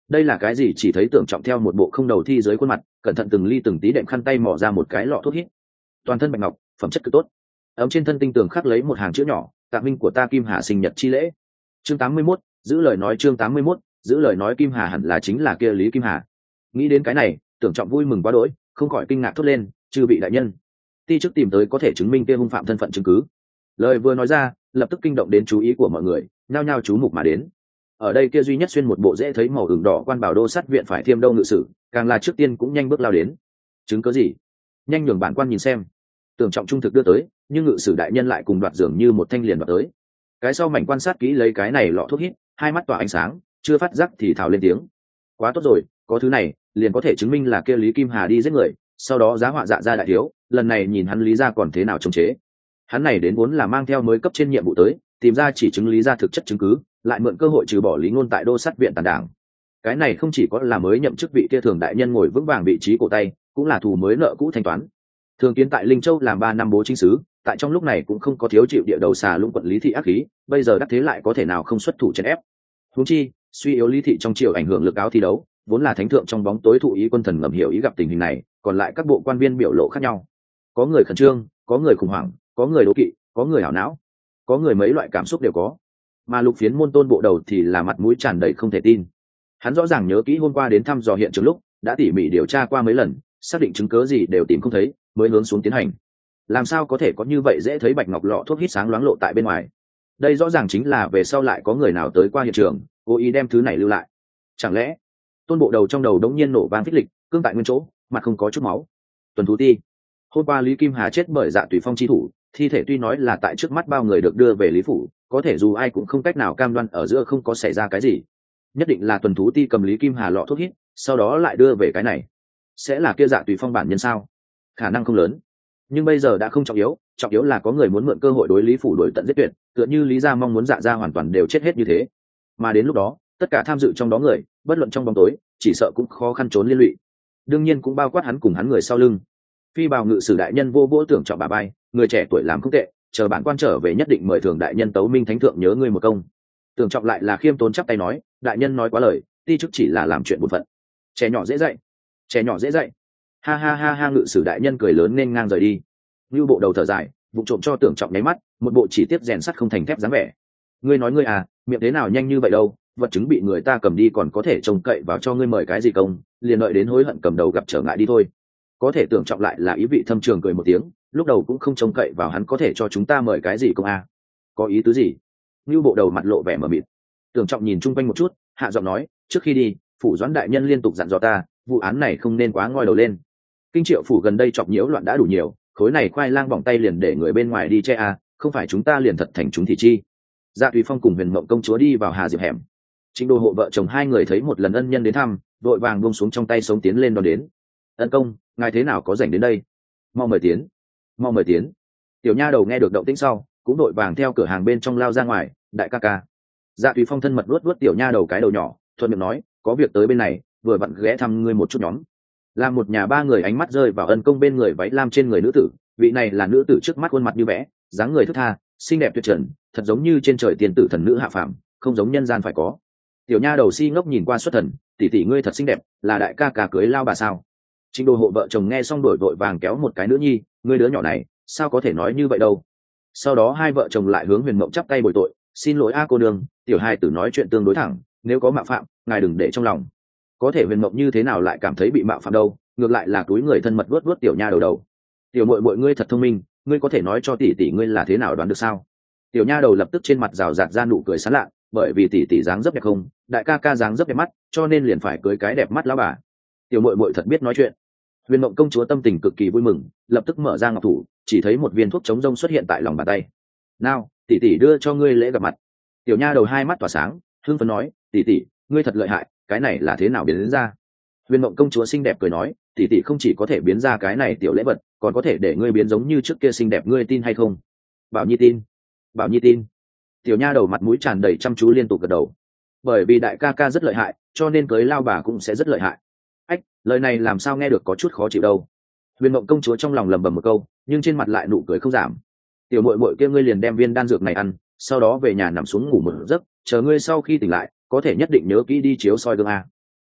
Speaker 1: đây là cái gì? Chỉ thấy Tưởng Trọng theo một bộ không đầu thi dưới khuôn mặt, cẩn thận từng ly từng tí đệm khăn tay mò ra một cái lọ thuốc hít. Toàn thân bạch ngọc, phẩm chất cực tốt. Ấm trên thân tinh tường khắc lấy một hàng chữ nhỏ: tạ minh của ta Kim Hà sinh nhật chi lễ. Chương tám mươi mốt, giữ lời nói. Chương tám mươi mốt, giữ lời nói. Kim Hà hẳn là chính là kia Lý Kim Hà. Nghĩ đến cái này, Tưởng Trọng vui mừng quá đỗi, không khỏi kinh ngạc thốt lên: chư vị đại nhân, ti chức tìm tới có thể chứng minh kia hung phạm thân phận chứng cứ. Lời vừa nói ra, lập tức kinh động đến chú ý của mọi người, nhao nhao chú mục mà đến. Ở đây kia duy nhất xuyên một bộ dễ thấy màu ửng đỏ quan bảo đô sát viện phải Thiêm Đâu ngự sử, càng là trước tiên cũng nhanh bước lao đến. Chứng cứ gì? Nhanh nhường bản quan nhìn xem. Tưởng Trọng trung thực đưa tới, nhưng ngự sử đại nhân lại cùng đoạt dường như một thanh liền đoạt tới. Cái sau mảnh quan sát kỹ lấy cái này lọ thuốc hít, hai mắt tỏa ánh sáng, chưa phát giác thì thào lên tiếng: quá tốt rồi, có thứ này liền có thể chứng minh là kia Lý Kim Hà đi giết người, sau đó giá họa dạ ra đại thiếu, lần này nhìn hắn Lý gia còn thế nào chống chế. Hắn này đến vốn là mang theo mới cấp trên nhiệm vụ tới, tìm ra chỉ chứng Lý gia thực chất chứng cứ, lại mượn cơ hội trừ bỏ Lý Ngôn tại đô sát viện tàn đảng. Cái này không chỉ có là mới nhậm chức vị kia thường đại nhân ngồi vững vàng vị trí cổ tay, cũng là thù mới nợ cũ thanh toán. Thường Kiến tại Linh Châu làm ba năm bố chính sứ, tại trong lúc này cũng không có thiếu chịu địa đầu xà lũng quận Lý thị ác khí, bây giờ đắc thế lại có thể nào không xuất thủ chèn ép. Huống chi, suy yếu Lý thị trong triều ảnh hưởng lực áo thi đấu, vốn là thánh thượng trong bóng tối thụ ý quân thần ngầm hiểu ý gặp tình hình này, còn lại các bộ quan viên biểu lộ khác nhau. Có người khẩn trương, có người khủng hoảng, có người đố kỵ, có người hảo não, có người mấy loại cảm xúc đều có. Mà Lục Phiến môn Tôn bộ đầu thì là mặt mũi tràn đầy không thể tin. Hắn rõ ràng nhớ kỹ hôm qua đến thăm dò hiện trường lúc đã tỉ mỉ điều tra qua mấy lần, xác định chứng cứ gì đều tìm không thấy, mới hướng xuống tiến hành. Làm sao có thể có như vậy dễ thấy bạch ngọc lọ thuốc hít sáng loáng lộ tại bên ngoài? Đây rõ ràng chính là về sau lại có người nào tới qua hiện trường, cố ý đem thứ này lưu lại. Chẳng lẽ Tôn bộ đầu trong đầu đống nhiên nổ vang phích lịch, cương tại nguyên chỗ, mặt không có chút máu. Tuần thú ti, hôm qua Lý Kim Hà chết bởi Dạ Tùy Phong chi thủ, thi thể tuy nói là tại trước mắt bao người được đưa về Lý phủ, có thể dù ai cũng không cách nào cam đoan ở giữa không có xảy ra cái gì. Nhất định là tuần thú ti cầm Lý Kim Hà lọ thuốc hít, sau đó lại đưa về cái này. Sẽ là kia Dạ Tùy Phong bản nhân sao? Khả năng không lớn. Nhưng bây giờ đã không trọng yếu, trọng yếu là có người muốn mượn cơ hội đối Lý phủ đuổi tận giết tuyệt, tựa như Lý gia mong muốn Dạ gia hoàn toàn đều chết hết như thế. Mà đến lúc đó, tất cả tham dự trong đó người, bất luận trong bóng tối, chỉ sợ cũng khó khăn trốn liên lụy. Đương nhiên cũng bao quát hắn cùng hắn người sau lưng. Phi bào ngự sử đại nhân vô vỗ Tưởng Trọng bà bay, người trẻ tuổi làm không tệ, chờ bản quan trở về nhất định mời thường đại nhân tấu minh thánh thượng nhớ ngươi một công. Tưởng Trọng lại là khiêm tốn chắp tay nói: đại nhân nói quá lời, ti chức chỉ là làm chuyện bổn phận. Trẻ nhỏ dễ dạy, trẻ nhỏ dễ dạy. Ha ha ha ha, ngự sử đại nhân cười lớn nên ngang rời đi. Như bộ đầu thở dài, vụ trộm cho Tưởng Trọng nháy mắt, một bộ chỉ tiếp rèn sắt không thành thép dáng vẻ. Ngươi nói ngươi à, miệng thế nào nhanh như vậy đâu, vật chứng bị người ta cầm đi còn có thể trông cậy vào cho ngươi mời cái gì công, liền đợi đến hối hận cầm đầu gặp trở ngại đi thôi. Có thể Tưởng Trọng lại là ý vị thâm trường cười một tiếng, lúc đầu cũng không trông cậy vào hắn có thể cho chúng ta mời cái gì công a. Có ý tứ gì? Như bộ đầu mặt lộ vẻ mờ mịt. Tưởng Trọng nhìn chung quanh một chút, hạ giọng nói: trước khi đi, phủ doãn đại nhân liên tục dặn dò ta, vụ án này không nên quá ngoi đầu lên. Kinh Triệu phủ gần đây chọc nhiễu loạn đã đủ nhiều, khối này khoai lang bỏng tay liền để người bên ngoài đi che a, không phải chúng ta liền thật thành chúng thì chi. Dạ Tùy Phong cùng Huyền Mộng công chúa đi vào Hà Diệp hẻm. Trịnh Đô hộ vợ chồng hai người thấy một lần ân nhân đến thăm, vội vàng buông xuống trong tay sống tiến lên đón đến. Ân công, ngài thế nào có rảnh đến đây? Mau mời tiến, mau mời tiến. Tiểu nha đầu nghe được động tĩnh sau, cũng vội vàng theo cửa hàng bên trong lao ra ngoài. Đại ca ca. Dạ Tùy Phong thân mật luốt luốt tiểu nha đầu cái đầu nhỏ, thuận miệng nói: có việc tới bên này, vừa vặn ghé thăm ngươi một chút nhóm. Làm một nhà ba người ánh mắt rơi vào ân công bên người váy lam trên người nữ tử, vị này là nữ tử trước mắt khuôn mặt như vẽ, dáng người thướt tha, xinh đẹp tuyệt trần, thật giống như trên trời tiền tử thần nữ hạ phàm, không giống nhân gian phải có. Tiểu nha đầu si ngốc nhìn qua xuất thần: tỷ tỷ ngươi thật xinh đẹp, là đại ca ca cưới lao bà sao? Trịnh Đô hộ vợ chồng nghe xong đổi vội vàng kéo một cái nữ nhi: ngươi đứa nhỏ này sao có thể nói như vậy đâu. Sau đó hai vợ chồng lại hướng Huyền Mộng chắp tay bồi tội: xin lỗi a cô đường, tiểu hai tử nói chuyện tương đối thẳng, nếu có mạo phạm ngài đừng để trong lòng. Có thể Huyền Mộng như thế nào lại cảm thấy bị mạo phạm đâu, ngược lại là túi người thân mật vuốt vuốt tiểu nha đầu đầu. Tiểu muội muội ngươi thật thông minh, ngươi có thể nói cho tỷ tỷ ngươi là thế nào đoán được sao? Tiểu nha đầu lập tức trên mặt rào rạt ra nụ cười sán lạ, bởi vì tỷ tỷ dáng dấp đẹp không, đại ca ca dáng dấp đẹp mắt, cho nên liền phải cưới cái đẹp mắt lão bà. Tiểu muội muội thật biết nói chuyện. Huyền Mộng công chúa tâm tình cực kỳ vui mừng, lập tức mở ra ngọc thủ, chỉ thấy một viên thuốc chống rông xuất hiện tại lòng bàn tay. Nào, tỷ tỷ đưa cho ngươi lễ gặp mặt. Tiểu nha đầu hai mắt tỏa sáng, hưng phấn nói: tỷ tỷ, ngươi thật lợi hại, cái này là thế nào biến đến ra? Huyền Mộng công chúa xinh đẹp cười nói: tỷ tỷ không chỉ có thể biến ra cái này tiểu lễ vật, còn có thể để ngươi biến giống như trước kia xinh đẹp, ngươi tin hay không? Bảo Nhi tin, Bảo Nhi tin. Tiểu nha đầu mặt mũi tràn đầy chăm chú liên tục gật đầu. Bởi vì đại ca ca rất lợi hại, cho nên cưới lao bà cũng sẽ rất lợi hại. Ách, lời này làm sao nghe được có chút khó chịu đâu. Huyền Mộng công chúa trong lòng lầm bầm một câu, nhưng trên mặt lại nụ cười không giảm. Tiểu muội muội kia ngươi liền đem viên đan dược này ăn, sau đó về nhà nằm xuống ngủ một giấc, chờ ngươi sau khi tỉnh lại, có thể nhất định nhớ kỹ đi chiếu soi gương a.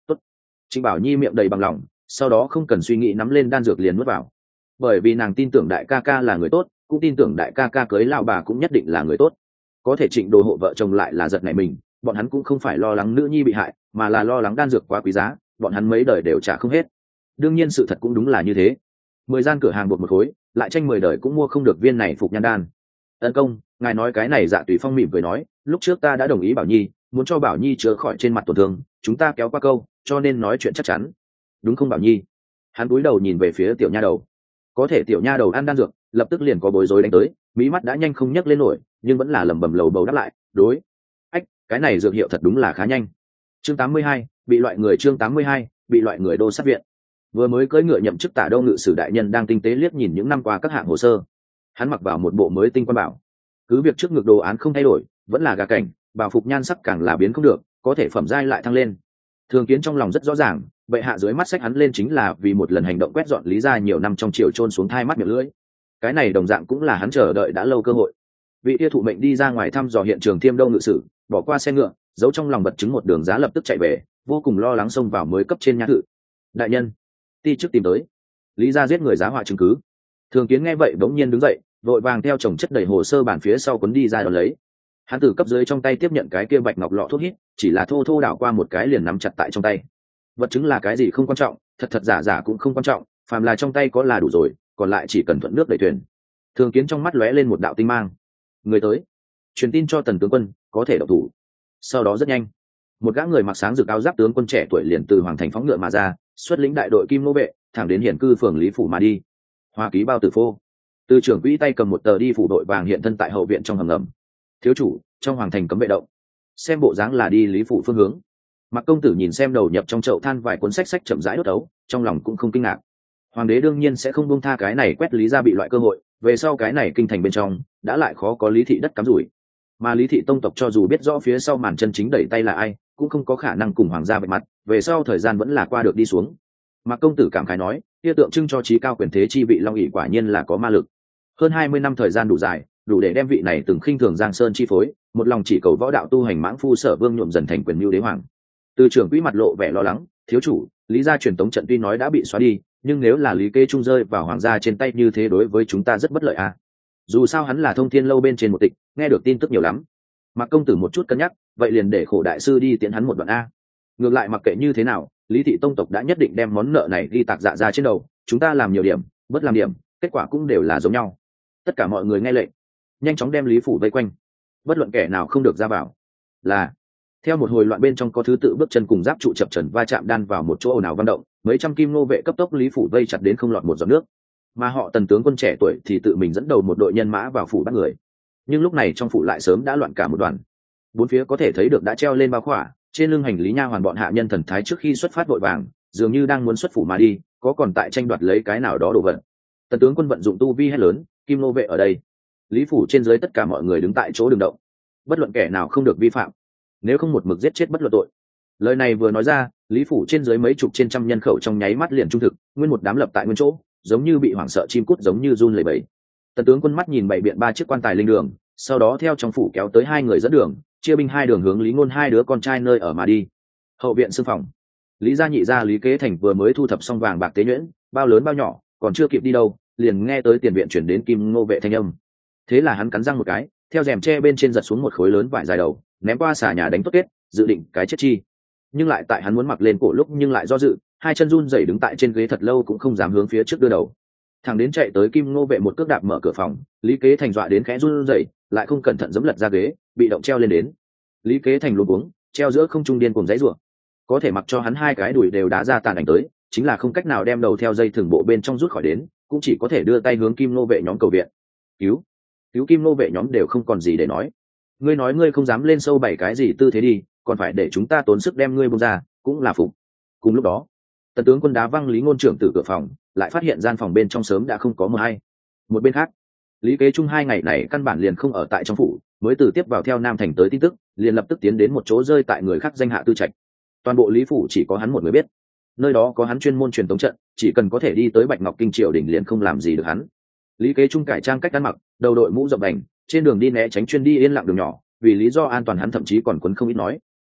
Speaker 1: Trịnh Bảo Nhi miệng đầy bằng lòng, sau đó không cần suy nghĩ nắm lên đan dược liền nuốt vào, bởi vì nàng tin tưởng đại ca ca là người tốt, cũng tin tưởng đại ca ca cưới lão bà cũng nhất định là người tốt. Có thể Trịnh Đồ hộ vợ chồng lại là giật nảy mình, bọn hắn cũng không phải lo lắng nữ nhi bị hại, mà là lo lắng đan dược quá quý giá, bọn hắn mấy đời đều trả không hết. Đương nhiên sự thật cũng đúng là như thế, mười gian cửa hàng bột một khối, lại tranh mười đời cũng mua không được viên này phục nhan đan. Ân công, ngài nói cái này Dạ Tùy Phong mỉm cười nói, lúc trước ta đã đồng ý Bảo Nhi, muốn cho Bảo Nhi chữa khỏi trên mặt tổn thương, chúng ta kéo qua câu, cho nên nói chuyện chắc chắn, đúng không Bảo Nhi? Hắn cúi đầu nhìn về phía tiểu nha đầu, có thể tiểu nha đầu ăn đan dược, lập tức liền có bối rối đánh tới, mí mắt đã nhanh không nhấc lên nổi, nhưng vẫn là lẩm bẩm lầu bầu đáp lại, đối, ách, cái này dược hiệu thật đúng là khá nhanh. Chương tám mươi hai, bị loại người chương tám mươi hai, bị loại người đô sát viện. Vừa mới cưỡi ngựa nhậm chức Tả Đâu ngự sử đại nhân đang tinh tế liếc nhìn những năm qua các hạng hồ sơ. Hắn mặc vào một bộ mới tinh quan bảo, cứ việc trước ngực đồ án không thay đổi, vẫn là gà cảnh, bảo phục nhan sắc càng là biến không được, có thể phẩm giai lại thăng lên. Thường Kiến trong lòng rất rõ ràng, bệ hạ dưới mắt sách hắn lên chính là vì một lần hành động quét dọn Lý gia nhiều năm trong triều trôn xuống thai mắt miệng lưỡi. Cái này đồng dạng cũng là hắn chờ đợi đã lâu cơ hội. Vị tia thụ mệnh đi ra ngoài thăm dò hiện trường Thiêm Đông ngự sử, bỏ qua xe ngựa, giấu trong lòng vật chứng một đường giá lập tức chạy về, vô cùng lo lắng xông vào mới cấp trên nhã thự. Đại nhân, ti trước tìm tới Lý gia giết người giá họa chứng cứ. Thường Kiến nghe vậy bỗng nhiên đứng dậy, vội vàng theo chồng chất đầy hồ sơ bản phía sau cuốn đi ra đón lấy. Hắn từ cấp dưới trong tay tiếp nhận cái kia bạch ngọc lọ thuốc hít, chỉ là thô thô đảo qua một cái liền nắm chặt tại trong tay. Vật chứng là cái gì không quan trọng, thật thật giả giả cũng không quan trọng, phàm là trong tay có là đủ rồi, còn lại chỉ cần thuận nước đẩy thuyền. Thường Kiến trong mắt lóe lên một đạo tinh mang. Người tới, truyền tin cho Tần tướng quân, có thể động thủ. Sau đó rất nhanh, một gã người mặc sáng rực áo giáp tướng quân trẻ tuổi liền từ hoàng thành phóng ngựa mà ra, xuất lĩnh đại đội kim nô vệ, thẳng đến hiển cư phường Lý phủ mà đi. Hoa ký bao tử phô, từ trưởng quỹ tay cầm một tờ đi phủ đội vàng hiện thân tại hậu viện trong hầm ngầm. Thiếu chủ, trong hoàng thành cấm vệ động. Xem bộ dáng là đi Lý phủ phương hướng. Mặc công tử nhìn xem đầu nhập trong chậu than vài cuốn sách sách chậm rãi đốt ấu, trong lòng cũng không kinh ngạc. Hoàng đế đương nhiên sẽ không buông tha cái này quét Lý gia bị loại cơ hội, về sau cái này kinh thành bên trong đã lại khó có Lý thị đất cắm rủi. Mà Lý thị tông tộc cho dù biết rõ phía sau màn chân chính đẩy tay là ai, cũng không có khả năng cùng hoàng gia vạch mặt, về sau thời gian vẫn là qua được đi xuống. Mặc công tử cảm khái nói, kia tượng trưng cho trí cao quyền thế chi vị Long ỷ quả nhiên là có ma lực. Hơn hai mươi năm thời gian đủ dài, đủ để đem vị này từng khinh thường Giang Sơn chi phối, một lòng chỉ cầu võ đạo tu hành mãng phu Sở Vương nhuộm dần thành quyền mưu đế hoàng. Từ trưởng quỹ mặt lộ vẻ lo lắng, thiếu chủ, Lý gia truyền tống trận tuy nói đã bị xóa đi, nhưng nếu là Lý Kế Trung rơi vào hoàng gia trên tay như thế đối với chúng ta rất bất lợi à. Dù sao hắn là thông thiên lâu bên trên một tịch, nghe được tin tức nhiều lắm. Mặc công tử một chút cân nhắc, vậy liền để khổ đại sư đi tiễn hắn một đoạn a. Ngược lại mặc kệ như thế nào, Lý thị tông tộc đã nhất định đem món nợ này ghi tạc dạ ra trên đầu, chúng ta làm nhiều điểm, bất làm điểm, kết quả cũng đều là giống nhau. Tất cả mọi người nghe lệnh, nhanh chóng đem Lý phủ vây quanh, bất luận kẻ nào không được ra vào. Là theo một hồi loạn bên trong có thứ tự bước chân cùng giáp trụ chập trần va chạm đan vào một chỗ ồn ào văn động, mấy trăm kim nô vệ cấp tốc Lý phủ vây chặt đến không lọt một giọt nước. Mà họ Tần tướng quân trẻ tuổi thì tự mình dẫn đầu một đội nhân mã vào phủ bắt người. Nhưng lúc này trong phủ lại sớm đã loạn cả một đoàn, bốn phía có thể thấy được đã treo lên bao khỏa, trên lưng hành lý nha hoàn bọn hạ nhân thần thái trước khi xuất phát vội vàng, dường như đang muốn xuất phủ mà đi, có còn tại tranh đoạt lấy cái nào đó đồ vật. Tần tướng quân vận dụng tu vi hết lớn, kim nô vệ ở đây, Lý phủ trên dưới tất cả mọi người đứng tại chỗ đừng động, bất luận kẻ nào không được vi phạm, nếu không một mực giết chết bất luận tội. Lời này vừa nói ra, Lý phủ trên dưới mấy chục trên trăm nhân khẩu trong nháy mắt liền trung thực, nguyên một đám lập tại nguyên chỗ, giống như bị hoảng sợ chim cút giống như run lẩy bẩy. Tần tướng quân mắt nhìn bảy biện ba chiếc quan tài linh đường, sau đó theo trong phủ kéo tới hai người dẫn đường, chia binh hai đường hướng Lý Ngôn hai đứa con trai nơi ở mà đi. Hậu viện xương phòng, Lý gia nhị gia Lý Kế Thành vừa mới thu thập xong vàng bạc tế nhuyễn, bao lớn bao nhỏ, còn chưa kịp đi đâu, liền nghe tới tiền viện chuyển đến kim ngô vệ thanh âm. Thế là hắn cắn răng một cái, theo rèm tre bên trên giật xuống một khối lớn vải dài đầu, ném qua xà nhà đánh tốt kết, dự định cái chết chi. Nhưng lại tại hắn muốn mặc lên cổ lúc nhưng lại do dự, hai chân run rẩy đứng tại trên ghế thật lâu cũng không dám hướng phía trước đưa đầu. Thằng đến chạy tới kim ngô vệ một cước đạp mở cửa phòng, Lý Kế Thành dọa đến khẽ run rẩy, lại không cẩn thận giẫm lật ra ghế, bị động treo lên đến. Lý Kế Thành luống cuống, treo giữa không trung điên cuồng giãy giụa. Có thể mặc cho hắn hai cái đùi đều đá ra tàn ảnh tới, chính là không cách nào đem đầu theo dây thừng bộ bên trong rút khỏi đến, cũng chỉ có thể đưa tay hướng kim nô vệ nhóm cầu viện. Cứu, cứu kim nô vệ nhóm đều không còn gì để nói. Ngươi nói ngươi không dám lên sâu bảy cái gì tư thế đi, còn phải để chúng ta tốn sức đem ngươi buông ra, cũng là phục. Cùng lúc đó, Tần tướng quân đá văng Lý Ngôn trưởng từ cửa phòng, lại phát hiện gian phòng bên trong sớm đã không có mờ hay. Một bên khác, Lý Kế Trung hai ngày này căn bản liền không ở tại trong phủ, mới từ tiếp vào theo Nam Thành tới tin tức, liền lập tức tiến đến một chỗ rơi tại người khác danh hạ tư trạch. Toàn bộ Lý phủ chỉ có hắn một người biết, nơi đó có hắn chuyên môn truyền tống trận, chỉ cần có thể đi tới Bạch Ngọc Kinh triều đình liền không làm gì được hắn. Lý Kế Trung cải trang cách ăn mặc, đầu đội mũ rộng đành, trên đường đi né tránh chuyên đi yên lặng đường nhỏ, vì lý do an toàn hắn thậm chí còn quấn không ít nói.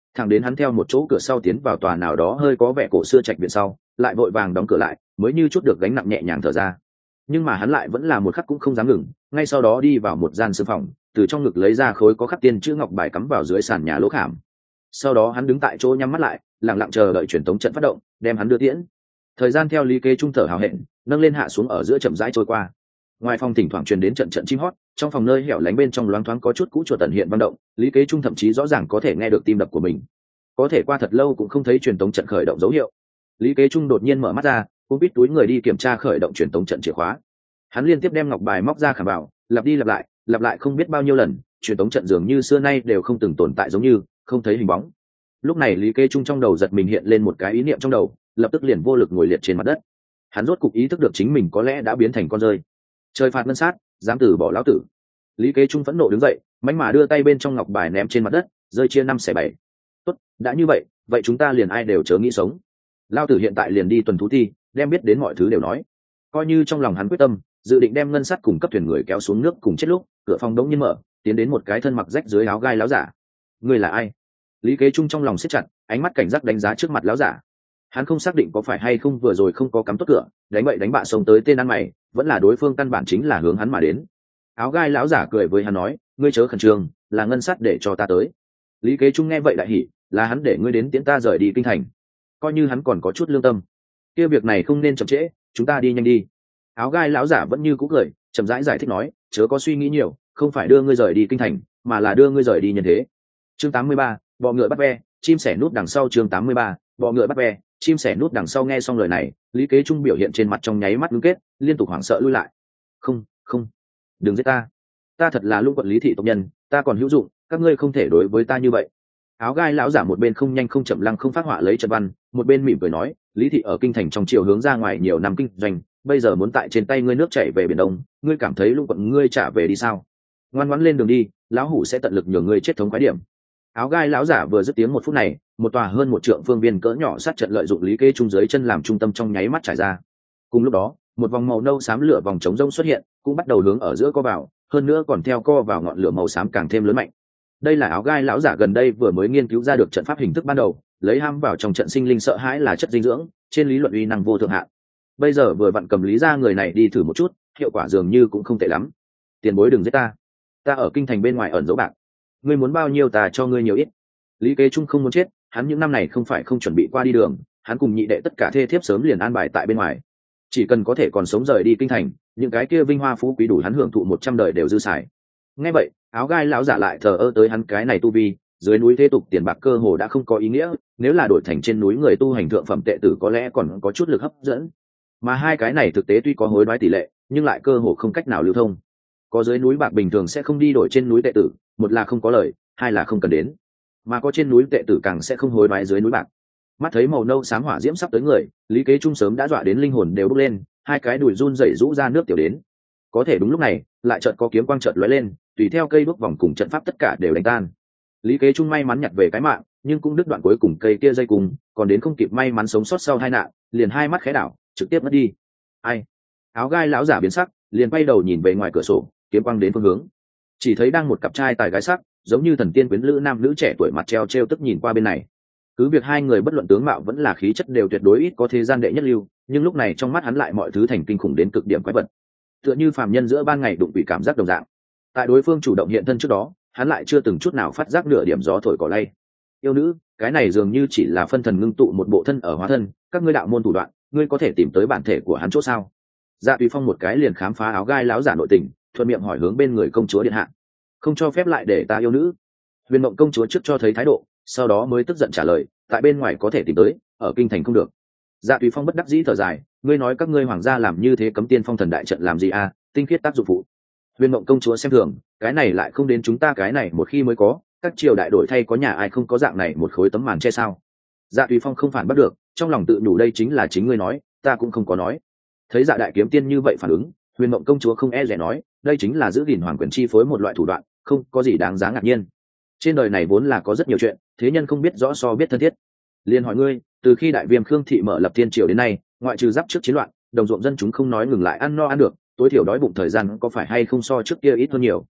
Speaker 1: Thẳng đến hắn theo một chỗ cửa sau tiến vào tòa nào đó hơi có vẻ cổ xưa trạch viện sau, lại vội vàng đóng cửa lại, mới như chút được gánh nặng nhẹ nhàng thở ra. Nhưng mà hắn lại vẫn là một khắc cũng không dám ngừng, ngay sau đó đi vào một gian sương phòng, từ trong ngực lấy ra khối có khắc tiên chữ ngọc bài cắm vào dưới sàn nhà lỗ khảm. Sau đó hắn đứng tại chỗ nhắm mắt lại, lặng lặng chờ đợi truyền tống trận phát động, đem hắn đưa tiễn. Thời gian theo lý kế trung thở hào hẹn, nâng lên hạ xuống ở giữa chậm rãi trôi qua. Ngoài phòng thỉnh thoảng truyền đến trận trận chim hót, trong phòng nơi hẻo lánh bên trong loáng thoáng có chút cũ chuột tận hiện vang động, lý kế trung thậm chí rõ ràng có thể nghe được tim đập của mình. Có thể qua thật lâu cũng không thấy truyền tống trận khởi động dấu hiệu. Lý kế trung đột nhiên mở mắt ra, cũng biết túi người đi kiểm tra khởi động truyền tống trận chìa khóa. Hắn liên tiếp đem ngọc bài móc ra khảm vào, lặp đi lặp lại, lặp lại không biết bao nhiêu lần, truyền tống trận dường như xưa nay đều không từng tồn tại giống như, không thấy hình bóng. Lúc này lý kế trung trong đầu giật mình hiện lên một cái ý niệm trong đầu, lập tức liền vô lực ngồi liệt trên mặt đất. Hắn rốt cục ý thức được chính mình có lẽ đã biến thành con rơi. Trời phạt ngân sát, dám từ bỏ lão tử. Lý kế trung phẫn nộ đứng dậy, mánh mà đưa tay bên trong ngọc bài ném trên mặt đất, rơi chia năm xẻ bảy. Tốt, đã như vậy, vậy chúng ta liền ai đều chớ nghĩ sống. Lão tử hiện tại liền đi tuần thú thi, đem biết đến mọi thứ đều nói. Coi như trong lòng hắn quyết tâm, dự định đem ngân sắt cùng cấp thuyền người kéo xuống nước cùng chết lúc, cửa phòng đống nhiên mở, tiến đến một cái thân mặc rách dưới áo gai láo giả. Người là ai? Lý kế trung trong lòng siết chặt, ánh mắt cảnh giác đánh giá trước mặt láo giả. Hắn không xác định có phải hay không vừa rồi không có cắm tốt cửa, đánh bậy đánh bạ xông tới tên ăn mày, vẫn là đối phương căn bản chính là hướng hắn mà đến. Áo gai láo giả cười với hắn nói, ngươi chớ khẩn trương, là ngân sắt để cho ta tới. Lý kế trung nghe vậy đại hỉ, là hắn để ngươi đến tiễn ta rời đi kinh thành. Coi như hắn còn có chút lương tâm, kia việc này không nên chậm trễ, chúng ta đi nhanh đi. Áo gai láo giả vẫn như cũ cười, chậm rãi giải, giải thích nói, chớ có suy nghĩ nhiều, không phải đưa ngươi rời đi kinh thành, mà là đưa ngươi rời đi nhân thế. Chương tám mươi ba, bọ ngựa bắt ve, chim sẻ nút đằng sau. Chương tám mươi ba, bọ ngựa bắt ve, chim sẻ nút đằng sau. Nghe xong lời này, Lý kế trung biểu hiện trên mặt trong nháy mắt ngưng kết, liên tục hoảng sợ lui lại. Không, không, đừng giết ta, ta thật là lũng quận Lý thị tộc nhân, ta còn hữu dụng, các ngươi không thể đối với ta như vậy. Áo gai lão giả một bên không nhanh không chậm lăng không phát họa lấy trận văn, một bên mỉm cười nói, Lý thị ở kinh thành trong chiều hướng ra ngoài nhiều năm kinh doanh, bây giờ muốn tại trên tay ngươi nước chảy về biển đông, ngươi cảm thấy lũng quận ngươi trả về đi sao? Ngoan ngoãn lên đường đi, lão hủ sẽ tận lực nhường ngươi chết thống khoái điểm. Áo gai lão giả vừa dứt tiếng một phút này, một tòa hơn một trượng phương viên cỡ nhỏ sát trận lợi dụng Lý kế trung dưới chân làm trung tâm trong nháy mắt trải ra. Cùng lúc đó, một vòng màu nâu xám lửa vòng chống rông xuất hiện, cũng bắt đầu hướng ở giữa co vào, hơn nữa còn theo co vào ngọn lửa màu xám càng thêm lớn mạnh. Đây là áo gai lão giả gần đây vừa mới nghiên cứu ra được trận pháp hình thức ban đầu, lấy ham vào trong trận sinh linh sợ hãi là chất dinh dưỡng, trên lý luận uy năng vô thượng hạn. Bây giờ vừa vặn cầm lý ra người này đi thử một chút, hiệu quả dường như cũng không tệ lắm. Tiền bối đừng giết ta, ta ở kinh thành bên ngoài ẩn giấu bạc, ngươi muốn bao nhiêu ta cho ngươi nhiều ít. Lý kế trung không muốn chết, hắn những năm này không phải không chuẩn bị qua đi đường, hắn cùng nhị đệ tất cả thê thiếp sớm liền an bài tại bên ngoài, chỉ cần có thể còn sống rời đi kinh thành, những cái kia vinh hoa phú quý đủ hắn hưởng thụ một trăm đời đều dư xài. Nghe vậy, áo gai lão giả lại thờ ơ tới hắn cái này tu vi, dưới núi thế tục tiền bạc cơ hồ đã không có ý nghĩa, nếu là đổi thành trên núi người tu hành thượng phẩm tệ tử có lẽ còn có chút lực hấp dẫn, mà hai cái này thực tế tuy có hối đoái tỷ lệ, nhưng lại cơ hồ không cách nào lưu thông. Có dưới núi bạc bình thường sẽ không đi đổi trên núi tệ tử, một là không có lời, hai là không cần đến, mà có trên núi tệ tử càng sẽ không hối đoái dưới núi bạc. Mắt thấy màu nâu xám hỏa diễm sắp tới người, Lý kế trung sớm đã dọa đến linh hồn đều bốc lên, hai cái đùi run rẩy rũ ra nước tiểu đến. Có thể đúng lúc này, lại chợt có kiếm quang chợt lóe lên, tùy theo cây đuốc vòng cùng trận pháp tất cả đều đánh tan. Lý kế trung may mắn nhặt về cái mạng, nhưng cũng đứt đoạn cuối cùng cây kia dây cùng, còn đến không kịp may mắn sống sót sau tai nạn, liền hai mắt khẽ đảo, trực tiếp mất đi. Ai? Áo gai lão giả biến sắc, liền quay đầu nhìn về ngoài cửa sổ, kiếm quang đến phương hướng, chỉ thấy đang một cặp trai tài gái sắc, giống như thần tiên quyến lữ nam nữ trẻ tuổi mặt treo treo tức nhìn qua bên này. Cứ việc hai người bất luận tướng mạo vẫn là khí chất đều tuyệt đối ít có thế gian đệ nhất lưu, nhưng lúc này trong mắt hắn lại mọi thứ thành kinh khủng đến cực điểm quái vật, tựa như phàm nhân giữa ban ngày đụng bị cảm giác đồng dạng. Tại đối phương chủ động hiện thân trước đó, hắn lại chưa từng chút nào phát giác nửa điểm gió thổi cỏ lay. Yêu nữ, cái này dường như chỉ là phân thần ngưng tụ một bộ thân ở hóa thân, các ngươi đạo môn thủ đoạn, ngươi có thể tìm tới bản thể của hắn chỗ sao? Dạ Tùy Phong một cái liền khám phá áo gai láo giả nội tình, thuận miệng hỏi hướng bên người công chúa điện hạ, không cho phép lại để ta yêu nữ. Huyền Mộng công chúa trước cho thấy thái độ, sau đó mới tức giận trả lời, tại bên ngoài có thể tìm tới, ở kinh thành không được. Dạ Tùy Phong bất đắc dĩ thở dài, ngươi nói các ngươi hoàng gia làm như thế cấm tiên phong thần đại trận làm gì à, tinh khiết tác dụng phụ. Huyền Mộng công chúa xem thường, cái này lại không đến chúng ta cái này một khi mới có, các triều đại đổi thay có nhà ai không có dạng này một khối tấm màn che sao? Dạ Tùy Phong không phản bắt được, trong lòng tự nhủ đây chính là chính ngươi nói, ta cũng không có nói. Thấy Dạ đại kiếm tiên như vậy phản ứng, Huyền Mộng công chúa không e dè nói, đây chính là giữ gìn hoàng quyền chi phối một loại thủ đoạn, không có gì đáng giá ngạc nhiên. Trên đời này vốn là có rất nhiều chuyện, thế nhân không biết rõ so biết thân thiết. Liên hỏi ngươi, từ khi đại viêm Khương thị mở lập thiên triều đến nay, ngoại trừ giáp trước chiến loạn, đồng ruộng dân chúng không nói ngừng lại ăn no ăn được, tối thiểu đói bụng thời gian có phải hay không so trước kia ít hơn nhiều.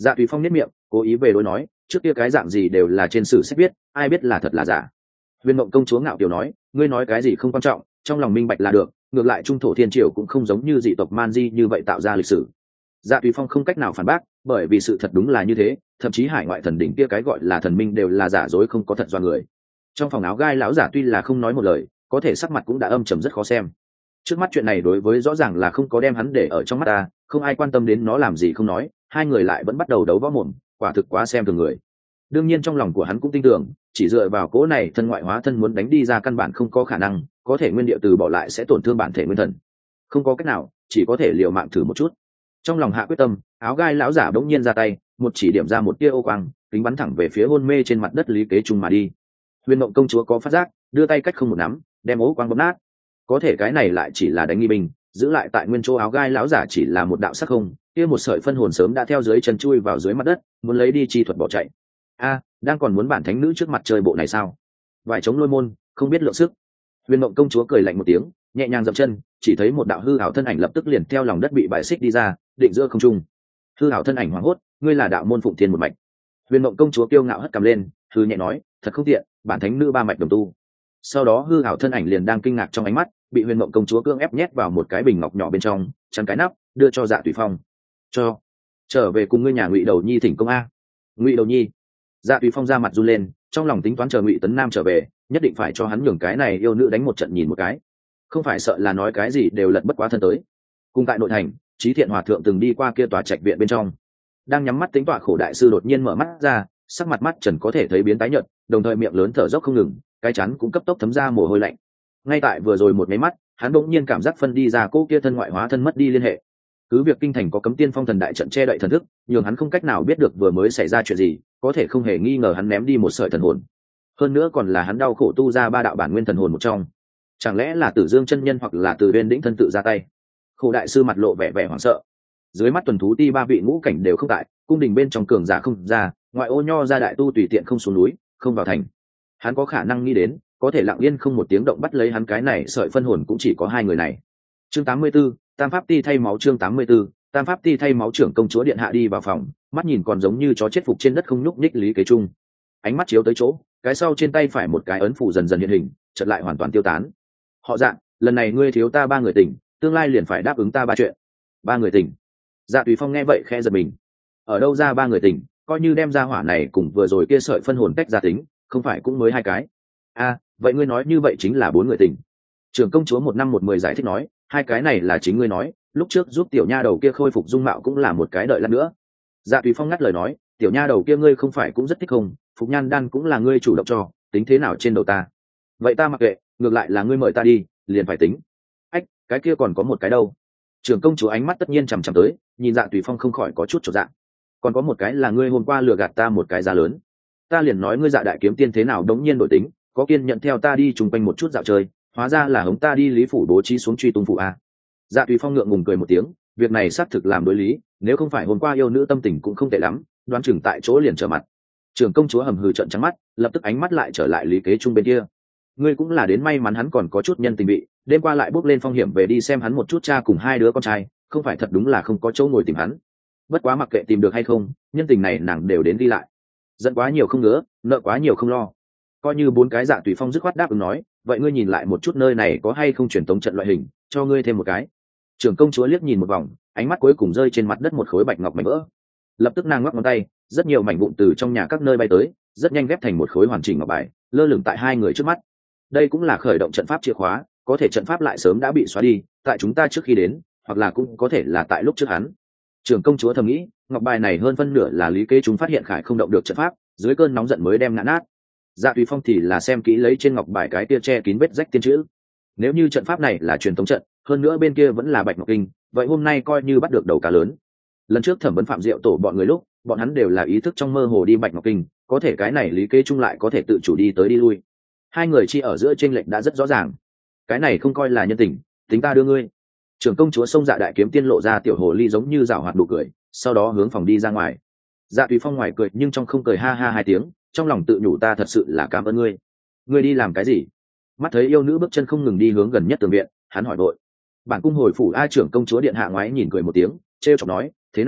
Speaker 1: Dạ Tùy Phong nhếch miệng cố ý về đối nói, trước kia cái dạng gì đều là trên sử sách viết, ai biết là thật là giả. Huyền Mộng công chúa ngạo kiều nói, ngươi nói cái gì không quan trọng, trong lòng minh bạch là được, ngược lại trung thổ thiên triều cũng không giống như dị tộc man di như vậy tạo ra lịch sử. Dạ Tùy Phong không cách nào phản bác, bởi vì sự thật đúng là như thế, thậm chí hải ngoại thần đỉnh kia cái gọi là thần minh đều là giả dối không có thật do người. Trong phòng áo gai lão giả tuy là không nói một lời, có thể sắc mặt cũng đã âm trầm rất khó xem. Trước mắt chuyện này đối với rõ ràng là không có đem hắn để ở trong mắt ta, không ai quan tâm đến nó làm gì không nói, hai người lại vẫn bắt đầu đấu võ mồm, quả thực quá xem thường người. Đương nhiên trong lòng của hắn cũng tin tưởng, chỉ dựa vào cố này thân ngoại hóa thân muốn đánh đi ra căn bản không có khả năng, có thể nguyên địa từ bỏ lại sẽ tổn thương bản thể nguyên thần. Không có cách nào, chỉ có thể liều mạng thử một chút. Trong lòng hạ quyết tâm, áo gai lão giả bỗng nhiên ra tay, một chỉ điểm ra một tia ô quang, kính bắn thẳng về phía hôn mê trên mặt đất Lý Kế Trung mà đi. Huyền Mộng công chúa có phát giác, đưa tay cách không một nắm, đem ố quang bóp nát. Có thể cái này lại chỉ là đánh nghi binh, giữ lại tại nguyên chỗ áo gai lão giả chỉ là một đạo sắc không, kia một sợi phân hồn sớm đã theo dưới chân chui vào dưới mặt đất, muốn lấy đi chi thuật bỏ chạy. A, đang còn muốn bản thánh nữ trước mặt chơi bộ này sao? Vài chống lôi môn, không biết lượng sức. Huyền Mộng công chúa cười lạnh một tiếng, nhẹ nhàng dậm chân, chỉ thấy một đạo hư ảo thân ảnh lập tức liền theo lòng đất bị bại xích đi ra, định giữa không trung. Hư ảo thân ảnh hoảng hốt, ngươi là đạo môn Phụng Thiên một mạch. Huyền Mộng công chúa kiêu ngạo hất cằm lên, hư nhẹ nói, thật không tiện, bản thánh nữ ba mạch đồng tu. Sau đó hư ảo thân ảnh liền đang kinh ngạc trong ánh mắt, bị Huyền Mộng công chúa cưỡng ép nhét vào một cái bình ngọc nhỏ bên trong, chắn cái nắp, đưa cho Dạ Tùy Phong. Cho, trở về cùng ngươi nhà Ngụy Đầu Nhi thỉnh công a. Ngụy Đầu Nhi. Dạ Tùy Phong ra mặt run lên, trong lòng tính toán chờ Ngụy Tấn Nam trở về, nhất định phải cho hắn nhường cái này yêu nữ đánh một trận nhìn một cái, không phải sợ là nói cái gì đều lật bất quá thân tới. Cùng tại nội thành, Chí Thiện Hòa thượng từng đi qua kia tòa trạch viện bên trong, đang nhắm mắt tính tọa khổ đại sư đột nhiên mở mắt ra, sắc mặt mắt trần có thể thấy biến tái nhợt, đồng thời miệng lớn thở dốc không ngừng, cái chắn cũng cấp tốc thấm ra mồ hôi lạnh. Ngay tại vừa rồi một mấy mắt, hắn bỗng nhiên cảm giác phân đi ra cô kia thân ngoại hóa thân mất đi liên hệ. Cứ việc kinh thành có cấm tiên phong thần đại trận che đậy thần thức, nhưng hắn không cách nào biết được vừa mới xảy ra chuyện gì, có thể không hề nghi ngờ hắn ném đi một sợi thần hồn. Hơn nữa còn là hắn đau khổ tu ra ba đạo bản nguyên thần hồn một trong. Chẳng lẽ là Tử Dương chân nhân hoặc là Từ Uyên Đĩnh thân tự ra tay? Khổ đại sư mặt lộ vẻ vẻ hoảng sợ. Dưới mắt tuần thú ti ba vị ngũ cảnh đều không tại, cung đình bên trong cường giả không ra, ngoại ô nho ra đại tu tùy tiện không xuống núi, không vào thành. Hắn có khả năng nghĩ đến, có thể lặng yên không một tiếng động bắt lấy hắn cái này sợi phân hồn cũng chỉ có hai người này. Chương tám mươi 84, Tam Pháp Ti thay máu chương tám mươi 84, Tam Pháp Ti thay máu trưởng công chúa điện hạ đi vào phòng, mắt nhìn còn giống như chó chết phục trên đất không nhúc nhích Lý Kế Trung. Ánh mắt chiếu tới chỗ, cái sau trên tay phải một cái ấn phù dần dần hiện hình, chợt lại hoàn toàn tiêu tán. Họ Dạ, lần này ngươi thiếu ta ba người tình, tương lai liền phải đáp ứng ta ba chuyện. Ba người tình? Dạ Tùy Phong nghe vậy khẽ giật mình. Ở đâu ra ba người tình, coi như đem ra hỏa này cùng vừa rồi kia sợi phân hồn cách ra tính, không phải cũng mới hai cái. A, à, vậy ngươi nói như vậy chính là bốn người tình. Trưởng công chúa một năm một mười giải thích nói, hai cái này là chính ngươi nói, lúc trước giúp tiểu nha đầu kia khôi phục dung mạo cũng là một cái đợi lát nữa. Dạ Tùy Phong ngắt lời nói, tiểu nha đầu kia ngươi không phải cũng rất thích không, phục nhan đan cũng là ngươi chủ động cho, tính thế nào trên đầu ta. Vậy ta mặc kệ, ngược lại là ngươi mời ta đi, liền phải tính. Ách, cái kia còn có một cái đâu. Trưởng công chúa ánh mắt tất nhiên chằm chằm tới, nhìn Dạ Tùy Phong không khỏi có chút chột dạ. Còn có một cái là ngươi hôm qua lừa gạt ta một cái giá lớn. Ta liền nói ngươi Dạ đại kiếm tiên thế nào đống nhiên đổi tính, có kiên nhận theo ta đi chung quanh một chút dạo chơi, hóa ra là hống ta đi Lý phủ bố trí xuống truy tung phụ a. Dạ Tùy Phong ngượng ngùng cười một tiếng, việc này xác thực làm đối lý, nếu không phải hôm qua yêu nữ tâm tình cũng không tệ lắm, đoán chừng tại chỗ liền trở mặt. Trưởng công chúa hầm hừ trợn trắng mắt, lập tức ánh mắt lại trở lại Lý Kế Trung bên kia. Ngươi cũng là đến may mắn hắn còn có chút nhân tình bị, đêm qua lại bước lên phong hiểm về đi xem hắn một chút cha cùng hai đứa con trai, không phải thật đúng là không có chỗ ngồi tìm hắn. Bất quá mặc kệ tìm được hay không, nhân tình này nàng đều đến đi lại. Giận quá nhiều không ngứa, nợ quá nhiều không lo. Coi như bốn cái Dạ Tùy Phong dứt khoát đáp ứng nói, vậy ngươi nhìn lại một chút nơi này có hay không truyền tống trận loại hình, cho ngươi thêm một cái. Trưởng công chúa liếc nhìn một vòng, ánh mắt cuối cùng rơi trên mặt đất một khối bạch ngọc mảnh vỡ. Lập tức nàng ngoắc ngón tay, rất nhiều mảnh vụn từ trong nhà các nơi bay tới, rất nhanh ghép thành một khối hoàn chỉnh ngọc bài, lơ lửng tại hai người trước mắt. Đây cũng là khởi động trận pháp chìa khóa, có thể trận pháp lại sớm đã bị xóa đi, tại chúng ta trước khi đến, hoặc là cũng có thể là tại lúc trước hắn. Trưởng công chúa thầm nghĩ, ngọc bài này hơn phân nửa là Lý Kế chúng phát hiện khải không động được trận pháp, dưới cơn nóng giận mới đem ngã nát. Dạ Tùy Phong thì là xem kỹ lấy trên ngọc bài cái kia che kín vết rách tiên chữ. Nếu như trận pháp này là truyền thống trận, hơn nữa bên kia vẫn là bạch ngọc kinh, vậy hôm nay coi như bắt được đầu cá lớn. Lần trước thẩm vấn Phạm Diệu tổ bọn người lúc, bọn hắn đều là ý thức trong mơ hồ đi bạch ngọc kinh, có thể cái này Lý Kế Trung lại có thể tự chủ đi tới đi lui. Hai người chi ở giữa chênh lệch đã rất rõ ràng. Cái này không coi là nhân tình, tính ta đưa ngươi. Trưởng công chúa xông Dạ đại kiếm tiên lộ ra tiểu hồ ly giống như rảo hoạt nụ cười, sau đó hướng phòng đi ra ngoài. Dạ Tùy Phong ngoài cười nhưng trong không cười ha ha hai tiếng, trong lòng tự nhủ ta thật sự là cảm ơn ngươi. Ngươi đi làm cái gì? Mắt thấy yêu nữ bước chân không ngừng đi hướng gần nhất tường viện, hắn hỏi vội. Bản cung hồi phủ a. Trưởng công chúa điện hạ ngoái nhìn cười một tiếng, trêu chọc nói, thế nào,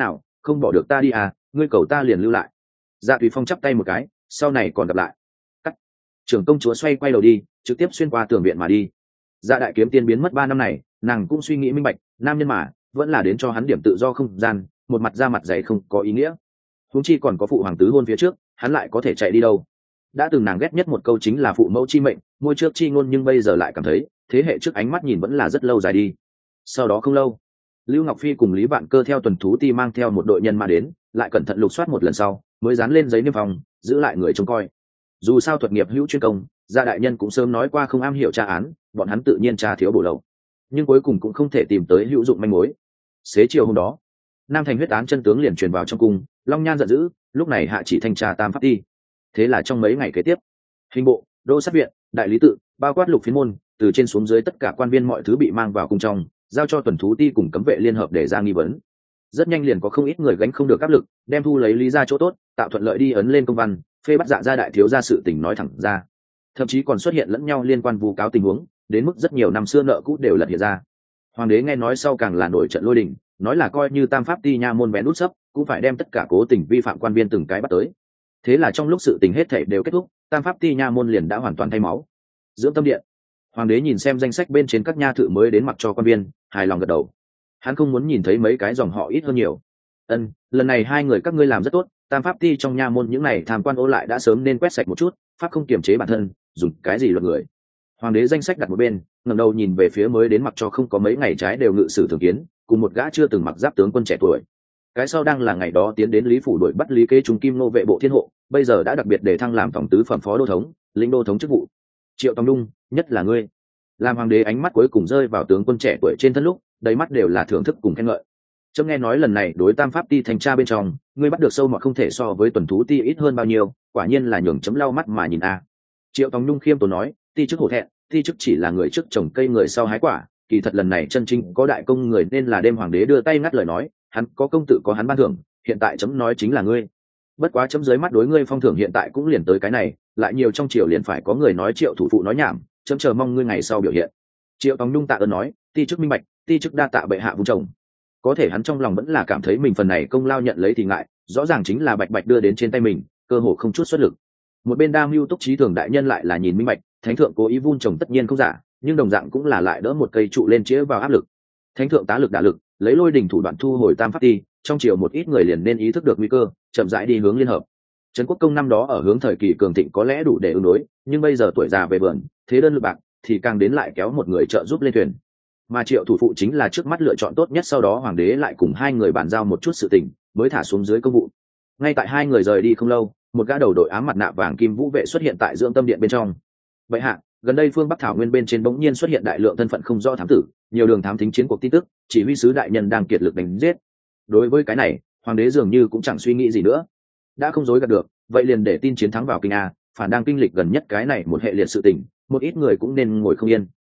Speaker 1: không bỏ được ta đi à, ngươi cầu ta liền lưu lại. Dạ Tùy Phong chắp tay một cái, sau này còn gặp lại. Cắt. Trưởng công chúa xoay quay đầu đi, trực tiếp xuyên qua tường viện mà đi. Dạ đại kiếm tiên biến mất ba năm này, nàng cũng suy nghĩ minh bạch, nam nhân mà vẫn là đến cho hắn điểm tự do không gian, một mặt ra mặt dày không có ý nghĩa. Huống chi còn có phụ hoàng tứ hôn phía trước, hắn lại có thể chạy đi đâu? Đã từng nàng ghét nhất một câu chính là phụ mẫu chi mệnh, môi trước chi ngôn, nhưng bây giờ lại cảm thấy thế hệ trước ánh mắt nhìn vẫn là rất lâu dài đi. Sau đó không lâu, Lưu Ngọc Phi cùng Lý Vạn Cơ theo tuần thú ti mang theo một đội nhân mà đến, lại cẩn thận lục soát một lần sau mới dán lên giấy niêm phong, giữ lại người trông coi. Dù sao thuật nghiệp hữu chuyên công, Gia đại nhân cũng sớm nói qua không am hiểu tra án, bọn hắn tự nhiên tra thiếu bổ lậu, nhưng cuối cùng cũng không thể tìm tới hữu dụng manh mối. Xế chiều hôm đó, Nam Thành huyết án chân tướng liền truyền vào trong cung, Long Nhan giận dữ, lúc này hạ chỉ thanh tra tam pháp ti. Thế là trong mấy ngày kế tiếp, hình bộ, đô sát viện, đại lý tự, bao quát lục phiên môn, từ trên xuống dưới tất cả quan viên mọi thứ bị mang vào cung trong, giao cho tuần thú ti cùng cấm vệ liên hợp để ra nghi vấn. Rất nhanh liền có không ít người gánh không được áp lực, đem thu lấy lý ra chỗ tốt, tạo thuận lợi đi ấn lên công văn, phê bắt Dạ gia đại thiếu gia sự tình nói thẳng ra. Thậm chí còn xuất hiện lẫn nhau liên quan vu cáo tình huống, đến mức rất nhiều năm xưa nợ cũ đều lật hiện ra. Hoàng đế nghe nói sau càng là nổi trận lôi đình, nói là coi như tam pháp ti nha môn vén nút sấp, cũng phải đem tất cả cố tình vi phạm quan viên từng cái bắt tới. Thế là trong lúc sự tình hết thảy đều kết thúc, tam pháp ti nha môn liền đã hoàn toàn thay máu. Dưỡng tâm điện, hoàng đế nhìn xem danh sách bên trên các nha thự mới đến mặc cho quan viên, hài lòng gật đầu. Hắn không muốn nhìn thấy mấy cái dòng họ ít hơn nhiều. Ân, lần này hai người các ngươi làm rất tốt, tam pháp ti trong nha môn những này tham quan ô lại đã sớm nên quét sạch một chút, pháp không kiềm chế bản thân, dùng cái gì luật người. Hoàng đế danh sách đặt một bên, ngẩng đầu nhìn về phía mới đến mặc cho không có mấy ngày trái đều ngự sử thường kiến, cùng một gã chưa từng mặc giáp tướng quân trẻ tuổi. Cái sau đang là ngày đó tiến đến Lý phủ đuổi bắt Lý Kế trung kim nô vệ bộ thiên hộ, bây giờ đã đặc biệt để thăng làm tổng tứ phẩm phó đô thống, lĩnh đô thống chức vụ. Triệu Tòng Nhung, nhất là ngươi. Làm hoàng đế ánh mắt cuối cùng rơi vào tướng quân trẻ tuổi trên thân lúc, đầy mắt đều là thưởng thức cùng khen ngợi. Trẫm nghe nói lần này đối tam pháp ti thanh tra bên trong, ngươi bắt được sâu mọt không thể so với tuần thú ti ít hơn bao nhiêu, quả nhiên là nhường chấm lau mắt mà nhìn a. Triệu Tòng Nhung khiêm tốn nói, ti chức hổ thẹn, ti chức chỉ là người trước trồng cây người sau hái quả, kỳ thật lần này chân chính có đại công người nên là đêm hoàng đế đưa tay ngắt lời nói, hắn có công tự có hắn ban thưởng, hiện tại chấm nói chính là ngươi. Bất quá chấm dưới mắt đối ngươi phong thưởng hiện tại cũng liền tới cái này, lại nhiều trong triều liền phải có người nói Triệu thủ phụ nói nhảm, chấm chờ mong ngươi ngày sau biểu hiện. Triệu Tòng Nhung tạ ơn nói, ti chức minh bạch, ti chức đa tạ bệ hạ vung chồng. Có thể hắn trong lòng vẫn là cảm thấy mình phần này công lao nhận lấy thì ngại, rõ ràng chính là bạch bạch đưa đến trên tay mình, cơ hồ không chút xuất lực. Một bên đa mưu túc trí thường đại nhân lại là nhìn minh bạch, thánh thượng cố ý vun trồng tất nhiên không giả, nhưng đồng dạng cũng là lại đỡ một cây trụ lên chĩa vào áp lực. Thánh thượng tá lực đả lực, lấy lôi đình thủ đoạn thu hồi tam pháp ti, trong triều một ít người liền nên ý thức được nguy cơ, chậm rãi đi hướng liên hợp. Trấn Quốc Công năm đó ở hướng thời kỳ cường thịnh có lẽ đủ để ứng đối, nhưng bây giờ tuổi già về vườn, thế đơn lực bạc, thì càng đến lại kéo một người trợ giúp lên thuyền. Mà Triệu thủ phụ chính là trước mắt lựa chọn tốt nhất, sau đó hoàng đế lại cùng hai người bàn giao một chút sự tình, mới thả xuống dưới công vụ. Ngay tại hai người rời đi không lâu, một gã đầu đội ám mặt nạ vàng kim vũ vệ xuất hiện tại dưỡng tâm điện bên trong. Vậy hạ, gần đây phương Bắc thảo nguyên bên trên bỗng nhiên xuất hiện đại lượng thân phận không rõ thám tử, nhiều đường thám thính chiến cuộc tin tức, chỉ huy sứ đại nhân đang kiệt lực đánh giết. Đối với cái này, hoàng đế dường như cũng chẳng suy nghĩ gì nữa, đã không dối gạt được, vậy liền để tin chiến thắng vào kinh a, phản đang kinh lịch gần nhất cái này một hệ liệt sự tình, một ít người cũng nên ngồi không yên.